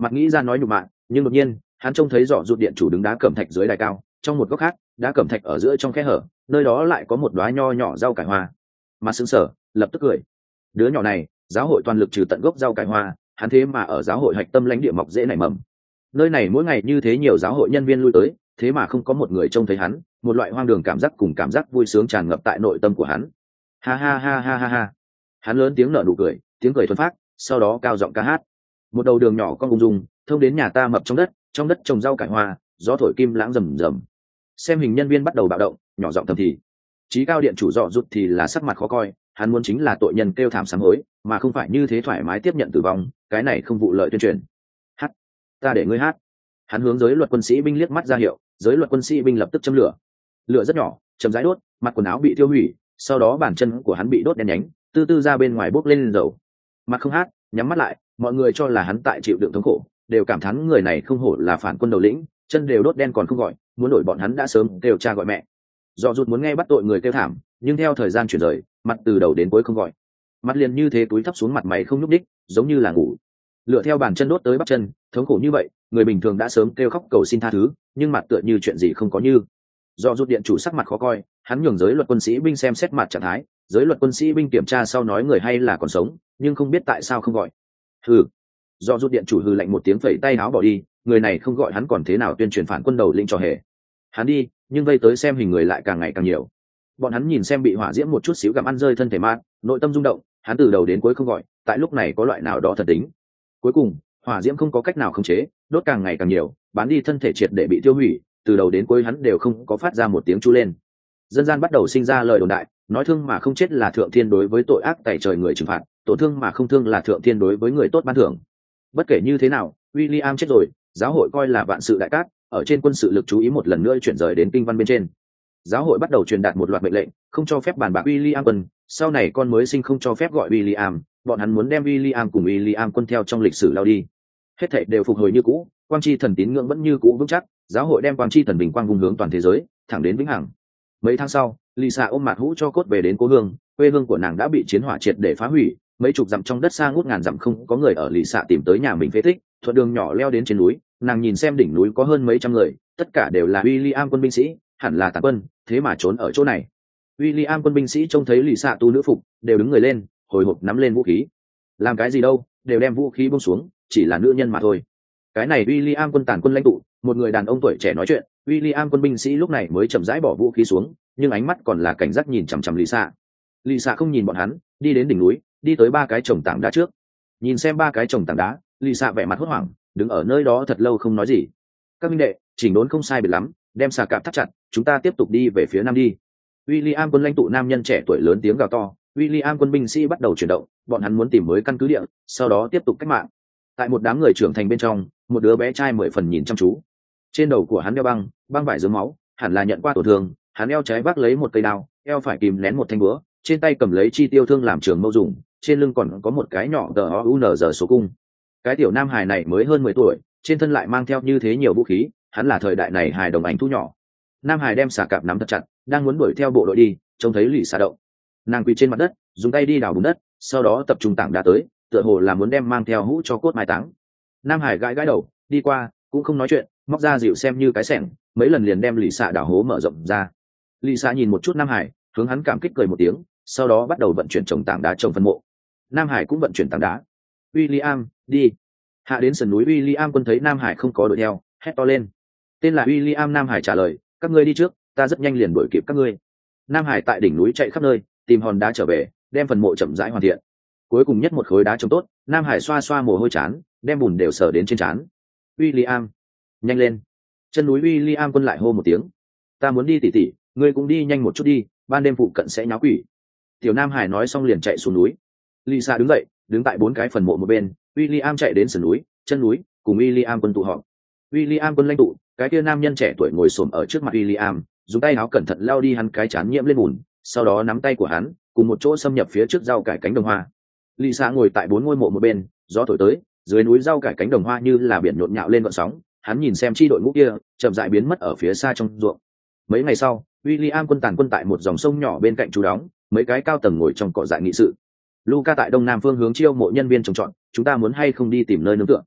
Mặt nghĩ ra nói nhục mạ, nhưng đột nhiên hắn trông thấy dọ rụt điện chủ đứng đá cẩm thạch dưới đài cao, trong một góc khác đá cẩm thạch ở giữa trong khe hở, nơi đó lại có một đóa nho nhỏ rau cải hoa. Mặt sững sờ, lập tức cười. Đứa nhỏ này, giáo hội toàn lực trừ tận gốc rau cải hoa, hắn thế mà ở giáo hội hạch tâm lãnh địa mọc dễ nảy mầm. Nơi này mỗi ngày như thế nhiều giáo hội nhân viên lui tới, thế mà không có một người trông thấy hắn, một loại hoang đường cảm giác cùng cảm giác vui sướng tràn ngập tại nội tâm của hắn. Ha ha ha ha ha ha. Hắn lớn tiếng nở nụ cười, tiếng cười thuần phát, sau đó cao giọng ca hát. Một đầu đường nhỏ con ung dung, thông đến nhà ta mập trong đất, trong đất trồng rau cải hoa, gió thổi kim lãng rầm rầm. Xem hình nhân viên bắt đầu bạo động, nhỏ giọng thầm thì. Chí cao điện chủ dọ rụt thì là sắc mặt khó coi, hắn muốn chính là tội nhân kêu thảm sám hối, mà không phải như thế thoải mái tiếp nhận tử vong, cái này không vụ lợi tuyên truyền. Hát, ta để ngươi hát. Hắn hướng giới luật quân sĩ binh liếc mắt ra hiệu, giới luật quân sĩ binh lập tức châm lửa. Lửa rất nhỏ, chậm rãi đốt, mặt quần áo bị tiêu hủy, sau đó bàn chân của hắn bị đốt đen nhánh, từ từ ra bên ngoài bốc lên dầu. Mặt không hát, nhắm mắt lại, mọi người cho là hắn tại chịu đựng thống khổ, đều cảm thán người này không hổ là phản quân đầu lĩnh, chân đều đốt đen còn không gọi, muốn đổi bọn hắn đã sớm kêu cha gọi mẹ. Dọ rụt muốn nghe bắt tội người kêu thảm, nhưng theo thời gian chuyển rời, mặt từ đầu đến cuối không gọi, mặt liền như thế túi thấp xuống, mặt mày không nhúc đích, giống như là ngủ. Lựa theo bàn chân đốt tới bắp chân, thống khổ như vậy, người bình thường đã sớm kêu khóc cầu xin tha thứ, nhưng mặt tựa như chuyện gì không có như. Do rút điện chủ sắc mặt khó coi, hắn nhường giới luật quân sĩ binh xem xét mặt trạng thái, giới luật quân sĩ binh kiểm tra sau nói người hay là còn sống, nhưng không biết tại sao không gọi. Hừ. Do rút điện chủ hừ lạnh một tiếng, phẩy tay áo bỏ đi, người này không gọi hắn còn thế nào tuyên truyền phản quân đầu lĩnh trò hề. Hắn đi, nhưng vây tới xem hình người lại càng ngày càng nhiều. Bọn hắn nhìn xem bị hỏa diễm một chút xíu gặm ăn rơi thân thể mát, nội tâm rung động, hắn từ đầu đến cuối không gọi, tại lúc này có loại nào đó thần tính. Cuối cùng, hỏa diễm không có cách nào khống chế, đốt càng ngày càng nhiều, bán đi thân thể triệt để bị tiêu hủy, từ đầu đến cuối hắn đều không có phát ra một tiếng chu lên. Dân gian bắt đầu sinh ra lời đồn đại, nói thương mà không chết là thượng thiên đối với tội ác tày trời người trừng phạt, tổn thương mà không thương là thượng thiên đối với người tốt ban thưởng. Bất kể như thế nào, William chết rồi, giáo hội coi là vạn sự đại cát, ở trên quân sự lực chú ý một lần nữa chuyển rời đến kinh văn bên trên. Giáo hội bắt đầu truyền đạt một loạt mệnh lệnh, không cho phép bàn bạc William quân, sau này con mới sinh không cho phép gọi William, bọn hắn muốn đem William cùng William quân theo trong lịch sử lao đi. Hết thảy đều phục hồi như cũ, quang chi thần tín ngưỡng vẫn như cũ vững chắc, giáo hội đem quang chi thần bình quang vung hướng toàn thế giới, thẳng đến vĩnh hằng. Mấy tháng sau, Lisa ôm mặt hũ cho cốt về đến cố hương, quê hương của nàng đã bị chiến hỏa triệt để phá hủy, mấy chục dặm trong đất xa ngút ngàn dặm không có người ở. Lisa tìm tới nhà mình phế tích, thuận đường nhỏ leo đến trên núi, nàng nhìn xem đỉnh núi có hơn mấy trăm người, tất cả đều là William quân binh sĩ, hẳn là tàn quân, thế mà trốn ở chỗ này. William quân binh sĩ trông thấy Lisa tu nữ phục, đều đứng người lên, hồi hộp nắm lên vũ khí. Làm cái gì đâu, đều đem vũ khí buông xuống, chỉ là nữ nhân mà thôi. Cái này William quân tàn quân lãnh tụ, một người đàn ông tuổi trẻ nói chuyện. William quân binh sĩ lúc này mới chậm rãi bỏ vũ khí xuống, nhưng ánh mắt còn là cảnh giác nhìn chằm chằm Lisa. Lisa không nhìn bọn hắn, đi đến đỉnh núi, đi tới ba cái chồng tảng đá trước. Nhìn xem ba cái chồng tảng đá, Lisa vẻ mặt hốt hoảng, đứng ở nơi đó thật lâu không nói gì. Các minh đệ, chỉnh đốn không sai biệt lắm, đem xà cạp thắt chặt, chúng ta tiếp tục đi về phía nam đi. William quân lãnh tụ nam nhân trẻ tuổi lớn tiếng gào to. William quân binh sĩ bắt đầu chuyển động, bọn hắn muốn tìm mới căn cứ địa, sau đó tiếp tục cách mạng. Tại một đám người trưởng thành bên trong, một đứa bé trai mười phần nhìn chăm chú. Trên đầu của hắn đeo băng, băng vải dướng máu, hẳn là nhận qua tổn thương. Hắn eo trái vác lấy một cây đao, eo phải kìm nén một thanh búa, trên tay cầm lấy chi tiêu thương làm trường mâu dùng, trên lưng còn có một cái nhỏ tờ o u n giờ số cung. Cái tiểu nam hài này mới hơn mười tuổi, trên thân lại mang theo như thế nhiều vũ khí, hắn là thời đại này hài đồng ảnh thu nhỏ. Nam hải đem xà cạp nắm thật chặt, đang muốn đuổi theo bộ đội đi, trông thấy lì xà động, nàng quỳ trên mặt đất, dùng tay đi đào bùn đất, sau đó tập trung tảng đá tới, tựa hồ là muốn đem mang theo hũ cho cốt mai táng. Nam hải gãi gãi đầu, đi qua, cũng không nói chuyện, móc ra dịu xem như cái xẻng, mấy lần liền đem lì xà đào hố mở rộng ra. Lì xà nhìn một chút Nam hải, hướng hắn cảm kích cười một tiếng, sau đó bắt đầu vận chuyển trồng tảng đá trồng phân mộ. Nam hải cũng vận chuyển tảng đá. William, đi. Hạ đến sườn núi, William quân thấy Nam hải không có đuổi theo, hét to lên. Tên là William. Nam hải trả lời, các ngươi đi trước, ta rất nhanh liền đuổi kịp các ngươi. Nam hải tại đỉnh núi chạy khắp nơi, tìm hòn đá trở về, đem phần mộ chậm rãi hoàn thiện. Cuối cùng nhất một khối đá trông tốt, Nam hải xoa xoa mồ hôi chán, đem bùn đều sờ đến trên trán. William, nhanh lên. Chân núi William quân lại hô một tiếng, ta muốn đi tỉ tỉ, ngươi cũng đi nhanh một chút đi, ban đêm phụ cận sẽ nháo quỷ. Tiểu Nam hải nói xong liền chạy xuống núi. Lisa đứng dậy, đứng tại bốn cái phần mộ một bên. William chạy đến sườn núi, chân núi, cùng William quân tụ họp. William quân lãnh tụ, cái kia nam nhân trẻ tuổi ngồi xổm ở trước mặt William, dùng tay áo cẩn thận lau đi hắn cái trán nhiễm lên bùn, sau đó nắm tay của hắn, cùng một chỗ xâm nhập phía trước rau cải cánh đồng hoa. Lisa ngồi tại bốn ngôi mộ một bên, gió thổi tới, dưới núi rau cải cánh đồng hoa như là biển nhộn nhạo lên gợn sóng, hắn nhìn xem chi đội ngũ kia, chậm rãi biến mất ở phía xa trong ruộng. Mấy ngày sau, William quân tàn quân tại một dòng sông nhỏ bên cạnh trú đóng, mấy cái cao tầng ngồi trong cỏ dại nghị sự. Luca tại đông nam phương hướng chiêu mộ nhân viên trồng trọt, chúng ta muốn hay không đi tìm nơi nương tựa.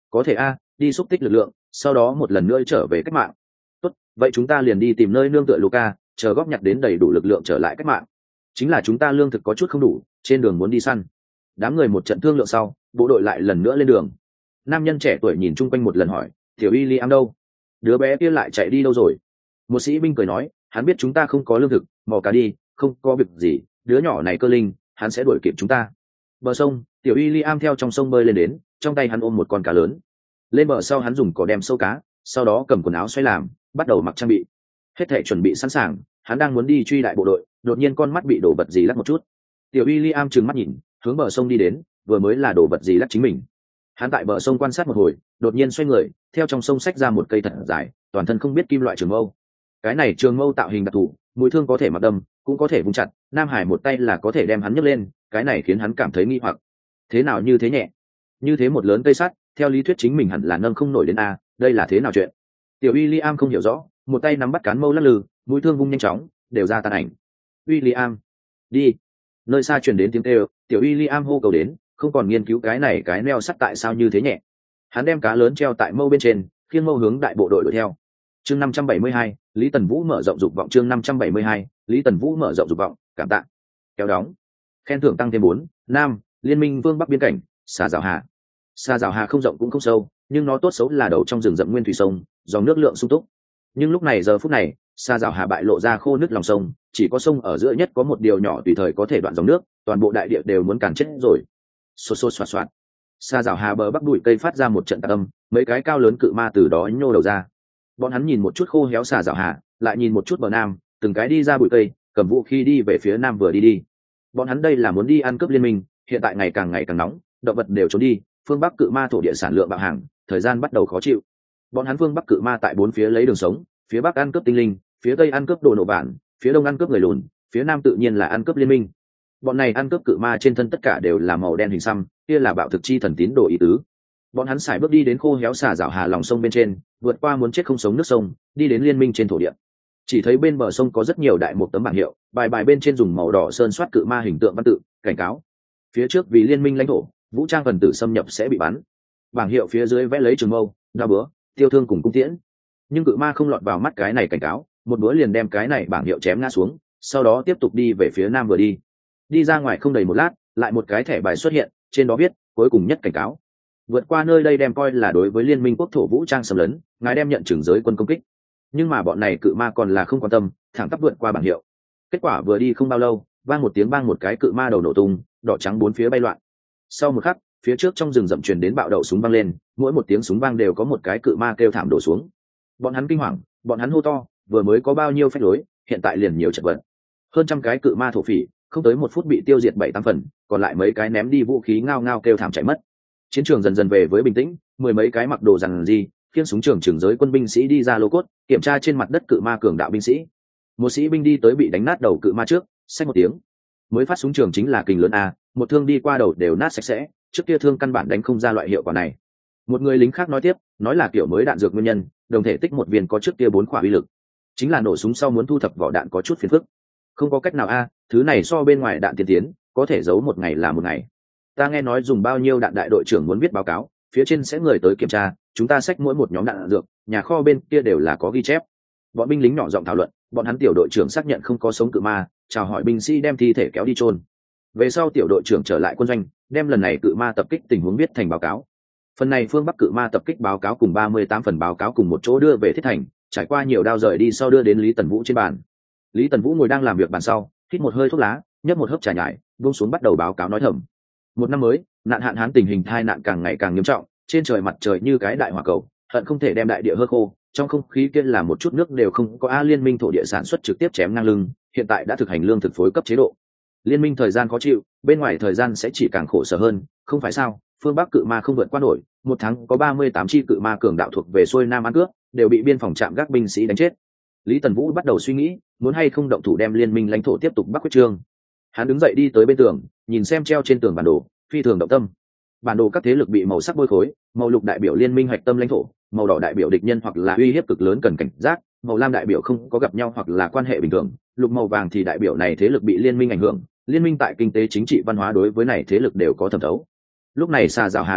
Có thể a, đi xúc tích lực lượng, sau đó một lần nữa trở về cách mạng. Tốt, vậy chúng ta liền đi tìm nơi nương tựa Luca, chờ góp nhặt đến đầy đủ lực lượng trở lại cách mạng. Chính là chúng ta lương thực có chút không đủ, trên đường muốn đi săn. Đám người một trận thương lượng sau, bộ đội lại lần nữa lên đường. Nam nhân trẻ tuổi nhìn chung quanh một lần hỏi, tiểu William đâu? Đứa bé kia lại chạy đi đâu rồi? Một sĩ binh cười nói, hắn biết chúng ta không có lương thực, mò cá đi, không có việc gì, đứa nhỏ này cơ linh, hắn sẽ đuổi kịp chúng ta. Bờ sông, tiểu William theo trong sông bơi lên đến, trong tay hắn ôm một con cá lớn. Lên bờ sau hắn dùng cỏ đem sâu cá, sau đó cầm quần áo xoay làm, bắt đầu mặc trang bị. Hết thể chuẩn bị sẵn sàng, hắn đang muốn đi truy đại bộ đội, đột nhiên con mắt bị đổ vật gì lắc một chút. Tiểu William trừng mắt nhìn, hướng bờ sông đi đến, vừa mới là đổ vật gì lắc chính mình. Hắn tại bờ sông quan sát một hồi, đột nhiên xoay người, theo trong sông xách ra một cây thật dài, toàn thân không biết kim loại trường mâu. Cái này trường mâu tạo hình đặc thù, mũi thương có thể mặc đâm, cũng có thể vung chặt, Nam Hải một tay là có thể đem hắn nhấc lên, cái này khiến hắn cảm thấy nghi hoặc. Thế nào như thế nhẹ? Như thế một lớn cây sắt, theo lý thuyết chính mình hẳn là nâng không nổi đến a, đây là thế nào chuyện? Tiểu William không hiểu rõ, một tay nắm bắt cán mâu lắc lư, mũi thương vung nhanh chóng, đều ra tàn ảnh. William, đi! Nơi xa truyền đến tiếng kêu, tiểu William hô cầu đến, không còn nghiên cứu cái này cái neo sắt tại sao như thế nhẹ. Hắn đem cá lớn treo tại mâu bên trên, khiêng mâu hướng đại bộ đội đuổi theo. Chương năm trăm bảy mươi hai, Lý Tần Vũ mở rộng dục vọng. Chương năm trăm bảy mươi hai, Lý Tần Vũ mở rộng dục vọng, cảm tạ. Kéo đóng. Khen thưởng tăng thêm bốn. Nam, Liên minh Vương Bắc biên cảnh, Sa Giảo Hà. Sa Giảo Hà không rộng cũng không sâu, nhưng nó tốt xấu là đầu trong rừng rậm nguyên thủy sông, dòng nước lượng sung túc. Nhưng lúc này giờ phút này, Sa Giảo Hà bại lộ ra khô nước lòng sông, chỉ có sông ở giữa nhất có một điều nhỏ tùy thời có thể đoạn dòng nước, toàn bộ đại địa đều muốn càn chết rồi. Xô xô xoạt xoạt. Sa Giảo Hà bờ bắc bụi cây phát ra một trận tạc âm, mấy cái cao lớn cự ma từ đó nhô đầu ra. Bọn hắn nhìn một chút khô héo Sa Giảo Hà, lại nhìn một chút bờ nam, từng cái đi ra bụi cây, cầm vũ khí đi về phía nam vừa đi đi. Bọn hắn đây là muốn đi ăn cướp liên minh, hiện tại ngày càng ngày càng nóng, động vật đều trốn đi, phương bắc cự ma thổ địa sản lượng bạo hàng, thời gian bắt đầu khó chịu. Bọn hắn phương bắc cự ma tại bốn phía lấy đường sống, phía bắc ăn cướp tinh linh, phía tây ăn cướp đồ nổ bản, phía đông ăn cướp người lùn, phía nam tự nhiên là ăn cướp liên minh. Bọn này ăn cướp cự ma trên thân tất cả đều là màu đen hình xăm, kia là bạo thực chi thần tín đồ ý tứ. Bọn hắn xài bước đi đến khô héo Sa Giảo Hà lòng sông bên trên, vượt qua muốn chết không sống nước sông, đi đến liên minh trên thổ địa. Chỉ thấy bên bờ sông có rất nhiều đại một tấm bảng hiệu, bài bài bên trên dùng màu đỏ sơn soát cự ma hình tượng văn tự, cảnh cáo. Phía trước vì liên minh lãnh thổ, vũ trang phần tử xâm nhập sẽ bị bắn. Bảng hiệu phía dưới vẽ lấy trường mâu, đao búa, tiêu thương cùng cung tiễn. Nhưng cự ma không lọt vào mắt cái này cảnh cáo, một búa liền đem cái này bảng hiệu chém ngã xuống, sau đó tiếp tục đi về phía nam vừa đi. Đi ra ngoài không đầy một lát, lại một cái thẻ bài xuất hiện, trên đó viết cuối cùng nhất cảnh cáo. Vượt qua nơi đây đem coi là đối với liên minh quốc thổ vũ trang xâm lấn, ngài đem nhận chừng giới quân công kích. Nhưng mà bọn này cự ma còn là không quan tâm, thẳng tắp vượt qua bảng hiệu. Kết quả vừa đi không bao lâu, vang một tiếng bang một cái cự ma đầu nổ tung, đỏ trắng bốn phía bay loạn. Sau một khắc, phía trước trong rừng rậm truyền đến bạo đậu súng vang lên, mỗi một tiếng súng vang đều có một cái cự ma kêu thảm đổ xuống. Bọn hắn kinh hoàng, bọn hắn hô to, vừa mới có bao nhiêu phách lối, hiện tại liền nhiều chật vật. Hơn trăm cái cự ma thổ phỉ, không tới một phút bị tiêu diệt bảy tám phần, còn lại mấy cái ném đi vũ khí ngao ngao kêu thảm chạy mất. Chiến trường dần dần về với bình tĩnh, mười mấy cái mặc đồ rằng gì, khiêng súng trường trường giới quân binh sĩ đi ra lô cốt, kiểm tra trên mặt đất cự ma cường đạo binh sĩ. Một sĩ binh đi tới bị đánh nát đầu cự ma trước, xách một tiếng. Mới phát súng trường chính là kình lớn a, một thương đi qua đầu đều nát sạch sẽ, trước kia thương căn bản đánh không ra loại hiệu quả này. Một người lính khác nói tiếp, nói là kiểu mới đạn dược nguyên nhân, đồng thể tích một viên có trước kia bốn quả uy lực, chính là nổ súng sau muốn thu thập vỏ đạn có chút phiền phức. Không có cách nào a, thứ này so bên ngoài đạn tiên tiến, có thể giấu một ngày là một ngày. Ta nghe nói dùng bao nhiêu đạn đại đội trưởng muốn viết báo cáo, phía trên sẽ người tới kiểm tra, chúng ta xách mỗi một nhóm đạn dược, nhà kho bên kia đều là có ghi chép. Bọn binh lính nhỏ giọng thảo luận, bọn hắn tiểu đội trưởng xác nhận không có sống cự ma, chào hỏi binh sĩ đem thi thể kéo đi chôn. Về sau tiểu đội trưởng trở lại quân doanh, đem lần này cự ma tập kích tình huống viết thành báo cáo. Phần này phương Bắc cự ma tập kích báo cáo cùng ba mươi tám phần báo cáo cùng một chỗ đưa về Thiết Thành, trải qua nhiều đao rời đi sau đưa đến Lý Tần Vũ trên bàn. Lý Tần Vũ ngồi đang làm việc bàn sau, hít một hơi thuốc lá, nhấp một hớp trà nhài, buông xuống bắt đầu báo cáo nói thầm. Một năm mới, nạn hạn hán tình hình tai nạn càng ngày càng nghiêm trọng, trên trời mặt trời như cái đại hỏa cầu, hận không thể đem đại địa hơ khô, trong không khí kia là một chút nước đều không có. A liên minh thổ địa sản xuất trực tiếp chém ngang lưng, hiện tại đã thực hành lương thực phối cấp chế độ. Liên minh thời gian khó chịu, bên ngoài thời gian sẽ chỉ càng khổ sở hơn, không phải sao? Phương Bắc cự ma không vượt qua nổi, một tháng có ba mươi tám chi cự ma cường đạo thuộc về xuôi nam ăn cướp, đều bị biên phòng trạm gác binh sĩ đánh chết. Lý Tần Vũ bắt đầu suy nghĩ, muốn hay không động thủ đem liên minh lãnh thổ tiếp tục bắc quyết trương. Hắn đứng dậy đi tới bên tường, nhìn xem treo trên tường bản đồ, phi thường động tâm. Bản đồ các thế lực bị màu sắc bôi khối, màu lục đại biểu liên minh hoạch tâm lãnh thổ, màu đỏ đại biểu địch nhân hoặc là uy hiếp cực lớn cần cảnh giác, màu lam đại biểu không có gặp nhau hoặc là quan hệ bình thường, lục màu vàng thì đại biểu này thế lực bị liên minh ảnh hưởng, liên minh tại kinh tế chính trị văn hóa đối với này thế lực đều có thẩm thấu. Lúc này Sa Giảo Hà đối diện,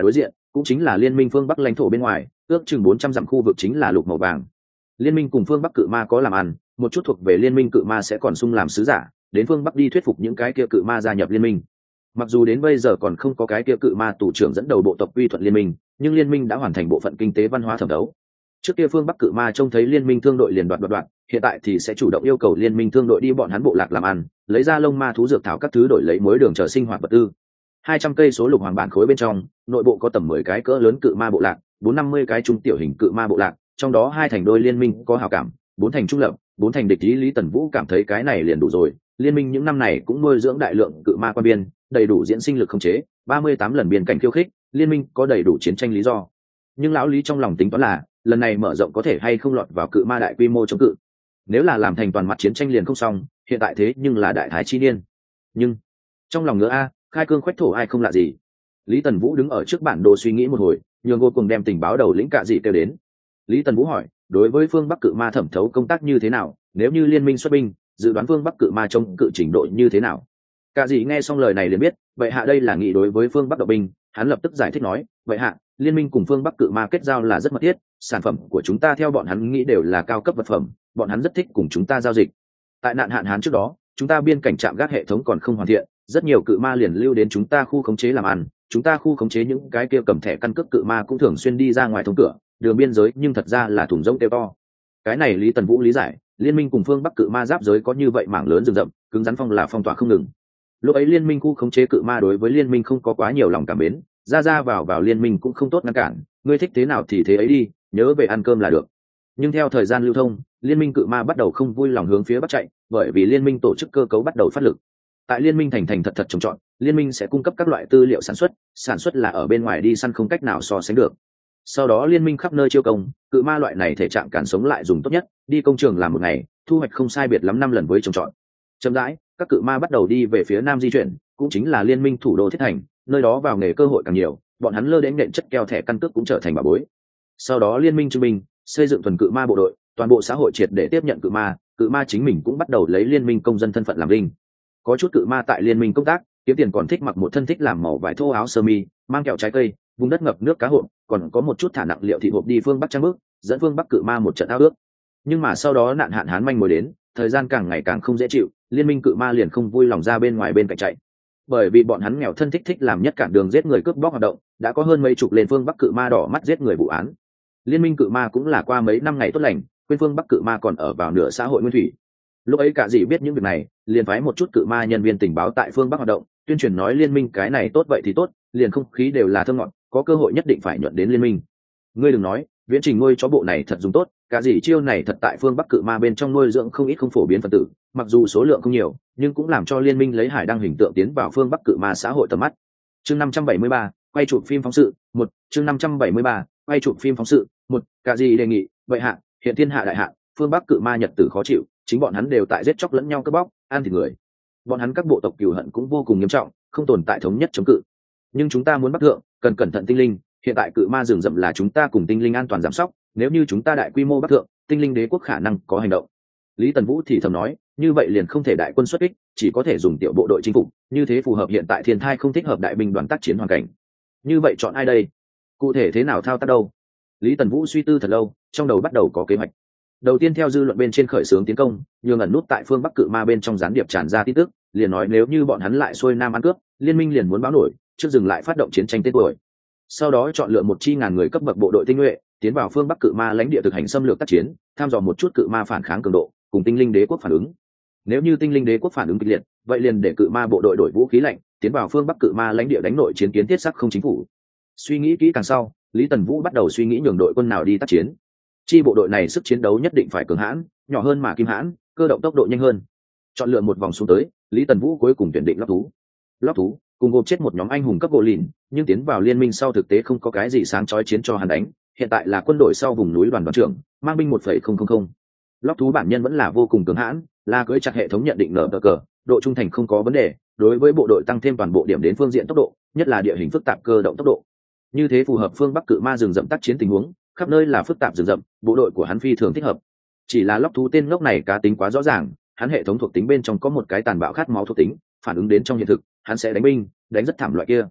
cũng chính là liên minh phương bắc lãnh thổ bên ngoài, ước chừng bốn trăm dặm khu vực chính là lục màu vàng. Liên minh cùng phương bắc cự ma có làm ăn, một chút thuộc về liên minh cự ma sẽ còn sung làm sứ giả đến phương bắc đi thuyết phục những cái kia cự ma gia nhập liên minh. Mặc dù đến bây giờ còn không có cái kia cự ma tù trưởng dẫn đầu bộ tộc quy thuận liên minh, nhưng liên minh đã hoàn thành bộ phận kinh tế văn hóa thẩm đấu. Trước kia phương bắc cự ma trông thấy liên minh thương đội liền đoạt đoạt đoạt, hiện tại thì sẽ chủ động yêu cầu liên minh thương đội đi bọn hắn bộ lạc làm ăn, lấy ra lông ma thú dược thảo các thứ đổi lấy mối đường trở sinh hoạt vật tư. Hai trăm cây số lục hoàng bản khối bên trong, nội bộ có tầm mười cái cỡ lớn cự ma bộ lạc, bốn năm mươi cái trung tiểu hình cự ma bộ lạc, trong đó hai thành đôi liên minh có hảo cảm, bốn thành trung lập, bốn thành địch ý. Lý Tần Vũ cảm thấy cái này liền đủ rồi, liên minh những năm này cũng nuôi dưỡng đại lượng cự ma quan biên, đầy đủ diễn sinh lực khống chế, ba mươi tám lần biên cảnh khiêu khích, liên minh có đầy đủ chiến tranh lý do. Nhưng lão Lý trong lòng tính toán là, lần này mở rộng có thể hay không lọt vào cự ma đại quy mô chống cự. Nếu là làm thành toàn mặt chiến tranh liền không xong, hiện tại thế nhưng là đại thái chi niên. Nhưng trong lòng ngứa a, khai cương khoách thổ ai không lạ gì. Lý Tần Vũ đứng ở trước bản đồ suy nghĩ một hồi, nhường Ngô cùng đem tình báo đầu lĩnh cạ dị kêu đến. Lý Tần Vũ hỏi, đối với phương Bắc cự ma thẩm thấu công tác như thế nào, nếu như liên minh xuất binh, dự đoán phương Bắc cự ma chống cự trình độ như thế nào? Cạ dị nghe xong lời này liền biết, vậy hạ đây là nghị đối với phương Bắc động binh, hắn lập tức giải thích nói, vậy hạ, liên minh cùng phương Bắc cự ma kết giao là rất mật thiết, sản phẩm của chúng ta theo bọn hắn nghĩ đều là cao cấp vật phẩm, bọn hắn rất thích cùng chúng ta giao dịch. Tại nạn hạn hán trước đó, chúng ta biên cảnh trạm gác hệ thống còn không hoàn thiện, rất nhiều cự ma liền lưu đến chúng ta khu khống chế làm ăn, chúng ta khu khống chế những cái kia cầm thẻ căn cước cự ma cũng thường xuyên đi ra ngoài thông cửa, đường biên giới nhưng thật ra là thùng rỗng tiêu to. Cái này Lý Tần Vũ lý giải, liên minh cùng phương Bắc cự ma giáp giới có như vậy mảng lớn rừng rậm, cứng rắn phong là phong tỏa không ngừng. Lúc ấy liên minh khu khống chế cự ma đối với liên minh không có quá nhiều lòng cảm mến, ra ra vào vào liên minh cũng không tốt ngăn cản, ngươi thích thế nào thì thế ấy đi, nhớ về ăn cơm là được. Nhưng theo thời gian lưu thông, liên minh cự ma bắt đầu không vui lòng hướng phía bắc chạy, bởi vì liên minh tổ chức cơ cấu bắt đầu phát lực. Tại liên minh thành thành thật thật trồng trọt, liên minh sẽ cung cấp các loại tư liệu sản xuất, sản xuất là ở bên ngoài đi săn không cách nào so sánh được. Sau đó liên minh khắp nơi chiêu công, cự ma loại này thể trạng cản sống lại dùng tốt nhất, đi công trường làm một ngày, thu hoạch không sai biệt lắm năm lần với trồng trọt. Chậm rãi, các cự ma bắt đầu đi về phía nam di chuyển, cũng chính là liên minh thủ đô Thiết Thành, nơi đó vào nghề cơ hội càng nhiều, bọn hắn lơ đến nện chất keo thẻ căn cước cũng trở thành bảo bối. Sau đó liên minh trưng binh, xây dựng thuần cự ma bộ đội, toàn bộ xã hội triệt để tiếp nhận cự ma, cự ma chính mình cũng bắt đầu lấy liên minh công dân thân phận làm linh. Có chút cự ma tại liên minh công tác, kiếm tiền còn thích mặc một thân thích làm màu vải thô áo sơ mi, mang kẹo trái cây, vùng đất ngập nước cá hộp, còn có một chút thả nặng liệu thị hộp đi phương bắc trang bước, dẫn phương bắc cự ma một trận ao ước. Nhưng mà sau đó nạn hạn hán manh mối đến, thời gian càng ngày càng không dễ chịu, liên minh cự ma liền không vui lòng ra bên ngoài bên cạnh chạy. Bởi vì bọn hắn nghèo thân thích thích làm nhất cản đường giết người cướp bóc hoạt động, đã có hơn mấy chục lên phương bắc cự ma đỏ mắt giết người vụ án. Liên minh cự ma cũng là qua mấy năm ngày tốt lành, quên phương bắc cự ma còn ở vào nửa xã hội nguyên thủy. Lúc ấy cả dì biết những việc này, liền phái một chút cự ma nhân viên tình báo tại phương bắc hoạt động, tuyên truyền nói liên minh cái này tốt vậy thì tốt, liền không khí đều là thơm ngọt, có cơ hội nhất định phải nhuận đến liên minh. Ngươi đừng nói, viễn trình nuôi chó bộ này thật dùng tốt, cả dì chiêu này thật tại phương bắc cự ma bên trong nuôi dưỡng không ít không phổ biến phân tử, mặc dù số lượng không nhiều, nhưng cũng làm cho liên minh lấy hải đăng hình tượng tiến vào phương bắc cự ma xã hội tầm mắt. Chương năm trăm bảy mươi ba, quay chụp phim phóng sự một. Chương năm trăm bảy mươi ba, quay chụp phim phóng sự một. Cả dì đề nghị, vậy hạ, hiện thiên hạ đại hạ, phương bắc cự ma nhật tử khó chịu, chính bọn hắn đều tại giết chóc lẫn nhau cướp bóc, ăn thịt người. Bọn hắn các bộ tộc cừu hận cũng vô cùng nghiêm trọng, không tồn tại thống nhất chống cự. Nhưng chúng ta muốn bắc thượng, cần cẩn thận tinh linh, hiện tại cự ma rừng rậm là chúng ta cùng tinh linh an toàn giám sóc, nếu như chúng ta đại quy mô bắc thượng, tinh linh đế quốc khả năng có hành động. Lý Tần Vũ thì thầm nói, như vậy liền không thể đại quân xuất kích, chỉ có thể dùng tiểu bộ đội chinh phục, như thế phù hợp hiện tại thiên thai không thích hợp đại binh đoàn tác chiến hoàn cảnh. Như vậy chọn ai đây? Cụ thể thế nào thao tác đâu? Lý Tần Vũ suy tư thật lâu, trong đầu bắt đầu có kế hoạch. Đầu tiên theo dư luận bên trên khởi xướng tiến công, nhường ẩn nút tại phương bắc cự ma bên trong gián điệp tràn ra tin tức, liền nói nếu như bọn hắn lại xuôi nam ăn cướp, liên minh liền muốn báo nổi, trước dừng lại phát động chiến tranh tên tuổi. Sau đó chọn lựa một chi ngàn người cấp bậc bộ đội tinh nhuệ, tiến vào phương bắc cự ma lãnh địa thực hành xâm lược tác chiến, tham dò một chút cự ma phản kháng cường độ, cùng tinh linh đế quốc phản ứng. Nếu như tinh linh đế quốc phản ứng kịch liệt, vậy liền để cự ma bộ đội đổi vũ khí lạnh, tiến vào phương bắc cự ma lãnh địa đánh nội chiến kiến thiết sắc không chính phủ. Suy nghĩ kỹ càng sau, Lý Tần Vũ bắt đầu suy nghĩ nhường đội quân nào đi tác chiến. Chi bộ đội này sức chiến đấu nhất định phải cường hãn, nhỏ hơn mà kim hãn, cơ động tốc độ nhanh hơn. Chọn lựa một vòng xuống tới, Lý Tần Vũ cuối cùng tuyển định lóc thú. Lóc thú cùng gộp chết một nhóm anh hùng cấp bộ lìn, nhưng tiến vào liên minh sau thực tế không có cái gì sáng chói chiến cho hắn đánh, hiện tại là quân đội sau vùng núi đoàn đoàn trưởng, mang binh một phẩy không không không. Lóc thú bản nhân vẫn là vô cùng cường hãn, là cưỡi chặt hệ thống nhận định nở cờ, độ trung thành không có vấn đề, đối với bộ đội tăng thêm toàn bộ điểm đến phương diện tốc độ, nhất là địa hình phức tạp cơ động tốc độ. Như thế phù hợp phương bắc cự ma rừng rậm tác chiến tình huống, khắp nơi là phức tạp rừng rậm, bộ đội của hắn phi thường thích hợp. Chỉ là lóc thú tên ngốc này cá tính quá rõ ràng, hắn hệ thống thuộc tính bên trong có một cái tàn bạo khát máu thuộc tính, phản ứng đến trong hiện thực, hắn sẽ đánh binh, đánh rất thảm loại kia.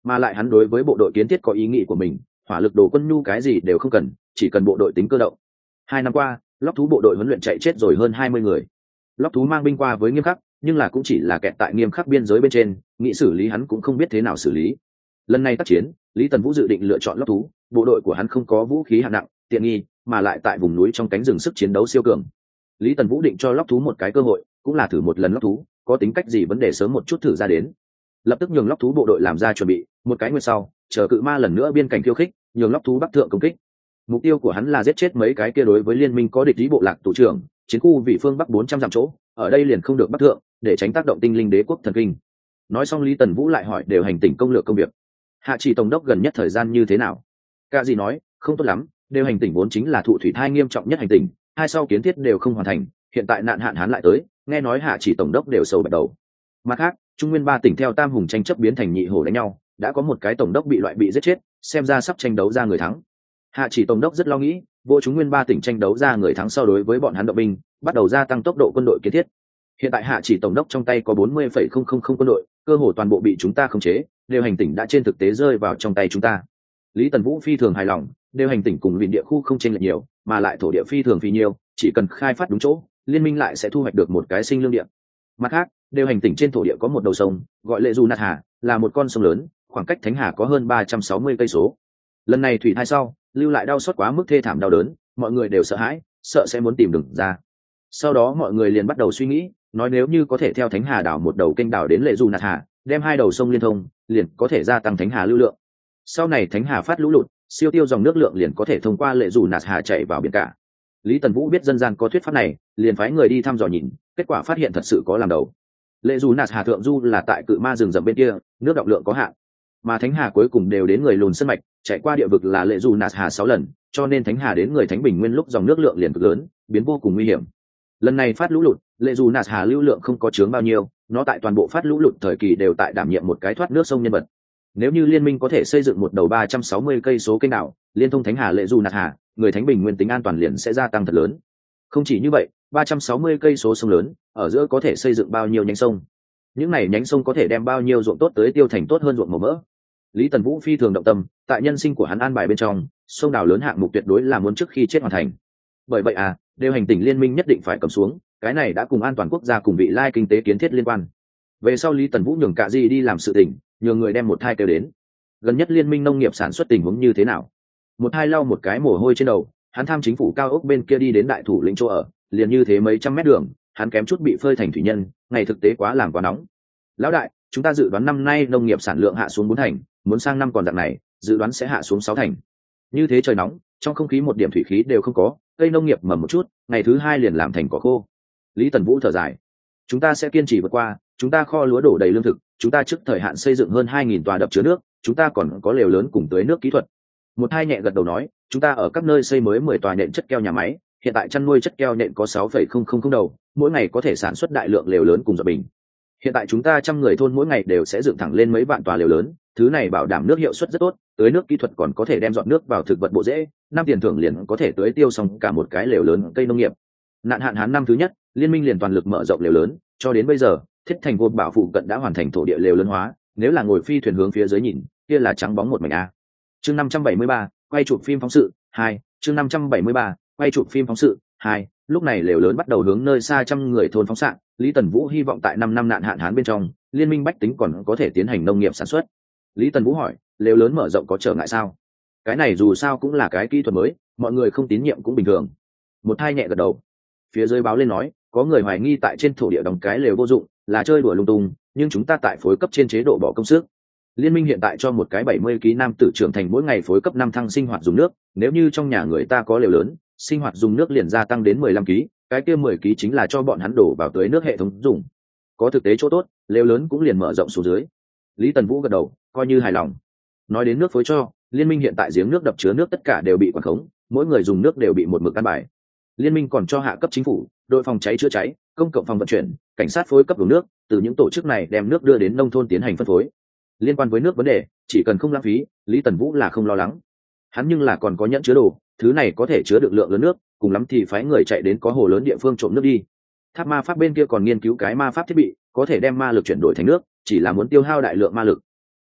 mà lại hắn đối với bộ đội kiến thiết có ý nghĩ của mình, hỏa lực đồ quân nhu cái gì đều không cần, chỉ cần bộ đội tính cơ động. Hai năm qua lóc thú bộ đội huấn luyện chạy chết rồi hơn hai mươi người. Lóc thú mang binh qua với nghiêm khắc, nhưng là cũng chỉ là kẹt tại nghiêm khắc biên giới bên trên, nghĩ xử lý hắn cũng không biết thế nào xử lý. Lần này tác chiến, Lý Tần Vũ dự định lựa chọn lóc thú, bộ đội của hắn không có vũ khí hạng nặng tiện nghi, mà lại tại vùng núi trong cánh rừng sức chiến đấu siêu cường. Lý Tần Vũ định cho lóc thú một cái cơ hội, cũng là thử một lần lóc thú có tính cách gì vấn đề sớm một chút thử ra đến. Lập tức nhường lóc thú bộ đội làm ra chuẩn bị, một cái nguyệt sau chờ cự ma lần nữa biên cảnh khiêu khích, nhường lóc thú bắc thượng công kích. Mục tiêu của hắn là giết chết mấy cái kia đối với liên minh có địch ý bộ lạc tù trưởng, chiến khu vị phương bắc bốn trăm dặm chỗ, ở đây liền không được bắc thượng, để tránh tác động tinh linh đế quốc thần kinh. Nói xong Lý Tần Vũ lại hỏi đều hành tỉnh công lược công việc. Hạ chỉ tổng đốc gần nhất thời gian như thế nào? Cả gì nói, không tốt lắm, đều hành tỉnh vốn chính là thụ thủy thai nghiêm trọng nhất hành tỉnh, hai sau kiến thiết đều không hoàn thành, hiện tại nạn hạn hán lại tới, nghe nói hạ chỉ tổng đốc đều sầu bắt đầu. Mặt khác, Trung Nguyên ba tỉnh theo tam hùng tranh chấp biến thành nhị hổ đánh nhau, đã có một cái tổng đốc bị loại bị giết chết, xem ra sắp tranh đấu ra người thắng. Hạ chỉ tổng đốc rất lo nghĩ, vô Trung Nguyên ba tỉnh tranh đấu ra người thắng sau đối với bọn hắn động binh, bắt đầu gia tăng tốc độ quân đội kiến thiết. Hiện tại hạ chỉ tổng đốc trong tay có bốn mươi phẩy không không không quân đội, cơ hồ toàn bộ bị chúng ta khống chế, đều hành tỉnh đã trên thực tế rơi vào trong tay chúng ta. Lý Tần Vũ phi thường hài lòng, đều hành tỉnh cùng viện địa khu không chênh lệch nhiều, mà lại thổ địa phi thường phi nhiều, chỉ cần khai phát đúng chỗ, liên minh lại sẽ thu hoạch được một cái sinh lương địa. Mặt khác, đều hành tỉnh trên thổ địa có một đầu sông, gọi lệ dù nạt hà, là một con sông lớn, khoảng cách Thánh Hà có hơn ba trăm sáu mươi cây số. Lần này thủy thai sau, lưu lại đau xót quá mức thê thảm đau đớn, mọi người đều sợ hãi, sợ sẽ muốn tìm đường ra. Sau đó mọi người liền bắt đầu suy nghĩ, nói nếu như có thể theo Thánh Hà đảo một đầu kênh đảo đến lệ dù nạt hà, đem hai đầu sông liên thông, liền có thể gia tăng Thánh Hà lưu lượng. Sau này Thánh Hà phát lũ lụt, siêu tiêu dòng nước lượng liền có thể thông qua lệ dù nạt hà chạy vào biển cả. Lý Tần Vũ biết dân gian có thuyết pháp này, liền phái người đi thăm dò nhìn, kết quả phát hiện thật sự có làm đầu. Lệ dù nạt hà thượng du là tại cự ma rừng rậm bên kia, nước đọng lượng có hạn, mà Thánh Hà cuối cùng đều đến người lùn sân mạch, chạy qua địa vực là lệ dù nạt hà sáu lần, cho nên Thánh Hà đến người Thánh Bình Nguyên lúc dòng nước lượng liền cực lớn, biến vô cùng nguy hiểm. Lần này phát lũ lụt, lệ dù nạt hà lưu lượng không có chướng bao nhiêu, nó tại toàn bộ phát lũ lụt thời kỳ đều tại đảm nhiệm một cái thoát nước sông nhân vật. Nếu như liên minh có thể xây dựng một đầu ba trăm sáu mươi cây số kênh đảo liên thông Thánh Hà lệ dù nạt hà, người Thánh Bình Nguyên tính an toàn liền sẽ gia tăng thật lớn. Không chỉ như vậy, ba trăm sáu mươi cây số sông lớn, ở giữa có thể xây dựng bao nhiêu nhánh sông. Những này nhánh sông có thể đem bao nhiêu ruộng tốt tới tiêu thành tốt hơn ruộng màu mỡ. Lý Tần Vũ phi thường động tâm, tại nhân sinh của hắn an bài bên trong, sông đào lớn hạng mục tuyệt đối là muốn trước khi chết hoàn thành. Bởi vậy à, đều hành tỉnh liên minh nhất định phải cầm xuống, cái này đã cùng an toàn quốc gia cùng vị lai kinh tế kiến thiết liên quan. Về sau Lý Tần Vũ nhường cả gì đi làm sự tình, nhường người đem một thai kêu đến. Gần nhất liên minh nông nghiệp sản xuất tình huống như thế nào? Một thai lau một cái mồ hôi trên đầu, hắn tham chính phủ cao ốc bên kia đi đến đại thủ lĩnh chỗ ở, liền như thế mấy trăm mét đường, hắn kém chút bị phơi thành thủy nhân, ngày thực tế quá làm quá nóng. Lão đại, chúng ta dự đoán năm nay nông nghiệp sản lượng hạ xuống bốn thành, muốn sang năm còn dạng này, dự đoán sẽ hạ xuống sáu thành. Như thế trời nóng, trong không khí một điểm thủy khí đều không có, cây nông nghiệp mầm một chút, ngày thứ hai liền làm thành cỏ khô. Lý Tần Vũ thở dài, chúng ta sẽ kiên trì vượt qua, chúng ta kho lúa đổ đầy lương thực, chúng ta trước thời hạn xây dựng hơn hai nghìn tòa đập chứa nước, chúng ta còn có lều lớn cùng tưới nước kỹ thuật. Một hai nhẹ gật đầu nói, chúng ta ở các nơi xây mới mười tòa nện chất keo nhà máy, hiện tại chăn nuôi chất keo nện có sáu phẩy không không không đầu, mỗi ngày có thể sản xuất đại lượng lều lớn cùng giọt bình. Hiện tại chúng ta trăm người thôn mỗi ngày đều sẽ dựng thẳng lên mấy vạn tòa lều lớn, thứ này bảo đảm nước hiệu suất rất tốt, tưới nước kỹ thuật còn có thể đem dọn nước vào thực vật bộ rễ, năm tiền thưởng liền có thể tưới tiêu xong cả một cái lều lớn cây nông nghiệp. Nạn hạn hán năm thứ nhất, liên minh liền toàn lực mở rộng lều lớn, cho đến bây giờ, thiết thành vốn bảo phụ cận đã hoàn thành thổ địa lều lớn hóa, nếu là ngồi phi thuyền hướng phía dưới nhìn, kia là trắng bóng một mảnh a. Chương năm trăm bảy mươi ba, quay chụp phim phóng sự hai. Chương năm trăm bảy mươi ba, quay chụp phim phóng sự hai. Lúc này lều lớn bắt đầu hướng nơi xa trăm người thôn phóng xạ, Lý Tần Vũ hy vọng tại năm năm nạn hạn hán bên trong, liên minh bách tính còn có thể tiến hành nông nghiệp sản xuất. Lý Tần Vũ hỏi, lều lớn mở rộng có trở ngại sao? Cái này dù sao cũng là cái kỹ thuật mới, mọi người không tín nhiệm cũng bình thường. Một hai nhẹ gật đầu. Phía dưới báo lên nói, có người hoài nghi tại trên thổ địa đóng cái lều vô dụng, là chơi đùa lung tung, nhưng chúng ta tại phối cấp trên chế độ bỏ công sức. Liên minh hiện tại cho một cái bảy mươi ký nam tử trưởng thành mỗi ngày phối cấp năm thăng sinh hoạt dùng nước, nếu như trong nhà người ta có lều lớn, sinh hoạt dùng nước liền gia tăng đến mười lăm ký, cái kia mười ký chính là cho bọn hắn đổ vào tưới nước hệ thống dùng. Có thực tế chỗ tốt, lều lớn cũng liền mở rộng xuống dưới. Lý Tần Vũ gật đầu, coi như hài lòng. Nói đến nước phối cho, liên minh hiện tại giếng nước đập chứa nước tất cả đều bị quản khống, mỗi người dùng nước đều bị một mực căn bài. Liên minh còn cho hạ cấp chính phủ, đội phòng cháy chữa cháy, công cộng phòng vận chuyển, cảnh sát phối cấp đủ nước, từ những tổ chức này đem nước đưa đến nông thôn tiến hành phân phối. Liên quan với nước vấn đề, chỉ cần không lãng phí, Lý Tần Vũ là không lo lắng. Hắn nhưng là còn có nhẫn chứa đồ, thứ này có thể chứa được lượng lớn nước, cùng lắm thì phái người chạy đến có hồ lớn địa phương trộm nước đi. Tháp ma pháp bên kia còn nghiên cứu cái ma pháp thiết bị, có thể đem ma lực chuyển đổi thành nước, chỉ là muốn tiêu hao đại lượng ma lực.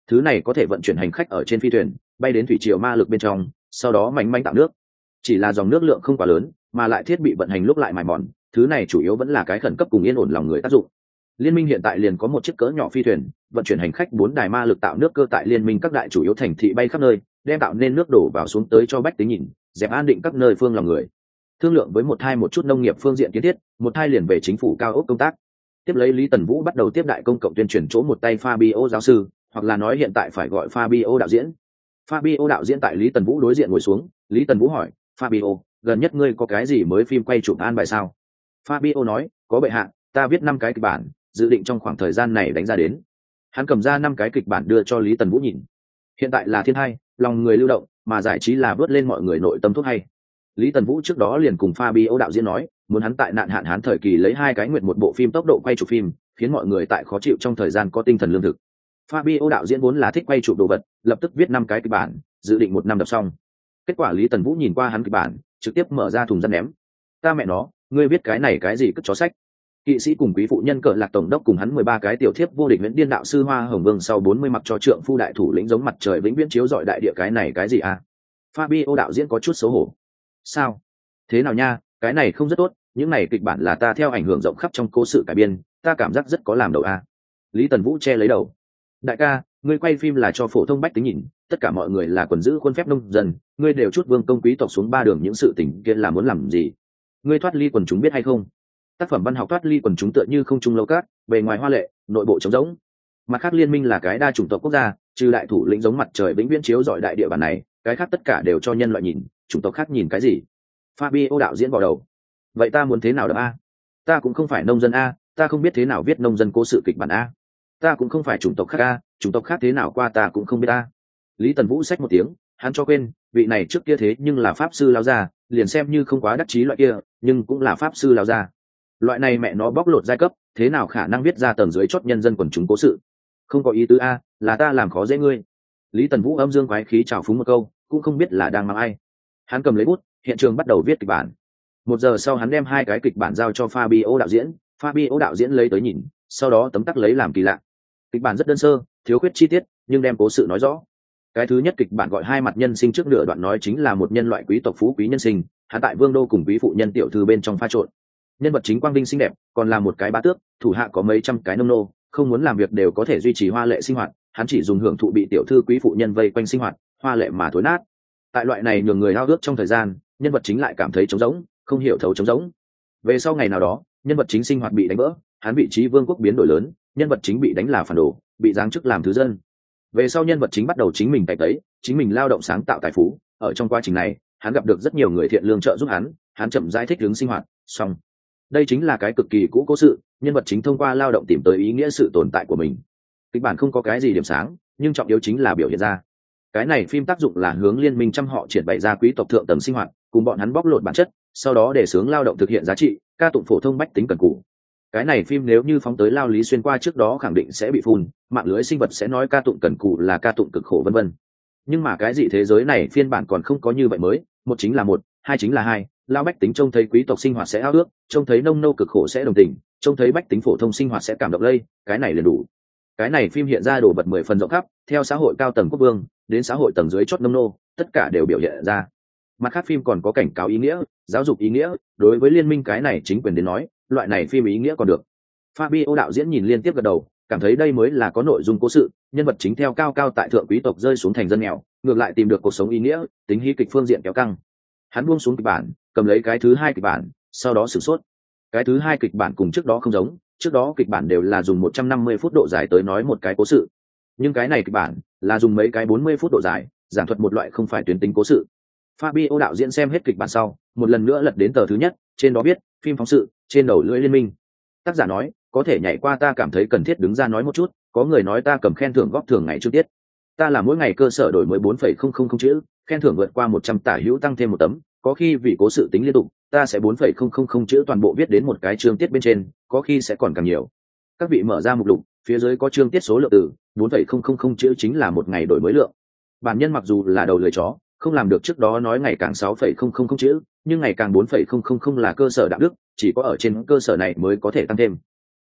thứ này có thể vận chuyển hành khách ở trên phi thuyền bay đến thủy triều ma lực bên trong, sau đó mảnh manh tạo nước. Chỉ là dòng nước lượng không quá lớn, mà lại thiết bị vận hành lúc lại mài mòn, thứ này chủ yếu vẫn là cái khẩn cấp cùng yên ổn lòng người tác dụng. Liên minh hiện tại liền có một chiếc cỡ nhỏ phi thuyền vận chuyển hành khách bốn đài ma lực tạo nước cơ tại liên minh các đại chủ yếu thành thị bay khắp nơi, đem tạo nên nước đổ vào xuống tới cho bách tính nhìn, dẹp an định các nơi phương lòng người. Thương lượng với một thai một chút nông nghiệp phương diện kiến thiết, một thai liền về chính phủ cao ốc công tác. Tiếp lấy Lý Tần Vũ bắt đầu tiếp đại công cộng tuyên truyền chỗ một tay Fabio giáo sư, hoặc là nói hiện tại phải gọi Fabio đạo diễn. Fabio đạo diễn tại Lý Tần Vũ đối diện ngồi xuống, Lý Tần Vũ hỏi, Fabio, gần nhất ngươi có cái gì mới phim quay chụp an bài sao? Fabio nói, có bệ hạ, ta viết năm cái kịch bản, dự định trong khoảng thời gian này đánh ra đến. Hắn cầm ra năm cái kịch bản đưa cho Lý Tần Vũ nhìn. Hiện tại là thiên hai, lòng người lưu động, mà giải trí là vớt lên mọi người nội tâm thuốc hay. Lý Tần Vũ trước đó liền cùng Fabio đạo diễn nói, muốn hắn tại nạn hạn hán thời kỳ lấy hai cái nguyện một bộ phim tốc độ quay chụp phim, khiến mọi người tại khó chịu trong thời gian có tinh thần lương thực. Fabio đạo diễn vốn là thích quay chụp đồ vật, lập tức viết năm cái kịch bản, dự định một năm đọc xong. Kết quả Lý Tần Vũ nhìn qua hắn kịch bản, trực tiếp mở ra thùng rác ném. Ta mẹ nó, ngươi viết cái này cái gì cất chó sách? Kỵ sĩ cùng quý phụ nhân cờ lạc tổng đốc cùng hắn mười ba cái tiểu thiếp vô địch viễn điên đạo sư Hoa Hồng Vương sau bốn mươi mặc cho trượng phu đại thủ lĩnh giống mặt trời vĩnh viễn chiếu dọi đại địa, cái này cái gì à? Fabio đạo diễn có chút xấu hổ. Sao? Thế nào nha, cái này không rất tốt, những này kịch bản là ta theo ảnh hưởng rộng khắp trong cố sự cải biên, ta cảm giác rất có làm đầu à? Lý Tần Vũ che lấy đầu. Đại ca, ngươi quay phim là cho phổ thông bách tính nhìn, tất cả mọi người là quần giữ khuôn phép nông dân, ngươi đều chút vương công quý tộc xuống ba đường những sự tình kia là muốn làm gì? Ngươi thoát ly quần chúng biết hay không? Tác phẩm văn học thoát ly quần chúng tựa như không trung lâu cát, bề ngoài hoa lệ, nội bộ trống rỗng. Mặt khác liên minh là cái đa chủng tộc quốc gia, trừ đại thủ lĩnh giống mặt trời vĩnh viễn chiếu dọi đại địa bàn này, cái khác tất cả đều cho nhân loại nhìn, chủng tộc khác nhìn cái gì? Fabio đạo diễn vào đầu. Vậy ta muốn thế nào được a? Ta cũng không phải nông dân a, ta không biết thế nào viết nông dân cố sự kịch bản a. Ta cũng không phải chủng tộc khác a, chủng tộc khác thế nào qua ta cũng không biết a. Lý Tần Vũ xách một tiếng, hắn cho quên, vị này trước kia thế nhưng là pháp sư lão gia, liền xem như không quá đắc chí loại kia, nhưng cũng là pháp sư lão gia. Loại này mẹ nó bóc lột giai cấp, thế nào khả năng viết ra tầng dưới chót nhân dân quần chúng cố sự? Không có ý tứ a, là ta làm khó dễ ngươi. Lý Tần Vũ âm dương quái khí chào phúng một câu, cũng không biết là đang mắng ai. Hắn cầm lấy bút, hiện trường bắt đầu viết kịch bản. Một giờ sau hắn đem hai cái kịch bản giao cho Fabio đạo diễn, Fabio đạo diễn lấy tới nhìn, sau đó tấm tắc lấy làm kỳ lạ. Kịch bản rất đơn sơ, thiếu khuyết chi tiết, nhưng đem cố sự nói rõ. Cái thứ nhất kịch bản gọi hai mặt nhân sinh, trước nửa đoạn nói chính là một nhân loại quý tộc phú quý nhân sinh, hắn tại vương đô cùng quý phụ nhân tiểu thư bên trong pha trộn. Nhân vật chính quang vinh xinh đẹp, còn là một cái bá tước, thủ hạ có mấy trăm cái nông nô, không muốn làm việc đều có thể duy trì hoa lệ sinh hoạt, hắn chỉ dùng hưởng thụ bị tiểu thư quý phụ nhân vây quanh sinh hoạt, hoa lệ mà thối nát. Tại loại này nhường người ao ước trong thời gian, nhân vật chính lại cảm thấy trống rỗng, không hiểu thấu trống rỗng. Về sau ngày nào đó, nhân vật chính sinh hoạt bị đánh vỡ, hắn vị trí vương quốc biến đổi lớn, nhân vật chính bị đánh là phản đồ, bị giáng chức làm thứ dân. Về sau nhân vật chính bắt đầu chính mình cày cấy, chính mình lao động sáng tạo tài phú, ở trong quá trình này, hắn gặp được rất nhiều người thiện lương trợ giúp hắn, hắn chậm rãi thích ứng sinh hoạt, xong. Đây chính là cái cực kỳ cũ cố sự, nhân vật chính thông qua lao động tìm tới ý nghĩa sự tồn tại của mình. Kịch bản không có cái gì điểm sáng, nhưng trọng yếu chính là biểu hiện ra. Cái này phim tác dụng là hướng liên minh trăm họ triển bày ra quý tộc thượng tầng sinh hoạt, cùng bọn hắn bóc lột bản chất, sau đó để sướng lao động thực hiện giá trị, ca tụng phổ thông bách tính cần cù. Cái này phim nếu như phóng tới Lao Lý xuyên qua trước đó khẳng định sẽ bị phun, mạng lưới sinh vật sẽ nói ca tụng cần cù là ca tụng cực khổ vân vân. Nhưng mà cái gì thế giới này phiên bản còn không có như vậy mới, một chính là một, hai chính là hai, lao bách tính trông thấy quý tộc sinh hoạt sẽ ao ước, trông thấy nông nô cực khổ sẽ đồng tình, trông thấy bách tính phổ thông sinh hoạt sẽ cảm động lây, cái này là đủ. Cái này phim hiện ra đồ vật mười phần rộng khắp, theo xã hội cao tầng quốc vương đến xã hội tầng dưới chót nông nô, tất cả đều biểu hiện ra. Mặt khác phim còn có cảnh cáo ý nghĩa, giáo dục ý nghĩa, đối với liên minh cái này chính quyền đến nói, loại này phim ý nghĩa còn được. Fabio đạo diễn nhìn liên tiếp gật đầu, cảm thấy đây mới là có nội dung cố sự, nhân vật chính theo cao cao tại thượng quý tộc rơi xuống thành dân nghèo, ngược lại tìm được cuộc sống ý nghĩa, tính hí kịch phương diện kéo căng. Hắn buông xuống kịch bản, cầm lấy cái thứ hai kịch bản, sau đó sửng sốt. Cái thứ hai kịch bản cùng trước đó không giống, trước đó kịch bản đều là dùng một trăm năm mươi phút độ dài tới nói một cái cố sự, nhưng cái này kịch bản là dùng mấy cái bốn mươi phút độ dài, giảng thuật một loại không phải tuyến tính cố sự. Fabio đạo diễn xem hết kịch bản sau, một lần nữa lật đến tờ thứ nhất, trên đó viết phim phóng sự, trên đầu lưỡi liên minh. Tác giả nói, có thể nhảy qua ta cảm thấy cần thiết đứng ra nói một chút, có người nói ta cầm khen thưởng góp thưởng ngày trước tiết. Ta là mỗi ngày cơ sở đổi mới bốn phẩy không không không chữ, khen thưởng vượt qua một trăm tả hữu tăng thêm một tấm, có khi vì cố sự tính liên tục, ta sẽ bốn phẩy không không không chữ toàn bộ viết đến một cái chương tiết bên trên, có khi sẽ còn càng nhiều. Các vị mở ra mục lục, phía dưới có chương tiết số lượng từ, bốn phẩy không không không chữ chính là một ngày đổi mới lượng. Bản nhân mặc dù là đầu lưỡi chó, không làm được trước đó nói ngày càng sáu phẩy không không không chữ, nhưng ngày càng bốn phẩy không không không là cơ sở đạo đức, chỉ có ở trên cơ sở này mới có thể tăng thêm.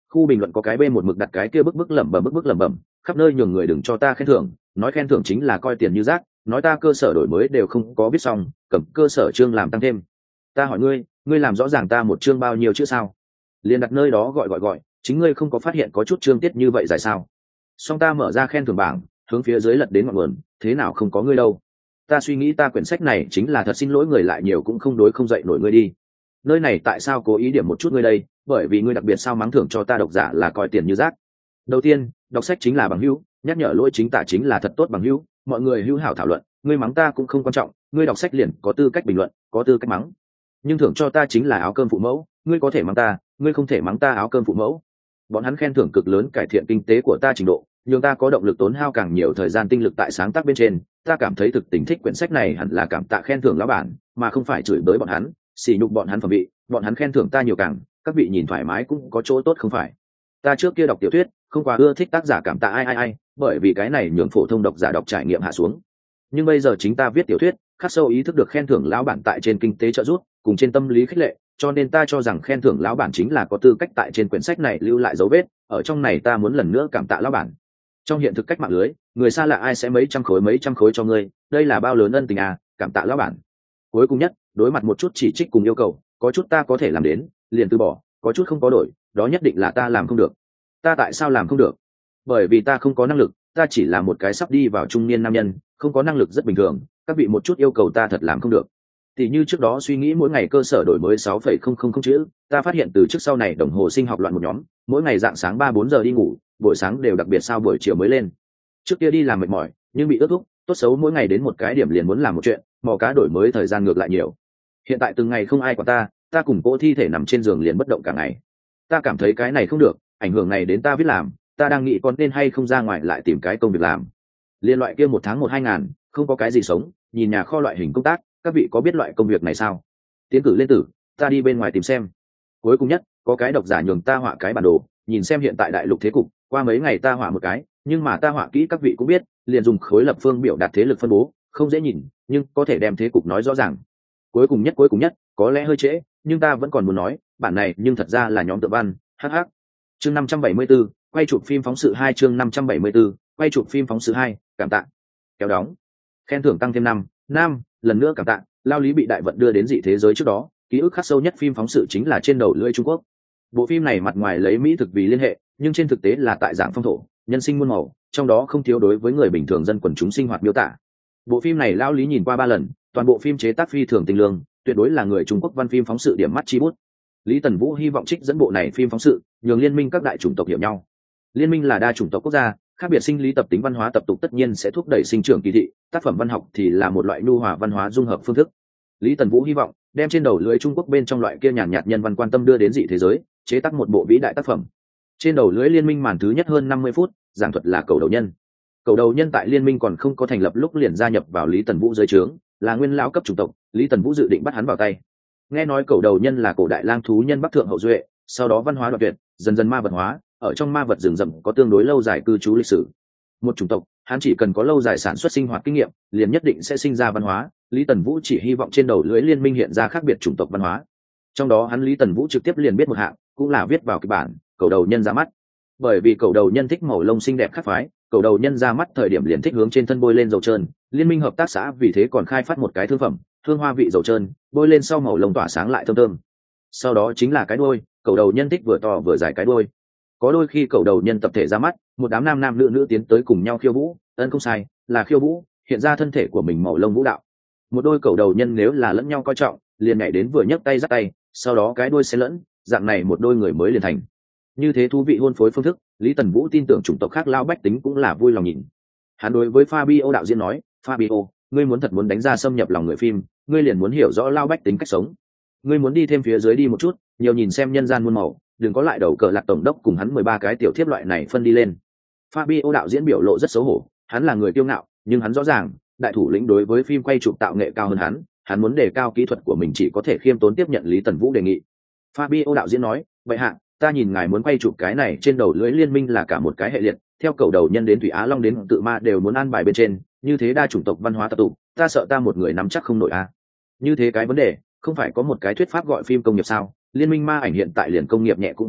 Khu bình luận có cái b một mực đặt cái kia bức bức lẩm bẩm bức bức lẩm bẩm, khắp nơi nhường người đừng cho ta khen thưởng, nói khen thưởng chính là coi tiền như rác, nói ta cơ sở đổi mới đều không có biết xong, cầm cơ sở chương làm tăng thêm. Ta hỏi ngươi, ngươi làm rõ ràng ta một chương bao nhiêu chữ sao? Liền đặt nơi đó gọi gọi gọi, chính ngươi không có phát hiện có chút chương tiết như vậy dài sao? Xong ta mở ra khen thưởng bảng, hướng phía dưới lật đến ngọn nguồn, thế nào không có ngươi đâu? Ta suy nghĩ ta quyển sách này chính là thật xin lỗi người lại nhiều cũng không đối không dậy nổi ngươi đi. Nơi này tại sao cố ý điểm một chút ngươi đây? Bởi vì ngươi đặc biệt sao mắng thưởng cho ta độc giả là coi tiền như rác. Đầu tiên, đọc sách chính là bằng hữu, nhắc nhở lỗi chính tả chính là thật tốt bằng hữu, mọi người hữu hảo thảo luận, ngươi mắng ta cũng không quan trọng, ngươi đọc sách liền có tư cách bình luận, có tư cách mắng. Nhưng thưởng cho ta chính là áo cơm phụ mẫu, ngươi có thể mắng ta, ngươi không thể mắng ta áo cơm phụ mẫu. Bọn hắn khen thưởng cực lớn cải thiện kinh tế của ta trình độ, nhưng ta có động lực tốn hao càng nhiều thời gian tinh lực tại sáng tác bên trên, ta cảm thấy thực tình thích quyển sách này hẳn là cảm tạ khen thưởng lão bản, mà không phải chửi bới bọn hắn, xỉ nhục bọn hắn phẩm vị, bọn hắn khen thưởng ta nhiều càng, các vị nhìn thoải mái cũng có chỗ tốt không phải. Ta trước kia đọc tiểu thuyết, không quá ưa thích tác giả cảm tạ ai ai ai, bởi vì cái này nhường phổ thông độc giả đọc trải nghiệm hạ xuống. Nhưng bây giờ chính ta viết tiểu thuyết, khắc sâu ý thức được khen thưởng lão bản tại trên kinh tế trợ giúp, cùng trên tâm lý khích lệ, cho nên ta cho rằng khen thưởng lão bản chính là có tư cách tại trên quyển sách này lưu lại dấu vết, ở trong này ta muốn lần nữa cảm tạ lão bản. Trong hiện thực cách mạng lưới, người xa lạ ai sẽ mấy trăm khối mấy trăm khối cho ngươi, đây là bao lớn ân tình à, cảm tạ lão bản. Cuối cùng nhất, đối mặt một chút chỉ trích cùng yêu cầu, có chút ta có thể làm đến, liền từ bỏ, có chút không có đổi, đó nhất định là ta làm không được. Ta tại sao làm không được? Bởi vì ta không có năng lực, ta chỉ là một cái sắp đi vào trung niên nam nhân, không có năng lực rất bình thường, các vị một chút yêu cầu ta thật làm không được. Tỷ như trước đó suy nghĩ mỗi ngày cơ sở đổi mới sáu phẩy không không không chữ, ta phát hiện từ trước sau này đồng hồ sinh học loạn một nhóm, mỗi ngày dạng sáng ba bốn giờ đi ngủ, buổi sáng đều đặc biệt sao buổi chiều mới lên. Trước kia đi làm mệt mỏi, nhưng bị ước thúc, tốt xấu mỗi ngày đến một cái điểm liền muốn làm một chuyện, mò cá đổi mới thời gian ngược lại nhiều. Hiện tại từng ngày không ai quản ta, ta cùng cỗ thi thể nằm trên giường liền bất động cả ngày. Ta cảm thấy cái này không được, ảnh hưởng này đến ta viết làm, ta đang nghĩ con nên hay không ra ngoài lại tìm cái công việc làm. Liên loại kia một tháng một hai ngàn, không có cái gì sống, nhìn nhà kho loại hình công tác, các vị có biết loại công việc này sao? Tiến cử lên tử, ta đi bên ngoài tìm xem. Cuối cùng nhất, có cái độc giả nhường ta họa cái bản đồ, nhìn xem hiện tại đại lục thế cục, qua mấy ngày ta họa một cái, nhưng mà ta họa kỹ các vị cũng biết, liền dùng khối lập phương biểu đạt thế lực phân bố, không dễ nhìn, nhưng có thể đem thế cục nói rõ ràng. Cuối cùng nhất cuối cùng nhất, có lẽ hơi trễ, nhưng ta vẫn còn muốn nói, bản này nhưng thật ra là nhóm tự văn, hh. Chương năm trăm bảy mươi 74, quay chụp phim phóng sự hai chương năm trăm bảy mươi 74, quay chụp phim phóng sự hai, cảm tạ. Kéo đóng. Khen thưởng tăng thêm năm, năm, lần nữa cảm tạ, lao lý bị đại vận đưa đến dị thế giới trước đó, ký ức khắc sâu nhất phim phóng sự chính là trên đầu lưỡi Trung Quốc. Bộ phim này mặt ngoài lấy mỹ thực vì liên hệ, nhưng trên thực tế là tại dạng phong thổ, nhân sinh muôn màu, trong đó không thiếu đối với người bình thường dân quần chúng sinh hoạt miêu tả. Bộ phim này lao lý nhìn qua ba lần, toàn bộ phim chế tác phi thường tinh lương, tuyệt đối là người Trung Quốc văn phim phóng sự điểm mắt chi bút. Lý Tần Vũ hy vọng trích dẫn bộ này phim phóng sự, nhường liên minh các đại chủng tộc hiểu nhau. Liên minh là đa chủng tộc quốc gia, khác biệt sinh lý tập tính văn hóa tập tục tất nhiên sẽ thúc đẩy sinh trưởng kỳ thị, tác phẩm văn học thì là một loại nhu hòa văn hóa dung hợp phương thức. Lý Tần Vũ hy vọng đem trên đầu lưới Trung Quốc bên trong loại kia nhàn nhạt nhân văn quan tâm đưa đến dị thế giới, chế tác một bộ vĩ đại tác phẩm. Trên đầu lưới liên minh màn thứ nhất hơn năm mươi phút, giảng thuật là cầu đầu nhân. Cầu đầu nhân tại liên minh còn không có thành lập lúc liền gia nhập vào Lý Tần Vũ dưới trướng, là nguyên lão cấp chủng tộc, Lý Tần Vũ dự định bắt hắn vào tay. Nghe nói cầu đầu nhân là cổ đại lang thú nhân bắc thượng hậu duệ, sau đó văn hóa đoạn tuyệt, dần dần ma vật hóa, ở trong ma vật rừng rậm có tương đối lâu dài cư trú lịch sử. Một chủng tộc, hắn chỉ cần có lâu dài sản xuất sinh hoạt kinh nghiệm, liền nhất định sẽ sinh ra văn hóa. Lý Tần Vũ chỉ hy vọng trên đầu lưới liên minh hiện ra khác biệt chủng tộc văn hóa. Trong đó hắn Lý Tần Vũ trực tiếp liền biết một hạng, cũng là viết vào kịch bản, cầu đầu nhân ra mắt. Bởi vì cầu đầu nhân thích màu lông xinh đẹp khác phái, cầu đầu nhân ra mắt thời điểm liền thích hướng trên thân bôi lên dầu trơn, liên minh hợp tác xã vì thế còn khai phát một cái thương phẩm, hương hoa vị dầu trơn, bôi lên sau màu lông tỏa sáng lại thơm thơm. Sau đó chính là cái đuôi, cầu đầu nhân thích vừa to vừa dài cái đuôi. Có đôi khi cầu đầu nhân tập thể ra mắt, một đám nam nam nữ nữ tiến tới cùng nhau khiêu vũ, ân không sai, là khiêu vũ, hiện ra thân thể của mình màu lông vũ đạo. Một đôi cầu đầu nhân nếu là lẫn nhau coi trọng, liền nhảy đến vừa nhấc tay dắt tay, sau đó cái đuôi xen lẫn, dạng này một đôi người mới liền thành. Như thế thú vị hôn phối phương thức, Lý Tần Vũ tin tưởng chủng tộc khác lao bách tính cũng là vui lòng nhìn. Hắn đối với Fabio đạo diễn nói, Fabio, ngươi muốn thật muốn đánh ra xâm nhập lòng người phim, ngươi liền muốn hiểu rõ lao bách tính cách sống. Ngươi muốn đi thêm phía dưới đi một chút, nhiều nhìn xem nhân gian muôn màu, đừng có lại đầu cờ lạc tổng đốc cùng hắn mười ba cái tiểu thiếp loại này phân đi lên. Fabio đạo diễn biểu lộ rất xấu hổ, hắn là người kiêu ngạo, nhưng hắn rõ ràng, đại thủ lĩnh đối với phim quay chụp tạo nghệ cao hơn hắn, hắn muốn đề cao kỹ thuật của mình chỉ có thể khiêm tốn tiếp nhận Lý Tần Vũ đề nghị. Fabio đạo diễn nói, vậy hạ, ta nhìn ngài muốn quay chụp cái này trên đầu lưỡi liên minh là cả một cái hệ liệt, theo cầu đầu nhân đến Thủy Á Long đến tự ma đều muốn an bài bên trên, như thế đa chủng tộc văn hóa tập tụ, ta sợ ta một người nắm chắc không nổi a. À. Như thế cái vấn đề, không phải có một cái thuyết pháp gọi phim công nghiệp sao? Liên minh ma ảnh hiện tại liền công nghiệp nhẹ cũng không tính,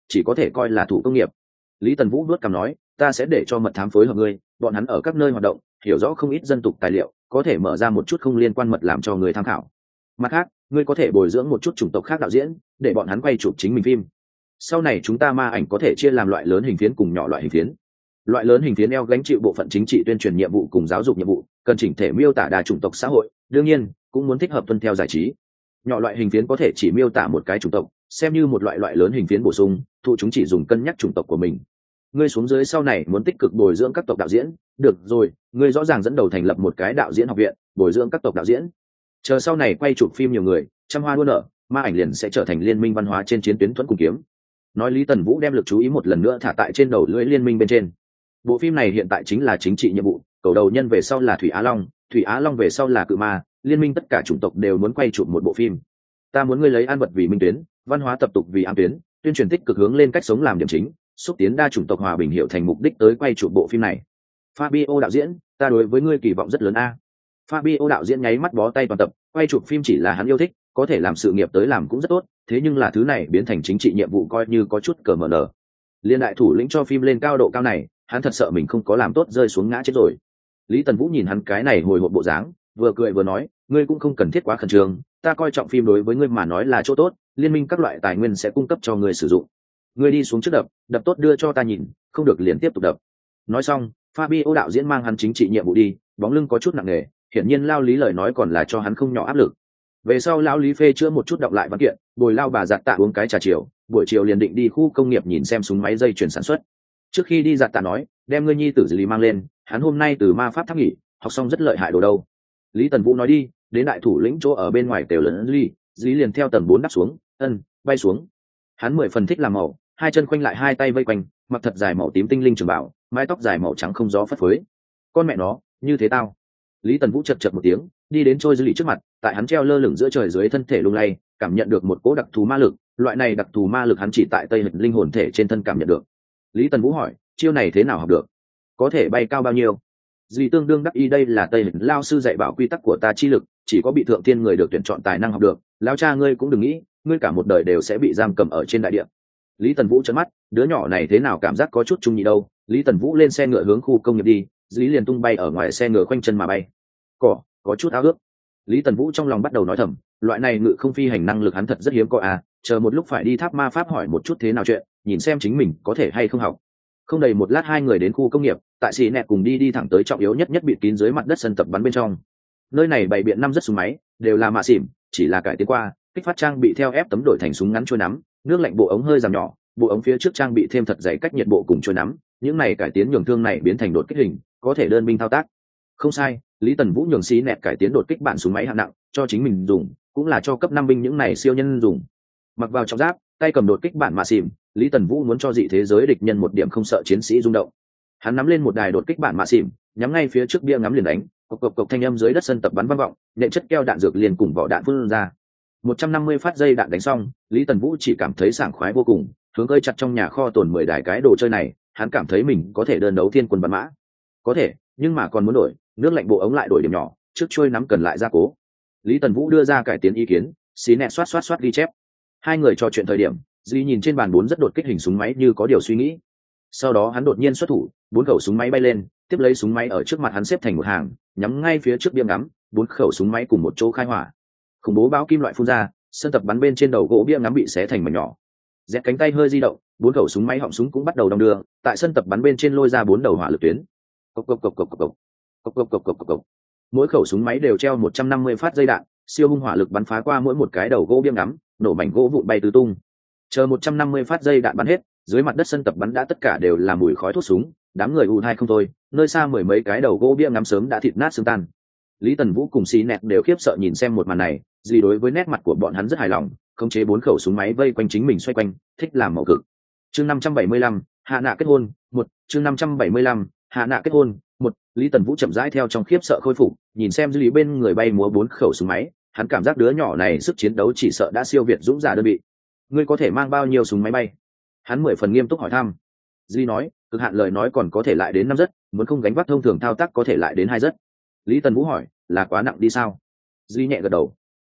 chỉ có thể coi là thủ công nghiệp. Lý Tần Vũ vuốt cằm nói, ta sẽ để cho mật thám phối hợp ngươi, bọn hắn ở các nơi hoạt động, hiểu rõ không ít dân tục tài liệu, có thể mở ra một chút không liên quan mật làm cho người tham khảo. Mặt khác, ngươi có thể bồi dưỡng một chút chủng tộc khác đạo diễn, để bọn hắn quay chụp chính mình phim. Sau này chúng ta ma ảnh có thể chia làm loại lớn hình phiến cùng nhỏ loại hình phiến. Loại lớn hình phiến eo gánh chịu bộ phận chính trị tuyên truyền nhiệm vụ cùng giáo dục nhiệm vụ, cần chỉnh thể miêu tả đa chủng tộc xã hội, đương nhiên cũng muốn thích hợp tuân theo giải trí. Nhỏ loại hình phiến có thể chỉ miêu tả một cái chủng tộc, xem như một loại loại lớn hình phiến bổ sung, thụ chúng chỉ dùng cân nhắc chủng tộc của mình. Ngươi xuống dưới sau này muốn tích cực bồi dưỡng các tộc đạo diễn, được rồi, ngươi rõ ràng dẫn đầu thành lập một cái đạo diễn học viện, bồi dưỡng các tộc đạo diễn. Chờ sau này quay chụp phim nhiều người, trăm hoa đua nở, ma ảnh liền sẽ trở thành liên minh văn hóa trên chiến tuyến thuẫn cùng kiếm. Nói Lý Tần Vũ đem lực chú ý một lần nữa thả tại trên đầu lưỡi liên minh bên trên. Bộ phim này hiện tại chính là chính trị nhiệm vụ, cầu đầu nhân về sau là Thủy Á Long, Thủy Á Long về sau là Cự Ma, liên minh tất cả chủng tộc đều muốn quay chụp một bộ phim. Ta muốn ngươi lấy an vật vì minh tuyến, văn hóa tập tục vì ám tuyến, tuyên truyền tích cực hướng lên cách sống làm điểm chính, xúc tiến đa chủng tộc hòa bình hiệu thành mục đích tới quay chụp bộ phim này. Fabio đạo diễn, ta đối với ngươi kỳ vọng rất lớn a. Fabio đạo diễn nháy mắt bó tay toàn tập, quay chụp phim chỉ là hắn yêu thích, có thể làm sự nghiệp tới làm cũng rất tốt, thế nhưng là thứ này biến thành chính trị nhiệm vụ coi như có chút cờ mờ nở. Liên đại thủ lĩnh cho phim lên cao độ cao này, hắn thật sợ mình không có làm tốt rơi xuống ngã chết rồi. Lý Tần Vũ nhìn hắn cái này hồi hộp bộ dáng, vừa cười vừa nói, ngươi cũng không cần thiết quá khẩn trương, ta coi trọng phim đối với ngươi mà nói là chỗ tốt, liên minh các loại tài nguyên sẽ cung cấp cho ngươi sử dụng. Ngươi đi xuống trước đập, đập tốt đưa cho ta nhìn, không được liền tiếp tục đập. Nói xong, Fabio đạo diễn mang hắn chính trị nhiệm vụ đi, bóng lưng có chút nặng nề, hiển nhiên lao Lý lời nói còn là cho hắn không nhỏ áp lực. Về sau lão Lý phê chữa một chút đọc lại văn kiện, bồi lao bà giặt tạ uống cái trà chiều, buổi chiều liền định đi khu công nghiệp nhìn xem súng máy dây chuyển sản xuất. Trước khi đi giặt tạ nói, đem ngươi nhi tử Lý mang lên, hắn hôm nay từ ma pháp tháp nghỉ, học xong rất lợi hại đồ đâu. Lý Tần Vũ nói đi, đến đại thủ lĩnh chỗ ở bên ngoài tiểu lớn Lý, Lý liền theo tầng bốn đáp xuống, ân, bay xuống. Hắn mười phần thích làm màu, hai chân khoanh lại hai tay vây quanh, mặc thật dài màu tím tinh linh trường bảo, mái tóc dài màu trắng không gió phất phới. Con mẹ nó, như thế tao. Lý Tần Vũ chật chật một tiếng, đi đến trôi dư lì trước mặt, tại hắn treo lơ lửng giữa trời dưới thân thể lung lay, cảm nhận được một cỗ đặc thù ma lực, loại này đặc thù ma lực hắn chỉ tại tây hịch linh hồn thể trên thân cảm nhận được. Lý Tần Vũ hỏi, chiêu này thế nào học được? Có thể bay cao bao nhiêu? Dì tương đương đắc ý, đây là tây hịch lao sư dạy bảo quy tắc của ta chi lực, chỉ có bị thượng thiên người được tuyển chọn tài năng học được, lão cha ngươi cũng đừng nghĩ, ngươi cả một đời đều sẽ bị giam cầm ở trên đại địa. Lý Tần Vũ trợn mắt, đứa nhỏ này thế nào cảm giác có chút trung nhị đâu. Lý Tần Vũ lên xe ngựa hướng khu công nghiệp đi, Lý liền tung bay ở ngoài xe ngựa khoanh chân mà bay. Cỏ, có chút ao ước. Lý Tần Vũ trong lòng bắt đầu nói thầm, loại này ngự không phi hành năng lực hắn thật rất hiếm có à, chờ một lúc phải đi tháp ma pháp hỏi một chút thế nào chuyện, nhìn xem chính mình có thể hay không học. Không đầy một lát hai người đến khu công nghiệp, tại xì nẹt cùng đi đi thẳng tới trọng yếu nhất nhất bịt kín dưới mặt đất sân tập bắn bên trong. Nơi này bày biện năm rất súng máy, đều là mạ xỉm, chỉ là cải tiến qua, kích phát trang bị theo ép tấm đổi thành súng ngắn chuôi nắm, nước lạnh bộ ống hơi giảm nhỏ, bộ ống phía trước trang bị thêm thật dày cách nhiệt bộ cùng chuôi nắm, những này cải tiến nhường thương này biến thành đột kích hình, có thể đơn binh thao tác. Không sai, Lý Tần Vũ nhường xí nẹt cải tiến đột kích bản súng máy hạng nặng, cho chính mình dùng, cũng là cho cấp năm binh những này siêu nhân dùng. Mặc vào trọng giáp, tay cầm đột kích bản mạ xỉm, Lý Tần Vũ muốn cho dị thế giới địch nhân một điểm không sợ chiến sĩ rung động. Hắn nắm lên một đài đột kích bản mạ xỉm, nhắm ngay phía trước bia ngắm liền đánh, cộc cộc cộc thanh âm dưới đất sân tập bắn vang vọng, nện chất keo đạn dược liền cùng vỏ đạn phun ra. một trăm năm mươi phát dây đạn đánh xong, Lý Tần Vũ chỉ cảm thấy sảng khoái vô cùng, hướng cơi chặt trong nhà kho tồn mười đài cái đồ chơi này, hắn cảm thấy mình có thể đơn đấu thiên quân bắn mã. Có thể, nhưng mà còn muốn đổi, nước lạnh bộ ống lại đổi điểm nhỏ, trước trôi nắm cần lại gia cố. Lý Tần Vũ đưa ra cải tiến ý kiến, xí nẹt xoát xoát xoát ghi chép. Hai người trò chuyện thời điểm, Duy nhìn trên bàn bốn rất đột kích hình súng máy như có điều suy nghĩ. Sau đó hắn đột nhiên xuất thủ, bốn khẩu súng máy bay lên, tiếp lấy súng máy ở trước mặt hắn xếp thành một hàng, nhắm ngay phía trước bia ngắm, bốn khẩu súng máy cùng một chỗ khai hỏa. Khủng bố báo kim loại phun ra, sân tập bắn bên trên đầu gỗ bia ngắm bị xé thành mảnh nhỏ. Dẹt cánh tay hơi di động, bốn khẩu súng máy họng súng cũng bắt đầu đong đưa, tại sân tập bắn bên trên lôi ra bốn đầu hỏa lực tuyến. Cộc cộc cộc cộc cộc cộc. Cộc cộc cộc cộc cộc cộc. Mỗi khẩu súng máy đều treo một trăm năm mươi phát dây đạn, siêu hung hỏa lực bắn phá qua mỗi một cái đầu gỗ bia ngắm, nổ mảnh gỗ vụn bay tứ tung. Chờ một trăm năm mươi phát dây đạn bắn hết, dưới mặt đất sân tập bắn đã tất cả đều là mùi khói thuốc súng, đám người ù hai không thôi, nơi xa mười mấy cái đầu gỗ bia ngắm sớm đã thịt nát xương tan. Lý Tần Vũ cùng xí nẹt đều khiếp sợ nhìn xem một màn này, gì đối với nét mặt của bọn hắn rất hài lòng, khống chế bốn khẩu súng máy vây quanh chính mình xoay quanh, thích làm mẫu cực. Chương năm trăm bảy mươi lăm, hạ nạ kết hôn, một, chương năm trăm bảy mươi lăm, hạ nạ kết hôn, một. Lý Tần Vũ chậm rãi theo trong khiếp sợ khôi phục, nhìn xem dư lý bên người bay múa bốn khẩu súng máy, hắn cảm giác đứa nhỏ này sức chiến đấu chỉ sợ đã siêu việt dũng giả đơn vị. Ngươi có thể mang bao nhiêu súng máy bay? Hắn mười phần nghiêm túc hỏi thăm. Dư nói, cực hạn lời nói còn có thể lại đến năm rất, muốn không gánh vác thông thường thao tác có thể lại đến hai rất. Lý Tần Vũ hỏi, là quá nặng đi sao? Dư nhẹ gật đầu.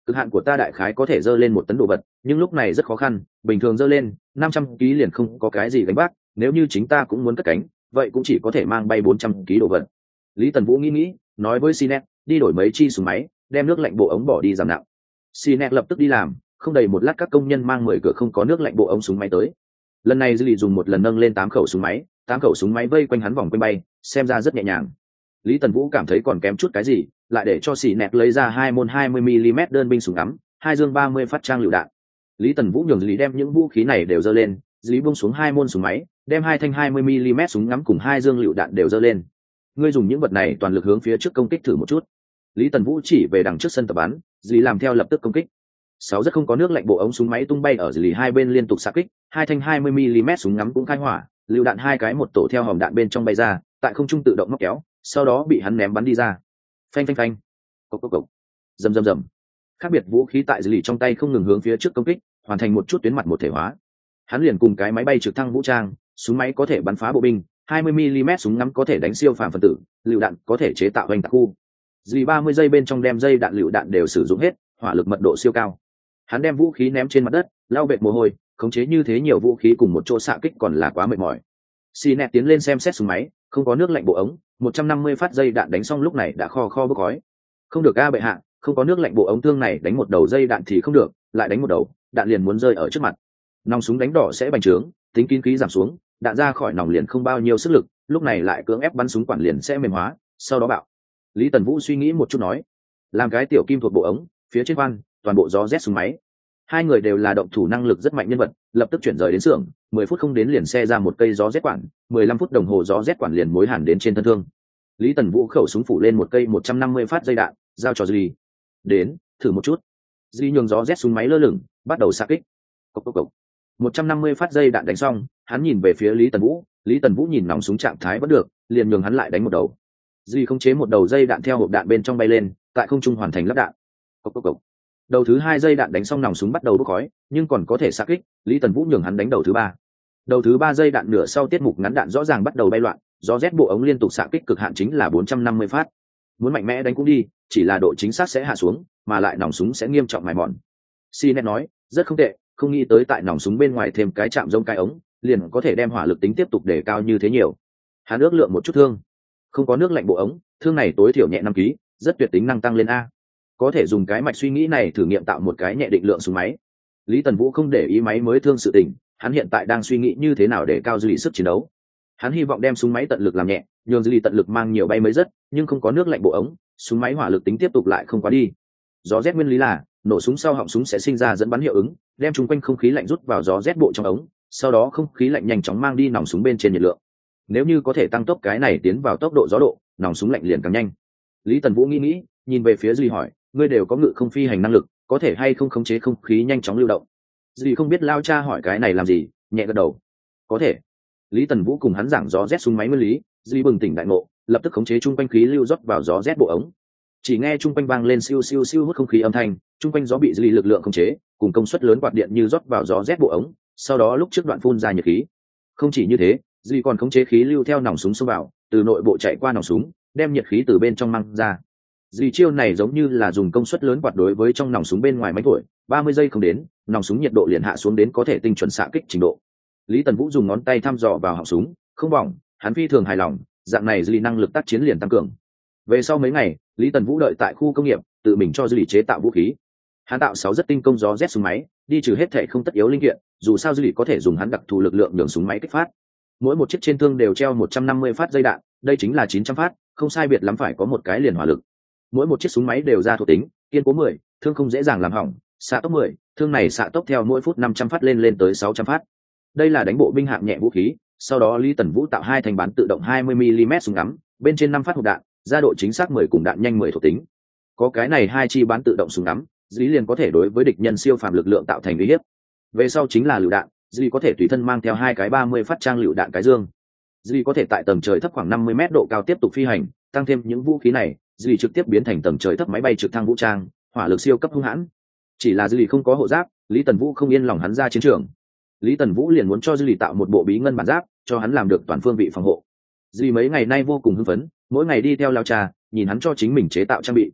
cực hạn của ta đại khái có thể dơ lên một tấn đồ vật, nhưng lúc này rất khó khăn, bình thường dơ lên năm trăm ký liền không có cái gì gánh vác, nếu như chính ta cũng muốn cất cánh vậy cũng chỉ có thể mang bay bốn trăm ký đồ vật. Lý Tần Vũ nghĩ nghĩ nói với Sinet đi đổi mấy chi súng máy, đem nước lạnh bộ ống bỏ đi giảm nặng. Sinet lập tức đi làm, không đầy một lát các công nhân mang mười cửa không có nước lạnh bộ ống súng máy tới. Lần này Dư Lì dùng một lần nâng lên tám khẩu súng máy, tám khẩu súng máy vây quanh hắn vòng quanh bay, xem ra rất nhẹ nhàng. Lý Tần Vũ cảm thấy còn kém chút cái gì, lại để cho Sinet lấy ra hai môn hai mươi mi li mét đơn binh súng ngắm, hai dương ba mươi phát trang lựu đạn. Lý Tần Vũ nhường Dư Lì đem những vũ khí này đều dơ lên, Dư Lì buông xuống hai môn súng máy, đem hai thanh hai mươi mi li mét súng ngắm cùng hai dương lựu đạn đều dơ lên. Ngươi dùng những vật này toàn lực hướng phía trước công kích thử một chút. Lý Tần Vũ chỉ về đằng trước sân tập bắn, Dì làm theo lập tức công kích. Sáu rất không có nước lạnh bộ ống súng máy tung bay ở Dì hai bên liên tục xạ kích, hai thanh hai mươi mi li mét súng ngắm cũng khai hỏa, lựu đạn hai cái một tổ theo hòm đạn bên trong bay ra, tại không trung tự động móc kéo, sau đó bị hắn ném bắn đi ra. Phanh phanh phanh, cộc cộc cộc, rầm rầm rầm. Khác biệt vũ khí tại Dì trong tay không ngừng hướng phía trước công kích, hoàn thành một chút tuyến mặt một thể hóa. Hắn liền cùng cái máy bay trực thăng vũ trang, súng máy có thể bắn phá bộ binh, hai mươi mi li mét súng ngắm có thể đánh siêu phàm phân tử, lựu đạn có thể chế tạo hoành tạc khu. Dì ba mươi giây bên trong đem dây đạn lựu đạn đều sử dụng hết, hỏa lực mật độ siêu cao. Hắn đem vũ khí ném trên mặt đất, lau bệt mồ hôi, khống chế như thế nhiều vũ khí cùng một chỗ xạ kích còn là quá mệt mỏi. Sinet tiến lên xem xét súng máy, không có nước lạnh bộ ống, một trăm năm mươi phát dây đạn đánh xong lúc này đã kho kho bốc khói. Không được a bệ hạ, không có nước lạnh bộ ống thương này đánh một đầu dây đạn thì không được, lại đánh một đầu, đạn liền muốn rơi ở trước mặt. Nòng súng đánh đỏ sẽ bành trướng, tính kín khí giảm xuống, đạn ra khỏi nòng liền không bao nhiêu sức lực, lúc này lại cưỡng ép bắn súng quản liền sẽ mềm hóa, sau đó bạo. Lý Tần Vũ suy nghĩ một chút nói, làm cái tiểu kim thuộc bộ ống, phía trên khoan, toàn bộ gió rét súng máy. Hai người đều là động thủ năng lực rất mạnh nhân vật, lập tức chuyển rời đến xưởng, mười phút không đến liền xe ra một cây gió rét quản, mười lăm phút đồng hồ gió rét quản liền mối hẳn đến trên thân thương. Lý Tần Vũ khẩu súng phủ lên một cây một trăm năm mươi phát dây đạn, giao cho Duy. Đến, thử một chút. Duy nhường gió rét súng máy lơ lửng, bắt đầu xạ kích. Cộc cộc cộc. một trăm năm mươi phát dây đạn đánh xong, hắn nhìn về phía Lý Tần Vũ, Lý Tần Vũ nhìn nòng súng trạng thái vẫn được, liền nhường hắn lại đánh một đầu. Duy khống chế một đầu dây đạn theo hộp đạn bên trong bay lên, tại không trung hoàn thành lắp đạn. Cộc cộc cộc. Đầu thứ hai dây đạn đánh xong nòng súng bắt đầu bốc khói, nhưng còn có thể xạ kích, Lý Tần Vũ nhường hắn đánh đầu thứ ba. Đầu thứ ba dây đạn nửa sau tiết mục ngắn đạn rõ ràng bắt đầu bay loạn, gió rét bộ ống liên tục xạ kích cực hạn chính là bốn trăm năm mươi phát. Muốn mạnh mẽ đánh cũng đi, chỉ là độ chính xác sẽ hạ xuống, mà lại nòng súng sẽ nghiêm trọng mài mòn. Sinet nói, rất không tệ, không nghĩ tới tại nòng súng bên ngoài thêm cái chạm rông cái ống, liền có thể đem hỏa lực tính tiếp tục đề cao như thế nhiều. Hắn ước lượng một chút thương, không có nước lạnh bộ ống, thương này tối thiểu nhẹ năm ký, rất tuyệt tính năng tăng lên a. Có thể dùng cái mạch suy nghĩ này thử nghiệm tạo một cái nhẹ định lượng súng máy. Lý Tần Vũ không để ý máy mới thương sự tình, hắn hiện tại đang suy nghĩ như thế nào để cao dư lý sức chiến đấu. Hắn hy vọng đem súng máy tận lực làm nhẹ, nhường dư lý tận lực mang nhiều bay mới rất, nhưng không có nước lạnh bộ ống, súng máy hỏa lực tính tiếp tục lại không quá đi. Gió rét nguyên lý là nổ súng sau họng súng sẽ sinh ra dẫn bắn hiệu ứng, đem chung quanh không khí lạnh rút vào gió rét bộ trong ống, sau đó không khí lạnh nhanh chóng mang đi nòng súng bên trên nhiệt lượng. Nếu như có thể tăng tốc cái này tiến vào tốc độ gió độ, nòng súng lạnh liền càng nhanh. Lý Tần Vũ nghĩ nghĩ, nhìn về phía Duy hỏi, ngươi đều có ngự không phi hành năng lực, có thể hay không khống chế không khí nhanh chóng lưu động? Duy không biết lao cha hỏi cái này làm gì, nhẹ gật đầu. Có thể. Lý Tần Vũ cùng hắn giảng gió rét súng máy nguyên lý, Duy bừng tỉnh đại ngộ, lập tức khống chế chung quanh khí lưu rót vào gió rét bộ ống. Chỉ nghe chung quanh vang lên siêu siêu siêu hút không khí âm thanh, chung quanh gió bị Duy lực lượng khống chế, cùng công suất lớn quạt điện như rót vào gió rét bộ ống, sau đó lúc trước đoạn phun ra nhiệt khí. Không chỉ như thế, Duy còn khống chế khí lưu theo nòng súng xông vào, từ nội bộ chạy qua nòng súng, đem nhiệt khí từ bên trong mang ra. Duy chiêu này giống như là dùng công suất lớn quạt đối với trong nòng súng bên ngoài máy thổi, ba mươi giây không đến, nòng súng nhiệt độ liền hạ xuống đến có thể tinh chuẩn xạ kích trình độ. Lý Tần Vũ dùng ngón tay thăm dò vào họng súng, không bỏng, hắn phi thường hài lòng, dạng này Duy năng lực tác chiến liền tăng cường. Về sau mấy ngày, Lý Tần Vũ đợi tại khu công nghiệp, tự mình cho Duy chế tạo vũ khí. Hắn tạo sáu rất tinh công gió rét súng máy, đi trừ hết thể không tất yếu linh kiện, dù sao Duy có thể dùng hắn đặc thù lực lượng nhường súng máy kích phát. Mỗi một chiếc trên thương đều treo một trăm năm mươi phát dây đạn, đây chính là chín trăm phát, không sai biệt lắm phải có một cái liền hỏa lực. Mỗi một chiếc súng máy đều ra thuộc tính, kiên cố mười, thương không dễ dàng làm hỏng, xạ tốc mười, thương này xạ tốc theo mỗi phút năm trăm phát lên lên tới sáu trăm phát. Đây là đánh bộ binh hạng nhẹ vũ khí, sau đó Lý Tần Vũ tạo hai thành bán tự động hai mươi mi li mét súng ngắm, bên trên năm phát hộp đạn, ra độ chính xác mười cùng đạn nhanh mười thuộc tính. Có cái này hai chi bán tự động súng ngắm, Lý liền có thể đối với địch nhân siêu phàm lực lượng tạo thành uy hiếp. Về sau chính là lựu đạn, Lý có thể tùy thân mang theo hai cái ba mươi phát trang lựu đạn cái dương. Lý có thể tại tầng trời thấp khoảng năm mươi mét độ cao tiếp tục phi hành, tăng thêm những vũ khí này, Lý trực tiếp biến thành tầng trời thấp máy bay trực thăng vũ trang, hỏa lực siêu cấp hung hãn. Chỉ là Lý không có hộ giáp, Lý Tần Vũ không yên lòng hắn ra chiến trường. Lý Tần Vũ liền muốn cho Lý tạo một bộ bí ngân bản giáp, cho hắn làm được toàn phương vị phòng hộ. Lý mấy ngày nay vô cùng hưng phấn, mỗi ngày đi theo lao cha, nhìn hắn cho chính mình chế tạo trang bị.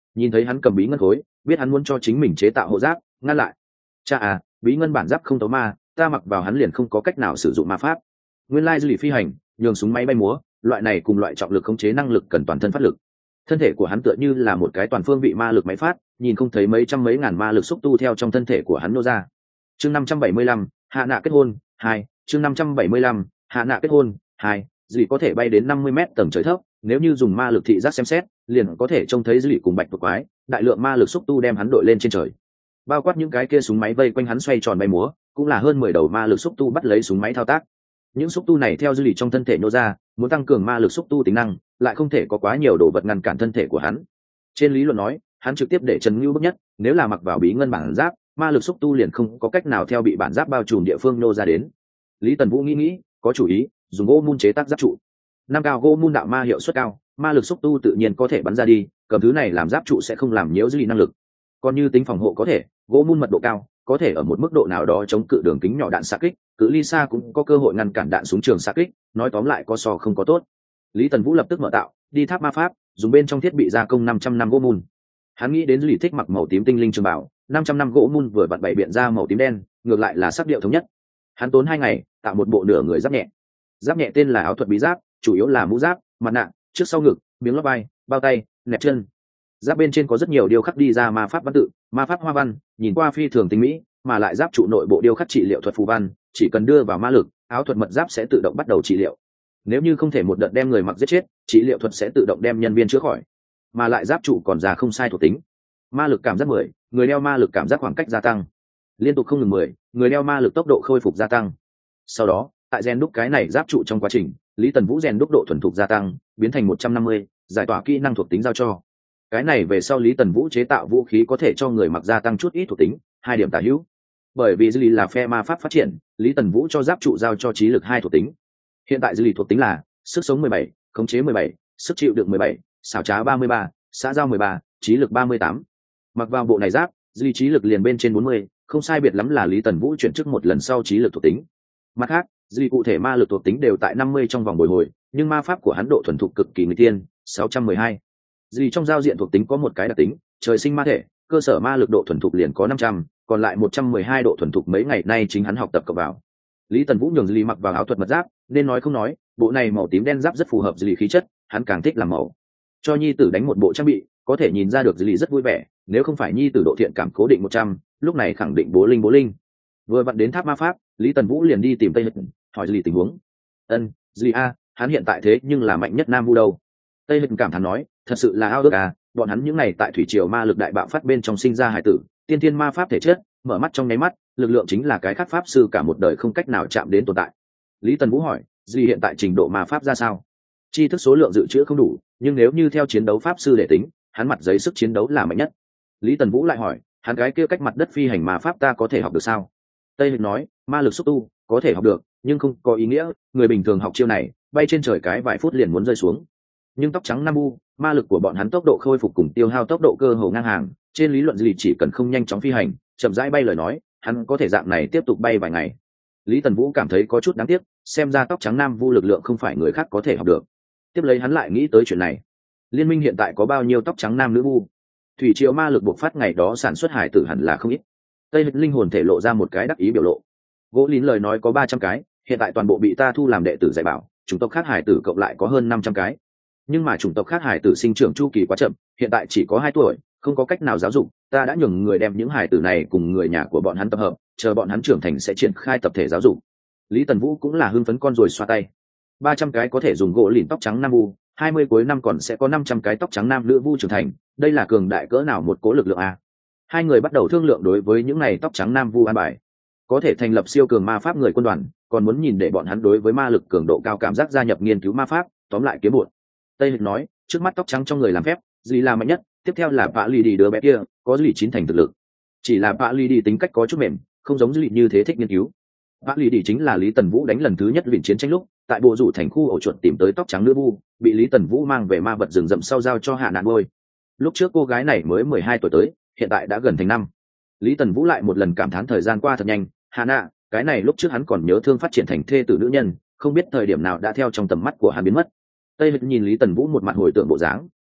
nhìn thấy hắn cầm bí ngân khối, biết hắn muốn cho chính mình chế tạo hộ giáp, ngăn lại. Cha à, bí ngân bản giáp không tấu ma, ta mặc vào hắn liền không có cách nào sử dụng ma pháp. Nguyên lai dư lý phi hành, nhường súng máy bay múa, loại này cùng loại trọng lực khống chế năng lực cần toàn thân phát lực. Thân thể của hắn tựa như là một cái toàn phương vị ma lực máy phát, nhìn không thấy mấy trăm mấy ngàn ma lực xúc tu theo trong thân thể của hắn nô ra. Chương năm trăm bảy mươi lăm, hạ nạ kết hôn hai. Chương năm trăm bảy mươi lăm, hạ nạ kết hôn hai. Dì có thể bay đến năm mươi mét tầng trời thấp, nếu như dùng ma lực thị giác xem xét, liền có thể trông thấy dì cùng bạch tuộc quái, đại lượng ma lực xúc tu đem hắn đội lên trên trời. Bao quát những cái kia súng máy vây quanh hắn xoay tròn bay múa, cũng là hơn mười đầu ma lực xúc tu bắt lấy súng máy thao tác. Những xúc tu này theo dư lì trong thân thể nô ra, muốn tăng cường ma lực xúc tu tính năng, lại không thể có quá nhiều đồ vật ngăn cản thân thể của hắn. Trên lý luận nói, hắn trực tiếp để Trần Nưu bức nhất, nếu là mặc vào bí ngân bản giáp, ma lực xúc tu liền không có cách nào theo bị bản giáp bao trùm địa phương nô ra đến. Lý Tần Vũ nghĩ nghĩ, có chủ ý, dùng gỗ mun chế tác giáp trụ. Năm cao gỗ mun đạo ma hiệu suất cao, ma lực xúc tu tự nhiên có thể bắn ra đi, cầm thứ này làm giáp trụ sẽ không làm nhiễu dư lì năng lực. Còn như tính phòng hộ có thể, gỗ mun mật độ cao, có thể ở một mức độ nào đó chống cự đường kính nhỏ đạn xạ kích, cự ly xa cũng có cơ hội ngăn cản đạn súng trường xạ kích, nói tóm lại có so không có tốt. Lý Tần Vũ lập tức mở tạo, đi tháp ma pháp, dùng bên trong thiết bị gia công năm trăm năm gỗ mun. Hắn nghĩ đến dư lì thích mặc màu tím tinh linh trường bảo, năm trăm năm gỗ mun vừa vặn bày biện ra màu tím đen, ngược lại là sắc điệu thống nhất. Hắn tốn hai ngày, tạo một bộ nửa người giáp nhẹ. Giáp nhẹ tên là áo thuật bí giáp, chủ yếu là mũ giáp, mặt nạ, trước sau ngực, miếng lót vai, bao tay, nẹp chân. Giáp bên trên có rất nhiều điêu khắc đi ra ma pháp văn tự, ma pháp hoa văn, nhìn qua phi thường tinh mỹ, mà lại giáp trụ nội bộ điêu khắc trị liệu thuật phù văn, chỉ cần đưa vào ma lực, áo thuật mật giáp sẽ tự động bắt đầu trị liệu. Nếu như không thể một đợt đem người mặc giết chết, trị liệu thuật sẽ tự động đem nhân viên chữa khỏi. Mà lại giáp trụ còn già không sai thuộc tính. Ma lực cảm giác mười, người đeo ma lực cảm giác khoảng cách gia tăng. Liên tục không ngừng mười, người đeo ma lực tốc độ khôi phục gia tăng. Sau đó, tại rèn đúc cái này giáp trụ trong quá trình, Lý Tần Vũ rèn đúc độ thuần thục gia tăng, biến thành một trăm năm mươi, giải tỏa kỹ năng thuộc tính giao cho. Cái này về sau Lý Tần Vũ chế tạo vũ khí có thể cho người mặc gia tăng chút ít thuộc tính, hai điểm tả hữu. Bởi vì dư lý là phe ma pháp phát triển, Lý Tần Vũ cho giáp trụ giao cho trí lực hai thuộc tính. Hiện tại dư lý thuộc tính là sức sống mười bảy, khống chế mười bảy, sức chịu đựng mười bảy, xảo trá ba mươi ba, xã giao mười ba, trí lực ba mươi tám. Mặc vào bộ này giáp, dư lý trí lực liền bên trên bốn mươi, không sai biệt lắm là Lý Tần Vũ chuyển chức một lần sau trí lực thuộc tính. Mặt khác, dư lý cụ thể ma lực thuộc tính đều tại năm mươi trong vòng bồi hồi, nhưng ma pháp của hắn độ thuần thục cực kỳ nguy tiên, sáu trăm mười hai. Dì trong giao diện thuộc tính có một cái đặc tính, trời sinh ma thể, cơ sở ma lực độ thuần thục liền có năm trăm, còn lại một trăm mười hai độ thuần thục mấy ngày nay chính hắn học tập cộng vào. Lý Tần Vũ nhường dì mặc vào áo thuật mật giáp, nên nói không nói, bộ này màu tím đen giáp rất phù hợp dì khí chất, hắn càng thích làm màu. Cho nhi tử đánh một bộ trang bị, có thể nhìn ra được dì rất vui vẻ, nếu không phải nhi tử độ thiện cảm cố định một trăm, lúc này khẳng định bố linh bố linh. Vừa vặn đến tháp ma pháp, Lý Tần Vũ liền đi tìm Tây Hận, hỏi dì tình huống. Ân, dì a, hắn hiện tại thế nhưng là mạnh nhất Nam Vu đâu. Tây Hận cảm thán nói, thật sự là ao ước à, bọn hắn những ngày tại thủy triều ma lực đại bạo phát bên trong sinh ra hải tử, tiên thiên ma pháp thể chất, mở mắt trong nháy mắt, lực lượng chính là cái khác pháp sư cả một đời không cách nào chạm đến tồn tại. Lý Tần Vũ hỏi, gì hiện tại trình độ ma pháp ra sao? Chi thức số lượng dự trữ không đủ, nhưng nếu như theo chiến đấu pháp sư để tính, hắn mặt giấy sức chiến đấu là mạnh nhất. Lý Tần Vũ lại hỏi, hắn cái kia cách mặt đất phi hành ma pháp ta có thể học được sao? Tây Hận nói, ma lực xúc tu, có thể học được, nhưng không có ý nghĩa, người bình thường học chiêu này, bay trên trời cái vài phút liền muốn rơi xuống. Nhưng tóc trắng Nam Bu, ma lực của bọn hắn tốc độ khôi phục cùng tiêu hao tốc độ cơ hồ ngang hàng, trên lý luận gì chỉ cần không nhanh chóng phi hành, chậm rãi bay lời nói, hắn có thể dạng này tiếp tục bay vài ngày. Lý Tần Vũ cảm thấy có chút đáng tiếc, xem ra tóc trắng Nam Vu lực lượng không phải người khác có thể học được. Tiếp lấy hắn lại nghĩ tới chuyện này, liên minh hiện tại có bao nhiêu tóc trắng nam nữ vu? Thủy triều ma lực bộc phát ngày đó sản xuất hải tử hẳn là không ít. Tây Hận linh hồn thể lộ ra một cái đắc ý biểu lộ. Gỗ lín lời nói có ba trăm cái, hiện tại toàn bộ bị ta thu làm đệ tử dạy bảo, chủng tộc khác hải tử cộng lại có hơn năm trăm cái. Nhưng mà chủng tộc khác hải tử sinh trưởng chu kỳ quá chậm, hiện tại chỉ có hai tuổi, không có cách nào giáo dục, ta đã nhường người đem những hải tử này cùng người nhà của bọn hắn tập hợp, chờ bọn hắn trưởng thành sẽ triển khai tập thể giáo dục. Lý Tần Vũ cũng là hưng phấn con rồi xoa tay. ba trăm cái có thể dùng gỗ lìn tóc trắng nam vu, hai mươi cuối năm còn sẽ có năm trăm cái tóc trắng nam nữ vu trưởng thành, đây là cường đại cỡ nào một cố lực lượng a. Hai người bắt đầu thương lượng đối với những này tóc trắng nam vu an bài. Có thể thành lập siêu cường ma pháp người quân đoàn, còn muốn nhìn để bọn hắn đối với ma lực cường độ cao cảm giác gia nhập nghiên cứu ma pháp, tóm lại kiếm bộn. Tây Hận nói, trước mắt tóc trắng trong người làm phép, gì là mạnh nhất, tiếp theo là Pạ Lì đi đứa bé kia, có gì chín thành thực lực. Chỉ là Pạ Lì đi tính cách có chút mềm, không giống dữ như thế thích nghiên cứu. Pạ Lì đi chính là Lý Tần Vũ đánh lần thứ nhất luyện chiến tranh lúc, tại bộ rủ thành khu ổ chuột tìm tới tóc trắng nữ vu, bị Lý Tần Vũ mang về ma vật rừng rậm sau giao cho Hạ Nạn Bôi. Lúc trước cô gái này mới mười hai tuổi tới, hiện tại đã gần thành năm. Lý Tần Vũ lại một lần cảm thán thời gian qua thật nhanh, Hạ Nạ, cái này lúc trước hắn còn nhớ thương phát triển thành thê tử nữ nhân, không biết thời điểm nào đã theo trong tầm mắt của hắn biến mất. Tây Hận nhìn Lý Tần Vũ một mặt hồi tưởng bộ dáng,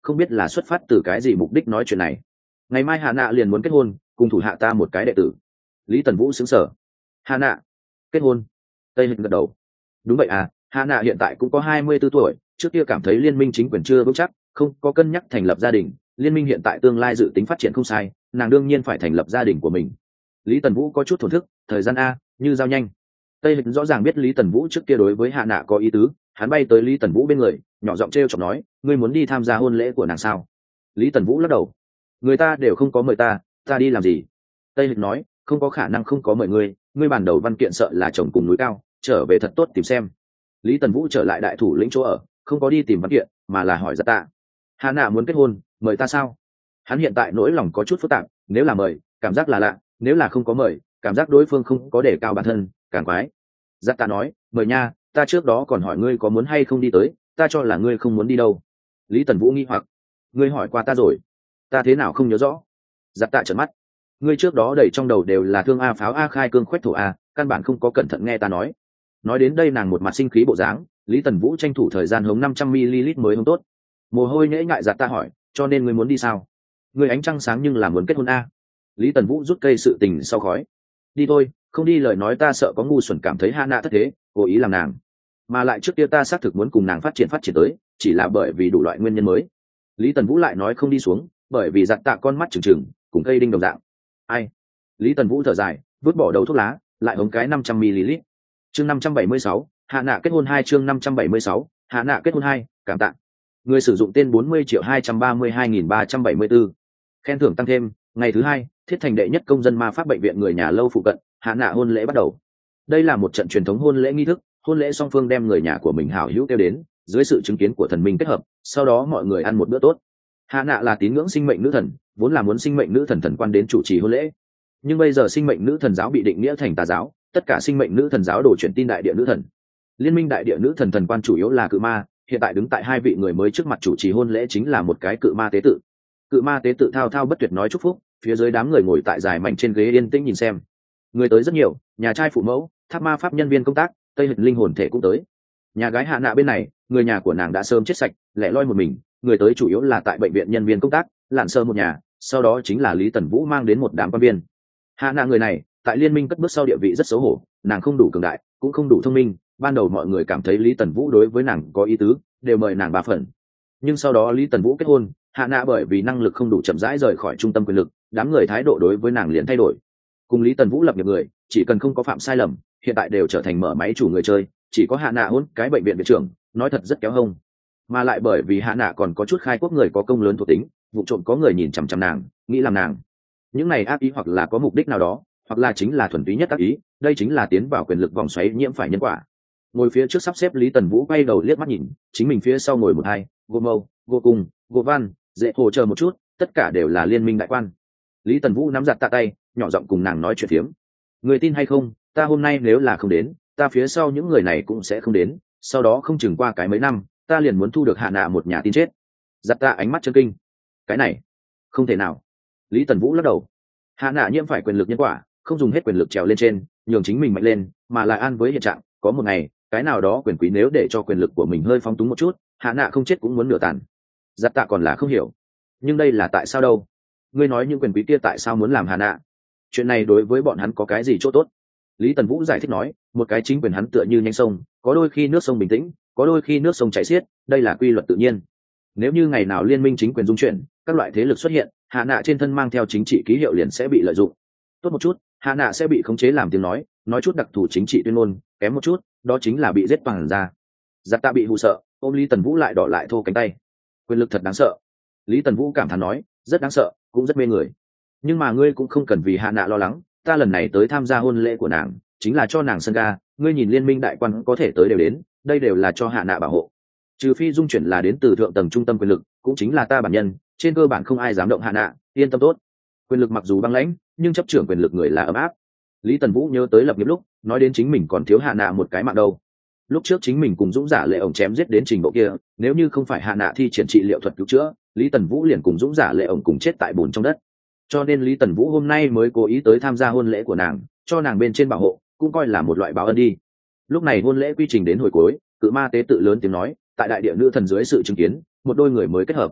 không biết là xuất phát từ cái gì mục đích nói chuyện này. Ngày mai hạ nạ liền muốn kết hôn, cùng thủ hạ ta một cái đệ tử. Lý Tần Vũ sững sờ. Hạ nạ kết hôn? Tây Hịch gật đầu. Đúng vậy à, hạ nạ hiện tại cũng có hai mươi tư tuổi, trước kia cảm thấy liên minh chính quyền chưa vững chắc, không có cân nhắc thành lập gia đình. Liên minh hiện tại tương lai dự tính phát triển không sai, nàng đương nhiên phải thành lập gia đình của mình. Lý Tần Vũ có chút thổn thức, thời gian a như giao nhanh. Tây Hịch rõ ràng biết Lý Tần Vũ trước kia đối với hạ nạ có ý tứ, hắn bay tới Lý Tần Vũ bên người, nhỏ giọng trêu chọc nói, ngươi muốn đi tham gia hôn lễ của nàng sao? Lý Tần Vũ lắc đầu, người ta đều không có mời ta, ta đi làm gì? Tây Hịch nói, không có khả năng không có mời ngươi, ngươi bản đầu văn kiện sợ là chồng cùng núi cao, trở về thật tốt tìm xem. Lý Tần Vũ trở lại đại thủ lĩnh chỗ ở, không có đi tìm văn kiện, mà là hỏi Giặt Tạ, hạ nạ muốn kết hôn, mời ta sao? Hắn hiện tại nỗi lòng có chút phức tạp, nếu là mời, cảm giác là lạ, nếu là không có mời, cảm giác đối phương không có đề cao bản thân, càng quái. Giặt Tạ nói, mời nha, ta trước đó còn hỏi ngươi có muốn hay không đi tới, ta cho là ngươi không muốn đi đâu. Lý Tần Vũ nghi hoặc, ngươi hỏi qua ta rồi, ta thế nào không nhớ rõ. Giặt Tạ trợn mắt, ngươi trước đó đầy trong đầu đều là thương a pháo a khai cương khoách thổ a, căn bản không có cẩn thận nghe ta nói. Nói đến đây nàng một mặt sinh khí bộ dáng, Lý Tần Vũ tranh thủ thời gian hống năm trăm mi-li-lít mới hống tốt. Mồ hôi nhễ ngại Giặt Tạ hỏi, cho nên ngươi muốn đi sao? Ngươi ánh trăng sáng nhưng là muốn kết hôn a. Lý Tần Vũ rút cây sự tình sau khói, đi thôi, không đi lời nói ta sợ có ngu xuẩn cảm thấy hạ nạ thất thế, cố ý làm nàng, mà lại trước kia ta xác thực muốn cùng nàng phát triển phát triển tới, chỉ là bởi vì đủ loại nguyên nhân mới. Lý Tần Vũ lại nói không đi xuống, bởi vì Giặt Tạ con mắt trừng trừng, cùng cây đinh đồng dạng. Ai? Lý Tần Vũ thở dài, vứt bỏ đầu thuốc lá, lại hống cái năm trăm mi-li-lít. Chương năm trăm bảy mươi sáu, hạ nạ kết hôn hai. Chương năm trăm bảy mươi sáu, hạ nạ kết hôn hai, cảm tạ. Người sử dụng tên bốn mươi triệu hai trăm ba mươi hai nghìn ba trăm bảy mươi tư. Khen thưởng tăng thêm, ngày thứ hai, thiết thành đệ nhất công dân ma pháp bệnh viện người nhà lâu phụ cận, hạ nạ hôn lễ bắt đầu. Đây là một trận truyền thống hôn lễ nghi thức, hôn lễ song phương đem người nhà của mình hảo hữu kêu đến, dưới sự chứng kiến của thần minh kết hợp, sau đó mọi người ăn một bữa tốt. Hạ nạ là tín ngưỡng sinh mệnh nữ thần, vốn là muốn sinh mệnh nữ thần thần quan đến chủ trì hôn lễ, nhưng bây giờ sinh mệnh nữ thần giáo bị định nghĩa thành tà giáo, tất cả sinh mệnh nữ thần giáo đổ chuyển tin đại địa nữ thần. Liên minh đại địa nữ thần thần quan chủ yếu là cự ma, hiện tại đứng tại hai vị người mới trước mặt chủ trì hôn lễ chính là một cái cự ma tế tự. Cự ma tế tự thao thao bất tuyệt nói chúc phúc, phía dưới đám người ngồi tại dài mảnh trên ghế yên tĩnh nhìn xem. Người tới rất nhiều, nhà trai phụ mẫu, tháp ma pháp nhân viên công tác, Tây Hịch linh hồn thể cũng tới. Nhà gái hạ nạ bên này, người nhà của nàng đã sớm chết sạch, lẻ loi một mình, người tới chủ yếu là tại bệnh viện nhân viên công tác, lạn sơ một nhà, sau đó chính là Lý Tần Vũ mang đến một đám quan viên. Hạ nạ người này, tại liên minh cất bước sau địa vị rất xấu hổ, nàng không đủ cường đại, cũng không đủ thông minh, ban đầu mọi người cảm thấy Lý Tần Vũ đối với nàng có ý tứ, đều mời nàng ba phần. Nhưng sau đó Lý Tần Vũ kết hôn, hạ nạ bởi vì năng lực không đủ chậm rãi rời khỏi trung tâm quyền lực, đám người thái độ đối với nàng liền thay đổi. Cùng Lý Tần Vũ lập nghiệp người, chỉ cần không có phạm sai lầm, hiện tại đều trở thành mở máy chủ người chơi, chỉ có hạ nạ hôn cái bệnh viện viện trưởng, nói thật rất kéo hông. Mà lại bởi vì hạ nạ còn có chút khai quốc người có công lớn thuộc tính, vụ trộm có người nhìn chằm chằm nàng, nghĩ làm nàng. Những này ác ý hoặc là có mục đích nào đó, hoặc là chính là thuần túy nhất ác ý, đây chính là tiến vào quyền lực vòng xoáy nhiễm phải nhân quả. Ngồi phía trước sắp xếp Lý Tần Vũ quay đầu liếc mắt nhìn, chính mình phía sau ngồi một hai, Vô Mâu, Vô Cùng, Vô Văn, dễ hồ chờ một chút, tất cả đều là liên minh đại quan. Lý Tần Vũ nắm giặt tạ tay, nhỏ giọng cùng nàng nói chuyện phiếm. Người tin hay không, ta hôm nay nếu là không đến, ta phía sau những người này cũng sẽ không đến, sau đó không chừng qua cái mấy năm, ta liền muốn thu được hạ nạ một nhà tin chết. Giặt tạ ánh mắt chân kinh. Cái này, không thể nào. Lý Tần Vũ lắc đầu. Hạ nạ nhiễm phải quyền lực nhân quả, không dùng hết quyền lực trèo lên trên, nhường chính mình mạnh lên, mà lại an với hiện trạng, có một ngày, cái nào đó quyền quý nếu để cho quyền lực của mình hơi phóng túng một chút, hạ nạ không chết cũng muốn nửa tàn. Giặt tạ còn là không hiểu. Nhưng đây là tại sao đâu? Ngươi nói những quyền quý kia tại sao muốn làm hạ nạ? Chuyện này đối với bọn hắn có cái gì chỗ tốt? Lý Tần Vũ giải thích nói, một cái chính quyền hắn tựa như nhánh sông, có đôi khi nước sông bình tĩnh, có đôi khi nước sông chảy xiết, đây là quy luật tự nhiên. Nếu như ngày nào liên minh chính quyền dung chuyển, các loại thế lực xuất hiện, hạ nạ trên thân mang theo chính trị ký hiệu liền sẽ bị lợi dụng. Tốt một chút, hạ nạ sẽ bị khống chế làm tiếng nói, nói chút đặc thù chính trị tuyên ngôn, kém một chút, đó chính là bị giết bằng ra. Giặt tạ bị hù sợ, ôm Lý Tần Vũ lại đỏ lại thô cánh tay. Quyền lực thật đáng sợ. Lý Tần Vũ cảm thán nói, rất đáng sợ, cũng rất mê người. Nhưng mà ngươi cũng không cần vì hạ nạ lo lắng, ta lần này tới tham gia hôn lễ của nàng, chính là cho nàng sân ga, ngươi nhìn liên minh đại quan có thể tới đều đến, đây đều là cho hạ nạ bảo hộ. Trừ phi dung chuyển là đến từ thượng tầng trung tâm quyền lực, cũng chính là ta bản nhân, trên cơ bản không ai dám động hạ nạ, yên tâm tốt. Quyền lực mặc dù băng lãnh, nhưng chấp trưởng quyền lực người là ấm áp. Lý Tần Vũ nhớ tới lập nghiệp lúc, nói đến chính mình còn thiếu hạ nạ một cái mạng đâu. Lúc trước chính mình cùng Dũng Giả Lệ ổng chém giết đến trình độ kia, nếu như không phải hạ nạ thi triển trị liệu thuật cứu chữa, Lý Tần Vũ liền cùng Dũng Giả Lệ ổng cùng chết tại bùn trong đất. Cho nên Lý Tần Vũ hôm nay mới cố ý tới tham gia hôn lễ của nàng, cho nàng bên trên bảo hộ, cũng coi là một loại báo ân đi. Lúc này hôn lễ quy trình đến hồi cuối, cự ma tế tự lớn tiếng nói, tại đại địa nữ thần dưới sự chứng kiến, một đôi người mới kết hợp.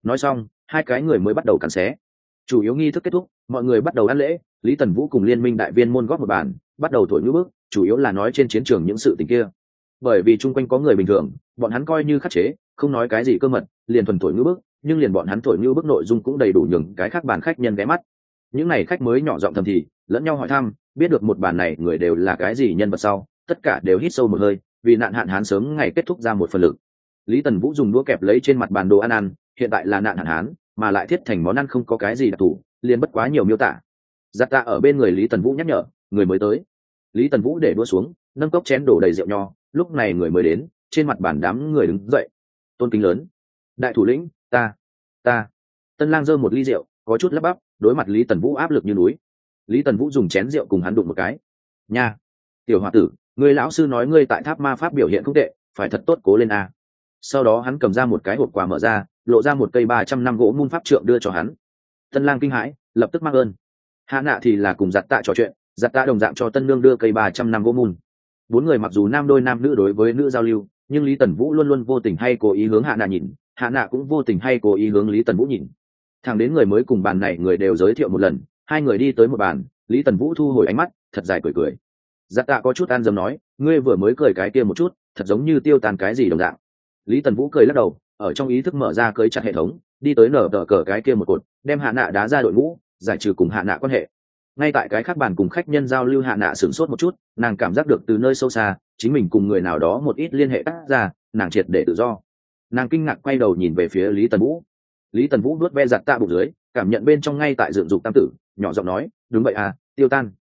nói xong hai cái người mới bắt đầu cắn xé. Chủ yếu nghi thức kết thúc, mọi người bắt đầu ăn lễ. Lý Tần Vũ cùng liên minh đại viên môn góp một bàn, bắt đầu thổi ngữ bức, chủ yếu là nói trên chiến trường những sự tình kia. Bởi vì chung quanh có người bình thường, bọn hắn coi như khắc chế, không nói cái gì cơ mật, liền thuần thổi ngữ bức, nhưng liền bọn hắn thổi ngữ bức nội dung cũng đầy đủ nhường cái khác bàn khách nhân ghé mắt. Những này khách mới nhỏ giọng thầm thì, lẫn nhau hỏi thăm, biết được một bàn này người đều là cái gì nhân vật sau, tất cả đều hít sâu một hơi, vì nạn hạn hán sớm ngày kết thúc ra một phần lực. Lý Tần Vũ dùng đũa kẹp lấy trên mặt bàn đồ ăn ăn, hiện tại là nạn hạn hán, mà lại thiết thành món ăn không có cái gì đặc thù, liền bất quá nhiều miêu tả. Giặt tạ ở bên người Lý Tần Vũ nhắc nhở, người mới tới. Lý Tần Vũ để đũa xuống, nâng cốc chén đổ đầy rượu nho, lúc này người mới đến, trên mặt bàn đám người đứng dậy. Tôn kính lớn, đại thủ lĩnh, ta, ta. Tân Lang giơ một ly rượu, có chút lắp bắp, đối mặt Lý Tần Vũ áp lực như núi. Lý Tần Vũ dùng chén rượu cùng hắn đụng một cái. Nha, tiểu hòa tử, người lão sư nói ngươi tại tháp ma pháp biểu hiện không tệ, phải thật tốt cố lên a. Sau đó hắn cầm ra một cái hộp quà mở ra, lộ ra một cây ba trăm năm gỗ mun pháp trượng đưa cho hắn. Tân Lang kinh hãi, lập tức mang ơn. Hạ nạ thì là cùng giặt tạ trò chuyện, giặt tạ đồng dạng cho tân nương đưa cây ba trăm năm gỗ mun. Bốn người mặc dù nam đôi nam nữ đối với nữ giao lưu, nhưng Lý Tần Vũ luôn luôn vô tình hay cố ý hướng hạ nạ nhìn, hạ nạ cũng vô tình hay cố ý hướng Lý Tần Vũ nhìn. Thẳng đến người mới cùng bàn này người đều giới thiệu một lần, hai người đi tới một bàn, Lý Tần Vũ thu hồi ánh mắt, thật dài cười cười. Giặt tạ có chút an dâm nói, ngươi vừa mới cười cái kia một chút, thật giống như tiêu tan cái gì đồng dạng. Lý Tần Vũ cười lắc đầu, ở trong ý thức mở ra cới chặt hệ thống, đi tới nở tờ cờ cái kia một cột, đem hạ nạ đá ra đội ngũ, giải trừ cùng hạ nạ quan hệ. Ngay tại cái khác bàn cùng khách nhân giao lưu, hạ nạ sửng sốt một chút, nàng cảm giác được từ nơi sâu xa, chính mình cùng người nào đó một ít liên hệ cắt ra, nàng triệt để tự do. Nàng kinh ngạc quay đầu nhìn về phía Lý Tần Vũ. Lý Tần Vũ vuốt ve giặt tạ bụng dưới, cảm nhận bên trong ngay tại dựng dục tam tử, nhỏ giọng nói, đúng vậy à, tiêu tan.